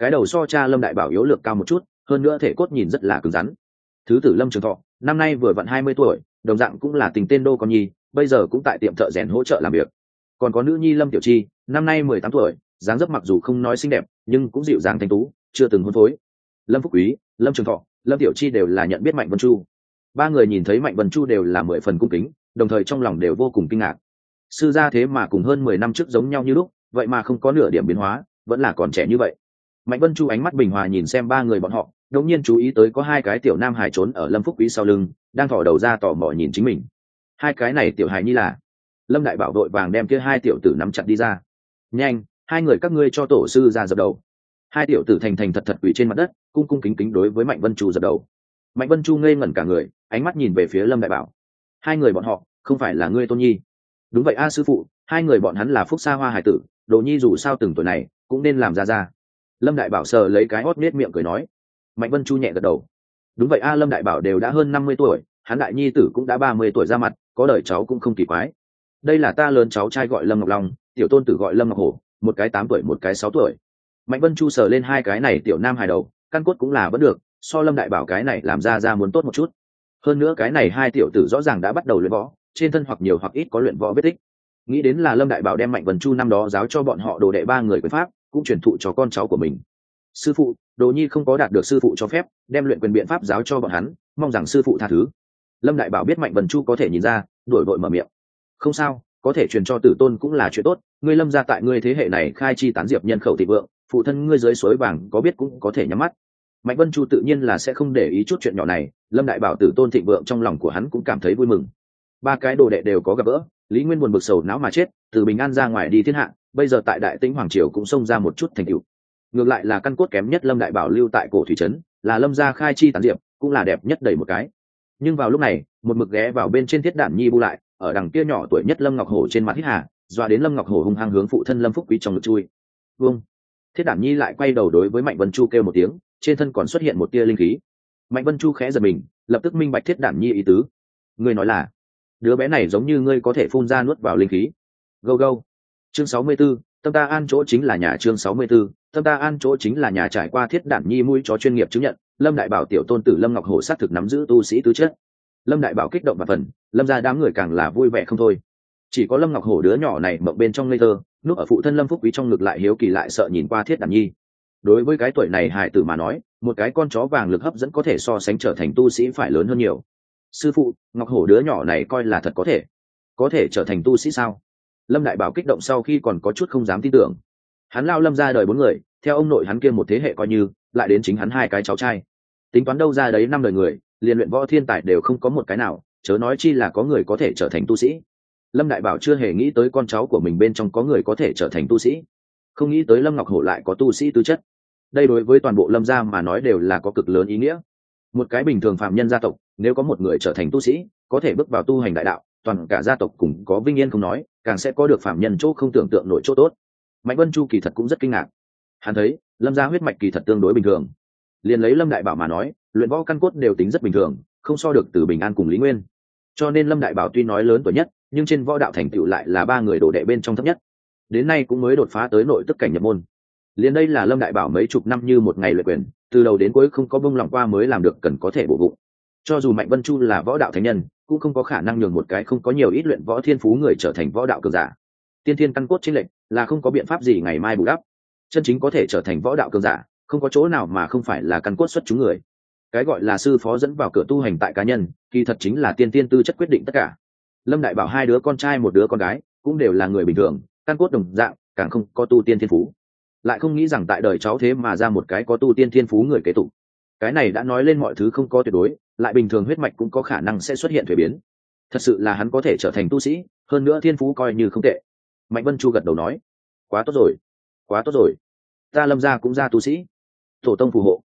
cái đầu so cha Lâm Đại Bảo yếu lược cao một chút, hơn nữa thể cốt nhìn rất là cứng rắn. Thứ tử Lâm Trường Thọ năm nay vừa vặn 20 tuổi, đồng dạng cũng là tình tên đô con nhi, bây giờ cũng tại tiệm thợ rèn hỗ trợ làm việc. Còn có nữ nhi Lâm Tiểu Chi, năm nay 18 tuổi, dáng dấp mặc dù không nói xinh đẹp, nhưng cũng dịu dàng thanh tú, chưa từng hôn phối. Lâm Phúc Quý, Lâm Trường Thọ, Lâm Tiểu Chi đều là nhận biết Mạnh Vân Chu. Ba người nhìn thấy Mạnh Vân Chu đều là 10 phần cung kính, đồng thời trong lòng đều vô cùng kinh ngạc. Sư gia thế mà cùng hơn 10 năm trước giống nhau như lúc, vậy mà không có nửa điểm biến hóa, vẫn là còn trẻ như vậy. Mạnh Vân Chu ánh mắt bình hòa nhìn xem ba người bọn họ, đột nhiên chú ý tới có hai cái tiểu nam hài trốn ở Lâm Phúc Quý sau lưng, đang thò đầu ra tò mò nhìn chính mình. Hai cái này tiểu hài nhi là? Lâm Đại Bảo đội vàng đem kia hai tiểu tử nắm chặt đi ra. Nhanh, hai người các ngươi cho tổ sư ra dập đầu. Hai tiểu tử thành thành thật thật quỳ trên mặt đất, cung cung kính kính đối với Mạnh Vân Chu dập đầu. Mạnh Vân Chu ngây ngẩn cả người, ánh mắt nhìn về phía Lâm Đại Bảo. Hai người bọn họ không phải là ngươi Tôn Nhi? Đúng vậy a sư phụ, hai người bọn hắn là phúc xa hoa hải tử, Đồ Nhi dù sao từng tuổi này cũng nên làm ra. Lâm Đại Bảo sờ lấy cái hót nết miệng cười nói. Mạnh Vân Chu nhẹ gật đầu. Đúng vậy a, Lâm Đại Bảo đều đã hơn 50 tuổi, hắn đại nhi tử cũng đã 30 tuổi ra mặt, có đời cháu cũng không kỳ quái. Đây là ta lớn cháu trai gọi Lâm Ngọc Long, tiểu tôn tử gọi Lâm Ngọc Hổ, một cái 8 tuổi một cái 6 tuổi. Mạnh Vân Chu sờ lên hai cái này tiểu nam hài đầu, căn cốt cũng là vẫn được, so Lâm Đại Bảo cái này làm ra muốn tốt một chút. Hơn nữa cái này hai tiểu tử rõ ràng đã bắt đầu luyện võ, trên thân hoặc nhiều hoặc ít có luyện võ vết tích. Nghĩ đến là Lâm Đại Bảo đem Mạnh Vân Chu năm đó giáo cho bọn họ đồ đệ ba người quyền pháp, cũng truyền thụ cho con cháu của mình. Sư phụ, Đồ Nhi không có đạt được sư phụ cho phép đem luyện quyền biện pháp giáo cho bọn hắn, mong rằng sư phụ tha thứ. Lâm Đại Bảo biết Mạnh Vân Chu có thể nhìn ra, đuổi vội mở miệng. Không sao, có thể truyền cho tử tôn cũng là chuyện tốt, ngươi Lâm gia tại ngươi thế hệ này khai chi tán diệp nhân khẩu thịnh vượng, phụ thân ngươi dưới suối vàng có biết cũng có thể nhắm mắt. Mạnh Vân Chu tự nhiên là sẽ không để ý chút chuyện nhỏ này, Lâm Đại Bảo tử tôn thịnh vượng trong lòng của hắn cũng cảm thấy vui mừng. Ba cái đồ đệ đều có gặp gỡ, Lý Nguyên buồn bực sầu não mà chết, từ bình an ra ngoài đi thiên hạ, bây giờ tại Đại Tĩnh hoàng triều cũng xông ra một chút thành tựu. Ngược lại là căn cốt kém nhất Lâm Đại Bảo lưu tại cổ thủy trấn, là Lâm gia khai chi tán diệp, cũng là đẹp nhất đầy một cái. Nhưng vào lúc này, một mực ghé vào bên trên Thiết Đản Nhi bu lại, ở đằng kia nhỏ tuổi nhất Lâm Ngọc Hổ trên mặt hít hà, dọa đến Lâm Ngọc Hổ hung hăng hướng phụ thân Lâm Phúc Quý trong ngực chui. Vương. Thiết Đản Nhi lại quay đầu đối với Mạnh Vân Chu kêu một tiếng, trên thân còn xuất hiện một tia linh khí. Mạnh Vân Chu khẽ giật mình, lập tức minh bạch Thiết Đản Nhi ý tứ. Ngươi nói là, đứa bé này giống như ngươi có thể phun ra nuốt vào linh khí. Go go. Chương 64, tâm ta an chỗ chính là nhà. Chương 64, tâm ta an chỗ chính là nhà. Trải qua Thiết Đản Nhi mũi chó chuyên nghiệp chứng nhận, Lâm Đại Bảo tiểu tôn tử Lâm Ngọc Hổ xác thực nắm giữ tu sĩ tứ chất. Lâm Đại Bảo kích động và phần, Lâm gia đám người càng là vui vẻ không thôi. Chỉ có Lâm Ngọc Hổ đứa nhỏ này mộng bên trong ngây thơ, núp ở phụ thân Lâm Phúc Quý trong ngực lại hiếu kỳ lại sợ nhìn qua Thiết Đản Nhi. Đối với cái tuổi này hài tử mà nói, một cái con chó vàng lực hấp dẫn có thể so sánh trở thành tu sĩ phải lớn hơn nhiều. Sư phụ, Ngọc Hổ đứa nhỏ này coi là thật có thể trở thành tu sĩ sao? Lâm Đại Bảo kích động sau khi còn có chút không dám tin tưởng. Hắn lao Lâm ra đời 4 người, theo ông nội hắn kia một thế hệ coi như, lại đến chính hắn hai cái cháu trai. Tính toán đâu ra đấy 5 đời người, liền luyện võ thiên tài đều không có một cái nào, chớ nói chi là có người có thể trở thành tu sĩ. Lâm Đại Bảo chưa hề nghĩ tới con cháu của mình bên trong có người có thể trở thành tu sĩ, không nghĩ tới Lâm Ngọc Hổ lại có tu sĩ tứ chất. Đây đối với toàn bộ Lâm gia mà nói đều là có cực lớn ý nghĩa. Một cái bình thường phạm nhân gia tộc, nếu có một người trở thành tu sĩ, có thể bước vào tu hành đại đạo, toàn cả gia tộc cùng có vinh yên không nói, càng sẽ có được phạm nhân chỗ không tưởng tượng nổi chỗ tốt. Mạnh Vân Chu kỳ thật cũng rất kinh ngạc. Hắn thấy Lâm gia huyết mạch kỳ thật tương đối bình thường. Liền lấy Lâm Đại Bảo mà nói, luyện võ căn cốt đều tính rất bình thường, không so được Từ Bình An cùng Lý Nguyên. Cho nên Lâm Đại Bảo tuy nói lớn tuổi nhất, nhưng trên võ đạo thành tựu lại là 3 người đồ đệ bên trong thấp nhất. Đến nay cũng mới đột phá tới nội tức cảnh nhập môn. Liền đây là Lâm Đại Bảo mấy chục năm như một ngày luyện quyền, từ đầu đến cuối không có bông lòng qua mới làm được cần có thể bổ bụng. Cho dù Mạnh Vân Chu là võ đạo thánh nhân, cũng không có khả năng nhường một cái không có nhiều ít luyện võ thiên phú người trở thành võ đạo cường giả. Tiên thiên căn cốt chênh lệch là không có biện pháp gì ngày mai bù đắp. Chân chính có thể trở thành võ đạo cường giả, không có chỗ nào mà không phải là căn cốt xuất chúng người. Cái gọi là sư phó dẫn vào cửa tu hành tại cá nhân, kỳ thật chính là tiên tư chất quyết định tất cả. Lâm Đại Bảo 2 đứa con trai 1 đứa con gái, cũng đều là người bình thường, căn cốt đồng dạng, càng không có tu tiên thiên phú. Lại không nghĩ rằng tại đời cháu thế mà ra một cái có tu tiên thiên phú người kế tục. Cái này đã nói lên mọi thứ không có tuyệt đối, lại bình thường huyết mạch cũng có khả năng sẽ xuất hiện thuế biến. Thật sự là hắn có thể trở thành tu sĩ, hơn nữa thiên phú coi như không tệ. Mạnh Vân Chu gật đầu nói, quá tốt rồi, quá tốt rồi, ta Lâm gia cũng ra tu sĩ. Tổ tông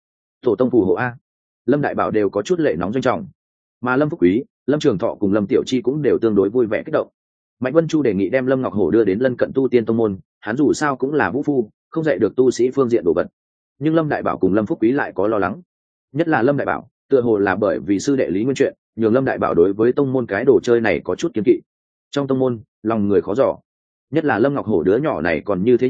phù hộ a. Lâm Đại Bảo đều có chút lệ nóng doanh trọng, mà Lâm Phúc Quý, Lâm Trường Thọ cùng Lâm Tiểu Chi cũng đều tương đối vui vẻ kích động. Mạnh Vân Chu đề nghị đem Lâm Ngọc Hổ đưa đến lân cận tu tiên tông môn, hắn dù sao cũng là vũ phu, không dạy được tu sĩ phương diện đồ vật. Nhưng Lâm Đại Bảo cùng Lâm Phúc Quý lại có lo lắng, nhất là Lâm Đại Bảo, tựa hồ là bởi vì sư đệ Lý Nguyên chuyện, nhường Lâm Đại Bảo đối với tông môn cái đồ chơi này có chút kiêng kỵ. Trong tông môn, lòng người khó dò, nhất là Lâm Ngọc Hổ đứa nhỏ này còn như thế nhỏ,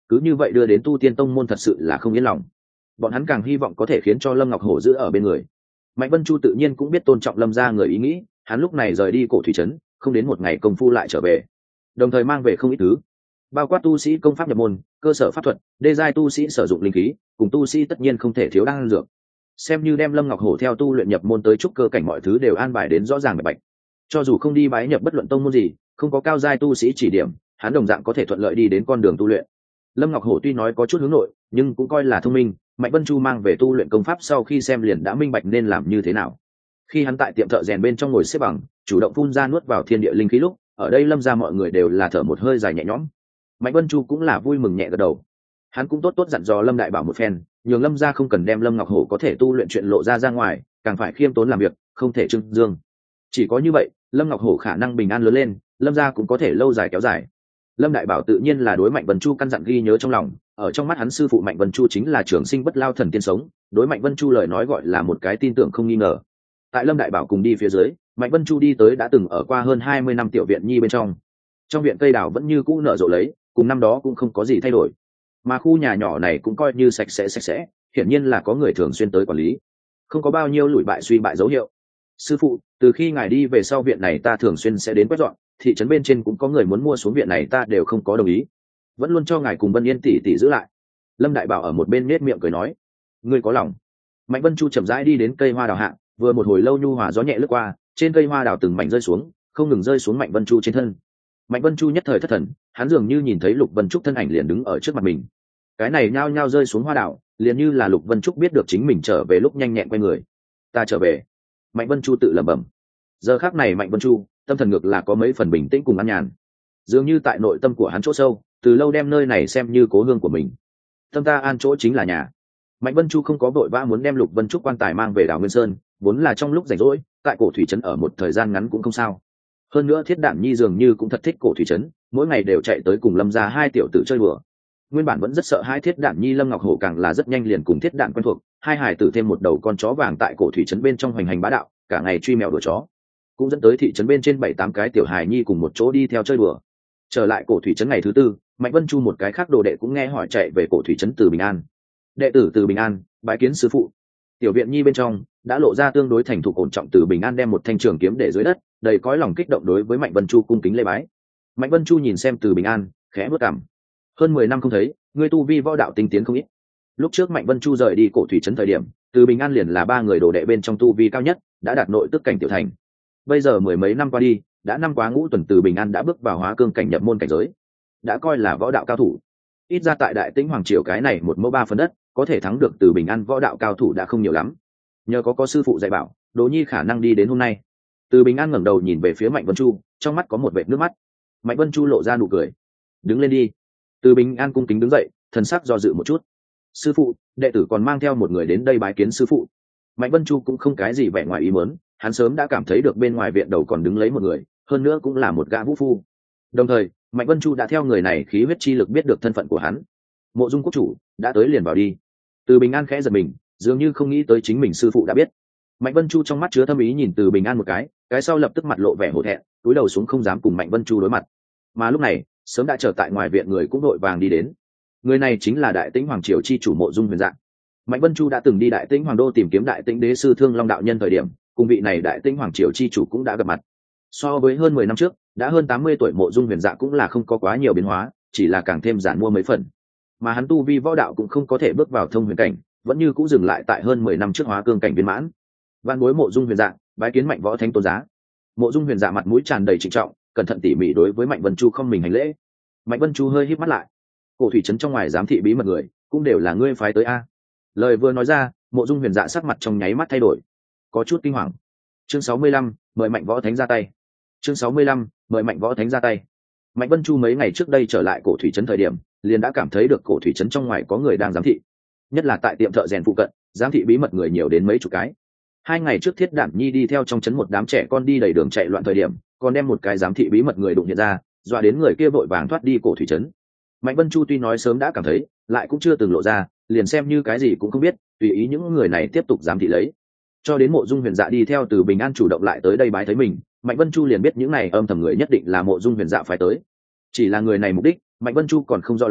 cứ như vậy đưa đến tu tiên tông môn thật sự là không yên lòng. Bọn hắn càng hy vọng có thể khiến cho Lâm Ngọc Hổ giữ ở bên người. Mạnh Vân Chu tự nhiên cũng biết tôn trọng Lâm gia người ý nghĩ, hắn lúc này rời đi cổ thủy trấn, không đến một ngày công phu lại trở về, đồng thời mang về không ít thứ, bao quát tu sĩ công pháp nhập môn, cơ sở pháp thuật, đê giai tu sĩ sử dụng linh khí, cùng tu sĩ tất nhiên không thể thiếu đan dược. Xem như đem Lâm Ngọc Hổ theo tu luyện nhập môn tới trúc cơ cảnh mọi thứ đều an bài đến rõ ràng bạch bạch. Cho dù không đi bái nhập bất luận tông môn gì, không có cao giai tu sĩ chỉ điểm, hắn đồng dạng có thể thuận lợi đi đến con đường tu luyện. Lâm Ngọc Hổ tuy nói có chút hướng nội, nhưng cũng coi là thông minh. Mạnh Vân Chu mang về tu luyện công pháp sau khi xem liền đã minh bạch nên làm như thế nào. Khi hắn tại tiệm thợ rèn bên trong ngồi xếp bằng, chủ động phun ra nuốt vào thiên địa linh khí lúc, ở đây Lâm gia mọi người đều là thở một hơi dài nhẹ nhõm. Mạnh Vân Chu cũng là vui mừng nhẹ gật đầu. Hắn cũng tốt tốt dặn dò Lâm đại bảo một phen, nhường Lâm gia không cần đem Lâm Ngọc Hổ có thể tu luyện chuyện lộ ra ngoài, càng phải khiêm tốn làm việc, không thể trưng dương. Chỉ có như vậy, Lâm Ngọc Hổ khả năng bình an lớn lên, Lâm gia cũng có thể lâu dài kéo dài. Lâm đại bảo tự nhiên là đối Mạnh Vân Chu căn dặn ghi nhớ trong lòng, ở trong mắt hắn sư phụ Mạnh Vân Chu chính là trường sinh bất lao thần tiên sống, đối Mạnh Vân Chu lời nói gọi là một cái tin tưởng không nghi ngờ. Tại Lâm đại bảo cùng đi phía dưới, Mạnh Vân Chu đi tới đã từng ở qua hơn 20 năm tiểu viện nhi bên trong. Trong viện cây đào vẫn như cũ nở rộ lấy, cùng năm đó cũng không có gì thay đổi, mà khu nhà nhỏ này cũng coi như sạch sẽ, hiển nhiên là có người thường xuyên tới quản lý, không có bao nhiêu lụi bại suy bại dấu hiệu. Sư phụ, từ khi ngài đi về sau viện này ta thường xuyên sẽ đến quét dọn, thị trấn bên trên cũng có người muốn mua xuống viện này ta đều không có đồng ý, vẫn luôn cho ngài cùng Vân Yên tỷ tỷ giữ lại. Lâm đại bảo ở một bên nết miệng cười nói, ngươi có lòng. Mạnh Vân Chu chậm rãi đi đến cây hoa đào hạ, vừa một hồi lâu nhu hòa gió nhẹ lướt qua, trên cây hoa đào từng mảnh rơi xuống, không ngừng rơi xuống Mạnh Vân Chu trên thân. Mạnh Vân Chu nhất thời thất thần, hắn dường như nhìn thấy Lục Vân Trúc thân ảnh liền đứng ở trước mặt mình. Cái này nhao nhao rơi xuống hoa đào, liền như là Lục Vân Trúc biết được chính mình trở về lúc nhanh nhẹn quay người. Ta trở về. Mạnh Vân Chu tự lẩm bẩm. Giờ khắc này Mạnh Vân Chu tâm thần ngược là có mấy phần bình tĩnh cùng an nhàn, dường như tại nội tâm của hắn chỗ sâu, từ lâu đem nơi này xem như cố hương của mình. Tâm ta an chỗ chính là nhà. Mạnh Vân Chu không có vội vã muốn đem Lục Vân Trúc quan tài mang về đảo Nguyên Sơn, vốn là trong lúc rảnh rỗi, tại cổ thủy trấn ở một thời gian ngắn cũng không sao. Hơn nữa Thiết Đản Nhi dường như cũng thật thích cổ thủy trấn, mỗi ngày đều chạy tới cùng Lâm gia hai tiểu tử chơi đùa. Nguyên bản vẫn rất sợ hai Thiết Đản Nhi, Lâm Ngọc Hổ càng là rất nhanh liền cùng Thiết Đản quen thuộc, hai hải tử thêm một đầu con chó vàng tại cổ thủy trấn bên trong hoành hành bá đạo, cả ngày truy mèo đuổi chó, cũng dẫn tới thị trấn bên trên 7-8 cái tiểu hài nhi cùng một chỗ đi theo chơi đùa. Trở lại cổ thủy trấn ngày thứ tư, Mạnh Vân Chu một cái khác đồ đệ cũng nghe hỏi chạy về cổ thủy trấn Từ Bình An. Đệ tử Từ Bình An bái kiến sư phụ. Tiểu viện nhi bên trong đã lộ ra tương đối thành thục ổn trọng Từ Bình An đem một thanh trường kiếm để dưới đất, đầy cõi lòng kích động đối với Mạnh Vân Chu cung kính lễ bái. Mạnh Vân Chu nhìn xem Từ Bình An, khẽ bước cằm. Hơn 10 năm không thấy, ngươi tu vi võ đạo tinh tiến không ít. Lúc trước Mạnh Vân Chu rời đi cổ thủy trấn thời điểm, Từ Bình An liền là 3 người đồ đệ bên trong tu vi cao nhất, đã đạt nội tức cảnh tiểu thành. Bây giờ 10 mấy năm qua đi, đã năm quá ngũ tuần, Từ Bình An đã bước vào hóa cương cảnh nhập môn cảnh giới, đã coi là võ đạo cao thủ. Ít ra tại Đại Tĩnh Hoàng triều cái này một mẫu 3 phần đất, có thể thắng được Từ Bình An võ đạo cao thủ đã không nhiều lắm. Nhờ có sư phụ dạy bảo, Đỗ Nhi khả năng đi đến hôm nay. Từ Bình An ngẩng đầu nhìn về phía Mạnh Vân Chu, trong mắt có một vệt nước mắt. Mạnh Vân Chu lộ ra nụ cười. Đứng lên đi. Từ Bình An cung kính đứng dậy, thần sắc do dự một chút. Sư phụ, đệ tử còn mang theo một người đến đây bái kiến sư phụ. Mạnh Vân Chu cũng không cái gì vẻ ngoài ý muốn, hắn sớm đã cảm thấy được bên ngoài viện đầu còn đứng lấy một người, hơn nữa cũng là một gã vũ phu. Đồng thời, Mạnh Vân Chu đã theo người này khí huyết chi lực biết được thân phận của hắn. Mộ Dung quốc chủ đã tới, liền vào đi. Từ Bình An khẽ giật mình, dường như không nghĩ tới chính mình sư phụ đã biết. Mạnh Vân Chu trong mắt chứa thâm ý nhìn Từ Bình An một cái sau lập tức mặt lộ vẻ hổ thẹn, cúi đầu xuống không dám cùng Mạnh Vân Chu đối mặt. Mà lúc này, sớm đã chờ tại ngoài viện người cũng đội vàng đi đến. Người này chính là Đại Tĩnh Hoàng triều chi chủ Mộ Dung Huyền Dạng. Mạnh Vân Chu đã từng đi Đại Tĩnh Hoàng đô tìm kiếm Đại Tĩnh đế sư Thương Long đạo nhân thời điểm, cùng vị này Đại Tĩnh Hoàng triều chi chủ cũng đã gặp mặt. So với hơn 10 năm trước, đã hơn 80 tuổi Mộ Dung Huyền Dạ cũng là không có quá nhiều biến hóa, chỉ là càng thêm giản mua mấy phần. Mà hắn tu vi võ đạo cũng không có thể bước vào thông huyền cảnh, vẫn như cũ dừng lại tại hơn 10 năm trước hóa cương cảnh viên mãn. Vạn bối Mộ Dung Huyền Dạ, bái kiến Mạnh võ thánh tôn giá. Mộ Dung Huyền Dạ mặt mũi tràn đầy trịnh trọng, cẩn thận tỉ mỉ đối với Mạnh Vân Chu không mình hành lễ. Mạnh Vân Chu hơi híp mắt lại. Cổ thủy trấn trong ngoài giám thị bí mật người, cũng đều là ngươi phái tới a? Lời vừa nói ra, Mộ Dung Huyền Dạ sắc mặt trong nháy mắt thay đổi, có chút kinh hoàng. Chương 65, mời Mạnh võ thánh ra tay. Chương 65, mời Mạnh võ thánh ra tay. Mạnh Vân Chu mấy ngày trước đây trở lại cổ thủy trấn thời điểm, liền đã cảm thấy được cổ thủy trấn trong ngoài có người đang giám thị, nhất là tại tiệm thợ rèn phụ cận, giám thị bí mật người nhiều đến mấy chục cái. 2 ngày trước Thiết Đản Nhi đi theo trong trấn một đám trẻ con đi đầy đường chạy loạn thời điểm, còn đem một cái giám thị bí mật người đụng hiện ra, dọa đến người kia vội vàng thoát đi cổ thủy trấn. Mạnh Vân Chu tuy nói sớm đã cảm thấy, lại cũng chưa từng lộ ra, liền xem như cái gì cũng không biết, tùy ý những người này tiếp tục giám thị lấy. Cho đến Mộ Dung Huyền Dạ đi theo Từ Bình An chủ động lại tới đây bái thấy mình, Mạnh Vân Chu liền biết những này âm thầm người nhất định là Mộ Dung Huyền Dạ phải tới. Chỉ là người này mục đích, Mạnh Vân Chu còn không rõ lắm,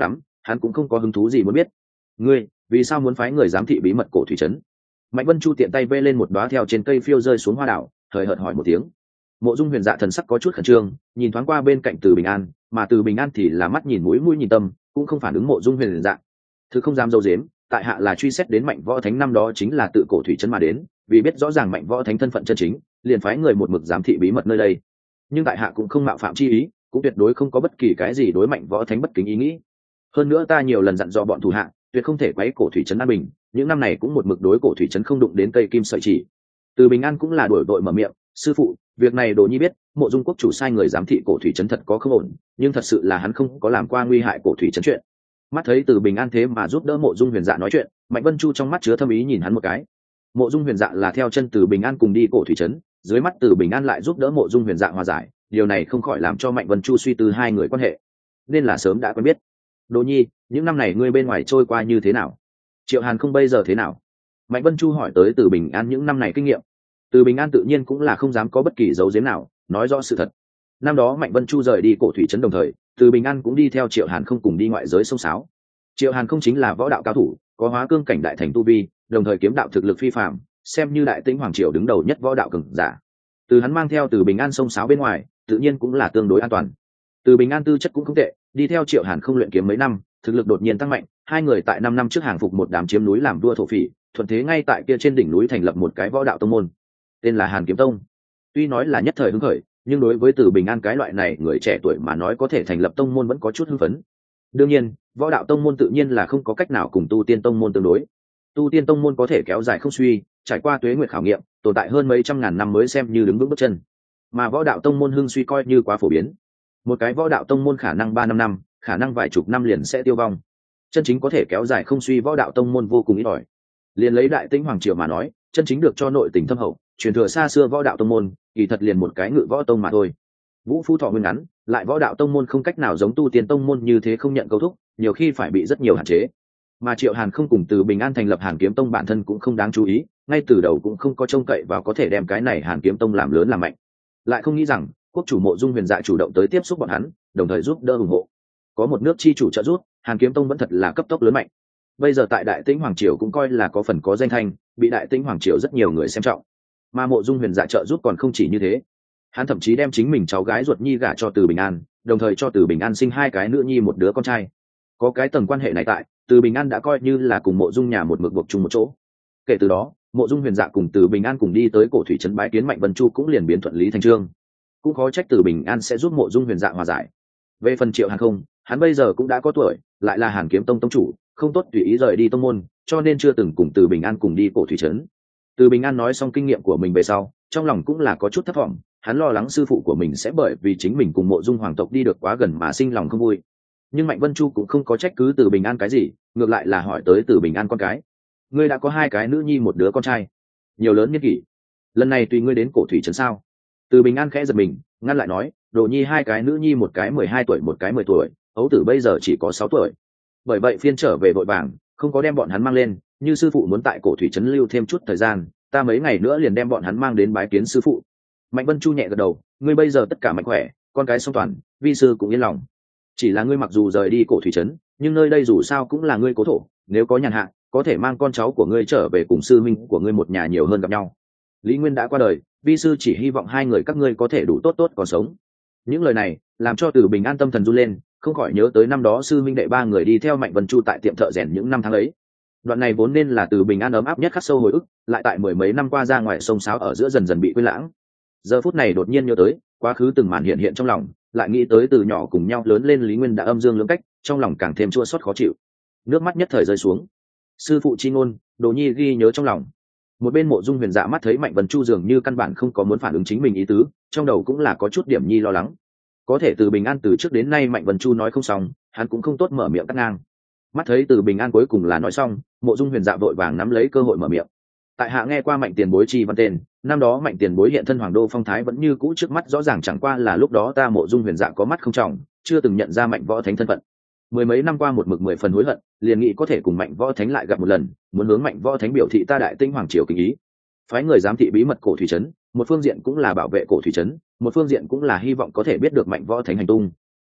hắn cũng không có hứng thú gì muốn biết. Ngươi vì sao muốn phái người giám thị bí mật cổ thủy trấn? Mạnh Vân Chu tiện tay vê lên một đóa theo trên cây phiêu rơi xuống hoa đảo, hời hợt hỏi một tiếng. Mộ Dung Huyền Dạ thần sắc có chút khẩn trương, nhìn thoáng qua bên cạnh Từ Bình An, mà Từ Bình An thì là mắt nhìn mũi mũi nhìn tâm, cũng không phản ứng Mộ Dung Huyền Dạ. Thứ không dám dâu dếm, tại hạ là truy xét đến Mạnh Võ Thánh năm đó chính là tự cổ thủy trấn mà đến, vì biết rõ ràng Mạnh Võ Thánh thân phận chân chính, liền phái người một mực giám thị bí mật nơi đây. Nhưng tại hạ cũng không mạo phạm chi ý, cũng tuyệt đối không có bất kỳ cái gì đối Mạnh Võ Thánh bất kính ý nghĩ. Hơn nữa ta nhiều lần dặn dò bọn thủ hạ, tuyệt không thể quấy cổ thủy trấn an bình, những năm này cũng một mực đối cổ thủy trấn không đụng đến cây kim sợi chỉ. Từ Bình An cũng là đuổi vội mở miệng, sư phụ, việc này Đồ Nhi biết, Mộ Dung quốc chủ sai người giám thị cổ thủy trấn thật có không ổn, nhưng thật sự là hắn không có làm qua nguy hại cổ thủy trấn chuyện. Mắt thấy Từ Bình An thế mà giúp đỡ Mộ Dung Huyền Dạ nói chuyện, Mạnh Vân Chu trong mắt chứa thâm ý nhìn hắn một cái. Mộ Dung Huyền Dạ là theo chân Từ Bình An cùng đi cổ thủy trấn, dưới mắt Từ Bình An lại giúp đỡ Mộ Dung Huyền Dạ hòa giải, điều này không khỏi làm cho Mạnh Vân Chu suy tư hai người quan hệ, nên là sớm đã quen biết. Đồ Nhi, những năm này ngươi bên ngoài trôi qua như thế nào? Triệu Hàn không bây giờ thế nào? Mạnh Vân Chu hỏi tới Từ Bình An những năm này kinh nghiệm. Từ Bình An tự nhiên cũng là không dám có bất kỳ dấu giếm nào, nói rõ sự thật. Năm đó Mạnh Vân Chu rời đi cổ thủy trấn đồng thời, Từ Bình An cũng đi theo Triệu Hàn không cùng đi ngoại giới sông sáo. Triệu Hàn không chính là võ đạo cao thủ, có hóa cương cảnh đại thành tu vi, đồng thời kiếm đạo thực lực phi phàm, xem như đại tĩnh hoàng triều đứng đầu nhất võ đạo cường giả. Từ hắn mang theo Từ Bình An sông sáo bên ngoài, tự nhiên cũng là tương đối an toàn. Từ Bình An tư chất cũng không tệ, đi theo Triệu Hàn không luyện kiếm mấy năm, thực lực đột nhiên tăng mạnh, hai người tại 5 năm trước hàng phục một đám chiếm núi làm vua thổ phỉ, thuận thế ngay tại kia trên đỉnh núi thành lập một cái võ đạo tông môn, tên là Hàn Kiếm Tông. Tuy nói là nhất thời hứng khởi, nhưng đối với Từ Bình An cái loại này người trẻ tuổi mà nói có thể thành lập tông môn vẫn có chút hưng phấn. Đương nhiên, võ đạo tông môn tự nhiên là không có cách nào cùng tu tiên tông môn tương đối. Tu tiên tông môn có thể kéo dài không suy, trải qua tuế nguyệt khảo nghiệm, tồn tại hơn mấy trăm ngàn năm mới xem như đứng vững bước chân. Mà võ đạo tông môn hưng suy coi như quá phổ biến. Một cái võ đạo tông môn khả năng 3-5 năm, khả năng vài chục năm liền sẽ tiêu vong. Chân chính có thể kéo dài không suy võ đạo tông môn vô cùng ít ỏi. Liền lấy đại tĩnh hoàng triều mà nói, chân chính được cho nội tình thâm hậu, truyền thừa xa xưa võ đạo tông môn, kỳ thật liền một cái ngự võ tông mà thôi. Vũ Phú Thọ nguyên ngắn, lại võ đạo tông môn không cách nào giống tu tiên tông môn như thế không nhận câu thúc, nhiều khi phải bị rất nhiều hạn chế. Mà Triệu Hàn không cùng Từ Bình An thành lập Hàn Kiếm Tông bản thân cũng không đáng chú ý, ngay từ đầu cũng không có trông cậy vào có thể đem cái này Hàn Kiếm Tông làm lớn làm mạnh. Lại không nghĩ rằng, quốc chủ Mộ Dung Huyền Dạ chủ động tới tiếp xúc bọn hắn, đồng thời giúp đỡ ủng hộ. Có một nước chi chủ trợ giúp, Hàn Kiếm Tông vẫn thật là cấp tốc lớn mạnh. Bây giờ tại Đại Tĩnh hoàng triều cũng coi là có phần có danh thanh, bị Đại Tĩnh hoàng triều rất nhiều người xem trọng. Mà Mộ Dung Huyền Dạ trợ giúp còn không chỉ như thế, hắn thậm chí đem chính mình cháu gái ruột nhi gả cho Từ Bình An, đồng thời cho Từ Bình An sinh 2 cái nữ nhi một đứa con trai. Có cái tầng quan hệ này tại, Từ Bình An đã coi như là cùng Mộ Dung nhà một mực buộc chung một chỗ. Kể từ đó, Mộ Dung Huyền Dạ cùng Từ Bình An cùng đi tới cổ thủy trấn bái kiến Mạnh Vân Chu cũng liền biến thuận lý thành chương. Cũng khó trách Từ Bình An sẽ giúp Mộ Dung Huyền Dạ hòa giải. Về phần Triệu Hàn không, hắn bây giờ cũng đã có tuổi, lại là Hàn Kiếm Tông tông chủ, không tốt tùy ý rời đi tông môn, cho nên chưa từng cùng Từ Bình An cùng đi cổ thủy trấn. Từ Bình An nói xong kinh nghiệm của mình về sau, trong lòng cũng là có chút thất vọng, hắn lo lắng sư phụ của mình sẽ bởi vì chính mình cùng Mộ Dung hoàng tộc đi được quá gần mà sinh lòng không vui. Nhưng Mạnh Vân Chu cũng không có trách cứ Từ Bình An cái gì, ngược lại là hỏi tới Từ Bình An con cái. Ngươi đã có 2 cái nữ nhi một đứa con trai, nhiều lớn niên kỷ, lần này tùy ngươi đến cổ thủy trấn sao? Từ Bình An khẽ giật mình, ngăn lại nói, Đồ Nhi 2 cái nữ nhi, một cái 12 tuổi, một cái 10 tuổi, ấu tử bây giờ chỉ có 6 tuổi. Bởi vậy phiên trở về vội vàng, không có đem bọn hắn mang lên, như sư phụ muốn tại cổ thủy trấn lưu thêm chút thời gian, ta mấy ngày nữa liền đem bọn hắn mang đến bái kiến sư phụ. Mạnh Vân Chu nhẹ gật đầu, ngươi bây giờ tất cả mạnh khỏe, con cái song toàn, vi sư cũng yên lòng. Chỉ là ngươi mặc dù rời đi cổ thủy trấn, nhưng nơi đây dù sao cũng là ngươi cố thổ, nếu có nhàn hạ, có thể mang con cháu của ngươi trở về cùng sư minh của ngươi một nhà nhiều hơn gặp nhau. Lý Nguyên đã qua đời, vi sư chỉ hy vọng 2 người các ngươi có thể đủ tốt tốt còn sống. Những lời này làm cho Từ Bình An tâm thần run lên, không khỏi nhớ tới năm đó sư minh đệ 3 người đi theo Mạnh Vân Chu tại tiệm thợ rèn những năm tháng ấy. Đoạn này vốn nên là Từ Bình An ấm áp nhất khắc sâu hồi ức, lại tại 10 mấy năm qua ra ngoài sông sáo ở giữa dần dần bị quên lãng. Giờ phút này đột nhiên nhớ tới quá khứ từng màn hiện hiện trong lòng, lại nghĩ tới từ nhỏ cùng nhau lớn lên Lý Nguyên đã âm dương lưỡng cách, trong lòng càng thêm chua xót khó chịu, nước mắt nhất thời rơi xuống. Sư phụ chi ngôn, Đồ Nhi ghi nhớ trong lòng. Một bên Mộ Dung Huyền Dạ mắt thấy Mạnh Vân Chu dường như căn bản không có muốn phản ứng chính mình ý tứ, trong đầu cũng là có chút điểm nhi lo lắng. Có thể Từ Bình An từ trước đến nay Mạnh Vân Chu nói không xong, hắn cũng không tốt mở miệng cắt ngang. Mắt thấy Từ Bình An cuối cùng là nói xong, Mộ Dung Huyền Dạ vội vàng nắm lấy cơ hội mở miệng. Tại hạ nghe qua Mạnh tiền bối chi văn tên, năm đó Mạnh tiền bối hiện thân Hoàng Đô phong thái vẫn như cũ trước mắt rõ ràng, chẳng qua là lúc đó ta Mộ Dung Huyền Dạ có mắt không trọng, chưa từng nhận ra Mạnh võ thánh thân phận. 10 mấy năm qua một mực 10 phần hối hận, liền nghĩ có thể cùng Mạnh võ thánh lại gặp một lần, muốn hướng Mạnh võ thánh biểu thị ta Đại Tĩnh hoàng triều kính ý. Phái người giám thị bí mật cổ thủy trấn, một phương diện cũng là bảo vệ cổ thủy trấn, một phương diện cũng là hy vọng có thể biết được Mạnh võ thánh hành tung.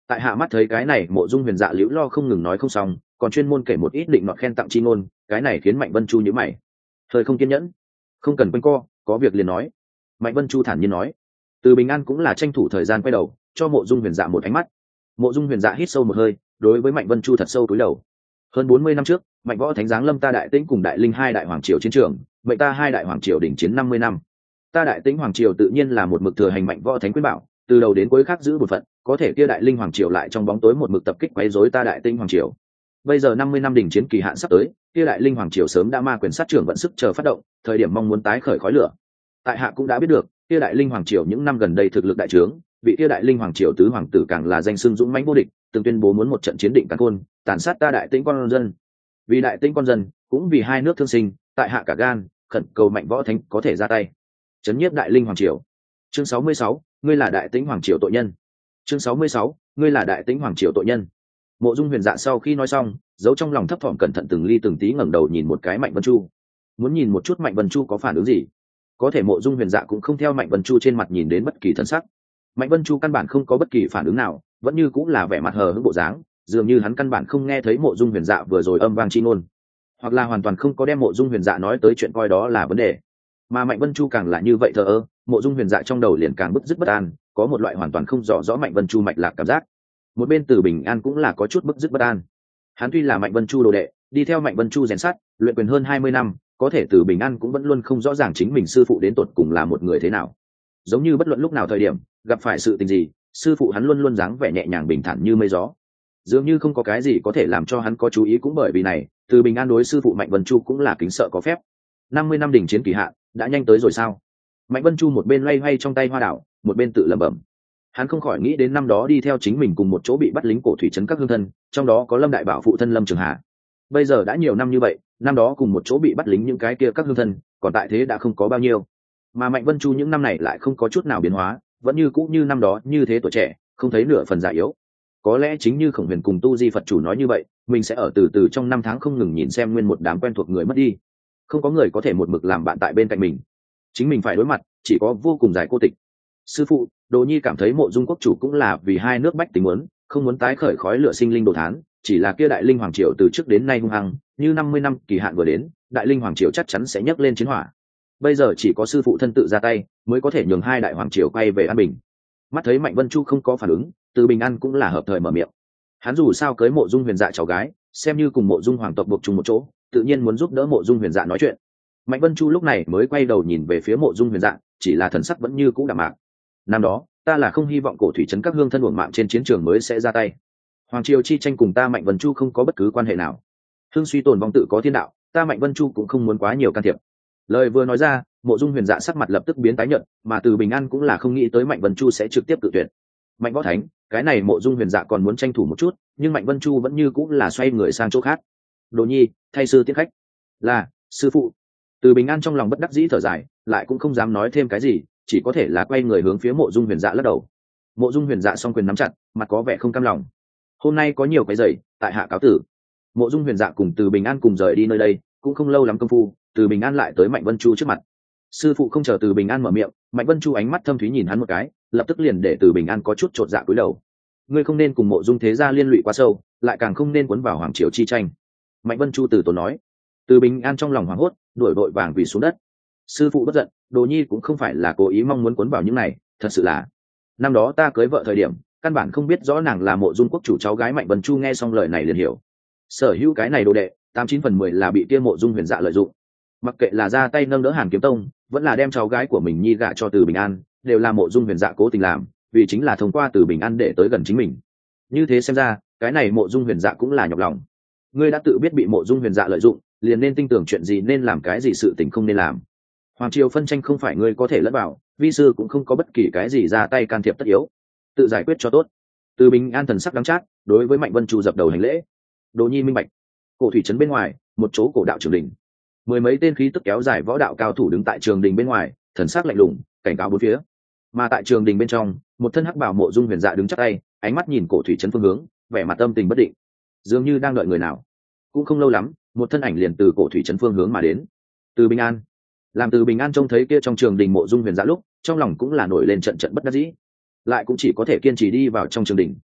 tại hạ mắt thấy cái này mộ dung huyền dạ liễu lo không ngừng nói không xong, còn chuyên môn kể một ít định nọt khen tặng chi ngôn, cái này khiến Mạnh Vân Chu nhíu mày. Hơi không kiên nhẫn, không cần quanh co, có việc liền nói. Mạnh Vân Chu thản nhiên nói. Từ Bình An cũng là tranh thủ thời gian quay đầu cho mộ dung huyền dạ một ánh mắt. Mộ dung huyền dạ hít sâu một hơi, đối với Mạnh Vân Chu thật sâu cúi đầu. Hơn 40 năm trước, Mạnh Võ Thánh giáng lâm ta Đại Tĩnh cùng Đại Linh hai đại hoàng triều chiến trường, mệnh ta hai đại hoàng triều đỉnh chiến 50 năm. Ta Đại Tĩnh hoàng triều tự nhiên là một mực thừa hành Mạnh Võ Thánh quyết bảo, từ đầu đến cuối khác giữ một phận, có thể kia Đại Linh hoàng triều lại trong bóng tối một mực tập kích quấy rối ta Đại Tĩnh hoàng triều. Bây giờ 50 năm đỉnh chiến kỳ hạn sắp tới, kia Đại Linh hoàng triều sớm đã ma quyền sát trưởng vận sức chờ phát động, thời điểm mong muốn tái khởi khói lửa. Tại hạ cũng đã biết được, kia Đại Linh hoàng triều những năm gần đây thực lực đại trướng, vị kia Đại Linh hoàng triều tứ hoàng tử càng là danh xưng dũng mãnh vô địch, từng tuyên bố muốn một trận chiến định càn khôn, tàn sát ta Đại Tĩnh con dân. Vì Đại Tĩnh con dân, cũng vì hai nước thương sinh, tại hạ cả gan khẩn cầu Mạnh Võ Thánh có thể ra tay chấn nhiếp Đại Linh hoàng triều. Chương 66, ngươi là Đại Tĩnh hoàng triều tội nhân. Chương 66, ngươi là Đại Tĩnh hoàng triều tội nhân. Mộ dung huyền dạ sau khi nói xong, giấu trong lòng thấp thỏm cẩn thận từng ly từng tí ngẩng đầu nhìn một cái Mạnh Vân Chu, muốn nhìn một chút Mạnh Vân Chu có phản ứng gì. Có thể mộ dung huyền dạ cũng không theo Mạnh Vân Chu trên mặt nhìn đến bất kỳ thân sắc. Mạnh Vân Chu căn bản không có bất kỳ phản ứng nào, vẫn như cũng là vẻ mặt hờ hững bộ dáng, dường như hắn căn bản không nghe thấy mộ dung huyền dạ vừa rồi âm vang chi ngôn, hoặc là hoàn toàn không có đem mộ dung huyền dạ nói tới chuyện coi đó là vấn đề. Mà Mạnh Vân Chu càng là như vậy thờ ơ, mộ dung huyền dạ trong đầu liền càng bứt rứt bất an, có một loại hoàn toàn không rõ rõ Mạnh Vân Chu mạch lạc cảm giác. Một bên Từ Bình An cũng là có chút bứt rứt bất an. Hắn tuy là Mạnh Vân Chu đồ đệ, đi theo Mạnh Vân Chu rèn sắt luyện quyền hơn 20 năm, có thể Từ Bình An cũng vẫn luôn không rõ ràng chính mình sư phụ đến tột cùng là một người thế nào. Giống như bất luận lúc nào thời điểm gặp phải sự tình gì, sư phụ hắn luôn luôn dáng vẻ nhẹ nhàng bình thản như mây gió, dường như không có cái gì có thể làm cho hắn có chú ý. Cũng bởi vì này, Từ Bình An đối sư phụ Mạnh Vân Chu cũng là kính sợ có phép. 50 năm đỉnh chiến kỳ hạn đã nhanh tới rồi sao? Mạnh Vân Chu một bên loay hoay trong tay hoa đảo, một bên tự lẩm bẩm. Hắn không khỏi nghĩ đến năm đó đi theo chính mình cùng một chỗ bị bắt lính cổ thủy trấn các hương thân, trong đó có Lâm Đại Bảo phụ thân Lâm Trường Hà. Bây giờ đã nhiều năm như vậy, năm đó cùng một chỗ bị bắt lính những cái kia các hương thân, còn tại thế đã không có bao nhiêu. Mà Mạnh Vân Chu những năm này lại không có chút nào biến hóa, vẫn như cũ như năm đó như thế tuổi trẻ, không thấy nửa phần già yếu. Có lẽ chính như Khổng Huyền cùng Tu Di Phật chủ nói như vậy, mình sẽ ở từ từ trong năm tháng không ngừng nhìn xem nguyên một đám quen thuộc người mất đi. Không có người có thể một mực làm bạn tại bên cạnh mình, chính mình phải đối mặt chỉ có vô cùng dài cô tịch. Sư phụ, Đồ Nhi cảm thấy Mộ Dung quốc chủ cũng là vì hai nước bách tính muốn, không muốn tái khởi khói lửa sinh linh đồ thán, chỉ là kia Đại Linh hoàng triều từ trước đến nay hung hăng, như 50 năm kỳ hạn vừa đến, Đại Linh hoàng triều chắc chắn sẽ nhấc lên chiến hỏa. Bây giờ chỉ có sư phụ thân tự ra tay, mới có thể nhường hai đại hoàng triều quay về an bình. Mắt thấy Mạnh Vân Chu không có phản ứng, Từ Bình An cũng là hợp thời mở miệng. Hắn dù sao cưới Mộ Dung huyền dạ cháu gái, xem như cùng Mộ Dung hoàng tộc buộc chung một chỗ, tự nhiên muốn giúp đỡ Mộ Dung huyền dạ nói chuyện. Mạnh Vân Chu lúc này mới quay đầu nhìn về phía Mộ Dung huyền dạ, chỉ là thần sắc vẫn như cũ đạm mạc. Năm đó ta là không hy vọng cổ thủy trấn các hương thân uổng mạng trên chiến trường mới sẽ ra tay. Hoàng triều chi tranh cùng ta Mạnh Vân Chu không có bất cứ quan hệ nào. Hương suy tồn vong tự có thiên đạo, ta Mạnh Vân Chu cũng không muốn quá nhiều can thiệp. Lời vừa nói ra, Mộ Dung huyền dạ sắc mặt lập tức biến tái nhợt, mà Từ Bình An cũng là không nghĩ tới Mạnh Vân Chu sẽ trực tiếp cự tuyệt. Mạnh Võ Thánh, cái này Mộ Dung huyền dạ còn muốn tranh thủ một chút, nhưng Mạnh Vân Chu vẫn như cũng là xoay người sang chỗ khác. Đồ Nhi, thay sư tiết khách. Là sư phụ. Từ Bình An trong lòng bất đắc dĩ thở dài, lại cũng không dám nói thêm cái gì, chỉ có thể là quay người hướng phía Mộ Dung huyền dạ lắc đầu. Mộ Dung huyền dạ song quyền nắm chặt, mặt có vẻ không cam lòng. Hôm nay có nhiều cái giày, tại hạ cáo tử. Mộ Dung huyền dạ cùng Từ Bình An cùng rời đi nơi đây, cũng không lâu lắm công phu, Từ Bình An lại tới Mạnh Vân Chu trước mặt. Sư phụ không chờ Từ Bình An mở miệng, Mạnh Vân Chu ánh mắt thâm thúy nhìn hắn một cái, lập tức liền để Từ Bình An có chút chột dạ cúi đầu. Ngươi không nên cùng Mộ Dung thế gia liên lụy quá sâu, lại càng không nên cuốn vào hoàng triều chi tranh. Mạnh Vân Chu từ tốn nói. Từ Bình An trong lòng hoảng hốt, đuổi vội vàng quỳ xuống đất. Sư phụ bất giận, Đồ Nhi cũng không phải là cố ý mong muốn cuốn vào những này, thật sự là năm đó ta cưới vợ thời điểm, căn bản không biết rõ nàng là Mộ Dung quốc chủ cháu gái. Mạnh Vân Chu nghe xong lời này liền hiểu, sở hữu cái này đồ đệ 89/10 là bị kia Mộ Dung huyền dạ lợi dụng. Mặc kệ là ra tay nâng đỡ Hàn Kiếm Tông, vẫn là đem cháu gái của mình nhi gả cho Từ Bình An, đều là Mộ Dung huyền dạ cố tình làm, vì chính là thông qua Từ Bình An để tới gần chính mình. Như thế xem ra, cái này Mộ Dung huyền dạ cũng là nhọc lòng. Ngươi đã tự biết bị Mộ Dung huyền dạ lợi dụng, liền nên tin tưởng chuyện gì nên làm, cái gì sự tình không nên làm. Hoàng triều phân tranh không phải ngươi có thể lẫn vào, vi sư cũng không có bất kỳ cái gì ra tay can thiệp tất yếu, tự giải quyết cho tốt. Từ Bình An thần sắc đắng chát, đối với Mạnh Vân Chu dập đầu hành lễ. Đồ Nhi minh bạch. Cổ thủy trấn bên ngoài, một chỗ cổ đạo trường đình, mười mấy tên khí tức kéo dài võ đạo cao thủ đứng tại trường đình bên ngoài, thần sắc lạnh lùng, cảnh cáo bốn phía. Mà tại trường đình bên trong, một thân hắc bào Mộ Dung huyền dạ đứng chắp tay, ánh mắt nhìn cổ thủy trấn phương hướng, vẻ mặt tâm tình bất định, dường như đang đợi người nào. Cũng không lâu lắm, một thân ảnh liền từ cổ thủy trấn phương hướng mà đến. Từ Bình An. Làm Từ Bình An trông thấy kia trong trường đình Mộ Dung huyền dạ lúc, trong lòng cũng là nổi lên trận trận bất đắc dĩ, lại cũng chỉ có thể kiên trì đi vào trong trường đình.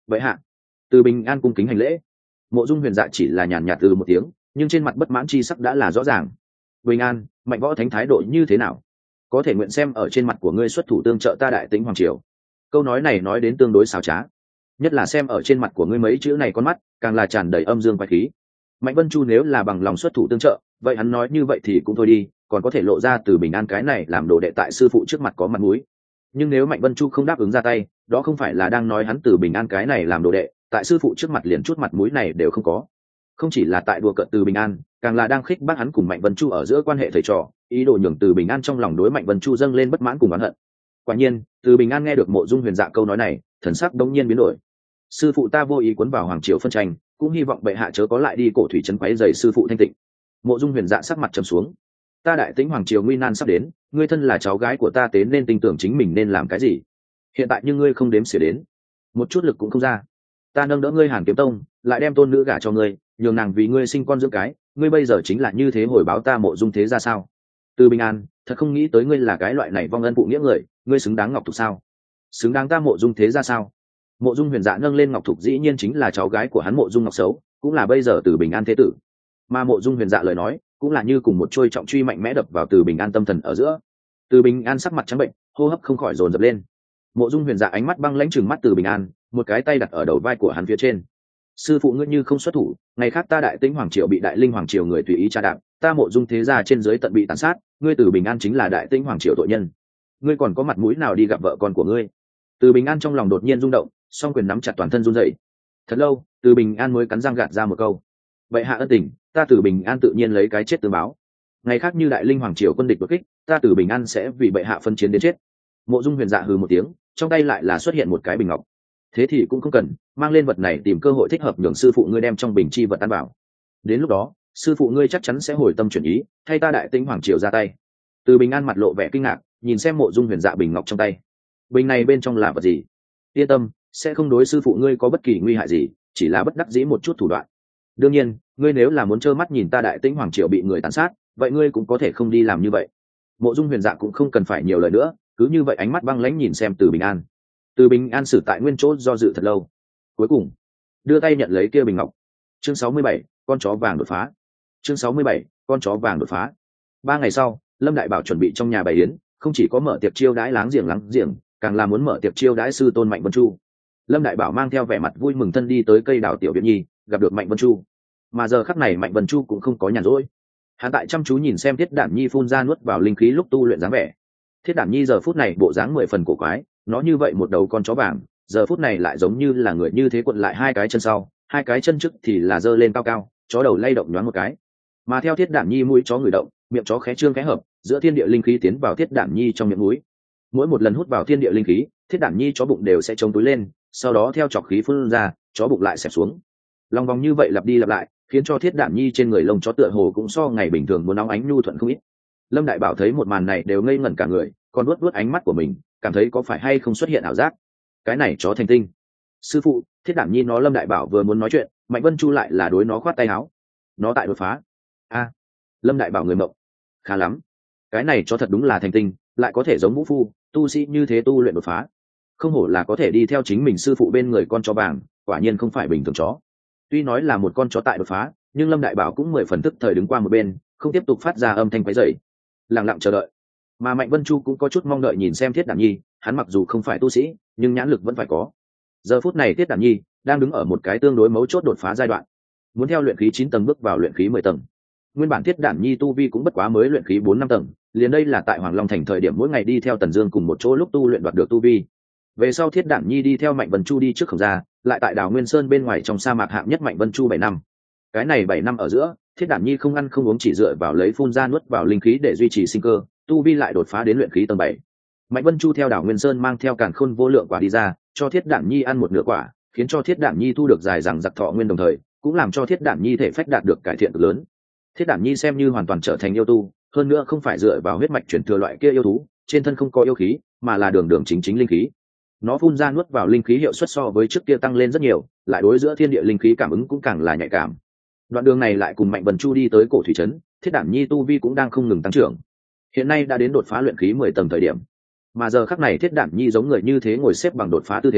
vậy hạ. Từ Bình An cung kính hành lễ. Mộ Dung Huyền Dạ chỉ là nhàn nhạt từ một tiếng, nhưng trên mặt bất mãn chi sắc đã là rõ ràng. Bình An, Mạnh Võ Thánh thái độ như thế nào? Có thể nguyện xem ở trên mặt của ngươi xuất thủ tương trợ ta Đại Tĩnh hoàng triều. Câu nói này nói đến tương đối xảo trá, nhất là xem ở trên mặt của ngươi mấy chữ này con mắt càng là tràn đầy âm dương quái khí. Mạnh Vân Chu nếu là bằng lòng xuất thủ tương trợ, vậy hắn nói như vậy thì cũng thôi đi, còn có thể lộ ra Từ Bình An cái này làm đồ đệ tại sư phụ trước mặt có mặt mũi. Nhưng nếu Mạnh Vân Chu không đáp ứng ra tay, đó không phải là đang nói hắn Từ Bình An cái này làm đồ đệ tại sư phụ trước mặt liền chút mặt mũi này đều không có. Không chỉ là tại đùa cợt Từ Bình An, càng là đang khích bác hắn cùng Mạnh Vân Chu ở giữa quan hệ thầy trò, ý đồ nhường Từ Bình An trong lòng đối Mạnh Vân Chu dâng lên bất mãn cùng oán hận. Quả nhiên, Từ Bình An nghe được Mộ Dung Huyền Dạ câu nói này, thần sắc đống nhiên biến đổi. Sư phụ ta vô ý cuốn vào hoàng triều phân tranh, cũng hy vọng bệ hạ chớ có lại đi cổ thủy trấn quấy rầy sư phụ thanh tịnh. Mộ Dung Huyền Dạ sắc mặt trầm xuống. Ta Đại Tĩnh hoàng triều nguy nan sắp đến, ngươi thân là cháu gái của ta tế nên tin tưởng chính mình nên làm cái gì. Hiện tại nhưng ngươi không đếm xỉa đến, một chút lực cũng không ra. Ta nâng đỡ ngươi Hàn Kiếm Tông, lại đem tôn nữ gả cho ngươi, nhường nàng vì ngươi sinh con dưỡng cái, ngươi bây giờ chính là như thế hồi báo ta Mộ Dung thế ra sao? Từ Bình An, thật không nghĩ tới ngươi là cái loại này vong ân phụ nghĩa người, ngươi xứng đáng Ngọc Thục sao? Xứng đáng ta Mộ Dung thế ra sao? Mộ Dung Huyền Dạ nâng lên Ngọc Thục dĩ nhiên chính là cháu gái của hắn Mộ Dung Ngọc Xấu, cũng là bây giờ Từ Bình An thế tử. Mà Mộ Dung Huyền Dạ lời nói, cũng là như cùng một trôi trọng truy mạnh mẽ đập vào Từ Bình An tâm thần ở giữa. Từ Bình An sắc mặt trắng bệnh, hô hấp không khỏi dồn dập lên. Mộ Dung Huyền Dạ ánh mắt băng lãnh trừng mắt Từ Bình An, một cái tay đặt ở đầu vai của hắn phía trên. Sư phụ ngươi như không xuất thủ, ngày khác ta Đại Tĩnh hoàng triều bị Đại Linh hoàng triều người tùy ý tra đạp, ta Mộ Dung thế gia trên dưới tận bị tàn sát, ngươi Từ Bình An chính là Đại Tĩnh hoàng triều tội nhân. Ngươi còn có mặt mũi nào đi gặp vợ con của ngươi? Từ Bình An trong lòng đột nhiên rung động, song quyền nắm chặt toàn thân run rẩy. Thật lâu, Từ Bình An mới cắn răng gạt ra một câu: vậy hạ ân tình, ta Từ Bình An tự nhiên lấy cái chết tương báo. Ngày khác như Đại Linh hoàng triều quân địch đột kích, ta Từ Bình An sẽ vì bệ hạ phân chiến đến chết. Mộ Dung Huyền Dạ hừ một tiếng, trong tay lại là xuất hiện một cái bình ngọc. Thế thì cũng không cần mang lên vật này, tìm cơ hội thích hợp nhường sư phụ ngươi đem trong bình chi vật ăn vào. Đến lúc đó, sư phụ ngươi chắc chắn sẽ hồi tâm chuyển ý, thay ta Đại Tĩnh hoàng triều ra tay. Từ Bình An mặt lộ vẻ kinh ngạc, nhìn xem Mộ Dung Huyền Dạ bình ngọc trong tay. Bình này bên trong là vật gì? Yên tâm, sẽ không đối sư phụ ngươi có bất kỳ nguy hại gì, chỉ là bất đắc dĩ một chút thủ đoạn. Đương nhiên, ngươi nếu là muốn trơ mắt nhìn ta Đại Tĩnh hoàng triều bị người tàn sát, vậy ngươi cũng có thể không đi làm như vậy. Mộ Dung Huyền Dạ cũng không cần phải nhiều lời nữa, cứ như vậy ánh mắt băng lãnh nhìn xem Từ Bình An. Từ Bình An xử tại nguyên chỗ do dự thật lâu, cuối cùng đưa tay nhận lấy kia bình ngọc. Chương 67, con chó vàng đột phá. Chương 67, con chó vàng đột phá. 3 ngày sau, Lâm Đại Bảo chuẩn bị trong nhà bày yến, không chỉ có mở tiệc chiêu đãi láng giềng, càng là muốn mở tiệc chiêu đãi sư tôn Mạnh Vân Chu. Lâm Đại Bảo mang theo vẻ mặt vui mừng thân đi tới cây đào tiểu viện nhi, gặp được Mạnh Vân Chu. Mà giờ khắc này Mạnh Vân Chu cũng không có nhàn rỗi, hắn tại chăm chú nhìn xem Thiết Đản Nhi phun ra nuốt vào linh khí lúc tu luyện dáng vẻ. Thiết Đản Nhi giờ phút này bộ dáng 10 phần cổ quái, nó như vậy một đầu con chó vàng, giờ phút này lại giống như là người như thế cuộn lại hai cái chân sau, hai cái chân trước thì là giơ lên cao cao, chó đầu lay động nhoáng một cái. Mà theo Thiết Đản Nhi mũi chó người động, miệng chó khẽ trương khẽ hợp, giữa thiên địa linh khí tiến vào Thiết Đản Nhi trong miệng mũi. Mỗi một lần hút vào thiên địa linh khí, Thiết Đản Nhi chó bụng đều sẽ chống túi lên, sau đó theo chọc khí phun ra, chó bụng lại xẹp xuống. Lòng vòng như vậy lặp đi lặp lại, khiến cho Thiết Đản Nhi trên người lông chó tựa hồ cũng so ngày bình thường muốn nóng ánh nhu thuận không ít. Lâm Đại Bảo thấy một màn này đều ngây ngẩn cả người, còn nuốt ánh mắt của mình, cảm thấy có phải hay không xuất hiện ảo giác. Cái này chó thành tinh. Sư phụ, Thiết Đản Nhi nó Lâm Đại Bảo vừa muốn nói chuyện, Mạnh Vân Chu lại là đối nó khoát tay áo. Nó tại đột phá. A. Lâm Đại Bảo người mộng. Khá lắm. Cái này chó thật đúng là thành tinh, lại có thể giống vũ phu, tu sĩ như thế tu luyện đột phá. Không hổ là có thể đi theo chính mình sư phụ bên người con chó vàng, quả nhiên không phải bình thường chó. Tuy nói là một con chó tại đột phá, nhưng Lâm Đại Bảo cũng 10 phần tức thời đứng qua một bên, không tiếp tục phát ra âm thanh quấy rầy, lặng lặng chờ đợi. Mà Mạnh Vân Chu cũng có chút mong đợi nhìn xem Thiết Đản Nhi, hắn mặc dù không phải tu sĩ, nhưng nhãn lực vẫn phải có. Giờ phút này Thiết Đản Nhi đang đứng ở một cái tương đối mấu chốt đột phá giai đoạn, muốn theo luyện khí 9 tầng bước vào luyện khí 10 tầng. Nguyên bản Thiết Đản Nhi tu vi cũng bất quá mới luyện khí 4-5 tầng, liền đây là tại Hoàng Long Thành thời điểm mỗi ngày đi theo Tần Dương cùng một chỗ lúc tu luyện đoạt được tu vi. Về sau Thiết Đản Nhi đi theo Mạnh Vân Chu đi trước Khổng Gia, lại tại Đào Nguyên Sơn bên ngoài trong sa mạc hạng nhất Mạnh Vân Chu 7 năm. Cái này 7 năm ở giữa, Thiết Đản Nhi không ăn không uống chỉ dựa vào lấy phun ra nuốt vào linh khí để duy trì sinh cơ, tu vi lại đột phá đến luyện khí tầng 7. Mạnh Vân Chu theo Đào Nguyên Sơn mang theo càn khôn vô lượng quả đi ra, cho Thiết Đản Nhi ăn một nửa quả, khiến cho Thiết Đản Nhi thu được dài dằng dặc thọ nguyên, đồng thời cũng làm cho Thiết Đản Nhi thể phách đạt được cải thiện cực lớn. Thiết Đản Nhi xem như hoàn toàn trở thành yêu tu, hơn nữa không phải dựa vào huyết mạch truyền thừa loại kia yêu thú, trên thân không có yêu khí, mà là đường đường chính chính linh khí. Nó phun ra nuốt vào linh khí hiệu suất so với trước kia tăng lên rất nhiều, lại đối giữa thiên địa linh khí cảm ứng cũng càng là nhạy cảm. Đoạn đường này lại cùng Mạnh Vân Chu đi tới cổ thủy trấn, Thiết Đản Nhi tu vi cũng đang không ngừng tăng trưởng. Hiện nay đã đến đột phá luyện khí 10 tầng thời điểm. Mà giờ khắc này Thiết Đản Nhi giống người như thế ngồi xếp bằng đột phá tư thế,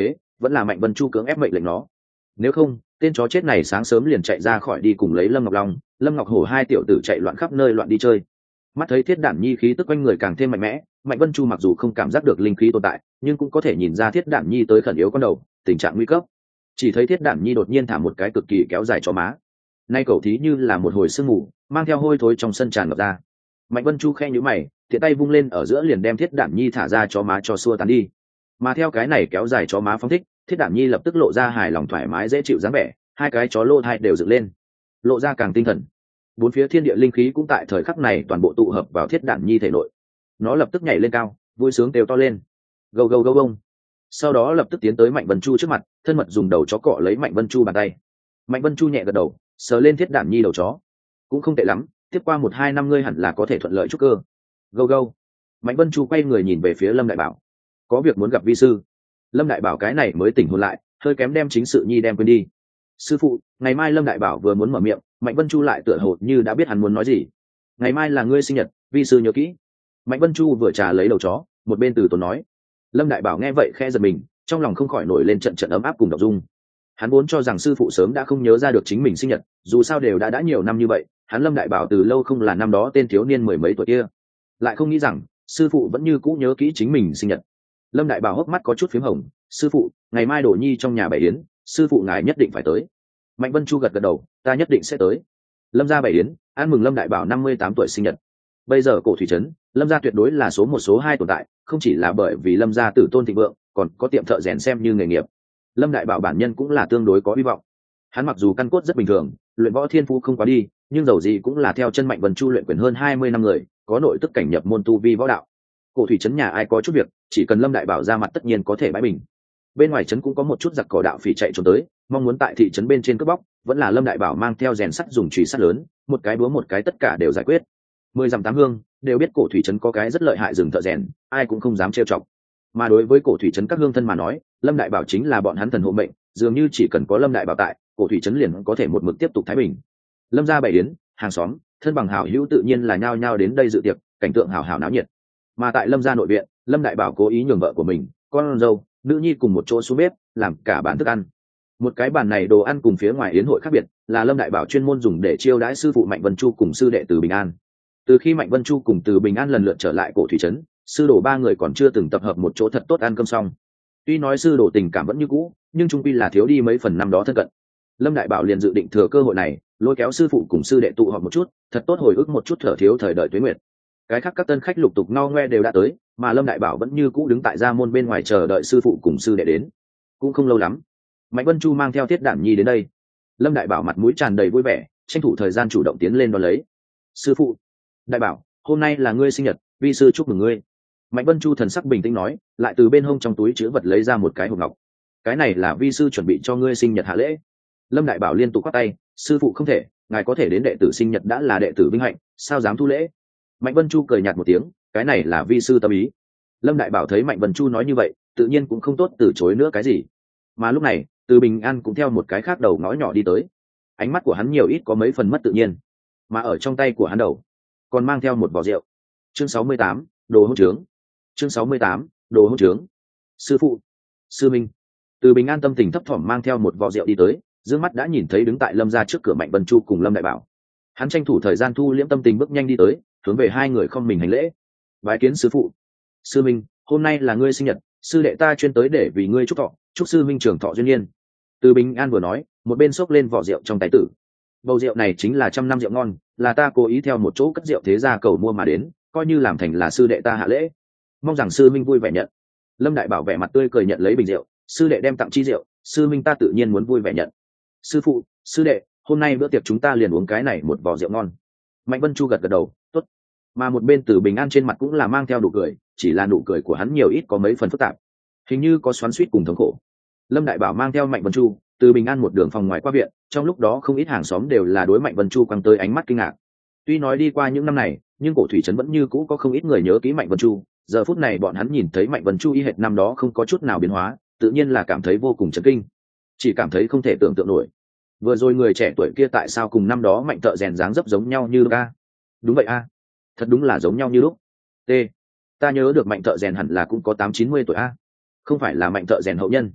vẫn là Mạnh Vân Chu cưỡng ép mệnh lệnh nó. Nếu không, tên chó chết này sáng sớm liền chạy ra khỏi đi cùng lấy Lâm Ngọc Long, Lâm Ngọc Hổ hai tiểu tử chạy loạn khắp nơi loạn đi chơi. Mắt thấy Thiết Đản Nhi khí tức quanh người càng thêm mạnh mẽ, Mạnh Vân Chu mặc dù không cảm giác được linh khí tồn tại, nhưng cũng có thể nhìn ra Thiết Đản Nhi tới khẩn yếu con đầu, tình trạng nguy cấp. Chỉ thấy Thiết Đản Nhi đột nhiên thả một cái cực kỳ kéo dài chó má. Nay cầu thí như là một hồi sương mù, mang theo hôi thối trong sân tràn ngập ra. Mạnh Vân Chu khe nhíu mày, tiện tay vung lên ở giữa liền đem Thiết Đản Nhi thả ra chó má cho xua tán đi. Mà theo cái này kéo dài chó má phóng thích, Thiết Đản Nhi lập tức lộ ra hài lòng thoải mái dễ chịu dáng vẻ, hai cái chó lô thai đều dựng lên, lộ ra càng tinh thần. Bốn phía thiên địa linh khí cũng tại thời khắc này toàn bộ tụ hợp vào Thiết Đản Nhi thể nội. Nó lập tức nhảy lên cao, vui sướng kêu to lên, gâu gâu gâu gông. Sau đó lập tức tiến tới Mạnh Vân Chu trước mặt, thân mật dùng đầu chó cọ lấy Mạnh Vân Chu bàn tay. Mạnh Vân Chu nhẹ gật đầu, sờ lên Thiết Đản Nhi đầu chó, cũng không tệ lắm, tiếp qua 1-2 năm ngươi hẳn là có thể thuận lợi trúc cơ. Gâu gâu. Mạnh Vân Chu quay người nhìn về phía Lâm Đại Bảo, có việc muốn gặp vi sư. Lâm Đại Bảo cái này mới tỉnh hồn lại, hơi kém đem chính sự nhi đem quên đi. Sư phụ, ngày mai Lâm Đại Bảo vừa muốn mở miệng, Mạnh Vân Chu lại tựa hồ như đã biết hắn muốn nói gì. Ngày mai là ngươi sinh nhật, vi sư nhớ kỹ. Mạnh Vân Chu vừa trà lấy đầu chó, một bên từ tốn nói. Lâm Đại Bảo nghe vậy khe giật mình, trong lòng không khỏi nổi lên trận trận ấm áp cùng động dung. Hắn vốn cho rằng sư phụ sớm đã không nhớ ra được chính mình sinh nhật, dù sao đều đã nhiều năm như vậy, hắn Lâm Đại Bảo từ lâu không là năm đó tên thiếu niên mười mấy tuổi kia, lại không nghĩ rằng sư phụ vẫn như cũ nhớ kỹ chính mình sinh nhật. Lâm Đại Bảo hốc mắt có chút phím hồng, sư phụ, ngày mai Đổ Nhi trong nhà bày yến, sư phụ ngài nhất định phải tới. Mạnh Vân Chu gật gật đầu, ta nhất định sẽ tới. Lâm gia bày yến, ăn mừng Lâm Đại Bảo 58 tuổi sinh nhật. Bây giờ cổ thủy trấn, Lâm gia tuyệt đối là số 1 số 2 tồn tại, không chỉ là bởi vì Lâm gia tử tôn thịnh vượng, còn có tiệm thợ rèn xem như nghề nghiệp. Lâm Đại Bảo bản nhân cũng là tương đối có hy vọng. Hắn mặc dù căn cốt rất bình thường, luyện võ thiên phú không quá đi, nhưng dầu gì cũng là theo chân Mạnh Vân Chu luyện quyền hơn 20 năm người, có nội tức cảnh nhập môn tu vi võ đạo. Cổ thủy trấn nhà ai có chút việc, chỉ cần Lâm Đại Bảo ra mặt tất nhiên có thể bãi bình. Bên ngoài trấn cũng có một chút giặc cỏ đạo phỉ chạy trốn tới, mong muốn tại thị trấn bên trên cướp bóc, vẫn là Lâm Đại Bảo mang theo rèn sắt dùng chùy sắt lớn, một cái búa một cái tất cả đều giải quyết. 10 dặm 8 hương đều biết cổ thủy trấn có cái rất lợi hại rừng thợ rèn, ai cũng không dám trêu chọc. Mà đối với cổ thủy trấn các hương thân mà nói, Lâm Đại Bảo chính là bọn hắn thần hộ mệnh, dường như chỉ cần có Lâm Đại Bảo tại, cổ thủy trấn liền có thể một mực tiếp tục thái bình. Lâm gia bày yến, hàng xóm, thân bằng hảo hữu tự nhiên là nhao nhao đến đây dự tiệc, cảnh tượng hào hào náo nhiệt. Mà tại Lâm gia nội viện, Lâm Đại Bảo cố ý nhường vợ của mình, con dâu, nữ nhi cùng một chỗ xuống bếp, làm cả bàn thức ăn. Một cái bàn này đồ ăn cùng phía ngoài yến hội khác biệt, là Lâm Đại Bảo chuyên môn dùng để chiêu đãi sư phụ Mạnh Vân Chu cùng sư đệ Từ Bình An. Từ khi Mạnh Vân Chu cùng Từ Bình An lần lượt trở lại cổ thủy trấn, sư đồ ba người còn chưa từng tập hợp một chỗ thật tốt ăn cơm xong. Tuy nói sư đồ tình cảm vẫn như cũ, nhưng trung quy là thiếu đi mấy phần năm đó thân cận. Lâm Đại Bảo liền dự định thừa cơ hội này, lôi kéo sư phụ cùng sư đệ tụ họp một chút, thật tốt hồi ức một chút thở thiếu thời đời tuế nguyệt. Cái khác các tân khách lục tục ngao ngoe đều đã tới, mà Lâm Đại Bảo vẫn như cũ đứng tại gia môn bên ngoài chờ đợi sư phụ cùng sư đệ đến. Cũng không lâu lắm, Mạnh Vân Chu mang theo Thiết Đản Nhi đến đây. Lâm Đại Bảo mặt mũi tràn đầy vui vẻ, tranh thủ thời gian chủ động tiến lên đón lấy. Sư phụ, Đại Bảo, hôm nay là ngươi sinh nhật, vi sư chúc mừng ngươi. Mạnh Vân Chu thần sắc bình tĩnh nói, lại từ bên hông trong túi chứa vật lấy ra một cái hộp ngọc. Cái này là vi sư chuẩn bị cho ngươi sinh nhật hạ lễ. Lâm Đại Bảo liên tục quát tay, sư phụ không thể, ngài có thể đến đệ tử sinh nhật đã là đệ tử vinh hạnh, sao dám thu lễ. Mạnh Vân Chu cười nhạt một tiếng, cái này là vi sư tâm ý. Lâm Đại Bảo thấy Mạnh Vân Chu nói như vậy, tự nhiên cũng không tốt từ chối nữa cái gì. Mà lúc này, Từ Bình An cũng theo một cái khác đầu ngõ nhỏ đi tới. Ánh mắt của hắn nhiều ít có mấy phần mất tự nhiên, mà ở trong tay của hắn đầu còn mang theo một vỏ rượu. Chương 68, đồ hỗn trướng. Chương 68, đồ hỗn trướng. Sư phụ, sư minh. Từ Bình An tâm tình thấp thỏm mang theo một vỏ rượu đi tới, dương mắt đã nhìn thấy đứng tại Lâm gia trước cửa Mạnh Vân Chu cùng Lâm Đại Bảo. Hắn tranh thủ thời gian thu liễm tâm tình bước nhanh đi tới, hướng về hai người không mình hành lễ. Bái kiến sư phụ. Sư minh, hôm nay là ngươi sinh nhật, sư đệ ta chuyên tới để vì ngươi chúc thọ, chúc sư minh trường thọ duyên nhiên. Từ Bình An vừa nói, một bên xốc lên vỏ rượu trong tay tử. Bầu rượu này chính là 100 năm rượu ngon, là ta cố ý theo một chỗ cất rượu thế gia cầu mua mà đến, coi như làm thành là sư đệ ta hạ lễ. Mong rằng sư minh vui vẻ nhận. Lâm Đại Bảo vẻ mặt tươi cười nhận lấy bình rượu, sư đệ đem tặng chi rượu, sư minh ta tự nhiên muốn vui vẻ nhận. Sư phụ, sư đệ, hôm nay bữa tiệc chúng ta liền uống cái này một vò rượu ngon. Mạnh Vân Chu gật gật đầu, tốt. Mà một bên Từ Bình An trên mặt cũng là mang theo nụ cười, chỉ là nụ cười của hắn nhiều ít có mấy phần phức tạp, hình như có xoắn xuýt cùng thống khổ. Lâm Đại Bảo mang theo Mạnh Vân Chu, Từ Bình An một đường phòng ngoài qua viện, trong lúc đó không ít hàng xóm đều là đối Mạnh Vân Chu quăng tới ánh mắt kinh ngạc. Tuy nói đi qua những năm này, nhưng cổ thủy trấn vẫn như cũ có không ít người nhớ kỹ Mạnh Vân Chu. Giờ phút này bọn hắn nhìn thấy Mạnh Vân Chu y hệt năm đó không có chút nào biến hóa, tự nhiên là cảm thấy vô cùng chấn kinh, chỉ cảm thấy không thể tưởng tượng nổi. Vừa rồi người trẻ tuổi kia tại sao cùng năm đó Mạnh thợ rèn dáng dấp giống nhau như lúc a? Đúng vậy a, thật đúng là giống nhau như lúc. T, ta nhớ được Mạnh thợ rèn hẳn là cũng có 8-90 tuổi a, không phải là Mạnh thợ rèn hậu nhân.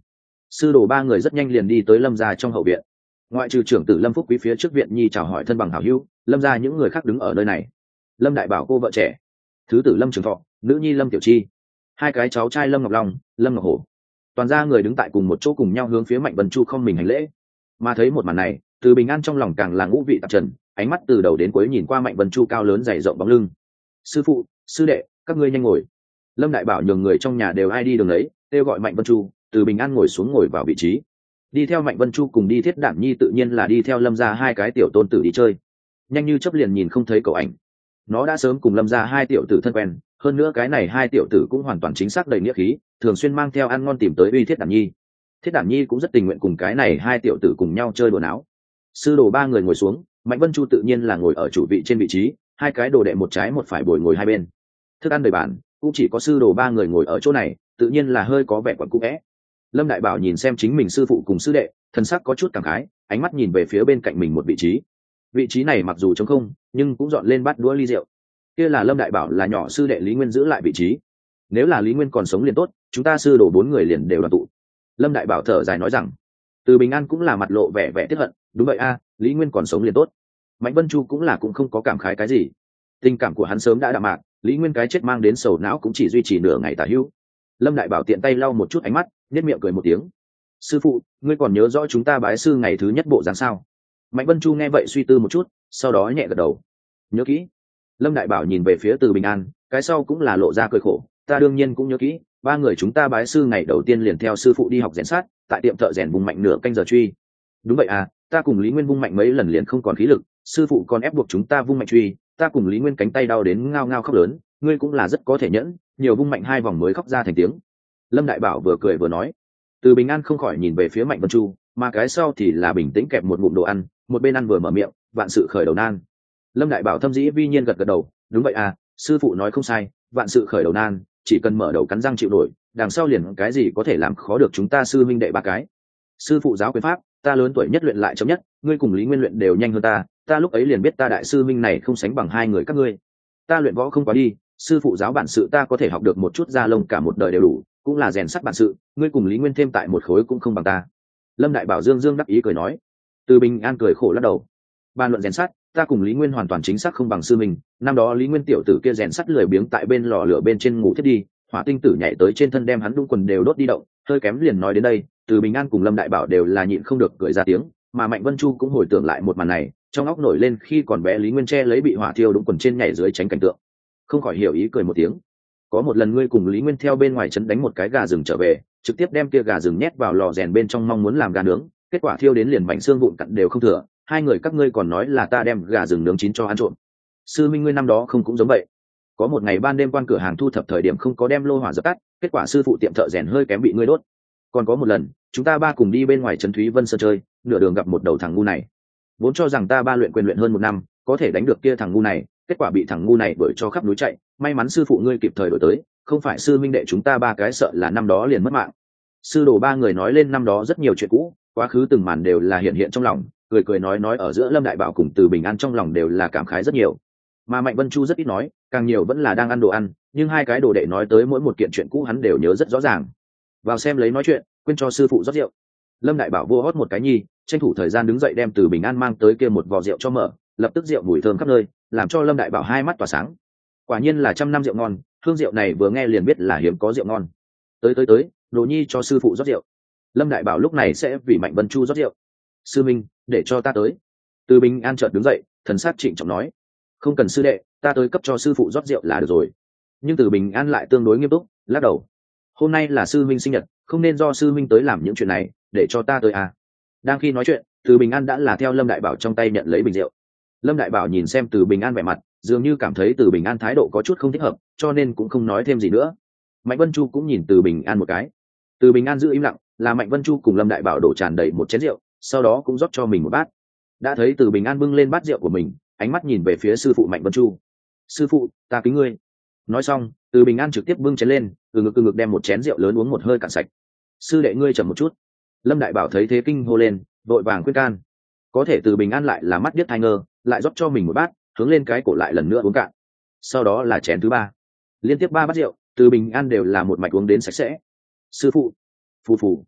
sư đồ ba người rất nhanh liền đi tới lâm gia trong hậu viện. Ngoại trừ trưởng tử Lâm Phúc Quý phía trước viện nhi chào hỏi thân bằng hảo hữu, lâm gia những người khác đứng ở nơi này. Lâm Đại Bảo cô vợ trẻ, thứ tử Lâm Trường Thọ, nữ nhi Lâm Tiểu Chi, hai cái cháu trai Lâm Ngọc Long, Lâm Ngọc Hổ, toàn gia người đứng tại cùng một chỗ cùng nhau hướng phía Mạnh Vân Chu không mình hành lễ. Mà thấy một màn này, Từ Bình An trong lòng càng là ngũ vị tạp trần, ánh mắt từ đầu đến cuối nhìn qua Mạnh Vân Chu cao lớn dày rộng bóng lưng. Sư phụ, sư đệ, các ngươi nhanh ngồi. Lâm Đại Bảo nhường người trong nhà đều ai đi đường đấy, kêu gọi Mạnh Vân Chu. Từ Bình An ngồi xuống ngồi vào vị trí. Đi theo Mạnh Vân Chu cùng đi Thiết Đảm Nhi tự nhiên là đi theo Lâm gia hai cái tiểu tôn tử đi chơi. Nhanh như chớp liền nhìn không thấy cậu ảnh. Nó đã sớm cùng Lâm gia hai tiểu tử thân quen, hơn nữa cái này hai tiểu tử cũng hoàn toàn chính xác đầy nghĩa khí, thường xuyên mang theo ăn ngon tìm tới uy Thiết Đảm Nhi. Thiết Đảm Nhi cũng rất tình nguyện cùng cái này hai tiểu tử cùng nhau chơi đùa náo. Sư đồ ba người ngồi xuống, Mạnh Vân Chu tự nhiên là ngồi ở chủ vị trên vị trí, hai cái đồ đệ một trái một phải bồi ngồi hai bên. Thức ăn đầy bàn, cũng chỉ có sư đồ ba người ngồi ở chỗ này, tự nhiên là hơi có vẻ quẩn cũ vẽ. Lâm Đại Bảo nhìn xem chính mình sư phụ cùng sư đệ, thân sắc có chút cảm khái, ánh mắt nhìn về phía bên cạnh mình một vị trí. Vị trí này mặc dù trống không, nhưng cũng dọn lên bát đũa ly rượu. Kia là Lâm Đại Bảo là nhỏ sư đệ Lý Nguyên giữ lại vị trí. Nếu là Lý Nguyên còn sống liền tốt, chúng ta sư đồ bốn người liền đều đoàn tụ. Lâm Đại Bảo thở dài nói rằng. Từ Bình An cũng là mặt lộ vẻ tiếc hận, đúng vậy a, Lý Nguyên còn sống liền tốt. Mạnh Vân Chu cũng là cũng không có cảm khái cái gì. Tình cảm của hắn sớm đã đạm mạc, Lý Nguyên cái chết mang đến sầu não cũng chỉ duy trì nửa ngày tả hữu. Lâm Đại Bảo tiện tay lau một chút ánh mắt, nhếch miệng cười một tiếng. Sư phụ, ngươi còn nhớ rõ chúng ta bái sư ngày thứ nhất bộ dáng sao? Mạnh Vân Chu nghe vậy suy tư một chút, sau đó nhẹ gật đầu. Nhớ kỹ. Lâm Đại Bảo nhìn về phía Từ Bình An, cái sau cũng là lộ ra cười khổ. Ta đương nhiên cũng nhớ kỹ, ba người chúng ta bái sư ngày đầu tiên liền theo sư phụ đi học rèn sát, tại tiệm thợ rèn vùng mạnh nửa canh giờ truy. Đúng vậy à, ta cùng Lý Nguyên vung mạnh mấy lần liền không còn khí lực, sư phụ còn ép buộc chúng ta vung mạnh truy, ta cùng Lý Nguyên cánh tay đau đến ngao ngao khóc lớn, ngươi cũng là rất có thể nhẫn, nhiều vung mạnh hai vòng mới khóc ra thành tiếng. Lâm Đại Bảo vừa cười vừa nói. Từ Bình An không khỏi nhìn về phía Mạnh Vân Chu, mà cái sau thì là bình tĩnh kẹp một ngụm đồ ăn, một bên ăn vừa mở miệng, vạn sự khởi đầu nan. Lâm Đại Bảo thâm dĩ vi nhiên gật gật đầu, đúng vậy à, sư phụ nói không sai, vạn sự khởi đầu nan, chỉ cần mở đầu cắn răng chịu nổi, đằng sau liền cái gì có thể làm khó được chúng ta sư minh đệ ba cái. Sư phụ giáo quyền pháp, ta lớn tuổi nhất luyện lại chậm nhất, ngươi cùng Lý Nguyên luyện đều nhanh hơn ta lúc ấy liền biết ta đại sư minh này không sánh bằng hai người các ngươi. Ta luyện võ không quá đi, sư phụ giáo bản sự ta có thể học được một chút da lông cả một đời đều đủ, cũng là rèn sắt bản sự, ngươi cùng Lý Nguyên thêm tại một khối cũng không bằng ta. Lâm Đại Bảo dương dương đắc ý cười nói. Từ Bình An cười khổ lắc đầu. Bàn luận rèn sắt, ta cùng Lý Nguyên hoàn toàn chính xác không bằng sư mình, năm đó Lý Nguyên tiểu tử kia rèn sắt lười biếng tại bên lò lửa bên trên ngủ thiết đi, hỏa tinh tử nhảy tới trên thân đem hắn đung quần đều đốt đi động, hơi kém liền nói đến đây, Từ Bình An cùng Lâm Đại Bảo đều là nhịn không được cười ra tiếng, mà Mạnh Vân Chu cũng hồi tưởng lại một màn này, trong óc nổi lên khi còn bé Lý Nguyên che lấy bị hỏa thiêu đung quần trên nhảy dưới tránh cảnh tượng, không khỏi hiểu ý cười một tiếng. Có một lần ngươi cùng Lý Nguyên theo bên ngoài trấn đánh một cái gà rừng trở về, trực tiếp đem kia gà rừng nhét vào lò rèn bên trong mong muốn làm gà nướng, kết quả thiêu đến liền mảnh xương vụn cặn đều không thừa, hai người các ngươi còn nói là ta đem gà rừng nướng chín cho ăn trộm. Sư minh ngươi năm đó không cũng giống vậy? Có một ngày ban đêm quan cửa hàng thu thập thời điểm không có đem lô hỏa dập tắt, kết quả sư phụ tiệm thợ rèn hơi kém bị ngươi đốt. Còn có một lần, chúng ta ba cùng đi bên ngoài trấn Thúy Vân Sơn chơi, nửa đường gặp một đầu thằng ngu này. Vốn cho rằng ta ba luyện quyền luyện hơn một năm, có thể đánh được kia thằng ngu này, kết quả bị thằng ngu này đuổi cho khắp núi chạy, may mắn sư phụ ngươi kịp thời đuổi tới, không phải sư minh đệ chúng ta ba cái sợ là năm đó liền mất mạng. Sư đồ ba người nói lên năm đó rất nhiều chuyện cũ, quá khứ từng màn đều là hiện hiện trong lòng, cười cười nói ở giữa Lâm Đại Bảo cùng Từ Bình An trong lòng đều là cảm khái rất nhiều. Mà Mạnh Vân Chu rất ít nói, càng nhiều vẫn là đang ăn đồ ăn, nhưng hai cái đồ đệ nói tới mỗi một kiện chuyện cũ hắn đều nhớ rất rõ ràng. Vào xem lấy nói chuyện, quên cho sư phụ rót rượu. Lâm Đại Bảo vô hót một cái nhi, tranh thủ thời gian đứng dậy đem Từ Bình An mang tới kia một vò rượu cho mở, lập tức rượu mùi thơm khắp nơi, làm cho Lâm Đại Bảo hai mắt tỏa sáng. Quả nhiên là trăm năm rượu ngon, hương rượu này vừa nghe liền biết là hiếm có rượu ngon. Tới, Đồ Nhi cho sư phụ rót rượu. Lâm Đại Bảo lúc này sẽ vì Mạnh Vân Chu rót rượu. Sư minh, để cho ta tới. Từ Bình An chợt đứng dậy, thần sắc trịnh trọng nói. Không cần sư đệ, ta tới cấp cho sư phụ rót rượu là được rồi. Nhưng Từ Bình An lại tương đối nghiêm túc, lắc đầu. Hôm nay là sư minh sinh nhật, không nên do sư minh tới làm những chuyện này, để cho ta tới à. Đang khi nói chuyện, Từ Bình An đã là theo Lâm Đại Bảo trong tay nhận lấy bình rượu. Lâm Đại Bảo nhìn xem Từ Bình An vẻ mặt, dường như cảm thấy Từ Bình An thái độ có chút không thích hợp, cho nên cũng không nói thêm gì nữa. Mạnh Vân Chu cũng nhìn Từ Bình An một cái. Từ Bình An giữ im lặng, là Mạnh Vân Chu cùng Lâm Đại Bảo đổ tràn đầy một chén rượu, sau đó cũng rót cho mình một bát. Đã thấy Từ Bình An bưng lên bát rượu của mình, ánh mắt nhìn về phía sư phụ Mạnh Vân Chu. Sư phụ, ta kính ngươi. Nói xong, Từ Bình An trực tiếp bưng chén lên, từ ngực đem một chén rượu lớn uống một hơi cạn sạch. Sư đệ ngươi chậm một chút. Lâm Đại Bảo thấy thế kinh hô lên, vội vàng khuyên can. Có thể Từ Bình An lại là mắt điếc tai ngơ, lại rót cho mình một bát, hướng lên cái cổ lại lần nữa uống cạn. Sau đó là chén thứ ba, liên tiếp ba bát rượu, Từ Bình An đều là một mạch uống đến sạch sẽ. Sư phụ, phù phù.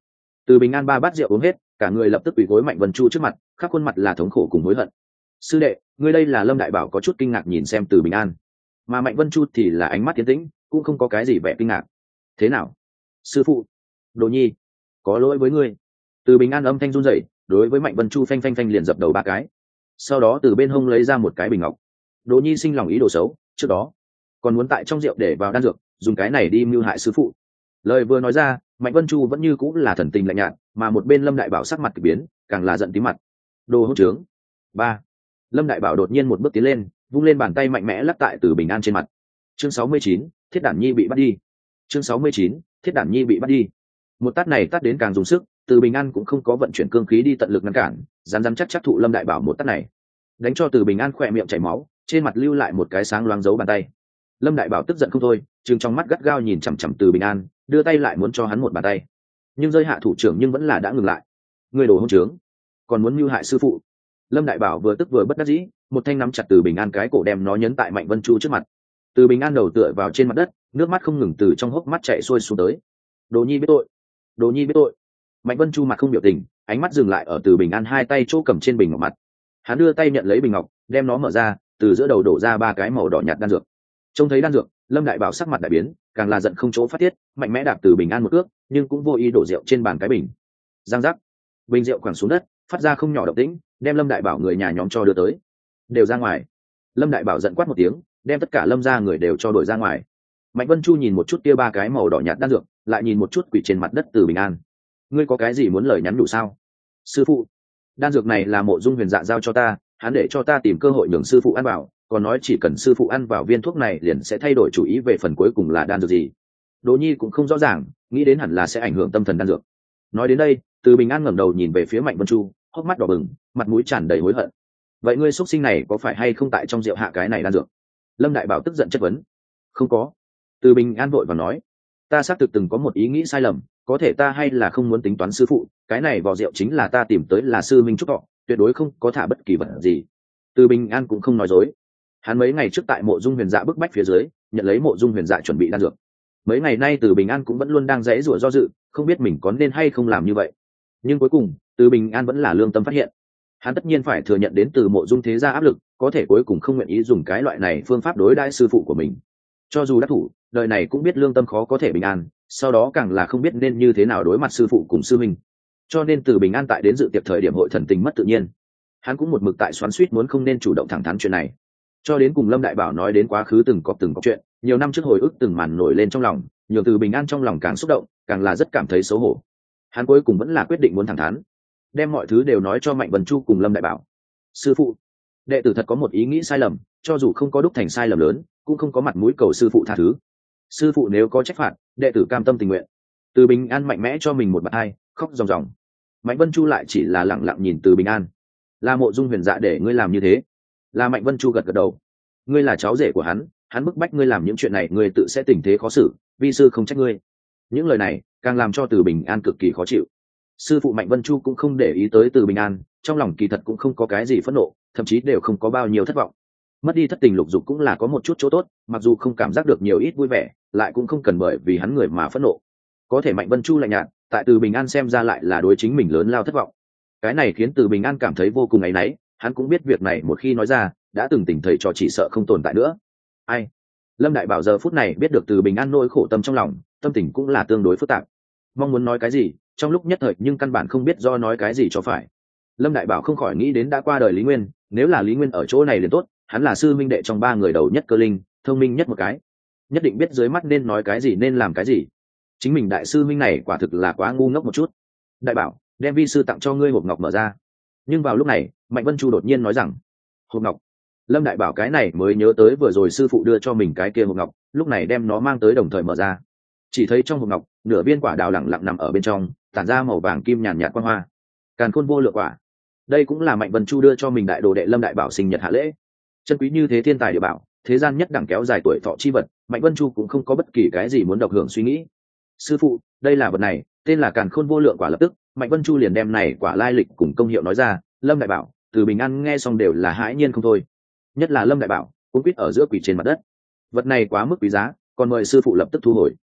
Từ Bình An ba bát rượu uống hết, cả người lập tức quỳ gối Mạnh Vân Chu trước mặt, khắp khuôn mặt là thống khổ cùng hối hận. Sư đệ, ngươi đây là? Lâm Đại Bảo có chút kinh ngạc nhìn xem Từ Bình An, mà Mạnh Vân Chu thì là ánh mắt tiến tĩnh, cũng không có cái gì vẻ kinh ngạc. Thế nào sư phụ? Đồ nhi có lỗi với ngươi. Từ Bình An âm thanh run rẩy, đối với Mạnh Vân Chu phanh phanh phanh liền dập đầu ba cái, sau đó từ bên hông lấy ra một cái bình ngọc. Đồ nhi sinh lòng ý đồ xấu, trước đó còn muốn tại trong rượu để vào đan dược, dùng cái này đi mưu hại sư phụ. Lời vừa nói ra, Mạnh Vân Chu vẫn như cũng là thần tình lạnh nhạt, mà một bên Lâm Đại Bảo sắc mặt kỳ biến, càng là giận tím mặt. Đồ hỗn trướng. Ba. Lâm Đại Bảo đột nhiên một bước tiến lên, vung lên bàn tay mạnh mẽ lắc tại Từ Bình An trên mặt. Chương 69, Thiết Đản Nhi bị bắt đi. Chương 69, Thiết Đản Nhi bị bắt đi. Một tát này tát đến càng dùng sức, Từ Bình An cũng không có vận chuyển cương khí đi tận lực ngăn cản, rắn rắn chắc chắc thụ Lâm Đại Bảo một tát này, đánh cho Từ Bình An khỏe miệng chảy máu, trên mặt lưu lại một cái sáng loáng dấu bàn tay. Lâm Đại Bảo tức giận không thôi, trừng trong mắt gắt gao nhìn chằm chằm Từ Bình An, đưa tay lại muốn cho hắn một bàn tay, nhưng rơi hạ thủ trưởng nhưng vẫn là đã ngừng lại. Người đồ hỗn trướng, còn muốn mưu hại sư phụ. Lâm Đại Bảo vừa tức vừa bất đắc dĩ, một thanh nắm chặt Từ Bình An cái cổ đem nó nhấn tại Mạnh Vân Chu trước mặt. Từ Bình An đầu tựa vào trên mặt đất, nước mắt không ngừng từ trong hốc mắt chảy xuôi xuống tới. Đồ nhi biết tội, đồ nhi biết tội. Mạnh Vân Chu mặt không biểu tình, ánh mắt dừng lại ở Từ Bình An hai tay chỗ cầm trên bình ngọc mặt. Hắn đưa tay nhận lấy bình ngọc, đem nó mở ra, từ giữa đầu đổ ra ba cái màu đỏ nhạt đan dược. Trông thấy đan dược, Lâm Đại Bảo sắc mặt đại biến, càng là giận không chỗ phát tiết, mạnh mẽ đạp Từ Bình An một cước, nhưng cũng vô ý đổ rượu trên bàn cái bình. Giang giác, bình rượu quẳng xuống đất, phát ra không nhỏ động tĩnh, đem Lâm Đại Bảo người nhà nhóm cho đưa tới. Đều ra ngoài. Lâm Đại Bảo giận quát một tiếng, đem tất cả Lâm gia người đều cho đuổi ra ngoài. Mạnh Vân Chu nhìn một chút kia ba cái màu đỏ nhạt đan dược, lại nhìn một chút quỷ trên mặt đất Từ Bình An. Ngươi có cái gì muốn lời nhắn đủ sao? Sư phụ, đan dược này là Mộ Dung Huyền Dạ giao cho ta, hắn để cho ta tìm cơ hội nhường sư phụ ăn vào, còn nói chỉ cần sư phụ ăn vào viên thuốc này liền sẽ thay đổi chủ ý về phần cuối cùng là đan dược gì. Đỗ Nhi cũng không rõ ràng, nghĩ đến hẳn là sẽ ảnh hưởng tâm thần đan dược. Nói đến đây, Từ Bình An ngẩng đầu nhìn về phía Mạnh Vân Chu, hốc mắt đỏ bừng, mặt mũi tràn đầy hối hận. Vậy ngươi xuất sinh này có phải hay không tại trong rượu hạ cái này đan dược? Lâm Đại Bảo tức giận chất vấn. Không có. Từ Bình An vội vàng nói, ta xác thực từng có một ý nghĩ sai lầm, có thể ta hay là không muốn tính toán sư phụ, cái này vỏ rượu chính là ta tìm tới là sư minh trúc thọ, tuyệt đối không có thả bất kỳ vật gì. Từ Bình An cũng không nói dối, hắn mấy ngày trước tại Mộ Dung Huyền Dạ bức bách phía dưới, nhận lấy Mộ Dung Huyền Dạ chuẩn bị đan dược. Mấy ngày nay Từ Bình An cũng vẫn luôn đang giãy giụa do dự, không biết mình có nên hay không làm như vậy. Nhưng cuối cùng, Từ Bình An vẫn là lương tâm phát hiện, hắn tất nhiên phải thừa nhận đến từ Mộ Dung thế gia áp lực, có thể cuối cùng không nguyện ý dùng cái loại này phương pháp đối đãi sư phụ của mình. Cho dù đắc thủ, đời này cũng biết lương tâm khó có thể bình an, sau đó càng là không biết nên như thế nào đối mặt sư phụ cùng sư minh. Cho nên Từ Bình An tại đến dự tiệc thời điểm hội thần tình mất tự nhiên, hắn cũng một mực tại xoắn xuýt muốn không nên chủ động thẳng thắn chuyện này. Cho đến cùng Lâm Đại Bảo nói đến quá khứ từng có chuyện, nhiều năm trước hồi ức từng màn nổi lên trong lòng, nhiều Từ Bình An trong lòng càng xúc động, càng là rất cảm thấy xấu hổ. Hắn cuối cùng vẫn là quyết định muốn thẳng thắn, đem mọi thứ đều nói cho Mạnh Vân Chu cùng Lâm Đại Bảo. Sư phụ, đệ tử thật có một ý nghĩ sai lầm, cho dù không có đúc thành sai lầm lớn, cũng không có mặt mũi cầu sư phụ tha thứ. Sư phụ nếu có trách phạt, đệ tử cam tâm tình nguyện. Từ Bình An mạnh mẽ cho mình một bạt hai, khóc ròng ròng. Mạnh Vân Chu lại chỉ là lặng lặng nhìn Từ Bình An. Là Mộ Dung Huyền Dạ để ngươi làm như thế? Là Mạnh Vân Chu gật gật đầu. Ngươi là cháu rể của hắn bức bách ngươi làm những chuyện này, ngươi tự sẽ tình thế khó xử, vi sư không trách ngươi. Những lời này càng làm cho Từ Bình An cực kỳ khó chịu. Sư phụ Mạnh Vân Chu cũng không để ý tới Từ Bình An, trong lòng kỳ thật cũng không có cái gì phẫn nộ, thậm chí đều không có bao nhiêu thất vọng. Mất đi thất tình lục dục cũng là có một chút chỗ tốt, mặc dù không cảm giác được nhiều ít vui vẻ, lại cũng không cần bởi vì hắn người mà phẫn nộ. Có thể Mạnh Vân Chu lạnh nhạt, tại Từ Bình An xem ra lại là đối chính mình lớn lao thất vọng. Cái này khiến Từ Bình An cảm thấy vô cùng áy náy, hắn cũng biết việc này một khi nói ra, đã từng tình thầy trò chỉ sợ không tồn tại nữa. Ai? Lâm Đại Bảo giờ phút này biết được Từ Bình An nỗi khổ tâm trong lòng, tâm tình cũng là tương đối phức tạp. Mong muốn nói cái gì, trong lúc nhất thời nhưng căn bản không biết do nói cái gì cho phải. Lâm Đại Bảo không khỏi nghĩ đến đã qua đời Lý Nguyên, nếu là Lý Nguyên ở chỗ này liền tốt, hắn là sư minh đệ trong ba người đầu nhất cơ linh, thông minh nhất một cái, nhất định biết dưới mắt nên nói cái gì nên làm cái gì. Chính mình đại sư minh này quả thực là quá ngu ngốc một chút. Đại Bảo, đem vi sư tặng cho ngươi hộp ngọc mở ra. Nhưng vào lúc này, Mạnh Vân Chu đột nhiên nói rằng, hộp ngọc. Lâm Đại Bảo cái này mới nhớ tới vừa rồi sư phụ đưa cho mình cái kia hộp ngọc, lúc này đem nó mang tới đồng thời mở ra. Chỉ thấy trong hộp ngọc, nửa viên quả đào lẳng lặng nằm ở bên trong, tản ra màu vàng kim nhàn nhạt quang hoa. Càn khôn vô lượng quả. Đây cũng là Mạnh Vân Chu đưa cho mình đại đồ đệ Lâm Đại Bảo sinh nhật hạ lễ. Chân quý như thế thiên tài địa bảo, thế gian nhất đẳng kéo dài tuổi thọ chi vật, Mạnh Vân Chu cũng không có bất kỳ cái gì muốn độc hưởng suy nghĩ. Sư phụ, đây là vật này, tên là Càn khôn vô lượng quả. Lập tức, Mạnh Vân Chu liền đem này quả lai lịch cùng công hiệu nói ra. Lâm Đại Bảo, Từ Bình An nghe xong đều là hãi nhiên không thôi. Nhất là Lâm Đại Bảo, cũng quýt ở giữa quỷ trên mặt đất. Vật này quá mức quý giá, còn mời sư phụ lập tức thu hồi.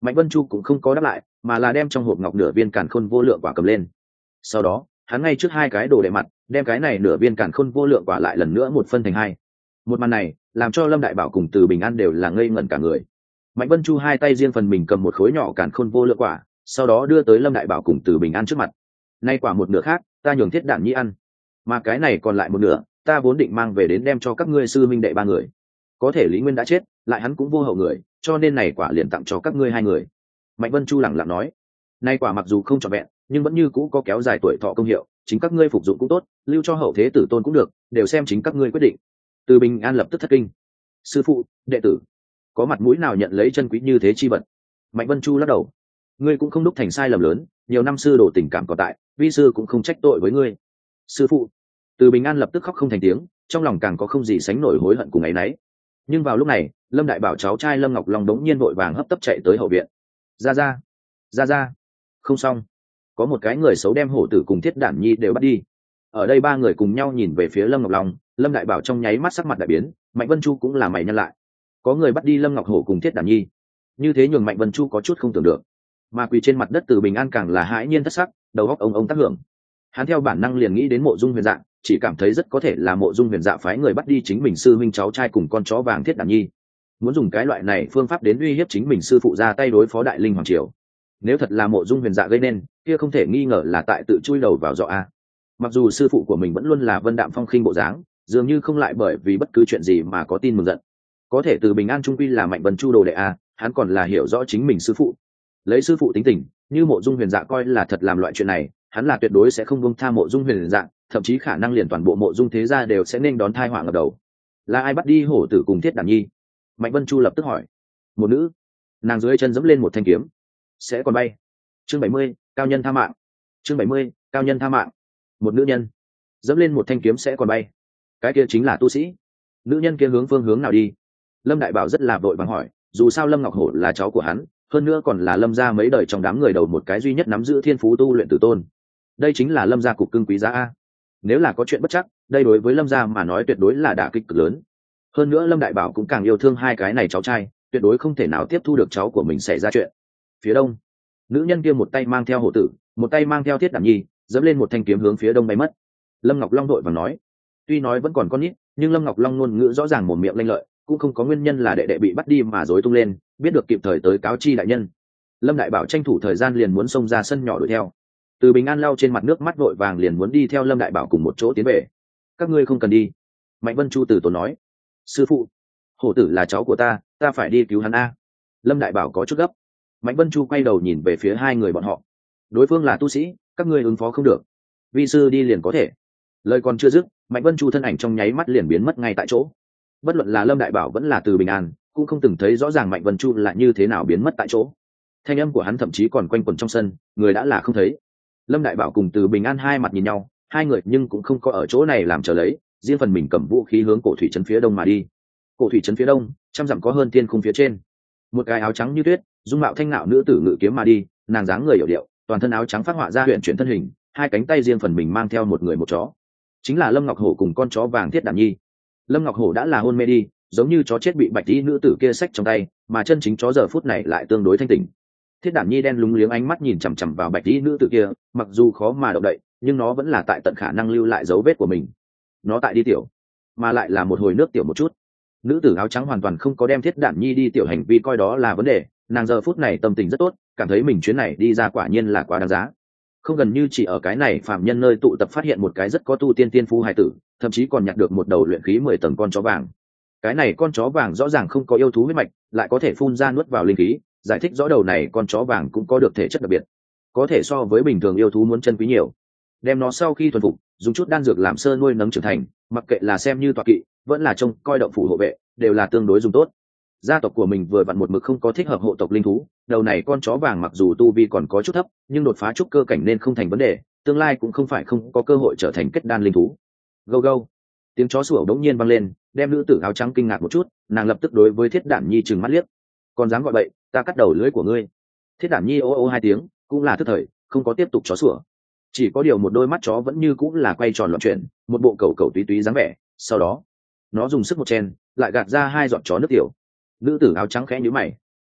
Mạnh Vân Chu cũng không có đáp lại, mà là đem trong hộp ngọc nửa viên càn khôn vô lượng quả cầm lên. Sau đó hắn ngay trước hai cái đồ đệ mặt đem cái này nửa viên càn khôn vô lượng quả lại lần nữa một phân thành hai. Một màn này làm cho Lâm Đại Bảo cùng Từ Bình An đều là ngây ngẩn cả người. Mạnh Vân Chu hai tay riêng phần mình cầm một khối nhỏ càn khôn vô lượng quả, sau đó đưa tới Lâm Đại Bảo cùng Từ Bình An trước mặt. Nay quả một nửa khác ta nhường Thiết Đản Nhi ăn, mà cái này còn lại một nửa ta vốn định mang về đến đem cho các ngươi sư minh đệ ba người, có thể Lý Nguyên đã chết, lại hắn cũng vô hậu người, cho nên này quả liền tặng cho các ngươi hai người. Mạnh Vân Chu lẳng lặng nói, nay quả mặc dù không trọn vẹn nhưng vẫn như cũ có kéo dài tuổi thọ công hiệu, chính các ngươi phục dụng cũng tốt, lưu cho hậu thế tử tôn cũng được, đều xem chính các ngươi quyết định. Từ Bình An lập tức thất kinh, sư phụ, đệ tử có mặt mũi nào nhận lấy chân quý như thế chi vật? Mạnh Vân Chu lắc đầu, ngươi cũng không đúc thành sai lầm lớn, nhiều năm sư đồ tình cảm còn tại, vi sư cũng không trách tội với ngươi. Sư phụ. Từ Bình An lập tức khóc không thành tiếng, trong lòng càng có không gì sánh nổi hối hận cùng ấy nấy. Nhưng vào lúc này Lâm Đại Bảo cháu trai Lâm Ngọc Long đống nhiên vội vàng hấp tấp chạy tới hậu viện. Ra không xong, có một cái người xấu đem hổ tử cùng Thiết Đản Nhi đều bắt đi. Ở đây ba người cùng nhau nhìn về phía Lâm Ngọc Long, Lâm Đại Bảo trong nháy mắt sắc mặt đại biến, Mạnh Vân Chu cũng là mày nhăn lại. Có người bắt đi Lâm Ngọc Hổ cùng Thiết Đản Nhi, như thế nhường Mạnh Vân Chu có chút không tưởng được. Mà quỳ trên mặt đất Từ Bình An càng là hãi nhiên thất sắc, đầu óc ông tác hưởng. Hắn theo bản năng liền nghĩ đến Mộ Dung Huyền Dạ, chỉ cảm thấy rất có thể là Mộ Dung Huyền Dạ phái người bắt đi chính mình sư huynh cháu trai cùng con chó vàng Thiết Đản Nhi, muốn dùng cái loại này phương pháp đến uy hiếp chính mình sư phụ ra tay đối phó Đại Linh Hoàng Triều. Nếu thật là Mộ Dung Huyền Dạ gây nên, kia không thể nghi ngờ là tại tự chui đầu vào dọ a. Mặc dù sư phụ của mình vẫn luôn là vân đạm phong khinh bộ dáng, dường như không lại bởi vì bất cứ chuyện gì mà có tin mừng giận. Có thể Từ Bình An trung quy là Mạnh Vân Chu đồ đệ a, hắn còn là hiểu rõ chính mình sư phụ. Lấy sư phụ tính tình, như Mộ Dung Huyền Dạ coi là thật làm loại chuyện này, hắn là tuyệt đối sẽ không buông tha Mộ Dung Huyền Dạ, thậm chí khả năng liền toàn bộ Mộ Dung thế gia đều sẽ nên đón tai họa ngập đầu. Là ai bắt đi hổ tử cùng Thiết Đản Nhi? Mạnh Vân Chu lập tức hỏi. Một nữ, nàng dưới chân dẫm lên một thanh kiếm, sẽ còn bay. Chương 70, cao nhân tha mạng. Chương 70, cao nhân tha mạng. Một nữ nhân dẫm lên một thanh kiếm sẽ còn bay, cái kia chính là tu sĩ. Nữ nhân kia hướng phương hướng nào đi? Lâm Đại Bảo rất là vội vàng hỏi, dù sao Lâm Ngọc Hổ là cháu của hắn, hơn nữa còn là Lâm gia mấy đời trong đám người đầu một cái duy nhất nắm giữ thiên phú tu luyện tử tôn. Đây chính là Lâm gia cục cưng quý giá a. Nếu là có chuyện bất chắc, đây đối với Lâm gia mà nói tuyệt đối là đả kích cực lớn. Hơn nữa Lâm Đại Bảo cũng càng yêu thương hai cái này cháu trai, tuyệt đối không thể nào tiếp thu được cháu của mình xảy ra chuyện. Phía đông, nữ nhân kia một tay mang theo hổ tử, một tay mang theo Thiết Đản Nhi, dẫm lên một thanh kiếm hướng phía đông bay mất. Lâm Ngọc Long đội và nói, tuy nói vẫn còn con nít, nhưng Lâm Ngọc Long ngôn ngữ rõ ràng mồm miệng lanh lợi, cũng không có nguyên nhân là đệ đệ bị bắt đi mà rối tung lên, biết được kịp thời tới cáo chi đại nhân. Lâm Đại Bảo tranh thủ thời gian liền muốn xông ra sân nhỏ đuổi theo. Từ Bình An lau trên mặt nước mắt vội vàng liền muốn đi theo Lâm Đại Bảo cùng một chỗ tiến về. Các ngươi không cần đi. Mạnh Vân Chu từ tốn nói, sư phụ, hổ tử là cháu của ta phải đi cứu hắn a. Lâm Đại Bảo có chút gấp. Mạnh Vân Chu quay đầu nhìn về phía hai người bọn họ, đối phương là tu sĩ, các ngươi ứng phó không được, vi sư đi liền có thể. Lời còn chưa dứt, Mạnh Vân Chu thân ảnh trong nháy mắt liền biến mất ngay tại chỗ. Bất luận là Lâm Đại Bảo vẫn là Từ Bình An cũng không từng thấy rõ ràng Mạnh Vân Chu là như thế nào biến mất tại chỗ. Thanh âm của hắn thậm chí còn quanh quẩn trong sân, người đã là không thấy. Lâm Đại Bảo cùng Từ Bình An hai mặt nhìn nhau, hai người nhưng cũng không có ở chỗ này làm chờ lấy, riêng phần mình cầm vũ khí hướng cổ thủy trấn phía đông mà đi. Cổ thủy trấn phía đông, trăm dặm có hơn thiên khung phía trên, một cái áo trắng như tuyết, dung mạo thanh nạo nữ tử ngự kiếm mà đi, nàng dáng người hiểu điệu, toàn thân áo trắng phát họa ra huyền chuyển thân hình, hai cánh tay riêng phần mình mang theo một người một chó, chính là Lâm Ngọc Hổ cùng con chó vàng Thiết Đản Nhi. Lâm Ngọc Hổ đã là hôn mê đi, giống như chó chết bị bạch y nữ tử kia xách trong tay, mà chân chính chó giờ phút này lại tương đối thanh tỉnh. Thiết Đản Nhi đen lúng liếng ánh mắt nhìn chằm chằm vào bạch y nữ tử kia, mặc dù khó mà động đậy, nhưng nó vẫn là tại tận khả năng lưu lại dấu vết của mình. Nó tại đi tiểu, mà lại là một hồi nước tiểu một chút. Nữ tử áo trắng hoàn toàn không có đem Thiết Đản Nhi đi tiểu hành vi coi đó là vấn đề, nàng giờ phút này tâm tình rất tốt, cảm thấy mình chuyến này đi ra quả nhiên là quá đáng giá. Không gần như chỉ ở cái này phạm nhân nơi tụ tập phát hiện một cái rất có tu tiên tiên phú hài tử, thậm chí còn nhặt được một đầu luyện khí 10 tầng con chó vàng. Cái này con chó vàng rõ ràng không có yêu thú huyết mạch, lại có thể phun ra nuốt vào linh khí, giải thích rõ đầu này con chó vàng cũng có được thể chất đặc biệt, có thể so với bình thường yêu thú muốn chân quý nhiều. Đem nó sau khi thuần phục, dùng chút đan dược làm sơ nuôi nấng trưởng thành, mặc kệ là xem như tọa kỵ, vẫn là trông coi động phủ hộ vệ, đều là tương đối dùng tốt. Gia tộc của mình vừa vặn một mực không có thích hợp hộ tộc linh thú, đầu này con chó vàng mặc dù tu vi còn có chút thấp, nhưng đột phá trúc cơ cảnh nên không thành vấn đề, tương lai cũng không phải không có cơ hội trở thành kết đan linh thú. Gâu gâu, tiếng chó sủa đống nhiên vang lên, đem nữ tử áo trắng kinh ngạc một chút, nàng lập tức đối với Thiết Đản Nhi trừng mắt liếc. Còn dám gọi bậy, ta cắt đầu lưỡi của ngươi. Thiết Đản Nhi ô ô hai tiếng, cũng là thức thời, không có tiếp tục chó sủa. Chỉ có điều một đôi mắt chó vẫn như cũng là quay tròn loạn chuyển, một bộ cẩu cẩu túy túy dáng vẻ, sau đó, nó dùng sức một chen, lại gạt ra hai giọt chó nước tiểu. Nữ tử áo trắng khẽ nhíu mày,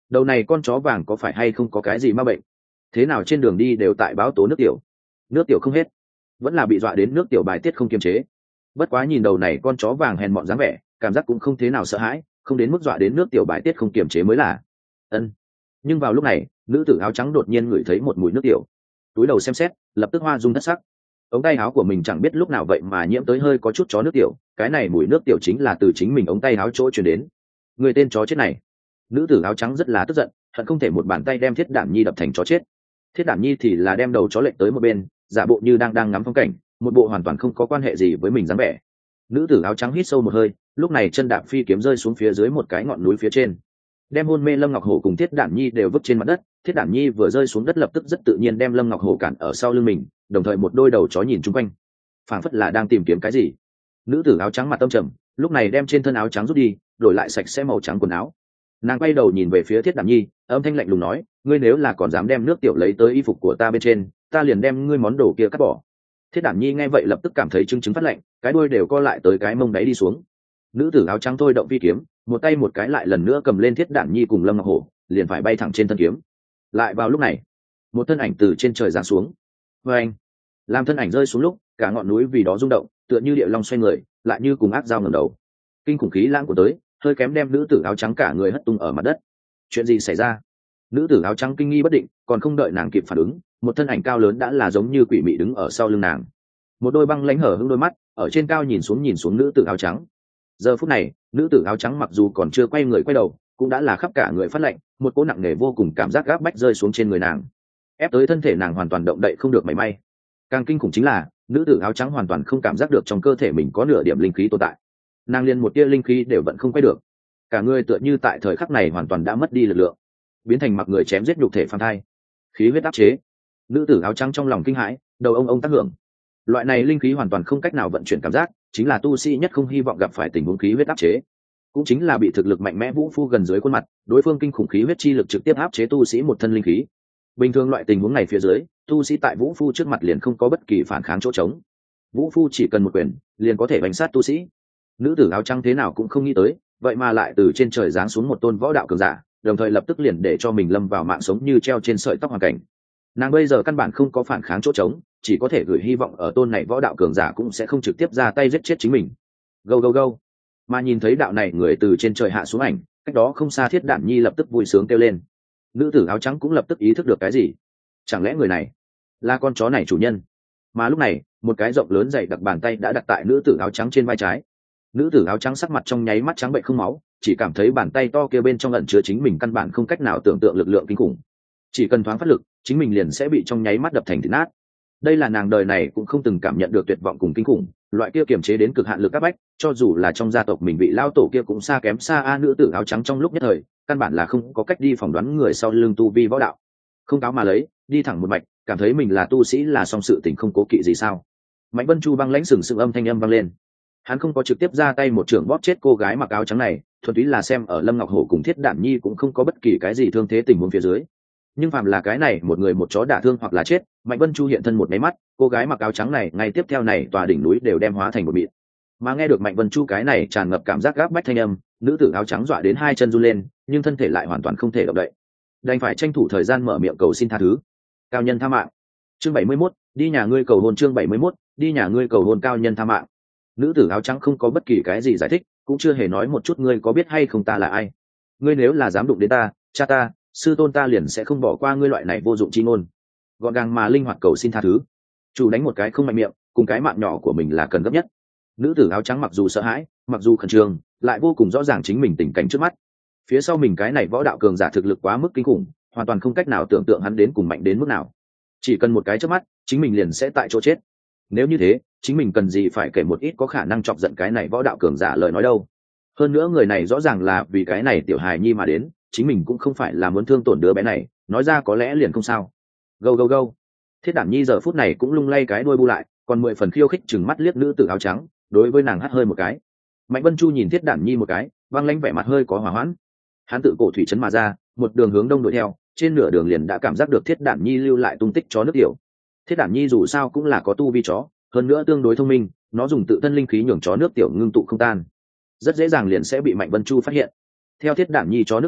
đầu này con chó vàng có phải hay không có cái gì ma bệnh, thế nào trên đường đi đều tại báo tố nước tiểu không hết, vẫn là bị dọa đến nước tiểu bài tiết không kiềm chế. Bất quá nhìn đầu này con chó vàng hèn mọn dáng vẻ, cảm giác cũng không thế nào sợ hãi, không đến mức dọa đến nước tiểu bài tiết không kiềm chế mới là. Ân. Nhưng vào lúc này, nữ tử áo trắng đột nhiên ngửi thấy một mùi nước tiểu, túi đầu xem xét, lập tức hoa dung thất sắc. Ống tay áo của mình chẳng biết lúc nào vậy mà nhiễm tới hơi có chút chó nước tiểu, cái này mùi nước tiểu chính là từ chính mình ống tay áo chỗ truyền đến. Người tên chó chết này. Nữ tử áo trắng rất là tức giận, hận không thể một bàn tay đem Thiết Đảm Nhi đập thành chó chết. Thiết Đảm Nhi thì là đem đầu chó lệch tới một bên, giả bộ như đang ngắm phong cảnh, một bộ hoàn toàn không có quan hệ gì với mình dáng vẻ. Nữ tử áo trắng hít sâu một hơi, lúc này chân đạp phi kiếm rơi xuống phía dưới một cái ngọn núi phía trên, đem hôn mê Lâm Ngọc Hổ cùng Thiết Đảm Nhi đều vứt trên mặt đất. Thiết Đảm Nhi vừa rơi xuống đất lập tức rất tự nhiên đem Lâm Ngọc Hổ cản ở sau lưng mình, đồng thời một đôi đầu chó nhìn chung quanh, phảng phất là đang tìm kiếm cái gì. Nữ tử áo trắng mặt tâm trầm, lúc này đem trên thân áo trắng rút đi, đổi lại sạch sẽ màu trắng quần áo. Nàng quay đầu nhìn về phía Thiết Đảm Nhi, âm thanh lạnh lùng nói, ngươi nếu là còn dám đem nước tiểu lấy tới y phục của ta bên trên, ta liền đem ngươi món đồ kia cắt bỏ. Thiết Đảm Nhi nghe vậy lập tức cảm thấy chứng phát lạnh, cái đuôi đều co lại tới cái mông đáy đi xuống. Nữ tử áo trắng thôi động phi kiếm, một tay một cái lại lần nữa cầm lên Thiết Đảm Nhi cùng Lâm Ngọc Hổ, liền phải bay thẳng trên thân kiếm. Lại vào lúc này, một thân ảnh từ trên trời giáng xuống. Anh, làm thân ảnh rơi xuống lúc, cả ngọn núi vì đó rung động, tựa như địa long xoay người, lại như cùng ác dao ngẩng đầu. Kinh khủng khí lãng của tới, hơi kém đem nữ tử áo trắng cả người hất tung ở mặt đất. Chuyện gì xảy ra? Nữ tử áo trắng kinh nghi bất định, còn không đợi nàng kịp phản ứng, một thân ảnh cao lớn đã là giống như quỷ mị đứng ở sau lưng nàng. Một đôi băng lãnh hở hững đôi mắt ở trên cao nhìn xuống nữ tử áo trắng. Giờ phút này, nữ tử áo trắng mặc dù còn chưa quay người quay đầu, cũng đã là khắp cả người phát lạnh, một cỗ nặng nề vô cùng cảm giác gáp bách rơi xuống trên người nàng, ép tới thân thể nàng hoàn toàn động đậy không được mảy may. Càng kinh khủng chính là, nữ tử áo trắng hoàn toàn không cảm giác được trong cơ thể mình có nửa điểm linh khí tồn tại, nàng liền một tia linh khí đều vẫn không quay được, cả người tựa như tại thời khắc này hoàn toàn đã mất đi lực lượng, biến thành mặc người chém giết nhục thể phàm thai, khí huyết áp chế. Nữ tử áo trắng trong lòng kinh hãi, đầu ông tác hưởng. Loại này linh khí hoàn toàn không cách nào vận chuyển cảm giác, chính là tu sĩ nhất không hy vọng gặp phải tình huống khí huyết áp chế, cũng chính là bị thực lực mạnh mẽ vũ phu gần dưới khuôn mặt, đối phương kinh khủng khí huyết chi lực trực tiếp áp chế tu sĩ một thân linh khí. Bình thường loại tình huống này phía dưới, tu sĩ tại vũ phu trước mặt liền không có bất kỳ phản kháng chỗ trống, vũ phu chỉ cần một quyền liền có thể bánh sát tu sĩ. Nữ tử áo trắng thế nào cũng không nghĩ tới, vậy mà lại từ trên trời giáng xuống một tôn võ đạo cường giả, đồng thời lập tức liền để cho mình lâm vào mạng sống như treo trên sợi tóc hoàn cảnh. Nàng bây giờ căn bản không có phản kháng chỗ trống, chỉ có thể gửi hy vọng ở tôn này võ đạo cường giả cũng sẽ không trực tiếp ra tay giết chết chính mình. Go go go. Mà nhìn thấy đạo này người từ trên trời hạ xuống ảnh, cách đó không xa Thiết Đảm Nhi lập tức vui sướng kêu lên. Nữ tử áo trắng cũng lập tức ý thức được cái gì, chẳng lẽ người này là con chó này chủ nhân? Mà lúc này, một cái rộng lớn dày đặc bàn tay đã đặt tại nữ tử áo trắng trên vai trái. Nữ tử áo trắng sắc mặt trong nháy mắt trắng bệnh không máu, chỉ cảm thấy bàn tay to kia bên trong ẩn chứa chính mình căn bản không cách nào tưởng tượng lực lượng kinh khủng, chỉ cần thoáng phát lực, chính mình liền sẽ bị trong nháy mắt đập thành thịt nát. Đây là nàng đời này cũng không từng cảm nhận được tuyệt vọng cùng kinh khủng, loại kia kiềm chế đến cực hạn lực áp bách, cho dù là trong gia tộc mình vị lao tổ kia cũng xa kém xa a. Nữ tử áo trắng trong lúc nhất thời, căn bản là không có cách đi phỏng đoán người sau lưng tu vi võ đạo, không cáo mà lấy, đi thẳng một mạch, cảm thấy mình là tu sĩ là xong sự tình không cố kỵ gì sao? Mạnh Vân Chu băng lãnh sừng sững thanh âm vang lên. Hắn không có trực tiếp ra tay một trưởng bóp chết cô gái mặc áo trắng này, thuần túy là xem ở Lâm Ngọc Hổ cùng Thiết Đảm Nhi cũng không có bất kỳ cái gì thương thế tình huống phía dưới. Nhưng phàm là cái này một người một chó đả thương hoặc là chết, Mạnh Vân Chu hiện thân một máy mắt, cô gái mặc áo trắng này ngay tiếp theo này tòa đỉnh núi đều đem hóa thành một mịn. Mà nghe được Mạnh Vân Chu cái này tràn ngập cảm giác gáp bách thanh âm, nữ tử áo trắng dọa đến hai chân run lên, nhưng thân thể lại hoàn toàn không thể động đậy, đành phải tranh thủ thời gian mở miệng cầu xin tha thứ. Cao nhân tha mạng. Chương 71, đi nhà ngươi cầu hôn. Chương 71, đi nhà ngươi cầu hôn. Cao nhân tha mạng. Nữ tử áo trắng không có bất kỳ cái gì giải thích, cũng chưa hề nói một chút ngươi có biết hay không ta là ai. Ngươi nếu là dám đụng đến ta, cha ta, sư tôn ta liền sẽ không bỏ qua ngươi loại này vô dụng chi ngôn. Gọn gàng mà linh hoạt cầu xin tha thứ. Chủ đánh một cái không mạnh miệng, cùng cái mạng nhỏ của mình là cần gấp nhất. Nữ tử áo trắng mặc dù sợ hãi, mặc dù khẩn trương, lại vô cùng rõ ràng chính mình tình cảnh trước mắt. Phía sau mình cái này võ đạo cường giả thực lực quá mức kinh khủng, hoàn toàn không cách nào tưởng tượng hắn đến cùng mạnh đến mức nào. Chỉ cần một cái chớp mắt, chính mình liền sẽ tại chỗ chết. Nếu như thế, chính mình cần gì phải kể một ít có khả năng chọc giận cái này võ đạo cường giả lời nói đâu. Hơn nữa người này rõ ràng là vì cái này tiểu hài nhi mà đến, chính mình cũng không phải là muốn thương tổn đứa bé này, nói ra có lẽ liền không sao. Go go go. Thiết Đảm Nhi giờ phút này cũng lung lay cái đuôi bu lại, còn 10 phần khiêu khích chừng mắt liếc nữ tử áo trắng, đối với nàng hắt hơi một cái. Mạnh Vân Chu nhìn Thiết Đảm Nhi một cái, băng lãnh vẻ mặt hơi có hỏa hoãn. Hắn tự cổ thủy trấn mà ra, một đường hướng đông đuổi theo, trên nửa đường liền đã cảm giác được Thiết Đảm Nhi lưu lại tung tích chó nước tiểu. Thiết Đảm Nhi dù sao cũng là có tu vi chó, hơn nữa tương đối thông minh, nó dùng tự thân linh khí nhường chó nước tiểu ngưng tụ không tan, rất dễ dàng liền sẽ bị Mạnh Vân Chu phát hiện. Theo Thiết Đảm Nhi chó nước tiểu,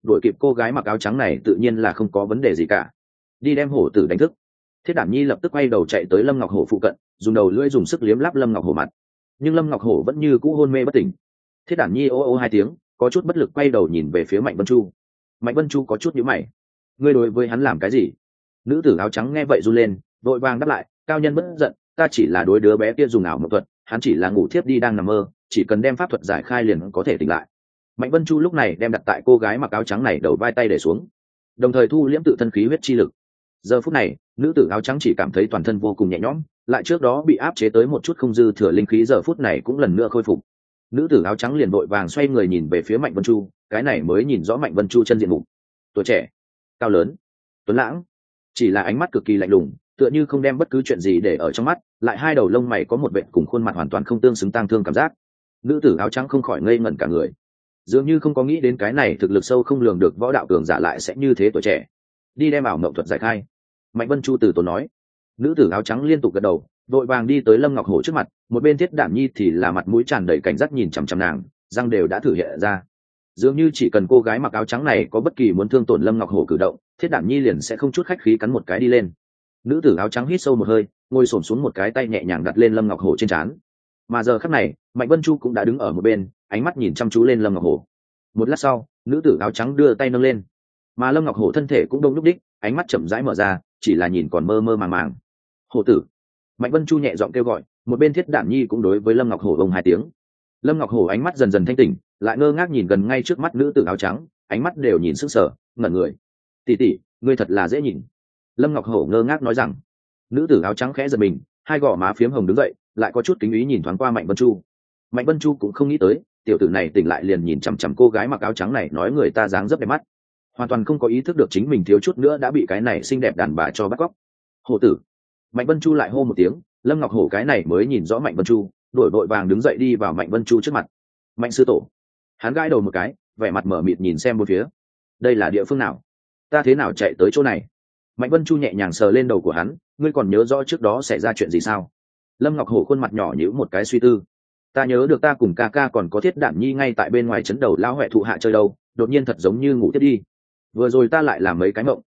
đuổi kịp cô gái mặc áo trắng này tự nhiên là không có vấn đề gì cả. Đi đem hổ tử đánh thức. Thiết Đảm Nhi lập tức quay đầu chạy tới Lâm Ngọc Hổ phụ cận, dùng đầu lưỡi dùng sức liếm láp Lâm Ngọc Hổ mặt, nhưng Lâm Ngọc Hổ vẫn như cũ hôn mê bất tỉnh. Thiết Đảm Nhi ô ô hai tiếng, có chút bất lực quay đầu nhìn về phía Mạnh Vân Chu. Mạnh Vân Chu có chút nhíu mày, ngươi đối với hắn làm cái gì? Nữ tử áo trắng nghe vậy run lên, vội vàng đáp lại, cao nhân bất giận, ta chỉ là đối đứa bé kia dùng ảo mộng thuật, hắn chỉ là ngủ thiếp đi đang nằm mơ, chỉ cần đem pháp thuật giải khai liền có thể tỉnh lại. Mạnh Vân Chu lúc này đem đặt tại cô gái mặc áo trắng này đầu vai tay để xuống, đồng thời thu liễm tự thân khí huyết chi lực. Giờ phút này, nữ tử áo trắng chỉ cảm thấy toàn thân vô cùng nhẹ nhõm, lại trước đó bị áp chế tới một chút không dư thừa linh khí giờ phút này cũng lần nữa khôi phục. Nữ tử áo trắng liền vội vàng xoay người nhìn về phía Mạnh Vân Chu, cái này mới nhìn rõ Mạnh Vân Chu chân diện mục. Tuổi trẻ, cao lớn, tuấn lãng, chỉ là ánh mắt cực kỳ lạnh lùng, tựa như không đem bất cứ chuyện gì để ở trong mắt, lại hai đầu lông mày có một vệt cùng khuôn mặt hoàn toàn không tương xứng tang thương cảm giác. Nữ tử áo trắng không khỏi ngây ngẩn cả người, dường như không có nghĩ đến cái này thực lực sâu không lường được võ đạo cường giả lại sẽ như thế tuổi trẻ. Đi đem ảo mộng thuật giải khai. Mạnh Vân Chu từ tốn nói. Nữ tử áo trắng liên tục gật đầu, vội vàng đi tới Lâm Ngọc Hổ trước mặt, một bên Thiết Đảm Nhi thì là mặt mũi tràn đầy cảnh giác nhìn chằm chằm nàng, răng đều đã thử hiện ra. Dường như chỉ cần cô gái mặc áo trắng này có bất kỳ muốn thương tổn Lâm Ngọc Hổ cử động, Thiết Đảm Nhi liền sẽ không chút khách khí cắn một cái đi lên. Nữ tử áo trắng hít sâu một hơi, ngồi xổm xuống một cái tay nhẹ nhàng đặt lên Lâm Ngọc Hổ trên trán. Mà giờ khắc này, Mạnh Vân Chu cũng đã đứng ở một bên, ánh mắt nhìn chăm chú lên Lâm Ngọc Hổ. Một lát sau, nữ tử áo trắng đưa tay nâng lên, mà Lâm Ngọc Hổ thân thể cũng đông lúc đích, ánh mắt chậm rãi mở ra, chỉ là nhìn còn mơ mơ màng màng. Hổ tử. Mạnh Vân Chu nhẹ giọng kêu gọi, một bên Thiết Đảm Nhi cũng đối với Lâm Ngọc Hổ ông hai tiếng. Lâm Ngọc Hổ ánh mắt dần dần thanh tỉnh, lại ngơ ngác nhìn gần ngay trước mắt nữ tử áo trắng, ánh mắt đều nhìn sững sờ, ngẩn người. Tỷ tỷ, ngươi thật là dễ nhìn. Lâm Ngọc Hổ ngơ ngác nói rằng. Nữ tử áo trắng khẽ giật mình, hai gò má phiếm hồng đứng dậy, lại có chút kính ý nhìn thoáng qua Mạnh Vân Chu. Mạnh Vân Chu cũng không nghĩ tới, tiểu tử này tỉnh lại liền nhìn chằm chằm cô gái mặc áo trắng này nói người ta dáng dấp đẹp mắt, hoàn toàn không có ý thức được chính mình thiếu chút nữa đã bị cái này xinh đẹp đàn bà cho bắt cóc. Hổ tử. Mạnh Vân Chu lại hô một tiếng, Lâm Ngọc Hổ cái này mới nhìn rõ Mạnh Vân Chu, đổi vội vàng đứng dậy đi vào Mạnh Vân Chu trước mặt. Mạnh sư tổ. Hắn gãi đầu một cái, vẻ mặt mở mịt nhìn xem bốn phía. Đây là địa phương nào? Ta thế nào chạy tới chỗ này? Mạnh Vân Chu nhẹ nhàng sờ lên đầu của hắn, ngươi còn nhớ rõ trước đó xảy ra chuyện gì sao? Lâm Ngọc Hổ khuôn mặt nhỏ nhíu một cái suy tư. Ta nhớ được ta cùng ca ca còn có Thiết Đảm Nhi ngay tại bên ngoài trấn đầu lao huệ thụ hạ chơi đâu, đột nhiên thật giống như ngủ tiếp đi. Vừa rồi ta lại làm mấy cái mộng,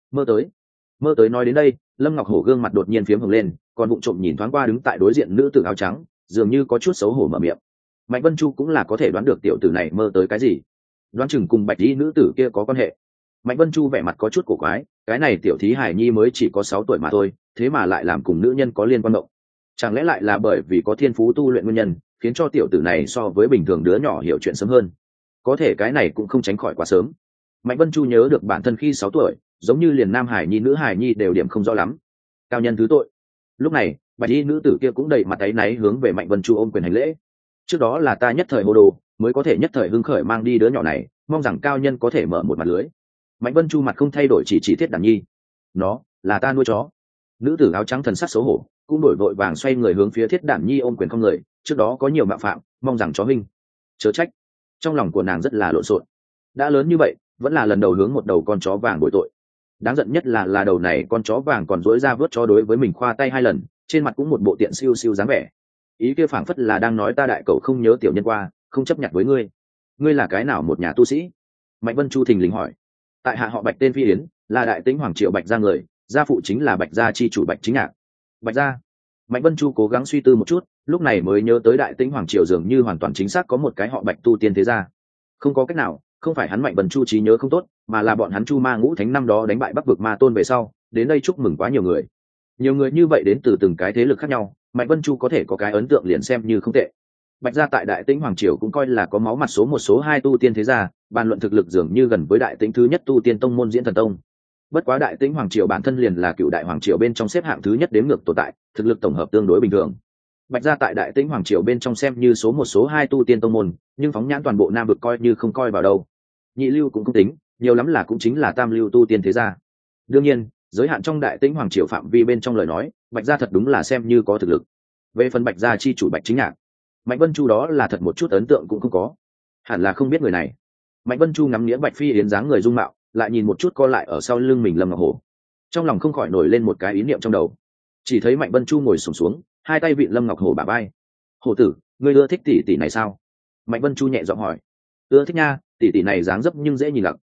mơ tới nói đến đây, Lâm Ngọc Hổ gương mặt đột nhiên phiếm hồng lên, còn vụng trộm nhìn thoáng qua đứng tại đối diện nữ tử áo trắng, dường như có chút xấu hổ mở miệng. Mạnh Vân Chu cũng là có thể đoán được tiểu tử này mơ tới cái gì, đoán chừng cùng bạch y nữ tử kia có quan hệ. Mạnh Vân Chu vẻ mặt có chút cổ quái, cái này tiểu thí hải nhi mới chỉ có 6 tuổi mà thôi, thế mà lại làm cùng nữ nhân có liên quan động, chẳng lẽ lại là bởi vì có thiên phú tu luyện nguyên nhân khiến cho tiểu tử này so với bình thường đứa nhỏ hiểu chuyện sớm hơn? Có thể cái này cũng không tránh khỏi quá sớm. Mạnh Vân Chu nhớ được bản thân khi 6 tuổi, giống như liền nam hải nhi nữ hải nhi đều điểm không rõ lắm. Cao nhân thứ tội. Lúc này, bạch y nữ tử kia cũng đầy mặt áy náy hướng về Mạnh Vân Chu ôm quyền hành lễ. Trước đó là ta nhất thời hồ đồ, mới có thể nhất thời hưng khởi mang đi đứa nhỏ này, mong rằng cao nhân có thể mở một mặt lưới. Mạnh Vân Chu mặt không thay đổi chỉ Thiết Đảm Nhi. Nó là ta nuôi chó. Nữ tử áo trắng thần sắc xấu hổ, cũng đổi vội vàng xoay người hướng phía Thiết Đảm Nhi ôm quyền không người, trước đó có nhiều mạo phạm, mong rằng chó huynh chớ trách. Trong lòng của nàng rất là lộn xộn, đã lớn như vậy vẫn là lần đầu hướng một đầu con chó vàng bồi tội. Đáng giận nhất là đầu này con chó vàng còn dỗi ra vớt chó đối với mình khoa tay 2 lần, trên mặt cũng một bộ tiện siêu siêu dáng vẻ. Ý kia phảng phất là đang nói ta đại cậu không nhớ tiểu nhân qua, không chấp nhận với ngươi. Ngươi là cái nào một nhà tu sĩ? Mạnh Vân Chu thình lình hỏi. Tại hạ họ Bạch tên Phi Yến, là đại tĩnh hoàng triệu Bạch gia người, gia phụ chính là Bạch gia chi chủ Bạch Chính Nhạc. Bạch gia. Mạnh Vân Chu cố gắng suy tư một chút, lúc này mới nhớ tới đại tĩnh hoàng triều dường như hoàn toàn chính xác có một cái họ Bạch tu tiên thế gia. Không có cách nào, không phải hắn Mạnh Vân Chu trí nhớ không tốt, mà là bọn hắn Chu Ma Ngũ Thánh năm đó đánh bại Bắc vực Ma Tôn về sau, đến đây chúc mừng quá nhiều người. Nhiều người như vậy đến từ từng cái thế lực khác nhau, Mạnh Vân Chu có thể có cái ấn tượng liền xem như không tệ. Bạch gia tại đại tĩnh hoàng triều cũng coi là có máu mặt số 1 số 2 tu tiên thế gia, bàn luận thực lực dường như gần với đại tĩnh thứ nhất tu tiên tông môn Diễn Thần Tông. Bất quá đại tĩnh hoàng triều bản thân liền là cựu đại hoàng triều bên trong xếp hạng thứ nhất đếm ngược tồn tại, thực lực tổng hợp tương đối bình thường. Bạch gia tại đại tĩnh hoàng triều bên trong xem như số 1 số 2 tu tiên tông môn, nhưng phóng nhãn toàn bộ Nam vực coi như không coi vào đâu. Nhị lưu cũng không tính, nhiều lắm là cũng chính là tam lưu tu tiên thế gia. Đương nhiên, giới hạn trong đại tĩnh hoàng triều phạm vi bên trong lời nói, Bạch gia thật đúng là xem như có thực lực. Về phần Bạch gia chi chủ Bạch Chính Nhạc, Mạnh Vân Chu đó là thật một chút ấn tượng cũng không có, hẳn là không biết người này. Mạnh Vân Chu ngắm nghĩa Bạch Phi Yến dáng người dung mạo, lại nhìn một chút co lại ở sau lưng mình Lâm Ngọc Hổ, trong lòng không khỏi nổi lên một cái ý niệm trong đầu. Chỉ thấy Mạnh Vân Chu ngồi xổm xuống, hai tay vịn Lâm Ngọc Hổ bả vai. Hổ tử, ngươi ưa thích tỷ tỷ này sao? Mạnh Vân Chu nhẹ giọng hỏi. Ưa thích nha, tỷ tỷ này dáng dấp nhưng dễ nhìn lặc.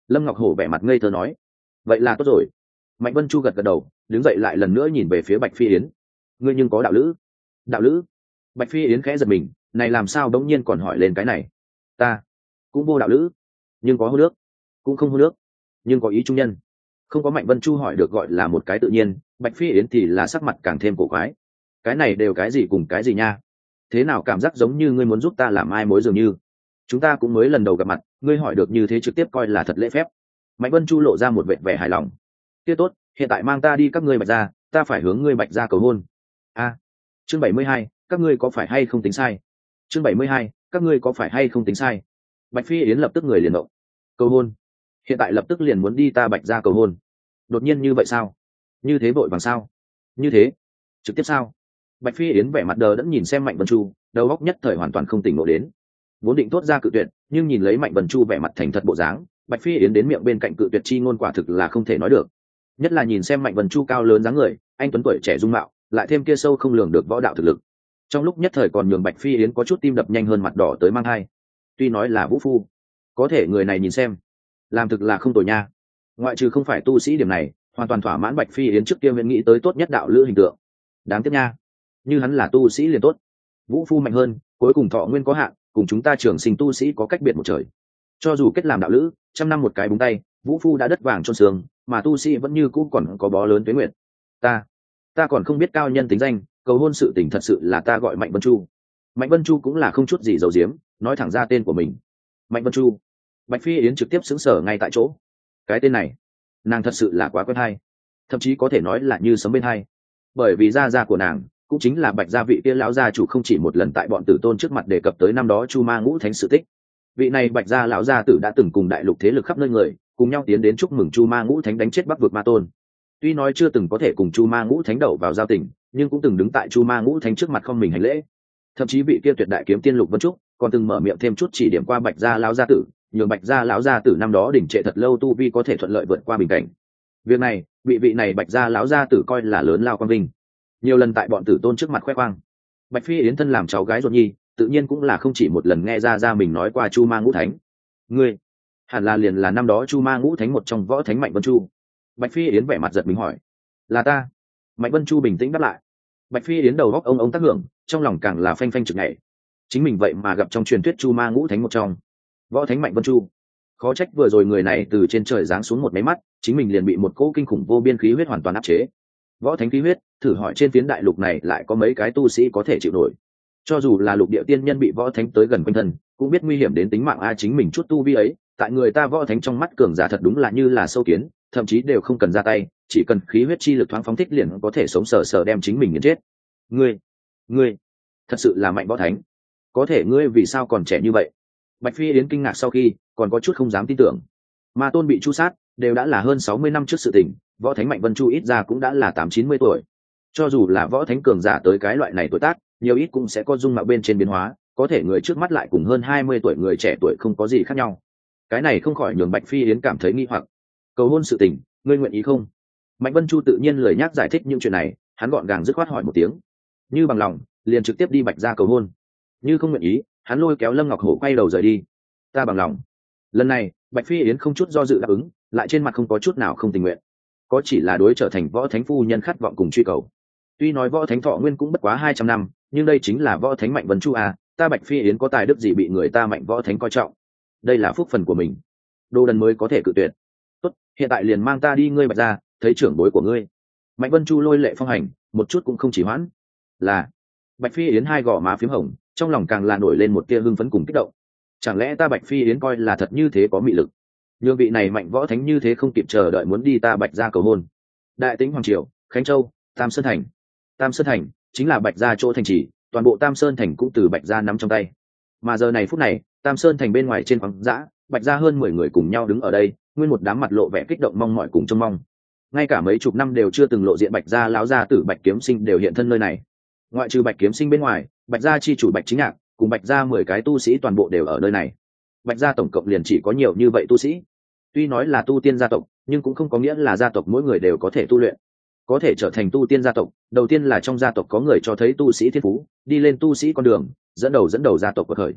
Lâm Ngọc Hổ vẻ mặt ngây thơ nói. Vậy là tốt rồi. Mạnh Vân Chu gật gật đầu, đứng dậy lại lần nữa nhìn về phía Bạch Phi yến. Ngươi nhưng có đạo lữ? Đạo lữ? Bạch Phi yến khẽ giật mình, này làm sao đống nhiên còn hỏi lên cái này? Ta cũng vô đạo lữ, nhưng có hôn nước, cũng không hôn nước, nhưng có ý trung nhân. Không có Mạnh Vân Chu hỏi được gọi là một cái tự nhiên, Bạch Phi yến thì là sắc mặt càng thêm cổ quái. Cái này đều cái gì cùng cái gì nha? Thế nào cảm giác giống như ngươi muốn giúp ta làm ai mối dường như? Chúng ta cũng mới lần đầu gặp mặt, ngươi hỏi được như thế trực tiếp coi là thật lễ phép. Mạnh Vân Chu lộ ra một vẻ vẻ hài lòng. Kia tốt, hiện tại mang ta đi các ngươi Bạch gia, ta phải hướng ngươi Bạch gia cầu hôn. A. Chương 72, các ngươi có phải hay không tính sai? Chương 72, các ngươi có phải hay không tính sai? Bạch Phi yến lập tức người liền động. Cầu hôn? Hiện tại lập tức liền muốn đi ta Bạch gia cầu hôn? Đột nhiên như vậy sao? Như thế vội vàng sao? Như thế? Trực tiếp sao? Bạch Phi yến vẻ mặt đờ đẫn nhìn xem Mạnh Vân Chu, đầu óc nhất thời hoàn toàn không tỉnh ngộ đến. Vốn định thốt ra cự tuyệt, nhưng nhìn lấy Mạnh Vân Chu vẻ mặt thành thật bộ dáng, Bạch Phi yến đến miệng bên cạnh cự tuyệt chi ngôn quả thực là không thể nói được. Nhất là nhìn xem Mạnh Vân Chu cao lớn dáng người, anh tuấn tuổi trẻ dung mạo, lại thêm kia sâu không lường được võ đạo thực lực. Trong lúc nhất thời còn nhường Bạch Phi yến có chút tim đập nhanh hơn mặt đỏ tới mang hai. Tuy nói là vũ phu, có thể người này nhìn xem, làm thực là không tồi nha. Ngoại trừ không phải tu sĩ điểm này, hoàn toàn thỏa mãn Bạch Phi yến trước kia vẫn nghĩ tới tốt nhất đạo lữ hình tượng. Đáng tiếc nha, như hắn là tu sĩ liền tốt. Vũ phu mạnh hơn, cuối cùng thọ nguyên có hạn, cùng chúng ta trường sinh tu sĩ có cách biệt một trời. Cho dù kết làm đạo lữ, trăm năm một cái búng tay, vũ phu đã đất vàng trôn xương, mà tu sĩ vẫn như cũ còn có bó lớn tuế nguyện. Ta còn không biết cao nhân tính danh, cầu hôn sự tình thật sự là ta gọi Mạnh Vân Chu. Mạnh Vân Chu cũng là không chút gì giấu giếm, nói thẳng ra tên của mình. Mạnh Vân Chu. Bạch Phi yến trực tiếp xứng sở ngay tại chỗ. Cái tên này, nàng thật sự là quá quen hay, thậm chí có thể nói là như sấm bên hay. Bởi vì gia của nàng cũng chính là Bạch gia vị kia lão gia chủ không chỉ một lần tại bọn tử tôn trước mặt đề cập tới năm đó Chu Ma Ngũ Thánh sự tích. Vị này Bạch gia lão gia tử đã từng cùng đại lục thế lực khắp nơi người cùng nhau tiến đến chúc mừng Chu Ma Ngũ Thánh đánh chết Bắc vực Ma Tôn. Tuy nói chưa từng có thể cùng Chu Ma Ngũ Thánh đầu vào giao tình, nhưng cũng từng đứng tại Chu Ma Ngũ Thánh trước mặt không mình hành lễ. Thậm chí vị kia tuyệt đại kiếm tiên Lục Vân Trúc còn từng mở miệng thêm chút chỉ điểm qua Bạch gia lão gia tử, nhường Bạch gia lão gia tử năm đó đỉnh trệ thật lâu tu vi có thể thuận lợi vượt qua bình cảnh. Việc này, vị này Bạch gia lão gia tử coi là lớn lao quang vinh. Nhiều lần tại bọn tử tôn trước mặt khoe khoang. Bạch Phi yến thân làm cháu gái ruột nhi, tự nhiên cũng là không chỉ một lần nghe ra mình nói qua Chu Ma Ngũ Thánh. Ngươi, hẳn là liền là năm đó Chu Ma Ngũ Thánh một trong võ thánh Mạnh Vân Chu. Bạch Phi yến vẻ mặt giật mình hỏi. Là ta. Mạnh Vân Chu bình tĩnh đáp lại. Bạch Phi yến đầu góc ông tác hưởng, trong lòng càng là phanh phanh trực nhảy. Chính mình vậy mà gặp trong truyền thuyết Chu Ma Ngũ Thánh một trong võ thánh Mạnh Vân Chu. Khó trách vừa rồi người này từ trên trời giáng xuống một máy mắt, chính mình liền bị một cỗ kinh khủng vô biên khí huyết hoàn toàn áp chế. Võ thánh khí huyết, thử hỏi trên phiến đại lục này lại có mấy cái tu sĩ có thể chịu nổi? Cho dù là lục địa tiên nhân bị võ thánh tới gần quanh thân, cũng biết nguy hiểm đến tính mạng chính mình chút tu vi ấy, tại người ta võ thánh trong mắt cường giả thật đúng là như là sâu kiến, thậm chí đều không cần ra tay, chỉ cần khí huyết chi lực thoáng phóng thích liền có thể sống sờ sờ đem chính mình nghiền chết. Ngươi, thật sự là mạnh võ thánh. Có thể ngươi vì sao còn trẻ như vậy? Bạch Phi yến kinh ngạc sau khi, còn có chút không dám tin tưởng. Ma Tôn bị chu sát, đều đã là hơn 60 năm trước sự tình, võ thánh Mạnh Vân Chu ít ra cũng đã là 8-90 tuổi. Cho dù là võ thánh cường giả tới cái loại này tuổi tác, nhiều ít cũng sẽ có dung mạo bên trên biến hóa, có thể người trước mắt lại cùng hơn 20 tuổi người trẻ tuổi không có gì khác nhau. Cái này không khỏi nhường Bạch Phi yến cảm thấy nghi hoặc. Cầu hôn sự tình, ngươi nguyện ý không? Mạnh Vân Chu tự nhiên lười nhắc giải thích những chuyện này, hắn gọn gàng dứt khoát hỏi một tiếng. Như bằng lòng, liền trực tiếp đi Bạch gia cầu hôn. Như không nguyện ý, hắn lôi kéo Lâm Ngọc Hổ quay đầu rời đi. Ta bằng lòng. Lần này, Bạch Phi yến không chút do dự đáp ứng, lại trên mặt không có chút nào không tình nguyện, có chỉ là đối trở thành võ thánh phu nhân khát vọng cùng truy cầu. Tuy nói võ thánh thọ nguyên cũng bất quá 200 năm, nhưng đây chính là võ thánh Mạnh Vân Chu à, ta Bạch Phi yến có tài đức gì bị người ta Mạnh võ thánh coi trọng? Đây là phúc phần của mình, đồ đần mới có thể cự tuyệt. Tốt, hiện tại liền mang ta đi ngươi Bạch gia, thấy trưởng bối của ngươi. Mạnh Vân Chu lôi lệ phong hành, một chút cũng không chỉ hoãn. Là. Bạch Phi yến hai gò má phím hồng, trong lòng càng là nổi lên một tia hưng phấn cùng kích động. Chẳng lẽ ta Bạch Phi yến coi là thật như thế có mị lực? Nhường vị này Mạnh võ thánh như thế không kịp chờ đợi muốn đi ta Bạch gia cầu hôn. Đại Tĩnh Hoàng Triều, Khánh Châu, Tam Sơn Thành. Tam Sơn Thành chính là Bạch gia chỗ thành trì, toàn bộ Tam Sơn Thành cũng từ Bạch gia nắm trong tay. Mà giờ này phút này, Tam Sơn Thành bên ngoài trên khoáng dã, Bạch gia hơn 10 người cùng nhau đứng ở đây, nguyên một đám mặt lộ vẻ kích động mong mỏi cùng trông mong. Ngay cả mấy chục năm đều chưa từng lộ diện Bạch gia lão gia tử Bạch Kiếm Sinh đều hiện thân nơi này. Ngoại trừ Bạch Kiếm Sinh bên ngoài, Bạch gia chi chủ Bạch Chính Nhạc cùng Bạch gia 10 cái tu sĩ toàn bộ đều ở nơi này. Bạch gia tổng cộng liền chỉ có nhiều như vậy tu sĩ. Tuy nói là tu tiên gia tộc, nhưng cũng không có nghĩa là gia tộc mỗi người đều có thể tu luyện. Có thể trở thành tu tiên gia tộc, đầu tiên là trong gia tộc có người cho thấy tu sĩ thiên phú, đi lên tu sĩ con đường, dẫn đầu gia tộc của khởi.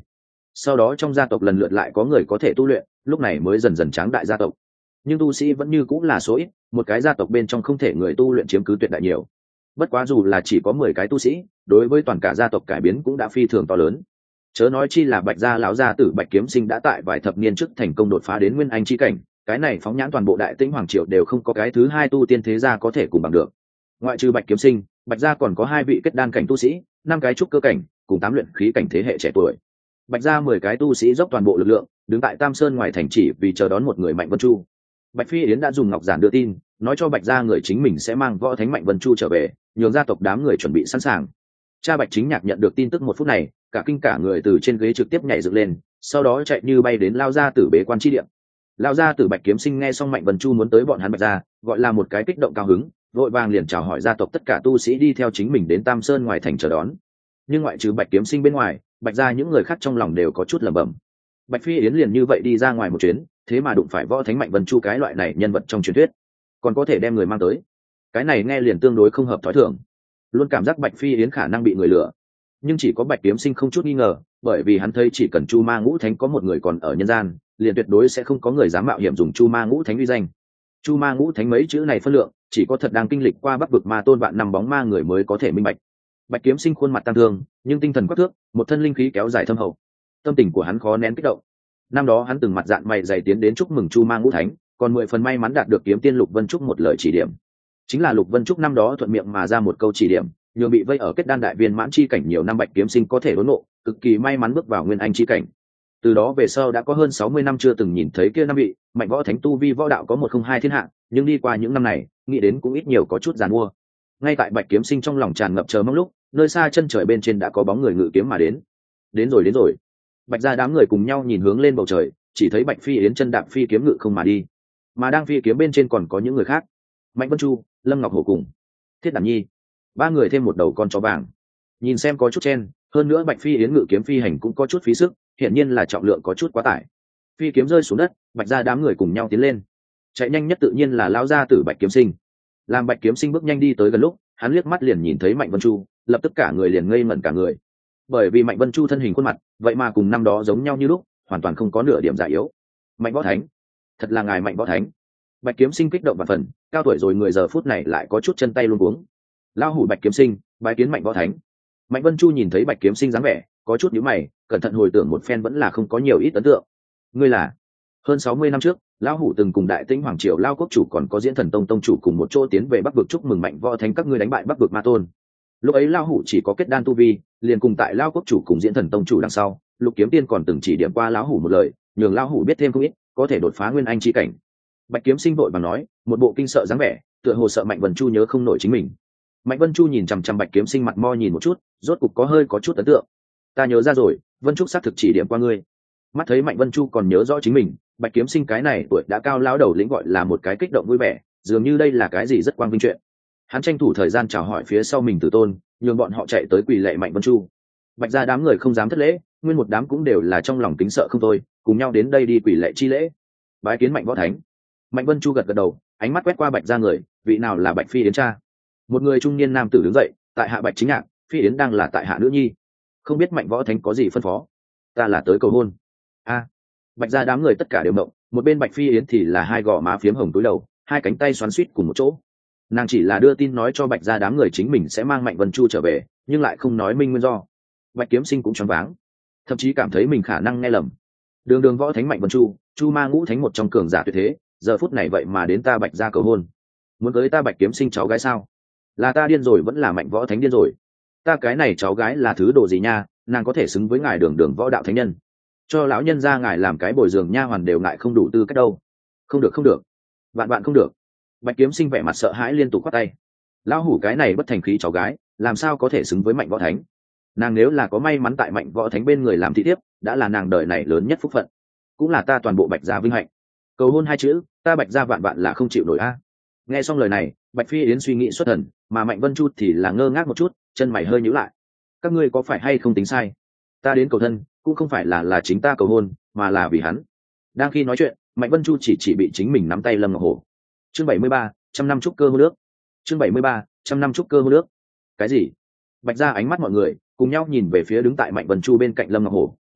sau đó trong gia tộc lần lượt lại có người có thể tu luyện, lúc này mới dần dần tráng đại gia tộc. Nhưng tu sĩ vẫn như cũng là số ít, một cái gia tộc bên trong không thể người tu luyện chiếm cứ tuyệt đại nhiều. Bất quá dù là chỉ có 10 cái tu sĩ, đối với toàn cả gia tộc cải biến cũng đã phi thường to lớn. Chớ nói chi là Bạch gia lão gia tử Bạch Kiếm Sinh đã tại vài thập niên trước thành công đột phá đến nguyên anh chi cảnh, cái này phóng nhãn toàn bộ Đại Tĩnh hoàng triều đều không có cái thứ hai tu tiên thế gia có thể cùng bằng được. Ngoại trừ Bạch Kiếm Sinh, Bạch gia còn có 2 vị kết đan cảnh tu sĩ, 5 cái trúc cơ cảnh, cùng 8 luyện khí cảnh thế hệ trẻ tuổi. Bạch gia 10 cái tu sĩ dốc toàn bộ lực lượng, đứng tại Tam Sơn ngoài thành chỉ vì chờ đón một người Mạnh Vân Chu. Bạch Phi Yến đã dùng ngọc giản đưa tin, nói cho Bạch gia người chính mình sẽ mang võ thánh Mạnh Vân Chu trở về, nhường gia tộc đám người chuẩn bị sẵn sàng. Cha Bạch Chính Nhạc nhận được tin tức một phút này, cả kinh cả người từ trên ghế trực tiếp nhảy dựng lên, sau đó chạy như bay đến lao gia tử bế quan chi điện. Lao gia tử Bạch Kiếm Sinh nghe xong Mạnh Vân Chu muốn tới bọn hắn Bạch gia, gọi là một cái kích động cao hứng, vội vàng liền chào hỏi gia tộc tất cả tu sĩ đi theo chính mình đến Tam Sơn ngoài thành chờ đón. Nhưng ngoại trừ Bạch Kiếm Sinh bên ngoài, Bạch gia những người khác trong lòng đều có chút lẩm bẩm. Bạch Phi Yến liền như vậy đi ra ngoài một chuyến, thế mà đụng phải võ thánh Mạnh Vân Chu cái loại này nhân vật trong truyền thuyết, còn có thể đem người mang tới, cái này nghe liền tương đối không hợp thói thường. Luôn cảm giác Bạch Phi Yến khả năng bị người lừa, nhưng chỉ có Bạch Kiếm Sinh không chút nghi ngờ, bởi vì hắn thấy chỉ cần Chu Ma Ngũ Thánh có một người còn ở nhân gian, liền tuyệt đối sẽ không có người dám mạo hiểm dùng Chu Ma Ngũ Thánh uy danh. Chu Ma Ngũ Thánh mấy chữ này phân lượng, chỉ có thật đang kinh lịch qua Bắc vực ma tôn vạn năm bóng ma người mới có thể minh bạch. Bạch Kiếm Sinh khuôn mặt tăng thương, nhưng tinh thần quắc thước, một thân linh khí kéo dài thâm hậu. Tâm tình của hắn khó nén kích động. Năm đó hắn từng mặt dạn mày dày tiến đến chúc mừng Chu Ma Ngũ Thánh, còn 10 phần may mắn đạt được kiếm tiên Lục Vân Trúc một lời chỉ điểm. Chính là Lục Vân Trúc năm đó thuận miệng mà ra một câu chỉ điểm, nhường bị vây ở kết đan đại viên mãn chi cảnh nhiều năm Bạch Kiếm Sinh có thể đốn ngộ, cực kỳ may mắn bước vào nguyên anh chi cảnh. Từ đó về sau đã có hơn 60 năm chưa từng nhìn thấy kia năm vị mạnh võ thánh tu vi võ đạo có 102 thiên hạ, nhưng đi qua những năm này, nghĩ đến cũng ít nhiều có chút giàn mua. Ngay tại Bạch Kiếm Sinh trong lòng tràn ngập chờ mong lúc, nơi xa chân trời bên trên đã có bóng người ngự kiếm mà đến. Đến rồi. Bạch gia đám người cùng nhau nhìn hướng lên bầu trời, chỉ thấy Bạch Phi Yến chân đạp phi kiếm ngự không mà đi, mà đang phi kiếm bên trên còn có những người khác: Mạnh Vân Chu, Lâm Ngọc Hổ cùng Thiết Đảm Nhi, 3 người thêm một đầu con chó vàng. Nhìn xem có chút chen, hơn nữa Bạch Phi Yến ngự kiếm phi hành cũng có chút phí sức, hiển nhiên là trọng lượng có chút quá tải. Phi kiếm rơi xuống đất, Bạch gia đám người cùng nhau tiến lên. Chạy nhanh nhất tự nhiên là lão gia tử Bạch Kiếm Sinh. Làm Bạch Kiếm Sinh bước nhanh đi tới gần lúc, hắn liếc mắt liền nhìn thấy Mạnh Vân Chu, lập tức cả người liền ngây ngẩn cả người. Bởi vì Mạnh Vân Chu thân hình khuôn mặt, vậy mà cùng năm đó giống nhau như lúc, hoàn toàn không có nửa điểm giả yếu. Mạnh Võ Thánh, thật là ngài Mạnh Võ Thánh. Bạch Kiếm Sinh kích động và phần, cao tuổi rồi người giờ phút này lại có chút chân tay luống cuống. Lao hủ Bạch Kiếm Sinh, bái kiến Mạnh Võ Thánh. Mạnh Vân Chu nhìn thấy Bạch Kiếm Sinh dáng vẻ, có chút nhíu mày, cẩn thận hồi tưởng một phen vẫn là không có nhiều ít ấn tượng. Ngươi là? Hơn 60 năm trước, lão hủ từng cùng Đại Tĩnh hoàng triều Lao quốc chủ còn có Diễn Thần tông tông chủ cùng một chỗ tiến về Bắc vực chúc mừng Mạnh Võ Thánh các ngươi đánh bại Bắc vực ma tôn. Lúc ấy Lao hủ chỉ có kết đan tu vi, liền cùng tại Lao quốc chủ cùng Diễn Thần tông chủ đằng sau, Lục Kiếm Tiên còn từng chỉ điểm qua lão hủ một lời, nhường lão hủ biết thêm không ít, có thể đột phá nguyên anh chi cảnh. Bạch Kiếm Sinh vội vàng nói, một bộ kinh sợ dáng vẻ, tựa hồ sợ Mạnh Vân Chu nhớ không nổi chính mình. Mạnh Vân Chu nhìn chằm chằm Bạch Kiếm Sinh mặt mo nhìn một chút, rốt cục có chút ấn tượng. Ta nhớ ra rồi, Vân Trúc xác thực chỉ điểm qua ngươi. Mắt thấy Mạnh Vân Chu còn nhớ rõ chính mình, Bạch Kiếm Sinh cái này tuổi đã cao lão đầu lĩnh gọi là một cái kích động vui vẻ, dường như đây là cái gì rất quang vinh chuyện. Hắn tranh thủ thời gian chào hỏi phía sau mình tử tôn, nhường bọn họ chạy tới quỳ lạy Mạnh Vân Chu. Bạch gia đám người không dám thất lễ, nguyên một đám cũng đều là trong lòng kính sợ không thôi, cùng nhau đến đây đi quỳ lạy chi lễ. Bái kiến Mạnh Võ Thánh. Mạnh Vân Chu gật gật đầu, ánh mắt quét qua Bạch gia người, vị nào là Bạch Phi Yến cha? Một người trung niên nam tử đứng dậy, tại hạ Bạch Chính Nhạc, Phi Yến đang là tại hạ nữ nhi. Không biết Mạnh Võ Thánh có gì phân phó? Ta là tới cầu hôn. A. Bạch gia đám người tất cả đều động, một bên Bạch Phi Yến thì là hai gò má phiếm hồng túi đầu, hai cánh tay xoắn xuýt cùng một chỗ. Nàng chỉ là đưa tin nói cho Bạch gia đám người chính mình sẽ mang Mạnh Vân Chu trở về, nhưng lại không nói minh nguyên do. Bạch Kiếm Sinh cũng choáng váng, thậm chí cảm thấy mình khả năng nghe lầm. Đường Võ Thánh Mạnh Vân Chu, Chu Ma Ngũ Thánh một trong cường giả tuyệt thế, giờ phút này vậy mà đến ta Bạch gia cầu hôn. Muốn cưới ta Bạch Kiếm Sinh cháu gái sao? Là ta điên rồi vẫn là Mạnh Võ Thánh điên rồi? Ta cái này cháu gái là thứ đồ gì nha, nàng có thể xứng với ngài Đường Võ đạo thánh nhân? Cho lão nhân gia ngài làm cái bồi dưỡng nha hoàn đều ngại không đủ tư cách đâu. Không được, vạn không được. Bạch Kiếm Sinh vẻ mặt sợ hãi liên tục quát tay. Lão hủ cái này bất thành khí cháu gái, làm sao có thể xứng với Mạnh Võ Thánh? Nàng nếu là có may mắn tại Mạnh Võ Thánh bên người làm thị thiếp, đã là nàng đời này lớn nhất phúc phận, cũng là ta toàn bộ Bạch gia vinh hạnh. Cầu hôn hai chữ, ta Bạch gia vạn là không chịu nổi a. Nghe xong lời này, Bạch Phi Yến suy nghĩ xuất thần, mà Mạnh Vân Chu thì là ngơ ngác một chút, chân mày hơi nhíu lại. Các ngươi có phải hay không tính sai? Ta đến cầu thân, cũng không phải là chính ta cầu hôn, mà là vì hắn. Đang khi nói chuyện, Mạnh Vân Chu chỉ bị chính mình nắm tay Lâm Ngọc Hổ. Chương 73, trăm năm trúc cơ hôn nước. Chương 73, trăm năm trúc cơ hôn nước. Cái gì? Bạch gia ánh mắt mọi người cùng nhau nhìn về phía đứng tại Mạnh Vân Chu bên cạnh Lâm Ngọc Hổ,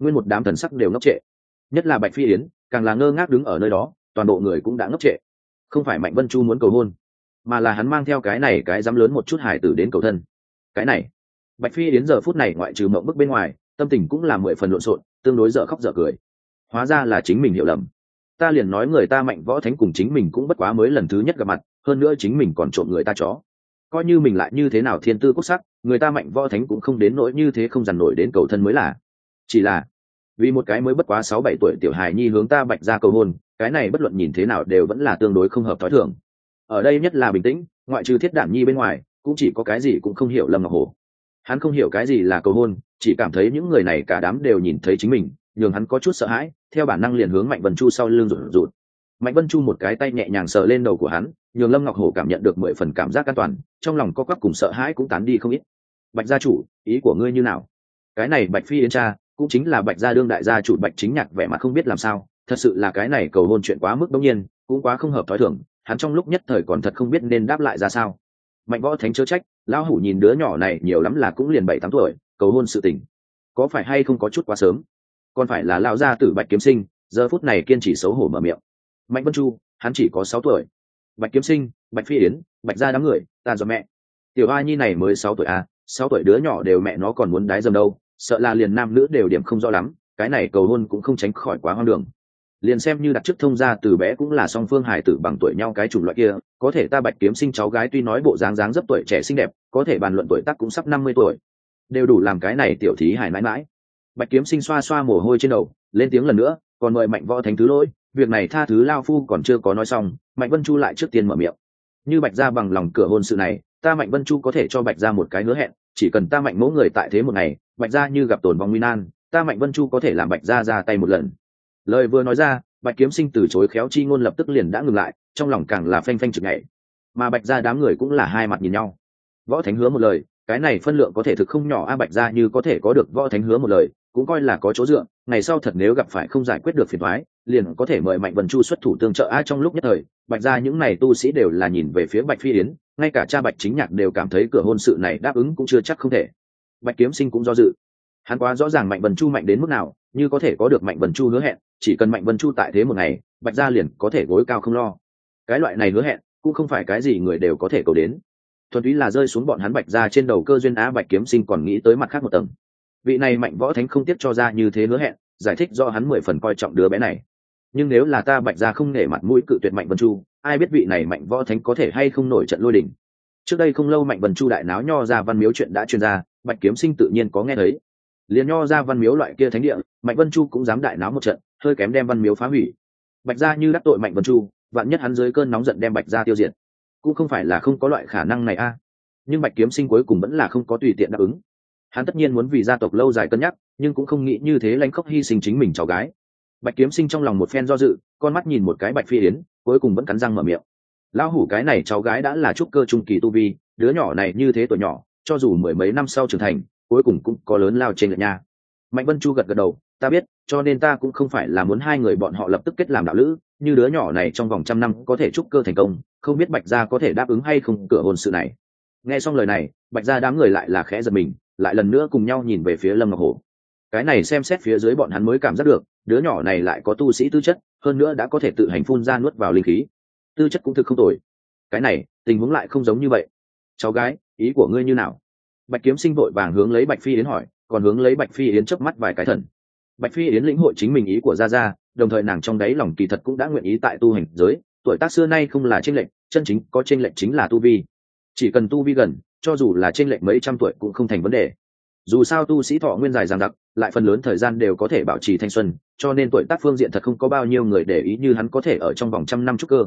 nguyên một đám thần sắc đều ngốc trệ, nhất là Bạch Phi Yến càng là ngơ ngác đứng ở nơi đó, toàn bộ người cũng đã ngốc trệ. Không phải Mạnh Vân Chu muốn cầu hôn, mà là hắn mang theo cái này cái dám lớn một chút hải tử đến cầu thân. Cái này, Bạch Phi Yến giờ phút này ngoại trừ mộng bức bên ngoài, tâm tình cũng là 10 phần lộn xộn, tương đối dở khóc dở cười. Hóa ra là chính mình hiểu lầm. Ta liền nói người ta Mạnh Võ Thánh cùng chính mình cũng bất quá mới lần thứ nhất gặp mặt, hơn nữa chính mình còn trộm người ta chó. Coi như mình lại như thế nào thiên tư quốc sắc, người ta Mạnh Võ Thánh cũng không đến nỗi như thế không dằn nổi đến cầu thân mới là. Chỉ là vì một cái mới bất quá 6-7 tuổi tiểu hài nhi hướng ta Bạch gia cầu hôn, cái này bất luận nhìn thế nào đều vẫn là tương đối không hợp thói thường. Ở đây nhất là bình tĩnh, ngoại trừ Thiết Đảm Nhi bên ngoài, cũng chỉ có cái gì cũng không hiểu Lâm Ngọc Hổ. Hắn không hiểu cái gì là cầu hôn, chỉ cảm thấy những người này cả đám đều nhìn thấy chính mình, nhường hắn có chút sợ hãi, theo bản năng liền hướng Mạnh Vân Chu sau lưng rụt rụt. Mạnh Vân Chu một cái tay nhẹ nhàng sờ lên đầu của hắn, nhường Lâm Ngọc Hổ cảm nhận được 10 phần cảm giác an toàn, trong lòng co quắp cùng sợ hãi cũng tán đi không ít. Bạch gia chủ, ý của ngươi như nào? Cái này Bạch Phi Yến cha, cũng chính là Bạch gia đương đại gia chủ Bạch Chính Nhạc vẻ mặt không biết làm sao, thật sự là cái này cầu hôn chuyện quá mức đột nhiên, cũng quá không hợp thói thường, hắn trong lúc nhất thời còn thật không biết nên đáp lại ra sao. Mạnh Võ Thánh chớ trách, lão hủ nhìn đứa nhỏ này nhiều lắm là cũng liền 7-8 tuổi, cầu hôn sự tình, có phải hay không có chút quá sớm? Còn phải là lão gia tử Bạch Kiếm Sinh, giờ phút này kiên trì xấu hổ mở miệng. Mạnh Vân Chu, hắn chỉ có 6 tuổi. Bạch Kiếm Sinh, Bạch Phi Yến, Bạch gia đám người, ta do mẹ. Tiểu A Nhi này mới 6 tuổi à, 6 tuổi đứa nhỏ đều mẹ nó còn muốn đái dầm đâu, sợ là liền nam nữ đều điểm không rõ lắm, cái này cầu hôn cũng không tránh khỏi quá hoang đường. Liền xem như đặt chức thông gia từ bé cũng là song phương hài tử bằng tuổi nhau cái chủng loại kia, có thể ta Bạch Kiếm Sinh cháu gái tuy nói bộ dáng dáng dấp tuổi trẻ xinh đẹp, có thể bàn luận tuổi tác cũng sắp 50 tuổi, đều đủ làm cái này tiểu thí hài mãi mãi. Bạch Kiếm Sinh xoa xoa mồ hôi trên đầu, lên tiếng lần nữa, còn mời Mạnh Võ Thánh thứ lỗi, việc này tha thứ lao phu còn chưa có nói xong. Mạnh Vân Chu lại trước tiên mở miệng, như Bạch gia bằng lòng cửa hôn sự này, ta Mạnh Vân Chu có thể cho Bạch gia một cái hứa hẹn, chỉ cần ta Mạnh mẫu người tại thế một ngày, Bạch gia như gặp tổn vong nguy nan, ta Mạnh Vân Chu có thể làm Bạch gia ra tay một lần. Lời vừa nói ra, Bạch Kiếm Sinh từ chối khéo chi ngôn lập tức liền đã ngừng lại, trong lòng càng là phanh phanh chực nhảy. Mà Bạch gia đám người cũng là hai mặt nhìn nhau. Võ Thánh hứa một lời, cái này phân lượng có thể thực không nhỏ a. Bạch gia như có thể có được Võ Thánh hứa một lời, cũng coi là có chỗ dựa, ngày sau thật nếu gặp phải không giải quyết được phiền toái, liền có thể mời Mạnh Vân Chu xuất thủ tương trợ a. Trong lúc nhất thời, Bạch gia những này tu sĩ đều là nhìn về phía Bạch Phi Yến, ngay cả cha Bạch Chính Nhạc đều cảm thấy cửa hôn sự này đáp ứng cũng chưa chắc không thể. Bạch Kiếm Sinh cũng do dự, hắn quá rõ ràng Mạnh Vân Chu mạnh đến mức nào, như có thể có được Mạnh Vân Chu hứa hẹn, chỉ cần Mạnh Vân Chu tại thế một ngày, Bạch gia liền có thể gối cao không lo. Cái loại này hứa hẹn cũng không phải cái gì người đều có thể cầu đến, thuần túy là rơi xuống bọn hắn Bạch gia trên đầu cơ duyên á. Bạch Kiếm Sinh còn nghĩ tới mặt khác một tầng, vị này Mạnh Võ Thánh không tiếc cho ra như thế hứa hẹn, giải thích do hắn 10 phần coi trọng đứa bé này. Nhưng nếu là ta Bạch gia không nể mặt mũi cự tuyệt Mạnh Vân Chu, ai biết vị này Mạnh Võ Thánh có thể hay không nổi trận lôi đình. Trước đây không lâu Mạnh Vân Chu đại náo Nho ra Văn Miếu chuyện đã truyền ra, Bạch Kiếm Sinh tự nhiên có nghe thấy. Liền Nho ra Văn Miếu loại kia thánh địa, Mạnh Vân Chu cũng dám đại náo một trận, hơi kém đem Văn Miếu phá hủy. Bạch gia như đắc tội Mạnh Vân Chu, vạn nhất hắn dưới cơn nóng giận đem Bạch gia tiêu diệt, cũng không phải là không có loại khả năng này a. Nhưng Bạch Kiếm Sinh cuối cùng vẫn là không có tùy tiện đáp ứng. Hắn tất nhiên muốn vì gia tộc lâu dài cân nhắc, nhưng cũng không nghĩ như thế lãnh khốc hy sinh chính mình cháu gái. Bạch Kiếm Sinh trong lòng một phen do dự, con mắt nhìn một cái Bạch Phi Yến, cuối cùng vẫn cắn răng mở miệng. Lão hủ cái này cháu gái đã là trúc cơ trung kỳ tu vi, đứa nhỏ này như thế tuổi nhỏ, cho dù 10 mấy năm sau trưởng thành, cuối cùng cũng có lớn lao trên lệch nha. Mạnh Vân Chu gật gật đầu, ta biết, cho nên ta cũng không phải là muốn hai người bọn họ lập tức kết làm đạo lữ, như đứa nhỏ này trong vòng 100 năm có thể trúc cơ thành công, không biết Bạch gia có thể đáp ứng hay không cửa hôn sự này. Nghe xong lời này, Bạch gia đám người lại là khẽ giật mình, lại lần nữa cùng nhau nhìn về phía Lâm Ngọc Hổ. Cái này xem xét phía dưới bọn hắn mới cảm giác được, đứa nhỏ này lại có tu sĩ tư chất, hơn nữa đã có thể tự hành phun ra nuốt vào linh khí, tư chất cũng thực không tồi. Cái này tình huống lại không giống như vậy. Cháu gái, ý của ngươi như nào? Bạch Kiếm Sinh vội vàng hướng lấy Bạch Phi Yến hỏi, còn hướng lấy Bạch Phi Yến chớp mắt vài cái thần. Bạch Phi Yến lĩnh hội chính mình ý của gia gia, đồng thời nàng trong đáy lòng kỳ thật cũng đã nguyện ý tại tu hành giới, tuổi tác xưa nay không là chênh lệch, chân chính có chênh lệch chính là tu vi. Chỉ cần tu vi gần, cho dù là chênh lệch mấy trăm tuổi cũng không thành vấn đề. Dù sao tu sĩ thọ nguyên dài dằng dặc, lại phần lớn thời gian đều có thể bảo trì thanh xuân, cho nên tuổi tác phương diện thật không có bao nhiêu người để ý như hắn có thể ở trong vòng 100 năm trúc cơ.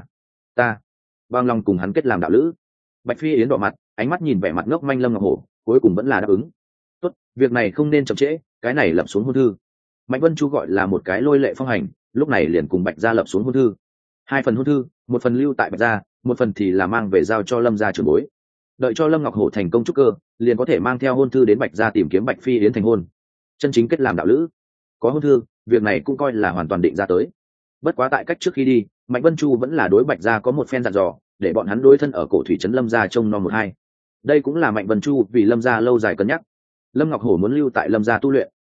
Ta bằng lòng cùng hắn kết làm đạo lữ. Bạch Phi Yến đỏ mặt, ánh mắt nhìn vẻ mặt ngốc manh Lâm Ngọc Hổ, cuối cùng vẫn là đáp ứng. Tốt, việc này không nên chậm trễ, cái này lập xuống hôn thư. Mạnh Vân Chu gọi là một cái lôi lệ phong hành, lúc này liền cùng Bạch gia lập xuống hôn thư. 2 phần hôn thư, một phần lưu tại Bạch gia, một phần thì là mang về giao cho Lâm gia trưởng bối. Đợi cho Lâm Ngọc Hổ thành công trúc cơ, liền có thể mang theo hôn thư đến Bạch gia tìm kiếm Bạch Phi Yến thành hôn, chân chính kết làm đạo lữ. Có hôn thư, việc này cũng coi là hoàn toàn định ra tới. Bất quá tại cách trước khi đi, Mạnh Vân Chu vẫn là đối Bạch gia có một phen dặn dò, để bọn hắn đối thân ở cổ thủy trấn Lâm gia trông nom 1-2. Đây cũng là Mạnh Vân Chu vì Lâm gia lâu dài cân nhắc. Lâm Ngọc Hổ muốn lưu tại Lâm gia tu luyện,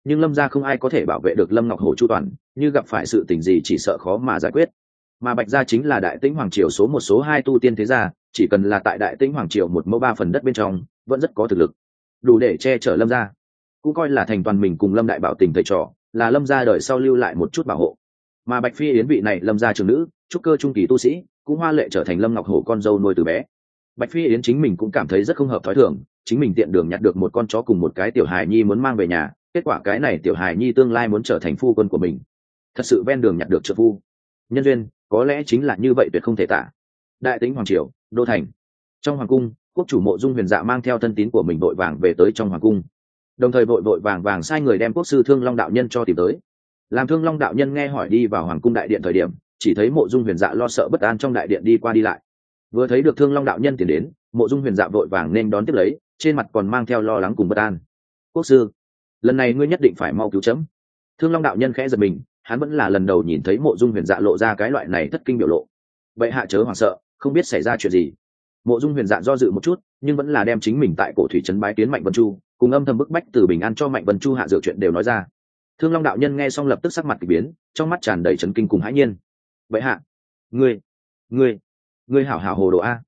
nhưng lâm gia không ai có thể bảo vệ được Lâm Ngọc Hổ chu toàn, như gặp phải sự tình gì chỉ sợ khó mà giải quyết. Mà Bạch gia chính là Đại Tĩnh hoàng triều số một số hai tu tiên thế gia, chỉ cần là tại Đại Tĩnh hoàng triều 1/3 đất bên trong, vẫn rất có thực lực, đủ để che chở Lâm gia, cũng coi là thành toàn mình cùng Lâm Đại Bảo tình thầy trò, là Lâm gia đời sau lưu lại một chút bảo hộ. Mà Bạch Phi Yến vị này Lâm gia trưởng nữ, trúc cơ trung kỳ tu sĩ, cũng hoa lệ trở thành Lâm Ngọc Hổ con dâu nuôi từ bé. Bạch Phi Yến chính mình cũng cảm thấy rất không hợp thói thường, chính mình tiện đường nhặt được một con chó cùng một cái tiểu hài nhi muốn mang về nhà, kết quả cái này tiểu hài nhi tương lai muốn trở thành phu quân của mình, thật sự ven đường nhặt được trợ phu. Nhân duyên có lẽ chính là như vậy tuyệt không thể tả. Đại Tĩnh hoàng triều, đô thành. Trong hoàng cung, quốc chủ Mộ Dung Huyền Dạ mang theo thân tín của mình vội vàng về tới trong hoàng cung, đồng thời vội vàng sai người đem quốc sư Thương Long đạo nhân cho tìm tới. Làm Thương Long đạo nhân nghe hỏi đi vào hoàng cung đại điện thời điểm, chỉ thấy Mộ Dung Huyền Dạ lo sợ bất an trong đại điện đi qua đi lại. Vừa thấy được Thương Long đạo nhân tiến đến, Mộ Dung Huyền Dạ vội vàng nên đón tiếp lấy, trên mặt còn mang theo lo lắng cùng bất an. Quốc sư, lần này ngươi nhất định phải mau cứu chấm. Thương Long đạo nhân khẽ giật mình, hắn vẫn là lần đầu nhìn thấy Mộ Dung Huyền Dạ lộ ra cái loại này thất kinh biểu lộ. Vậy hạ chớ hoảng sợ, không biết xảy ra chuyện gì. Mộ Dung Huyền Dạ do dự một chút, nhưng vẫn là đem chính mình tại cổ thủy trấn bái kiến Mạnh Vân Chu, cùng âm thầm bức bách từ bình an cho Mạnh Vân Chu hạ dược chuyện đều nói ra. Thương Long đạo nhân nghe xong lập tức sắc mặt kỳ biến, trong mắt tràn đầy chấn kinh cùng hãi nhiên. Vậy hạ, ngươi hảo hảo hồ đồ a.